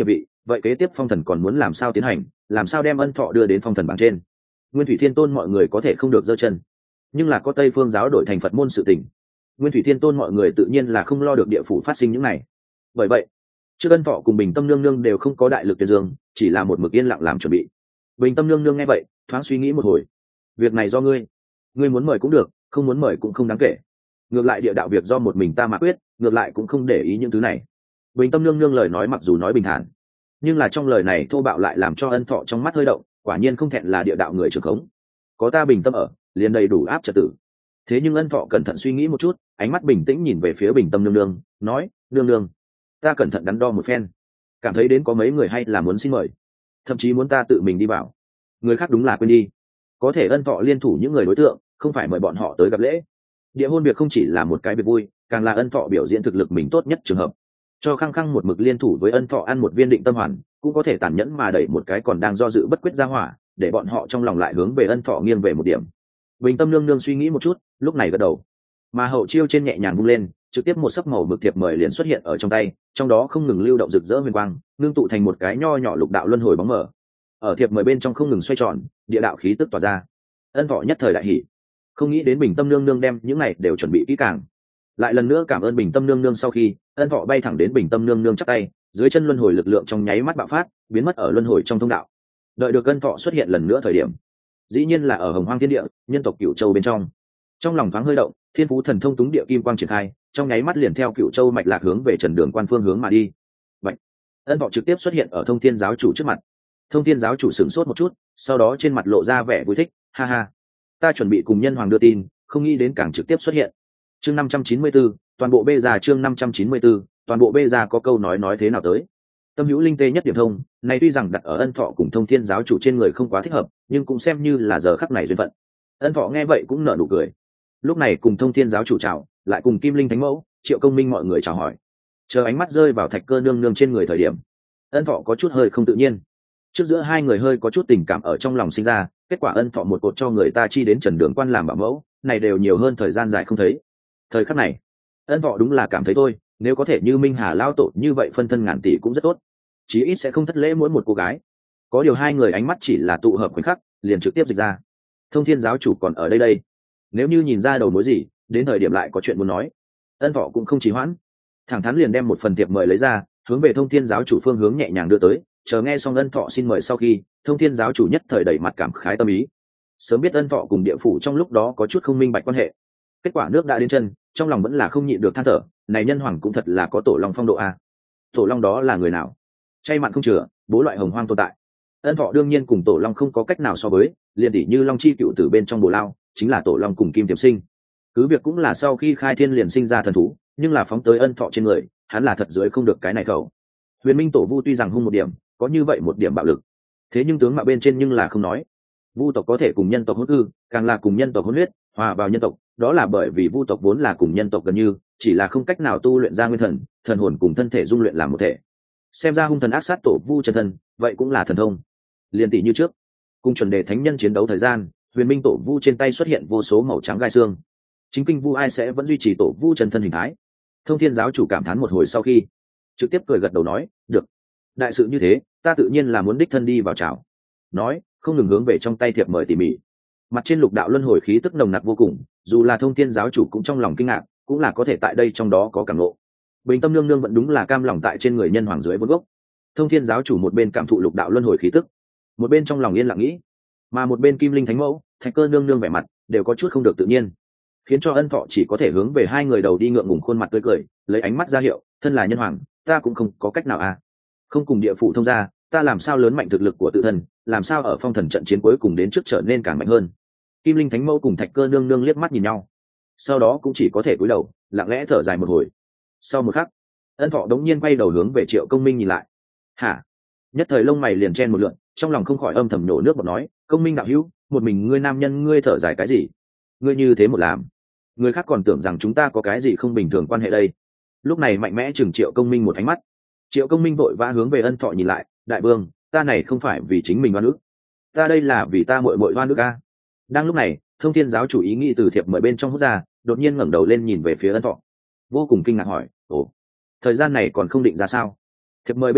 vậy kế tiếp phong thần còn muốn làm sao tiến hành, làm sao đem ân thọ đưa đến phong thần bảng trên? Nguyên Thủy Thiên Tôn mọi người có thể không được giơ chân, nhưng là có Tây Phương giáo đổi thành Phật môn sự tình, Nguyên Thủy Thiên Tôn mọi người tự nhiên là không lo được địa phủ phát sinh những này. Bởi vậy trước ân thọ cùng Bình Tâm nương nương đều không có đại lực tuyên dương, chỉ là một mực yên lặng làm chuẩn bị. Bình Tâm nương nương nghe vậy thoáng suy nghĩ một hồi, việc này do ngươi ngươi muốn mời cũng được, không muốn mời cũng không đáng kể, ngược lại địa đạo việc do một mình ta mà quyết, ngược lại cũng không để ý những thứ này. Bình Tâm nương nương lời nói mặc dù nói bình thản, nhưng là trong lời này thô bạo lại làm cho ân thọ trong mắt hơi động, quả nhiên không thẹn là địa đạo người trưởng khống, có ta bình tâm ở liền đầy đủ áp trật tự. Thế nhưng ân thọ cẩn thận suy nghĩ một chút, ánh mắt bình tĩnh nhìn về phía Bình Tâm nương nương, nói: nương nương, ta cẩn thận đắn đo một phen, cảm thấy đến có mấy người hay là muốn xin mời, thậm chí muốn ta tự mình đi vào, người khác đúng là quên đi, có thể ân thọ liên thủ những người đối tượng, không phải mời bọn họ tới gặp lễ. Địa hôn việc không chỉ là một cái việc vui, càng là ân thọ biểu diễn thực lực mình tốt nhất trường hợp. Cho khăng khăng một mực liên thủ với ân thọ ăn một viên định tâm hoàn, cũng có thể tàn nhẫn mà đẩy một cái còn đang do dự bất quyết ra hỏa, để bọn họ trong lòng lại hướng về ân thọ nghiêng về một điểm. Bình Tâm nương nương suy nghĩ một chút, lúc này gật đầu, mà hậu chiêu trên nhẹ nhàng vung lên, trực tiếp một sấp màu mực thiệp mời liền xuất hiện ở trong tay, trong đó không ngừng lưu động rực rỡ huyền quang, ngưng tụ thành một cái nho nhỏ lục đạo luân hồi bóng mờ. Ở thiệp mời bên trong không ngừng xoay tròn, địa đạo khí tức tỏa ra. Ân thọ nhất thời đại hỉ, không nghĩ đến Bình Tâm nương nương đem những này đều chuẩn bị kỹ càng. Lại lần nữa cảm ơn Bình Tâm nương nương, sau khi ân thọ bay thẳng đến Bình Tâm nương nương chắp tay, dưới chân luân hồi lực lượng trong nháy mắt bạo phát, biến mất ở luân hồi trong thông đạo. Đợi được ân thọ xuất hiện lần nữa thời điểm, dĩ nhiên là ở Hồng Hoang Thiên Địa, nhân tộc Cửu Châu bên trong. Trong lòng thoáng hơi động, thiên phú thần thông túng địa kim quang triển khai, trong nháy mắt liền theo Cửu Châu mạch lạc hướng về Trần Đường Quan phương hướng mà đi. Vậy, ân thọ trực tiếp xuất hiện ở Thông Thiên giáo chủ trước mặt. Thông Thiên giáo chủ sửng sốt một chút, sau đó trên mặt lộ ra vẻ vui thích, ha ha, ta chuẩn bị cùng nhân hoàng đưa tin, không nghĩ đến càng trực tiếp xuất hiện. Chương năm trăm chín mươi tư, toàn bộ bê già chương năm trăm chín mươi tư, toàn bộ bê già có câu nói nói thế nào tới. Tâm hữu linh tê nhất điểm thông, này tuy rằng đặt ở ân thọ cùng Thông Thiên giáo chủ trên người không quá thích hợp, nhưng cũng xem như là giờ khắc này duyên phận. Ân thọ nghe vậy cũng nở nụ cười. Lúc này cùng Thông Thiên giáo chủ chào, lại cùng Kim Linh Thánh Mẫu, Triệu Công Minh mọi người chào hỏi. Chờ ánh mắt rơi vào Thạch Cơ nương nương trên người thời điểm, ân thọ có chút hơi không tự nhiên. Trước giữa hai người hơi có chút tình cảm ở trong lòng sinh ra, kết quả ân thọ một cột cho người ta chi đến Trần Đường Quan làm bảo mẫu, này đều nhiều hơn thời gian dài không thấy. Thời khắc này, ân thọ đúng là cảm thấy thôi, nếu có thể như Minh Hà lao tổ như vậy phân thân ngàn tỷ cũng rất tốt, chí ít sẽ không thất lễ mỗi một cô gái. Có điều hai người ánh mắt chỉ là tụ hợp khoảnh khắc, liền trực tiếp dịch ra. Thông Thiên giáo chủ còn ở đây đây, nếu như nhìn ra đầu mối gì, đến thời điểm lại có chuyện muốn nói. Ân thọ cũng không trì hoãn, thẳng thắn liền đem một phần thiệp mời lấy ra, hướng về Thông Thiên giáo chủ phương hướng nhẹ nhàng đưa tới. Chờ nghe xong ân thọ xin mời sau khi, Thông Thiên giáo chủ nhất thời đẩy mặt cảm khái tâm ý. Sớm biết ân thọ cùng địa phủ trong lúc đó có chút không minh bạch quan hệ, kết quả nước đã đến chân, trong lòng vẫn là không nhịn được than thở, này nhân hoàng cũng thật là có tổ long phong độ a. Tổ long đó là người nào? Chay mặn không chừa, bố loại hồng hoang tồn tại. Ân thọ đương nhiên cùng tổ long không có cách nào so với, liền tỷ như long chi cựu tử bên trong bồ lao, chính là tổ long cùng kim tiềm sinh. Cứ việc cũng là sau khi khai thiên liền sinh ra thần thú, nhưng là phóng tới ân thọ trên người, hắn là thật dưới không được cái này khẩu. Huyền Minh tổ vu tuy rằng hung một điểm, có như vậy một điểm bạo lực, thế nhưng tướng mạo bên trên nhưng là không nói. Vu tộc có thể cùng nhân tộc hôn ư, càng là cùng nhân tộc hôn huyết, hòa vào nhân tộc, đó là bởi vì vu tộc vốn là cùng nhân tộc gần như, chỉ là không cách nào tu luyện ra nguyên thần, thần hồn cùng thân thể dung luyện làm một thể. Xem ra hung thần ác sát tổ vu chân thân, vậy cũng là thần thông. Liên tỷ như trước, cùng chuẩn đề thánh nhân chiến đấu thời gian, Huyền Minh tổ vu trên tay xuất hiện vô số màu trắng gai xương. Chính kinh vu ai sẽ vẫn duy trì tổ vu chân thân hình thái. Thông Thiên giáo chủ cảm thán một hồi sau khi, trực tiếp cười gật đầu nói, được, đại sự như thế, ta tự nhiên là muốn đích thân đi vào chào. Nói, không ngừng hướng về trong tay thiệp mời tỉ mỉ. Mặt trên lục đạo luân hồi khí tức nồng nặc vô cùng, dù là Thông Thiên giáo chủ cũng trong lòng kinh ngạc, cũng là có thể tại đây trong đó có cảm ngộ. Bình Tâm nương nương vẫn đúng là cam lòng tại trên người nhân hoàng dưới vốn gốc. Thông Thiên giáo chủ một bên cảm thụ lục đạo luân hồi khí tức, một bên trong lòng yên lặng nghĩ, mà một bên Kim Linh Thánh Mẫu, Thạch Cơ nương nương vẻ mặt đều có chút không được tự nhiên, khiến cho ân thọ chỉ có thể hướng về hai người đầu đi ngượng ngùng khuôn mặt tươi cười, lấy ánh mắt ra hiệu, thân là nhân hoàng, ta cũng không có cách nào à, không cùng địa phủ thông gia, ta làm sao lớn mạnh thực lực của tự thân, làm sao ở phong thần trận chiến cuối cùng đến trước trở nên càng mạnh hơn. Kim Linh Thánh Mẫu cùng Thạch Cơ nương nương liếc mắt nhìn nhau, sau đó cũng chỉ có thể cúi đầu lặng lẽ thở dài một hồi. Sau một khắc, ân thọ đống nhiên quay đầu hướng về Triệu Công Minh nhìn lại. Hả? Nhất thời lông mày liền chen một lượn, trong lòng không khỏi âm thầm nhổ nước bọt nói, Công Minh đạo hữu, một mình ngươi nam nhân ngươi thở dài cái gì? Ngươi như thế một làm, người khác còn tưởng rằng chúng ta có cái gì không bình thường quan hệ đây. Lúc này mạnh mẽ chừng Triệu Công Minh một ánh mắt. Triệu Công Minh vội vã hướng về ân thọ nhìn lại, đại vương, ta này không phải vì chính mình oan ức, ta đây là vì ta muội muội oan ức a. Đang lúc này, Thông Thiên giáo chủ ý nghĩ từ thiệp mời bên trong hút ra, đột nhiên ngẩng đầu lên nhìn về phía ân thọ, vô cùng kinh ngạc hỏi, ồ, thời gian này còn không định ra sao? Thiệp mời bên trên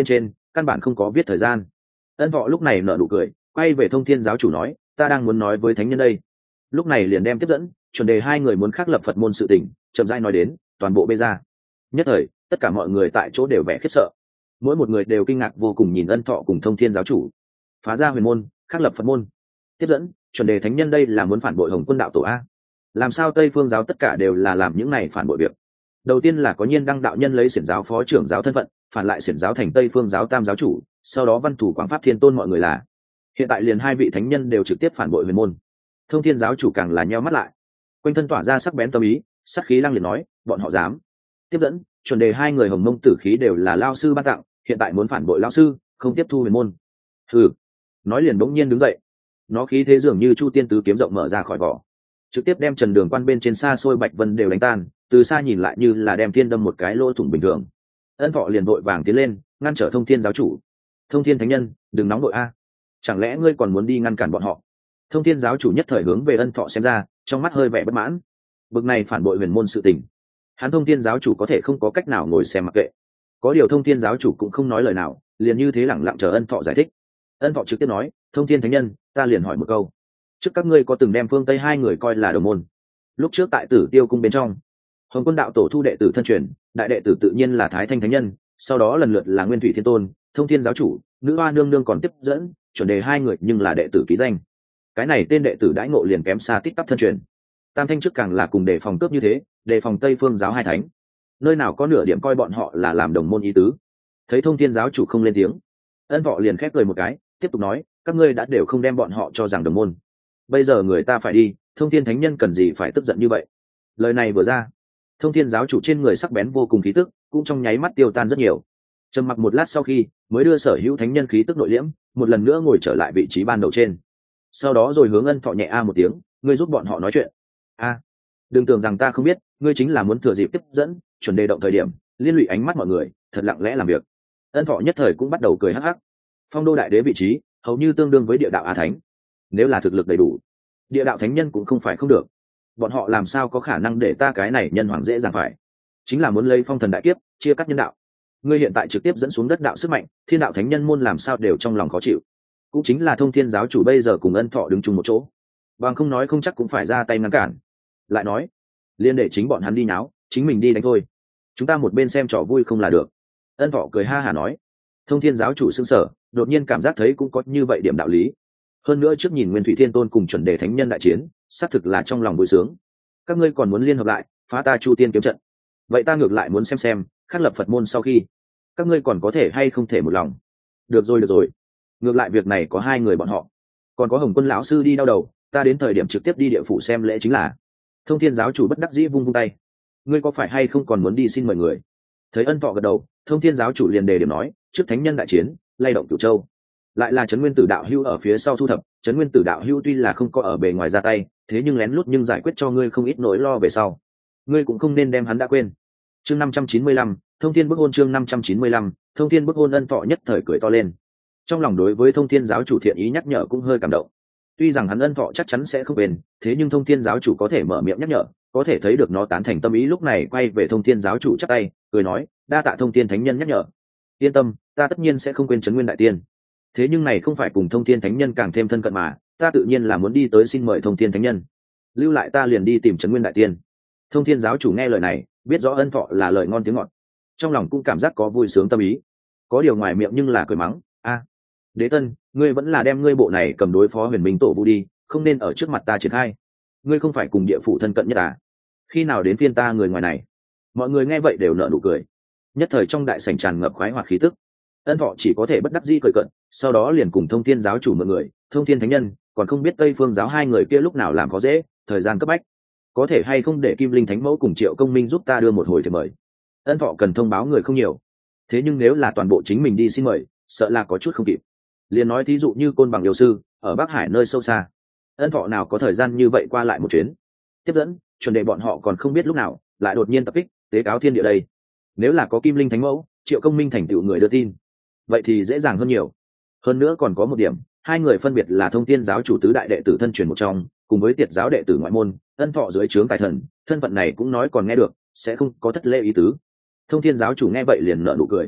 căn bản không có viết thời gian. Ân Thọ lúc này nở nụ cười, quay về Thông Thiên giáo chủ nói, ta đang muốn nói với thánh nhân đây. Lúc này liền đem tiếp dẫn, chuẩn đề hai người muốn khắc lập Phật môn sự tình, chậm rãi nói đến, toàn bộ bê ra. Nhất thời, tất cả mọi người tại chỗ đều vẻ khiếp sợ, mỗi một người đều kinh ngạc vô cùng nhìn Ân Thọ cùng Thông Thiên giáo chủ phá ra huyền môn, khắc lập Phật môn. Tiếp dẫn, chuẩn đề thánh nhân đây là muốn phản bội Hồng Quân đạo tổ a? Làm sao Tây Phương giáo tất cả đều là làm những này phản bội việc? Đầu tiên là có Nhiên Đăng đạo nhân lấy xiển giáo phó trưởng giáo thân phận, phản lại xiển giáo thành Tây Phương giáo tam giáo chủ, sau đó Văn Thủ Quảng Pháp Thiên Tôn mọi người là. Hiện tại liền hai vị thánh nhân đều trực tiếp phản bội huyền môn. Thông Thiên giáo chủ càng là nheo mắt lại, quanh thân tỏa ra sắc bén tâm ý, sắc khí lăng liệt nói, bọn họ dám. Tiếp dẫn, chuẩn đề hai người Hồng Mông tử khí đều là lao sư ban tặng, hiện tại muốn phản bội lao sư, không tiếp thu huyền môn. Hừ. Nói liền bỗng nhiên đứng dậy, nó khí thế dường như chu tiên tứ kiếm rộng mở ra khỏi vỏ, trực tiếp đem Trần Đường Quan bên trên xa xôi bạch vân đều đánh tan, từ xa nhìn lại như là đem thiên đâm một cái lỗ thủng bình thường. Ân Thọ liền vội vàng tiến lên ngăn trở Thông Thiên giáo chủ. Thông Thiên thánh nhân, đừng nóng đội a, chẳng lẽ ngươi còn muốn đi ngăn cản bọn họ? Thông Thiên giáo chủ nhất thời hướng về Ân Thọ xem ra, trong mắt hơi vẻ bất mãn. Bực này phản bội huyền môn sự tình, hắn Thông Thiên giáo chủ có thể không có cách nào ngồi xem mặc kệ. Có điều Thông Thiên giáo chủ cũng không nói lời nào, liền như thế lẳng lặng chờ Ân Thọ giải thích. Ân Thọ trực tiếp nói, Thông Thiên thánh nhân, ta liền hỏi một câu, trước các ngươi có từng đem phương Tây hai người coi là đồng môn? Lúc trước tại Tử Tiêu cung bên trong, Hồng Quân đạo tổ thu đệ tử thân truyền, đại đệ tử tự nhiên là Thái Thanh thánh nhân, sau đó lần lượt là Nguyên Thủy Thiên Tôn, Thông Thiên giáo chủ, Nữ Hoa nương nương còn tiếp dẫn, chuẩn đề hai người nhưng là đệ tử ký danh. Cái này tên đệ tử đãi ngộ liền kém xa tích tắp thân truyền. Tam Thanh trước càng là cùng đề phòng cướp như thế, đề phòng Tây Phương giáo hai thánh, nơi nào có nửa điểm coi bọn họ là làm đồng môn ý tứ. Thấy Thông Thiên giáo chủ không lên tiếng, Ân Thọ liền khép cười một cái, tiếp tục nói, các ngươi đã đều không đem bọn họ cho rằng đồng môn, bây giờ người ta phải đi, Thông Thiên thánh nhân cần gì phải tức giận như vậy? Lời này vừa ra, Thông Thiên giáo chủ trên người sắc bén vô cùng khí tức, cũng trong nháy mắt tiêu tan rất nhiều. Trầm mặc một lát sau khi, mới đưa sở hữu thánh nhân khí tức nội liễm, một lần nữa ngồi trở lại vị trí ban đầu trên. Sau đó rồi hướng Ân Thọ nhẹ a một tiếng, ngươi giúp bọn họ nói chuyện. A, đừng tưởng rằng ta không biết, ngươi chính là muốn thừa dịp tiếp dẫn, chuẩn đề động thời điểm, liên lụy ánh mắt mọi người, thật lặng lẽ làm việc. Ân Thọ nhất thời cũng bắt đầu cười hắc hắc. Phong đô đại đế vị trí, hầu như tương đương với địa đạo a thánh. Nếu là thực lực đầy đủ, địa đạo thánh nhân cũng không phải không được. Bọn họ làm sao có khả năng để ta cái này nhân hoàng dễ dàng phải? Chính là muốn lấy phong thần đại kiếp, chia cắt nhân đạo. Ngươi hiện tại trực tiếp dẫn xuống đất đạo sức mạnh, thiên đạo thánh nhân môn làm sao đều trong lòng khó chịu. Cũng chính là Thông Thiên giáo chủ bây giờ cùng Ân Thọ đứng chung một chỗ, bằng không nói không chắc cũng phải ra tay ngăn cản. Lại nói, liên để chính bọn hắn đi nháo, chính mình đi đánh thôi. Chúng ta một bên xem trò vui không là được. Ân Thọ cười ha hả nói. Thông Thiên giáo chủ sững sờ, đột nhiên cảm giác thấy cũng có như vậy điểm đạo lý. Hơn nữa trước nhìn Nguyên Thủy Thiên Tôn cùng chuẩn đề thánh nhân đại chiến, xác thực là trong lòng vui sướng. Các ngươi còn muốn liên hợp lại phá ta Chu Tiên kiếm trận, vậy ta ngược lại muốn xem xem khắc lập Phật môn sau khi các ngươi còn có thể hay không thể một lòng. Được rồi được rồi, ngược lại việc này có hai người bọn họ, còn có Hồng Quân lão sư đi đau đầu, ta đến thời điểm trực tiếp đi địa phủ xem lễ chính là. Thông Thiên giáo chủ bất đắc dĩ vung vung tay, ngươi có phải hay không còn muốn đi xin mời người? Thấy Ân Thọ gật đầu, Thông Thiên giáo chủ liền đề điểm nói, trước thánh nhân đại chiến lay động Cửu Châu, lại là Trấn Nguyên Tử đạo hữu ở phía sau thu thập. Trấn Nguyên Tử đạo hữu tuy là không có ở bề ngoài ra tay, thế nhưng lén lút nhưng giải quyết cho ngươi không ít nỗi lo về sau, ngươi cũng không nên đem hắn đã quên. Chương năm trăm chín mươi lăm, Thông Thiên bức hôn. Chương năm trăm chín mươi lăm, Thông Thiên bức hôn. Ân Thọ nhất thời cười to lên, trong lòng đối với Thông Thiên giáo chủ thiện ý nhắc nhở cũng hơi cảm động. Tuy rằng hắn Ân Thọ chắc chắn sẽ không quên, thế nhưng Thông Thiên giáo chủ có thể mở miệng nhắc nhở, có thể thấy được nó tán thành tâm ý. Lúc này quay về Thông Thiên giáo chủ chắp tay, cười nói, đa tạ Thông Thiên thánh nhân nhắc nhở. Yên tâm, ta tất nhiên sẽ không quên Trấn Nguyên đại tiên. Thế nhưng này không phải cùng Thông Thiên thánh nhân càng thêm thân cận mà, ta tự nhiên là muốn đi tới xin mời Thông Thiên thánh nhân, lưu lại ta liền đi tìm Trấn Nguyên đại tiên. Thông Thiên giáo chủ nghe lời này, biết rõ Ân Thọ là lời ngon tiếng ngọt, trong lòng cũng cảm giác có vui sướng tâm ý. Có điều ngoài miệng nhưng là cười mắng, a, Đế Tân, ngươi vẫn là đem ngươi bộ này cầm đối phó Huyền Minh tổ vu đi, không nên ở trước mặt ta triển khai. Ngươi không phải cùng địa phủ thân cận nhất à? Khi nào đến phiên ta người ngoài này? Mọi người nghe vậy đều nở nụ cười, nhất thời trong đại sảnh tràn ngập khoái hoạt khí tức. Ân Thọ chỉ có thể bất đắc dĩ cười cận, sau đó liền cùng Thông Thiên giáo chủ mượn người, Thông Thiên thánh nhân, còn không biết Tây Phương giáo hai người kia lúc nào làm có dễ, thời gian cấp bách, có thể hay không để Kim Linh thánh mẫu cùng Triệu Công Minh giúp ta đưa một hồi thì mời. Ân Thọ cần thông báo người không nhiều, thế nhưng nếu là toàn bộ chính mình đi xin mời, sợ là có chút không kịp. Liền nói thí dụ như Côn Bằng yêu sư ở Bắc Hải nơi sâu xa, Ân Thọ nào có thời gian như vậy qua lại một chuyến. Tiếp dẫn, chuẩn đề bọn họ còn không biết lúc nào lại đột nhiên tập kích tế cáo thiên địa đây. Nếu là có Kim Linh thánh mẫu, Triệu Công Minh thành tựu người đưa tin, vậy thì dễ dàng hơn nhiều. Hơn nữa còn có một điểm, hai người phân biệt là Thông Thiên giáo chủ tứ đại đệ tử thân truyền một trong, cùng với Tiệt giáo đệ tử ngoại môn, Ân Thọ dưới trướng tài thần, thân phận này cũng nói còn nghe được, sẽ không có thất lễ ý tứ. Thông Thiên giáo chủ nghe vậy liền nở nụ cười,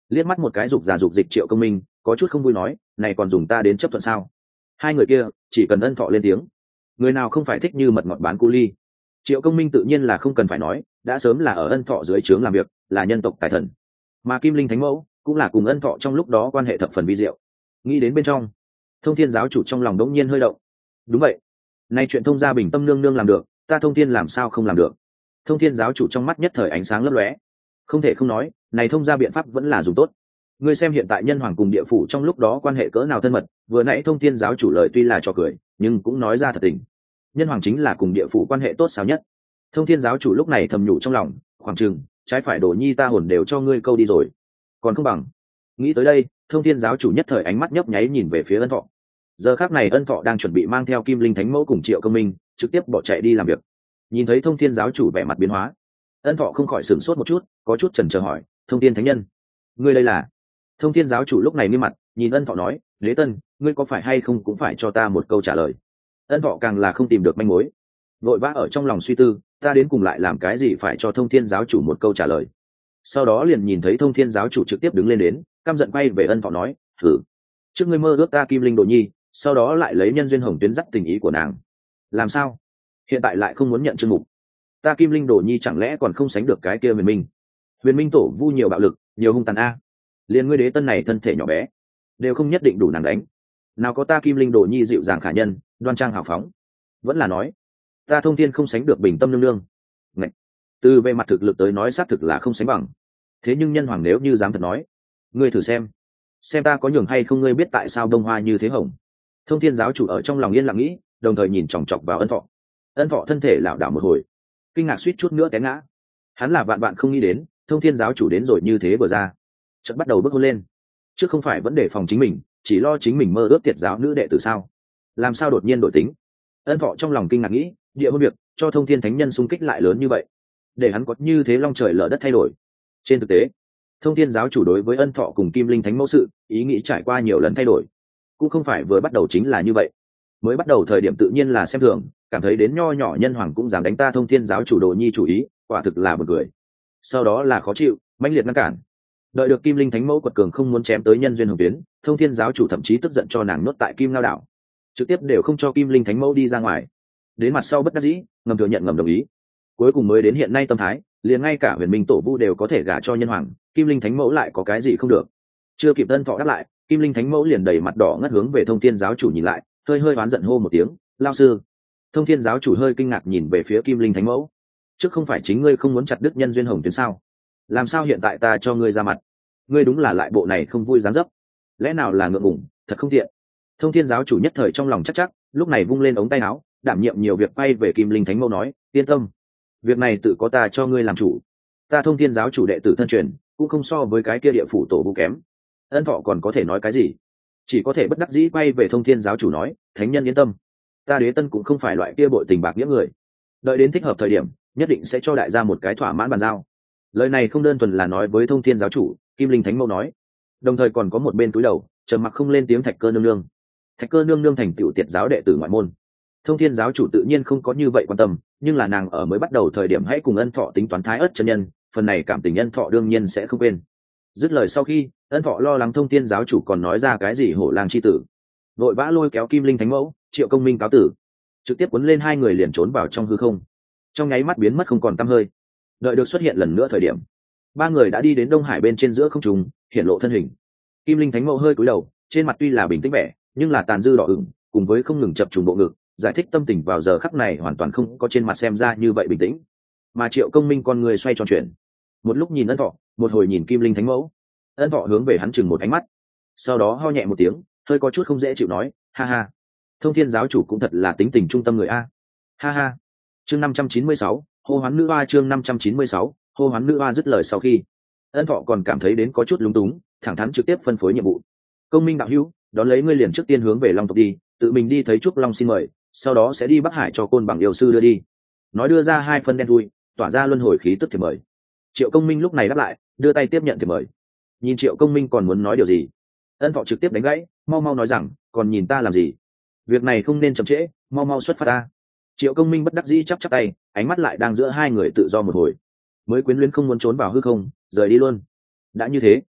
liếc mắt một cái dục giả dục dịch Triệu Công Minh, có chút không vui nói, này còn dùng ta đến chấp thuận sao? Hai người kia chỉ cần Ân Thọ lên tiếng, người nào không phải thích như mật ngọt bán cu ly. Triệu Công Minh tự nhiên là không cần phải nói, đã sớm là ở Ân Thọ dưới trướng làm việc, là nhân tộc tài thần, mà Kim Linh Thánh Mẫu cũng là cùng Ân Thọ trong lúc đó quan hệ thập phần vi diệu. Nghĩ đến bên trong, Thông Thiên giáo chủ trong lòng đống nhiên hơi động. Đúng vậy, nay chuyện Thông gia Bình Tâm nương nương làm được, ta Thông Thiên làm sao không làm được? Thông Thiên giáo chủ trong mắt nhất thời ánh sáng lấp lóe. Không thể không nói, này Thông gia biện pháp vẫn là dùng tốt. Ngươi xem hiện tại nhân hoàng cùng địa phủ trong lúc đó quan hệ cỡ nào thân mật, vừa nãy Thông Thiên giáo chủ lời tuy là trò cười, nhưng cũng nói ra thật tình. Nhân hoàng chính là cùng địa phủ quan hệ tốt sao nhất. Thông Thiên giáo chủ lúc này thầm nhủ trong lòng, khoảng chừng trái phải đổ nhi ta hồn đều cho ngươi câu đi rồi, còn không bằng. Nghĩ tới đây, Thông Thiên giáo chủ nhất thời ánh mắt nhấp nháy nhìn về phía Ân Thọ. Giờ khắc này Ân Thọ đang chuẩn bị mang theo Kim Linh Thánh Mẫu cùng Triệu Công Minh trực tiếp bỏ chạy đi làm việc. Nhìn thấy Thông Thiên giáo chủ vẻ mặt biến hóa, Ân Thọ không khỏi sửng sốt một chút, có chút chần chờ hỏi, Thông Thiên thánh nhân, ngươi đây là? Thông Thiên giáo chủ lúc này nghiêm mặt nhìn Ân Thọ nói, Đế Tân, ngươi có phải hay không cũng phải cho ta một câu trả lời. Ân Thọ càng là không tìm được manh mối, vội vã ở trong lòng suy tư, ta đến cùng lại làm cái gì phải cho Thông Thiên giáo chủ một câu trả lời. Sau đó liền nhìn thấy Thông Thiên giáo chủ trực tiếp đứng lên đến, căm giận quay về Ân Thọ nói, thử trước ngươi mơ ước ta Kim Linh Đồ Nhi, sau đó lại lấy nhân duyên hồng tuyến dắt tình ý của nàng, làm sao hiện tại lại không muốn nhận chương mục? Ta Kim Linh Đồ Nhi chẳng lẽ còn không sánh được cái kia Huyền Minh? Huyền Minh tổ vu nhiều bạo lực, nhiều hung tàn a, liền ngươi Đế Tân này thân thể nhỏ bé đều không nhất định đủ nàng đánh, nào có ta Kim Linh Đồ Nhi dịu dàng khả nhân, đoan trang hào phóng? Vẫn là nói ta Thông Thiên không sánh được Bình Tâm nương nương? Ngạch, từ về mặt thực lực tới nói xác thực là không sánh bằng, thế nhưng nhân hoàng nếu như dám thật nói, ngươi thử xem xem ta có nhường hay không, ngươi biết tại sao đông hoa như thế hồng? Thông Thiên giáo chủ ở trong lòng yên lặng nghĩ, đồng thời nhìn chòng chọc vào Ân Thọ. Ân Thọ thân thể lảo đảo một hồi, kinh ngạc suýt chút nữa té ngã. Hắn là vạn vạn không nghĩ đến Thông Thiên giáo chủ đến rồi như thế vừa ra, chợt bắt đầu bước hôn lên. Trước không phải vẫn đề phòng chính mình, chỉ lo chính mình mơ ước tiệt giáo nữ đệ tử sao? Làm sao đột nhiên đổi tính? Ân Thọ trong lòng kinh ngạc nghĩ, địa hôn việc cho Thông Thiên thánh nhân xung kích lại lớn như vậy, để hắn có như thế long trời lở đất thay đổi. Trên thực tế, Thông Thiên giáo chủ đối với Ân Thọ cùng Kim Linh thánh mẫu sự ý nghĩ trải qua nhiều lần thay đổi, cũng không phải vừa bắt đầu chính là như vậy. Mới bắt đầu thời điểm tự nhiên là xem thường, cảm thấy đến nho nhỏ nhân hoàng cũng dám đánh ta Thông Thiên giáo chủ Đồ Nhi chủ ý, quả thực là buồn cười. Sau đó là khó chịu, mãnh liệt ngăn cản. Đợi được Kim Linh thánh mẫu quật cường không muốn chém tới nhân duyên hồng tuyến, Thông Thiên giáo chủ thậm chí tức giận cho nàng nuốt tại Kim Lao đảo, trực tiếp đều không cho Kim Linh thánh mẫu đi ra ngoài. Đến mặt sau bất đắc dĩ, ngầm thừa nhận ngầm đồng ý. Cuối cùng mới đến hiện nay tâm thái, liền ngay cả Huyền Minh tổ vu đều có thể gả cho nhân hoàng, Kim Linh thánh mẫu lại có cái gì không được? Chưa kịp Ân Thọ đáp lại, Kim Linh thánh mẫu liền đầy mặt đỏ ngất hướng về Thông Thiên giáo chủ nhìn lại, hơi hơi oán giận hô một tiếng, lao sư. Thông Thiên giáo chủ hơi kinh ngạc nhìn về phía Kim Linh thánh mẫu, trước không phải chính ngươi không muốn chặt đứt nhân duyên hồng tuyến sao? Làm sao hiện tại ta cho ngươi ra mặt? Ngươi đúng là lại bộ này không vui dáng dấp, lẽ nào là ngượng ngùng, thật không tiện. Thông Thiên giáo chủ nhất thời trong lòng chắc chắc, lúc này vung lên ống tay áo, đảm nhiệm nhiều việc quay về Kim Linh thánh mẫu nói, yên tâm, việc này tự có ta cho ngươi làm chủ. Ta Thông Thiên giáo chủ đệ tử thân truyền, cũng không so với cái kia địa phủ tổ vu kém. Ân Thọ còn có thể nói cái gì? Chỉ có thể bất đắc dĩ quay về Thông Thiên giáo chủ nói, thánh nhân yên tâm, ta Đế Tân cũng không phải loại kia bội tình bạc nghĩa người, đợi đến thích hợp thời điểm nhất định sẽ cho đại gia một cái thỏa mãn bàn giao. Lời này không đơn thuần là nói với Thông Thiên giáo chủ, Kim Linh thánh mẫu nói, đồng thời còn có một bên túi đầu trầm mặc không lên tiếng Thạch Cơ nương nương. Thạch Cơ nương nương thành tựu tiệt giáo đệ tử ngoại môn, Thông Thiên giáo chủ tự nhiên không có như vậy quan tâm, nhưng là nàng ở mới bắt đầu thời điểm hãy cùng Ân Thọ tính toán thái ất chân nhân, phần này cảm tình Ân Thọ đương nhiên sẽ không quên. Dứt lời sau khi, Ân Thọ lo lắng Thông Thiên giáo chủ còn nói ra cái gì hổ lang chi tử, vội vã lôi kéo Kim Linh thánh mẫu, Triệu Công Minh cáo tử, trực tiếp cuốn lên hai người liền trốn vào trong hư không, trong nháy mắt biến mất không còn tăm hơi. Đợi được xuất hiện lần nữa thời điểm, ba người đã đi đến Đông Hải bên trên giữa không trung, hiện lộ thân hình. Kim Linh thánh mẫu hơi cúi đầu, trên mặt tuy là bình tĩnh vẻ, nhưng là tàn dư đỏ ửng, cùng với không ngừng chập trùng bộ ngực, giải thích tâm tình vào giờ khắc này hoàn toàn không có trên mặt xem ra như vậy bình tĩnh. Mà Triệu Công Minh con người xoay tròn chuyển, một lúc nhìn Ân Thọ, một hồi nhìn Kim Linh thánh mẫu. Ân Thọ hướng về hắn chừng một ánh mắt, sau đó ho nhẹ một tiếng, hơi có chút không dễ chịu nói, ha ha, Thông Thiên giáo chủ cũng thật là tính tình trung tâm người a, ha ha. Chương năm trăm chín mươi sáu, hô hoán nữ oa. Chương năm trăm chín mươi sáu, hô hoán nữ oa. Dứt lời sau khi, Ân Thọ còn cảm thấy đến có chút lúng túng, thẳng thắn trực tiếp phân phối nhiệm vụ. Công Minh đạo hữu, đón lấy ngươi liền trước tiên hướng về Long tộc đi, tự mình đi thấy Trúc Long xin mời, sau đó sẽ đi Bắc Hải cho Côn Bằng yêu sư đưa đi. Nói đưa ra hai phân đen thui, tỏa ra luân hồi khí tức thiệp mời. Triệu Công Minh lúc này đáp lại, đưa tay tiếp nhận thiệp mời. Nhìn Triệu Công Minh còn muốn nói điều gì, Ân Thọ trực tiếp đánh gãy, mau mau nói rằng, còn nhìn ta làm gì? Việc này không nên chậm trễ, mau mau xuất phát ta. Triệu Công Minh bất đắc dĩ chắp chắp tay, ánh mắt lại đang giữa hai người tự do một hồi, mới quyến luyến không muốn trốn vào hư không, rời đi luôn. Đã như thế,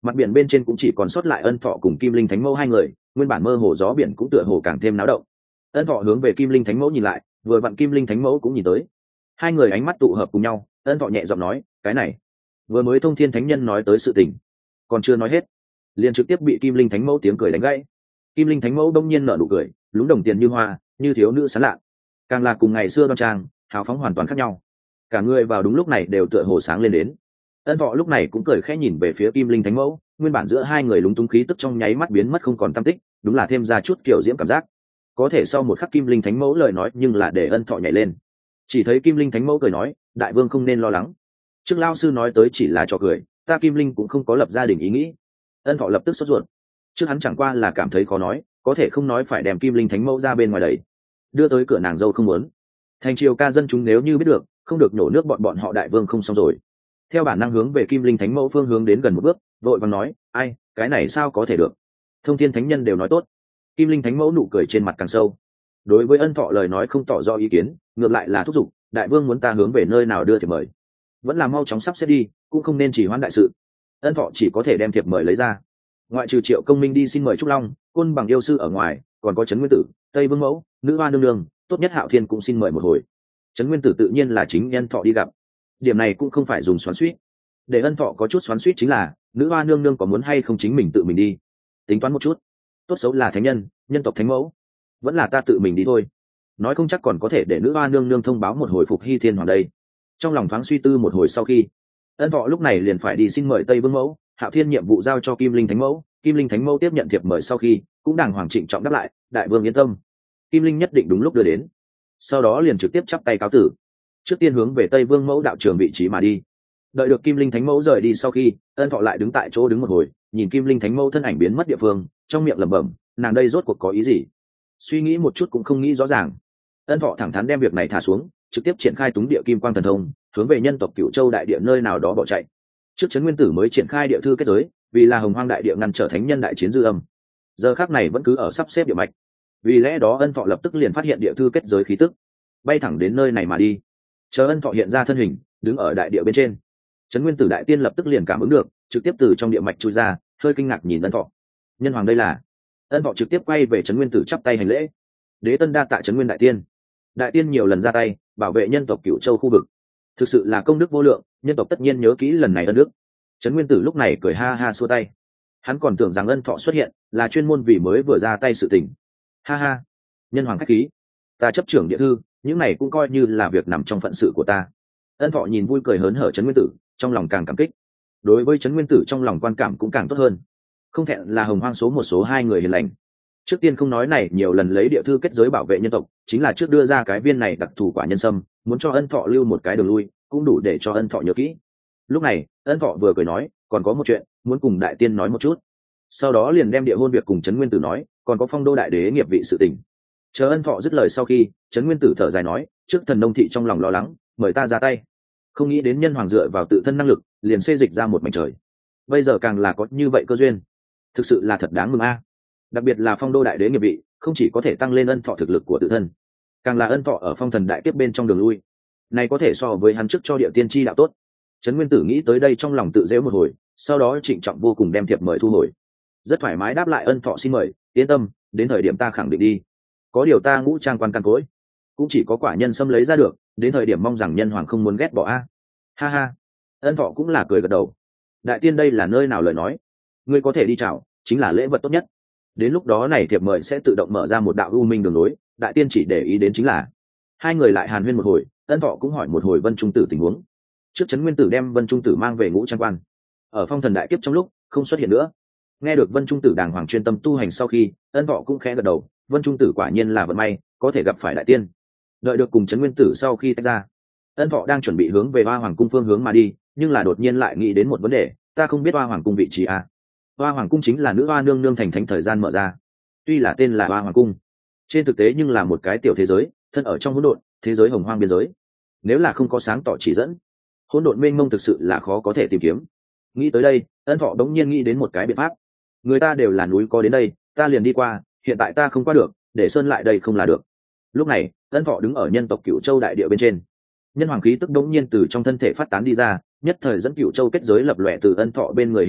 Mặt biển bên trên cũng chỉ còn sót lại Ân Thọ cùng Kim Linh Thánh Mẫu hai người, nguyên bản mơ hồ gió biển cũng tựa hồ càng thêm náo động. Ân Thọ hướng về Kim Linh Thánh Mẫu nhìn lại, vừa vặn Kim Linh Thánh Mẫu cũng nhìn tới. Hai người ánh mắt tụ hợp cùng nhau, Ân Thọ nhẹ giọng nói, cái này vừa mới Thông Thiên Thánh Nhân nói tới sự tình, còn chưa nói hết, liền trực tiếp bị Kim Linh Thánh Mẫu tiếng cười đánh gãy. Kim Linh Thánh Mẫu đông nhiên nở nụ cười, lúng đồng tiền như hoa, như thiếu nữ sán lạ, càng là cùng ngày xưa đoan trang hào phóng hoàn toàn khác nhau. Cả người vào đúng lúc này đều tựa hồ sáng lên đến. Ân Thọ lúc này cũng cười khẽ nhìn về phía Kim Linh Thánh Mẫu, nguyên bản giữa hai người lúng túng khí tức trong nháy mắt biến mất không còn tăm tích, đúng là thêm ra chút kiểu diễm cảm giác. Có thể sau một khắc Kim Linh Thánh Mẫu lời nói nhưng là để Ân Thọ nhảy lên. Chỉ thấy Kim Linh Thánh Mẫu cười nói, đại vương không nên lo lắng, trước lao sư nói tới chỉ là trò cười, ta Kim Linh cũng không có lập gia đình ý nghĩ. Ân Thọ lập tức sốt ruột, trước hắn chẳng qua là cảm thấy khó nói, có thể không nói phải đem Kim Linh Thánh Mẫu ra bên ngoài đẩy, đưa tới cửa nàng dâu không muốn. Thành triều ca dân chúng nếu như biết được, không được nổ nước bọn bọn họ đại vương không xong rồi. Theo bản năng hướng về Kim Linh Thánh Mẫu phương hướng đến gần một bước, vội vàng nói, ai, cái này sao có thể được, Thông Thiên Thánh Nhân đều nói tốt. Kim Linh Thánh Mẫu nụ cười trên mặt càng sâu, đối với Ân Thọ lời nói không tỏ rõ ý kiến, ngược lại là thúc giục, đại vương muốn ta hướng về nơi nào đưa thiệp mời, vẫn là mau chóng sắp xếp đi, cũng không nên chỉ hoãn đại sự. Ân Thọ chỉ có thể đem thiệp mời lấy ra. Ngoại trừ Triệu Công Minh đi xin mời Trúc Long, Côn Bằng yêu sư ở ngoài, còn có Trấn Nguyên Tử, Tây Vương Mẫu, Nữ Hoa nương nương, tốt nhất Hạo Thiên cũng xin mời một hồi. Trấn Nguyên Tử tự nhiên là chính Ân Thọ đi gặp, điểm này cũng không phải dùng xoắn xuýt. Để Ân Thọ có chút xoắn xuýt chính là, Nữ Hoa nương nương có muốn hay không chính mình tự mình đi, tính toán một chút, tốt xấu là thánh nhân, nhân tộc thánh mẫu, vẫn là ta tự mình đi thôi, nói không chắc còn có thể để Nữ Hoa nương nương thông báo một hồi phục Hy Thiên Hoàng đây. Trong lòng thoáng suy tư một hồi sau khi, Ân Thọ lúc này liền phải đi xin mời Tây Vương Mẫu, Hạo Thiên nhiệm vụ giao cho Kim Linh Thánh Mẫu. Kim Linh Thánh Mẫu tiếp nhận thiệp mời sau khi, cũng đàng hoàng trịnh trọng đáp lại, đại vương yên tâm, Kim Linh nhất định đúng lúc đưa đến. Sau đó liền trực tiếp chắp tay cáo tử, trước tiên hướng về Tây Vương Mẫu đạo trường vị trí mà đi. Đợi được Kim Linh Thánh Mẫu rời đi sau khi, Ân Thọ lại đứng tại chỗ đứng một hồi, nhìn Kim Linh Thánh Mẫu thân ảnh biến mất địa phương, trong miệng lẩm bẩm, nàng đây rốt cuộc có ý gì? Suy nghĩ một chút cũng không nghĩ rõ ràng. Ân Thọ thẳng thắn đem việc này thả xuống, trực tiếp triển khai túng địa kim quang thần thông, hướng về nhân tộc Cửu Châu đại địa nơi nào đó bỏ chạy. Trước Trấn Nguyên Tử mới triển khai địa thư kết giới, vì là Hồng Hoang đại địa ngăn trở thánh nhân đại chiến dư âm. Giờ khắc này vẫn cứ ở sắp xếp địa mạch. Vì lẽ đó Ân Thọ lập tức liền phát hiện địa thư kết giới khí tức, bay thẳng đến nơi này mà đi. Chờ Ân Thọ hiện ra thân hình, đứng ở đại địa bên trên, Trấn Nguyên Tử đại tiên lập tức liền cảm ứng được, trực tiếp từ trong địa mạch chui ra, hơi kinh ngạc nhìn Ân Thọ. Nhân hoàng đây là? Ân Thọ trực tiếp quay về Trấn Nguyên Tử chắp tay hành lễ. Đế tân đa tạ Trấn Nguyên đại tiên. Đại tiên nhiều lần ra tay bảo vệ nhân tộc Cửu Châu khu vực, thực sự là công đức vô lượng, nhân tộc tất nhiên nhớ kỹ lần này ân đức. Trấn Nguyên Tử lúc này cười ha ha xua tay, hắn còn tưởng rằng Ân Thọ xuất hiện là chuyên môn vì mới vừa ra tay sự tình. Ha ha, nhân hoàng khách khí, ta chấp trưởng địa thư, những này cũng coi như là việc nằm trong phận sự của ta. Ân Thọ nhìn vui cười hớn hở Trấn Nguyên Tử, trong lòng càng cảm kích. Đối với Trấn Nguyên Tử trong lòng quan cảm cũng càng tốt hơn, không thẹn là Hồng Hoang số một số hai người hiền lành. Trước tiên không nói này nhiều lần lấy địa thư kết giới bảo vệ nhân tộc, chính là trước đưa ra cái viên này đặc thù quả nhân sâm, muốn cho Ân Thọ lưu một cái đường lui, cũng đủ để cho Ân Thọ nhớ kỹ. Lúc này Ân Thọ vừa cười nói, còn có một chuyện muốn cùng đại tiên nói một chút. Sau đó liền đem địa hôn việc cùng Trấn Nguyên Tử nói, còn có phong đô đại đế nghiệp vị sự tình. Chờ Ân Thọ dứt lời sau khi, Trấn Nguyên Tử thở dài nói, trước thần nông thị trong lòng lo lắng, mời ta ra tay, không nghĩ đến nhân hoàng dựa vào tự thân năng lực liền xê dịch ra một mảnh trời, bây giờ càng là có như vậy cơ duyên, thực sự là thật đáng mừng a. Đặc biệt là phong đô đại đế nghiệp vị, không chỉ có thể tăng lên Ân Thọ thực lực của tự thân, càng là Ân Thọ ở phong thần đại kiếp bên trong đường lui này có thể so với hắn trước cho địa tiên tri đạo tốt. Trấn Nguyên Tử nghĩ tới đây trong lòng tự dễu một hồi, sau đó trịnh trọng vô cùng đem thiệp mời thu hồi, rất thoải mái đáp lại Ân Thọ xin mời, yên tâm, đến thời điểm ta khẳng định đi, có điều ta ngũ trang quan căn cối cũng chỉ có quả nhân xâm lấy ra được, đến thời điểm mong rằng nhân hoàng không muốn ghét bỏ a. Ha ha, Ân Thọ cũng là cười gật đầu, đại tiên đây là nơi nào lời nói, ngươi có thể đi chào, chính là lễ vật tốt nhất. Đến lúc đó này thiệp mời sẽ tự động mở ra một đạo u minh đường lối, đại tiên chỉ để ý đến chính là. Hai người lại hàn huyên một hồi, Ân Thọ cũng hỏi một hồi Vân Trung Tử tình huống. Trước Trấn Nguyên Tử đem Vân Trung Tử mang về ngũ trang quan, ở phong thần đại kiếp trong lúc không xuất hiện nữa. Nghe được Vân Trung Tử đàng hoàng chuyên tâm tu hành sau khi, Ân Thọ cũng khẽ gật đầu, Vân Trung Tử quả nhiên là vận may, có thể gặp phải đại tiên. Đợi được cùng Trấn Nguyên Tử sau khi tách ra, Ân Thọ đang chuẩn bị hướng về Hoa Hoàng cung phương hướng mà đi, nhưng là đột nhiên lại nghĩ đến một vấn đề, ta không biết Hoa Hoàng cung vị trí à? Hoa Hoàng cung chính là nữ hoa nương nương thành thánh thời gian mở ra, tuy là tên là Hoa Hoàng cung, trên thực tế nhưng là một cái tiểu thế giới, thân ở trong hỗn độn, thế giới hồng hoang biên giới. Nếu là không có sáng tỏ chỉ dẫn, hỗn độn mênh mông thực sự là khó có thể tìm kiếm. Nghĩ tới đây, Ân Thọ đống nhiên nghĩ đến một cái biện pháp. Người ta đều là núi có đến đây, ta liền đi qua, hiện tại ta không qua được, để sơn lại đây không là được. Lúc này, Ân Thọ đứng ở nhân tộc Cửu Châu đại địa bên trên, nhân hoàng khí tức đống nhiên từ trong thân thể phát tán đi ra, nhất thời dẫn Cửu Châu kết giới lập lòe từ Ân Thọ bên người hiện thân,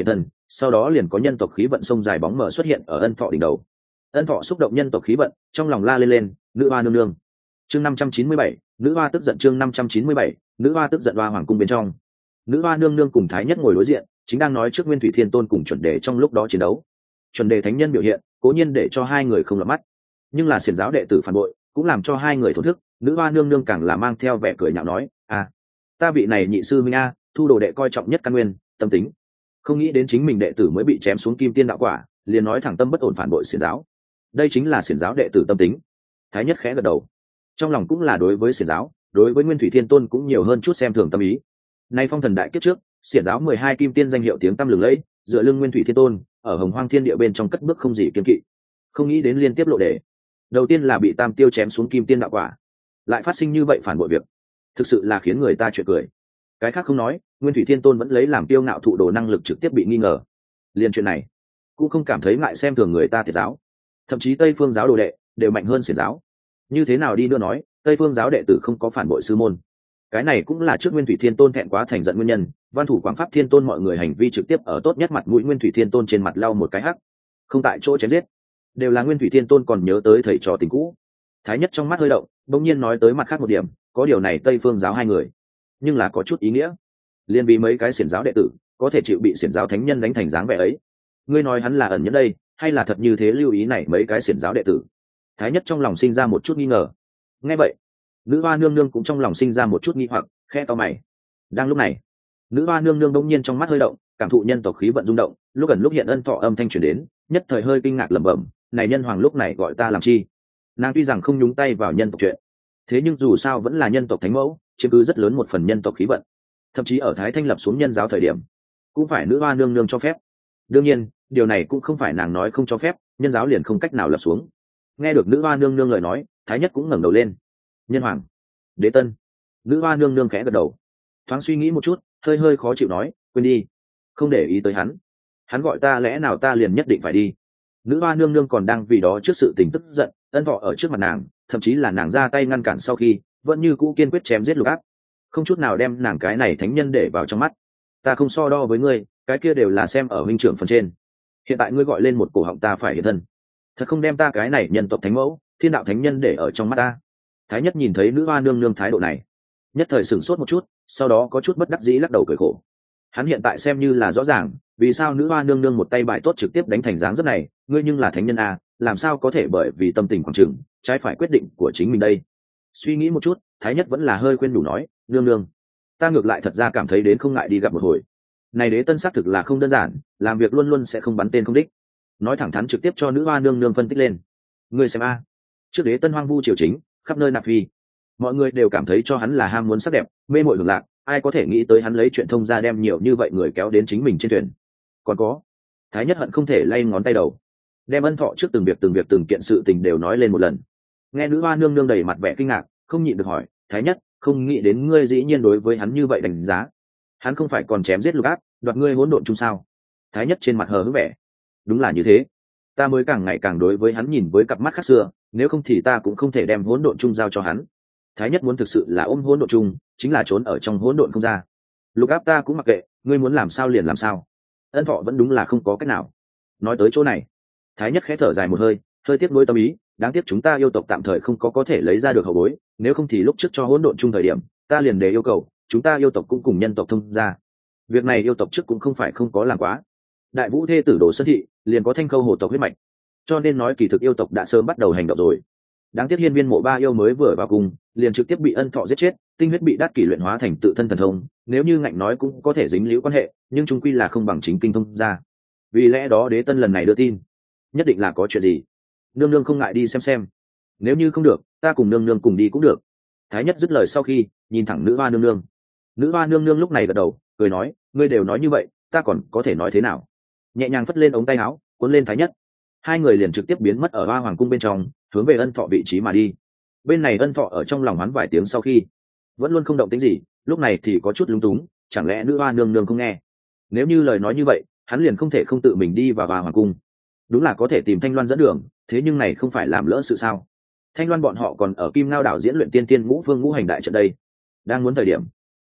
sau đó liền có nhân tộc khí vận sông dài bóng mở xuất hiện ở ân thọ đỉnh đầu. Ân thọ xúc động nhân tộc khí vận, trong lòng la lên lên, nữ hoa nương nương. Chương năm trăm chín mươi bảy, nữ hoa tức giận. Chương năm trăm chín mươi bảy, nữ hoa tức giận. Hoa hoàng cung bên trong, nữ hoa nương nương cùng thái nhất ngồi đối diện, chính đang nói trước Nguyên Thủy Thiên Tôn cùng chuẩn đề trong lúc đó chiến đấu. Chuẩn đề thánh nhân biểu hiện cố nhiên để cho hai người không lọt mắt, nhưng là xiển giáo đệ tử phản bội cũng làm cho hai người thổn thức. Nữ hoa nương nương càng là mang theo vẻ cười nhạo nói: à, ta vị này nhị sư minh a, thu đồ đệ coi trọng nhất căn nguyên tâm tính, không nghĩ đến chính mình đệ tử mới bị chém xuống kim tiên đạo quả, liền nói thẳng tâm bất ổn phản bội xiển giáo. Đây chính là xiển giáo đệ tử tâm tính. Thái nhất khẽ gật đầu, trong lòng cũng là đối với xiển giáo, đối với Nguyên Thủy Thiên Tôn cũng nhiều hơn chút xem thường tâm ý. Nay phong thần đại kiếp trước, xiển giáo mười hai kim tiên danh hiệu tiếng tăm lừng lẫy, dựa lưng Nguyên Thủy Thiên Tôn ở hồng hoang thiên địa bên trong cất bước không gì kiên kỵ, không nghĩ đến liên tiếp lộ đề. Đầu tiên là bị tam tiêu chém xuống kim tiên đạo quả, lại phát sinh như vậy phản bội việc, thực sự là khiến người ta chuyện cười. Cái khác không nói, Nguyên Thủy Thiên Tôn vẫn lấy làm tiêu ngạo thụ đồ năng lực trực tiếp bị nghi ngờ, liền chuyện này cũng không cảm thấy ngại xem thường người ta thiệt giáo, thậm chí Tây Phương giáo đồ đệ đều mạnh hơn xiển giáo. Như thế nào đi nữa nói, Tây Phương giáo đệ tử không có phản bội sư môn, cái này cũng là trước Nguyên Thủy Thiên Tôn thẹn quá thành giận nguyên nhân. Văn thủ Quảng Pháp Thiên Tôn mọi người hành vi trực tiếp ở tốt nhất mặt mũi Nguyên Thủy Thiên Tôn trên mặt lau một cái hắc, không tại chỗ chém giết, đều là Nguyên Thủy Thiên Tôn còn nhớ tới thầy trò tình cũ. Thái nhất trong mắt hơi động, bỗng nhiên nói tới mặt khác một điểm, có điều này Tây Phương giáo hai người, nhưng là có chút ý nghĩa. Liên vì mấy cái xiển giáo đệ tử có thể chịu bị xiển giáo thánh nhân đánh thành dáng vẻ ấy, ngươi nói hắn là ẩn nhẫn đây, hay là thật như thế lưu ý này mấy cái xiển giáo đệ tử? Thái nhất trong lòng sinh ra một chút nghi ngờ. Nghe vậy, nữ hoa nương nương cũng trong lòng sinh ra một chút nghi hoặc, khe to mày. Đang lúc này, nữ hoa nương nương bỗng nhiên trong mắt hơi động, cảm thụ nhân tộc khí vận rung động, lúc gần lúc hiện ân thọ âm thanh truyền đến, nhất thời hơi kinh ngạc lẩm bẩm, này nhân hoàng lúc này gọi ta làm chi? Nàng tuy rằng không nhúng tay vào nhân tộc chuyện, thế nhưng dù sao vẫn là nhân tộc thánh mẫu, chiếm cứ rất lớn một phần nhân tộc khí vận, thậm chí ở Thái Thanh lập xuống nhân giáo thời điểm, cũng phải nữ hoa nương nương cho phép. Đương nhiên, điều này cũng không phải nàng nói không cho phép, nhân giáo liền không cách nào lập xuống. Nghe được nữ hoa nương nương lời nói, Thái nhất cũng ngẩng đầu lên. Nhân hoàng, đế tân. Nữ hoa nương nương khẽ gật đầu, thoáng suy nghĩ một chút, hơi hơi khó chịu nói: quên đi, không để ý tới hắn, hắn gọi ta lẽ nào ta liền nhất định phải đi? Nữ hoa nương nương còn đang vì đó trước sự tình tức giận, ân thọ ở trước mặt nàng, thậm chí là nàng ra tay ngăn cản sau khi, vẫn như cũ kiên quyết chém giết lục áp, không chút nào đem nàng cái này thánh nhân để vào trong mắt. Ta không so đo với ngươi, cái kia đều là xem ở huynh trưởng phần trên. Hiện tại ngươi gọi lên một cổ họng ta phải hiện thân, thật không đem ta cái này nhân tộc thánh mẫu, thiên đạo thánh nhân để ở trong mắt ta. Thái nhất nhìn thấy nữ hoa nương nương thái độ này, nhất thời sửng sốt một chút, sau đó có chút bất đắc dĩ lắc đầu cười khổ. Hắn hiện tại xem như là rõ ràng, vì sao nữ hoa nương nương một tay bài tốt trực tiếp đánh thành dáng rất này. Ngươi nhưng là thánh nhân à, làm sao có thể bởi vì tâm tình khoảng trừng trái phải quyết định của chính mình đây? Suy nghĩ một chút, Thái nhất vẫn là hơi khuyên đủ nói: nương nương, ta ngược lại thật ra cảm thấy đến không ngại đi gặp một hồi. Này đế tân xác thực là không đơn giản, làm việc luôn luôn sẽ không bắn tên không đích. Nói thẳng thắn trực tiếp cho nữ hoa nương nương phân tích lên. Ngươi xem a, trước đế tân hoang vu triều chính, khắp nơi nạp phi, mọi người đều cảm thấy cho hắn là ham muốn sắc đẹp, mê mội hưởng lạc, ai có thể nghĩ tới hắn lấy chuyện thông ra đem nhiều như vậy người kéo đến chính mình trên thuyền. Còn có, Thái nhất hận không thể lay ngón tay đầu, đem ân thọ trước từng việc từng việc từng kiện sự tình đều nói lên một lần. Nghe nữ hoa nương nương đầy mặt vẻ kinh ngạc, không nhịn được hỏi: Thái nhất, không nghĩ đến ngươi dĩ nhiên đối với hắn như vậy đánh giá. Hắn không phải còn chém giết lục áp, đoạt ngươi hỗn độn chung sao? Thái nhất trên mặt hờ hững vẻ: đúng là như thế, ta mới càng ngày càng đối với hắn nhìn với cặp mắt khác xưa, nếu không thì ta cũng không thể đem hỗn độn chung giao cho hắn. Thái nhất muốn thực sự là ôm hỗn độn chung, chính là trốn ở trong hỗn độn không ra. Lục áp ta cũng mặc kệ, ngươi muốn làm sao liền làm sao. Ân thọ vẫn đúng là không có cách nào. Nói tới chỗ này, Thái nhất khẽ thở dài một hơi, hơi tiếc nuối tâm ý, đáng tiếc chúng ta yêu tộc tạm thời không có có thể lấy ra được hậu bối, nếu không thì lúc trước cho hỗn độn chung thời điểm, ta liền đề yêu cầu chúng ta yêu tộc cũng cùng nhân tộc thông ra. Việc này yêu tộc trước cũng không phải không có làm quá. Đại vũ thê tử Đồ Sơn thị liền có thanh khâu hồ tộc huyết mạch, cho nên nói kỳ thực yêu tộc đã sớm bắt đầu hành động rồi. Đáng tiếc hiên viên mộ ba yêu mới vừa vào cùng, liền trực tiếp bị ân thọ giết chết, tinh huyết bị đắt kỷ luyện hóa thành tự thân thần thông, nếu như ngạnh nói cũng có thể dính liễu quan hệ, nhưng chung quy là không bằng chính kinh thông ra. Vì lẽ đó đế tân lần này đưa tin, nhất định là có chuyện gì. Nương nương không ngại đi xem xem, nếu như không được, ta cùng nương nương cùng đi cũng được. Thái nhất dứt lời sau khi, nhìn thẳng nữ hoa nương nương. Nữ hoa nương nương lúc này gật đầu, cười nói: ngươi đều nói như vậy, ta còn có thể nói thế nào? Nhẹ nhàng phất lên ống tay áo, cuốn lên Thái nhất. Hai người liền trực tiếp biến mất ở hoa hoàng cung bên trong, hướng về ân thọ vị trí mà đi. Bên này ân thọ ở trong lòng hoán vài tiếng sau khi, vẫn luôn không động tĩnh gì, lúc này thì có chút lúng túng, chẳng lẽ nữ hoa nương nương không nghe? Nếu như lời nói như vậy, hắn liền không thể không tự mình đi vào hoa hoàng cung. Đúng là có thể tìm Thanh Loan dẫn đường, thế nhưng này không phải làm lỡ sự sao? Thanh Loan bọn họ còn ở Kim Ngao đảo diễn luyện tiên tiên ngũ phương ngũ hành đại trận đây. Đang muốn thời điểm,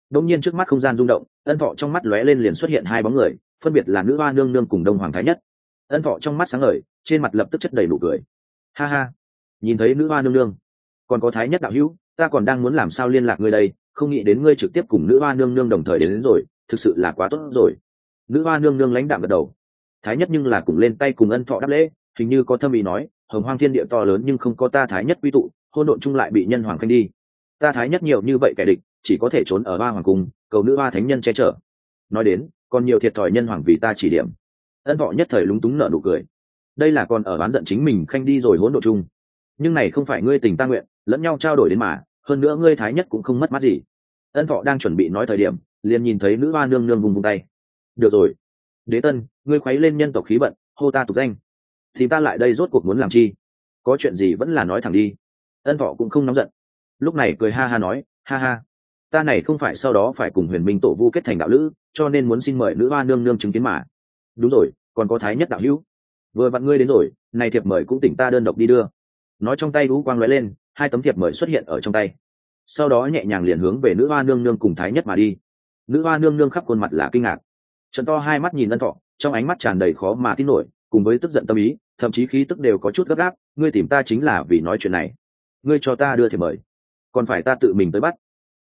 đông nhiên trước mắt không gian rung động, ân thọ trong mắt lóe lên liền xuất hiện hai bóng người, phân biệt là nữ hoa nương nương cùng đông hoàng thái nhất. Ân thọ trong mắt sáng ngời, trên mặt lập tức chất đầy nụ cười. Ha ha, nhìn thấy nữ hoa nương nương, còn có thái nhất đạo hữu, ta còn đang muốn làm sao liên lạc ngươi đây, không nghĩ đến ngươi trực tiếp cùng nữ hoa nương nương đồng thời đến, đến rồi, thực sự là quá tốt rồi. Nữ hoa nương nương lãnh đạm gật đầu. Thái nhất nhưng là cùng lên tay cùng ân thọ đáp lễ, hình như có thâm ý nói, hồng hoang thiên địa to lớn nhưng không có ta thái nhất quy tụ, hôn độn chung lại bị nhân hoàng khanh đi. Ta thái nhất nhiều như vậy kẻ địch, chỉ có thể trốn ở ba hoàng cung, cầu nữ hoa thánh nhân che chở. Nói đến, còn nhiều thiệt thòi nhân hoàng vì ta chỉ điểm. Ân thọ nhất thời lúng túng nở nụ cười. Đây là còn ở oán giận chính mình khanh đi rồi hỗn độn chung. Nhưng này không phải ngươi tình ta nguyện, lẫn nhau trao đổi đến mà, hơn nữa ngươi thái nhất cũng không mất mát gì. Ân thọ đang chuẩn bị nói thời điểm, liền nhìn thấy nữ hoa nương nương vùng vùng tay. Được rồi, Đế Tân, ngươi khuấy lên nhân tộc khí bận, hô ta tục danh, thì ta lại đây rốt cuộc muốn làm chi? Có chuyện gì vẫn là nói thẳng đi. Ân thọ cũng không nóng giận, lúc này cười ha ha nói, ha ha, ta này không phải sau đó phải cùng huyền minh tổ vu kết thành đạo lữ, cho nên muốn xin mời nữ hoa nương nương chứng kiến mà. Đúng rồi, còn có thái nhất đạo hữu, vừa vặn ngươi đến rồi, này thiệp mời cũng tỉnh ta đơn độc đi đưa. Nói trong tay u quang lóe lên, hai tấm thiệp mời xuất hiện ở trong tay, sau đó nhẹ nhàng liền hướng về nữ hoa nương nương cùng thái nhất mà đi. Nữ hoa nương nương khắp khuôn mặt là kinh ngạc, trận to hai mắt nhìn Ân thọ, trong ánh mắt tràn đầy khó mà tin nổi, cùng với tức giận tâm ý, thậm chí khí tức đều có chút gấp gáp. Ngươi tìm ta chính là vì nói chuyện này? Ngươi cho ta đưa thiệp mời, còn phải ta tự mình tới bắt?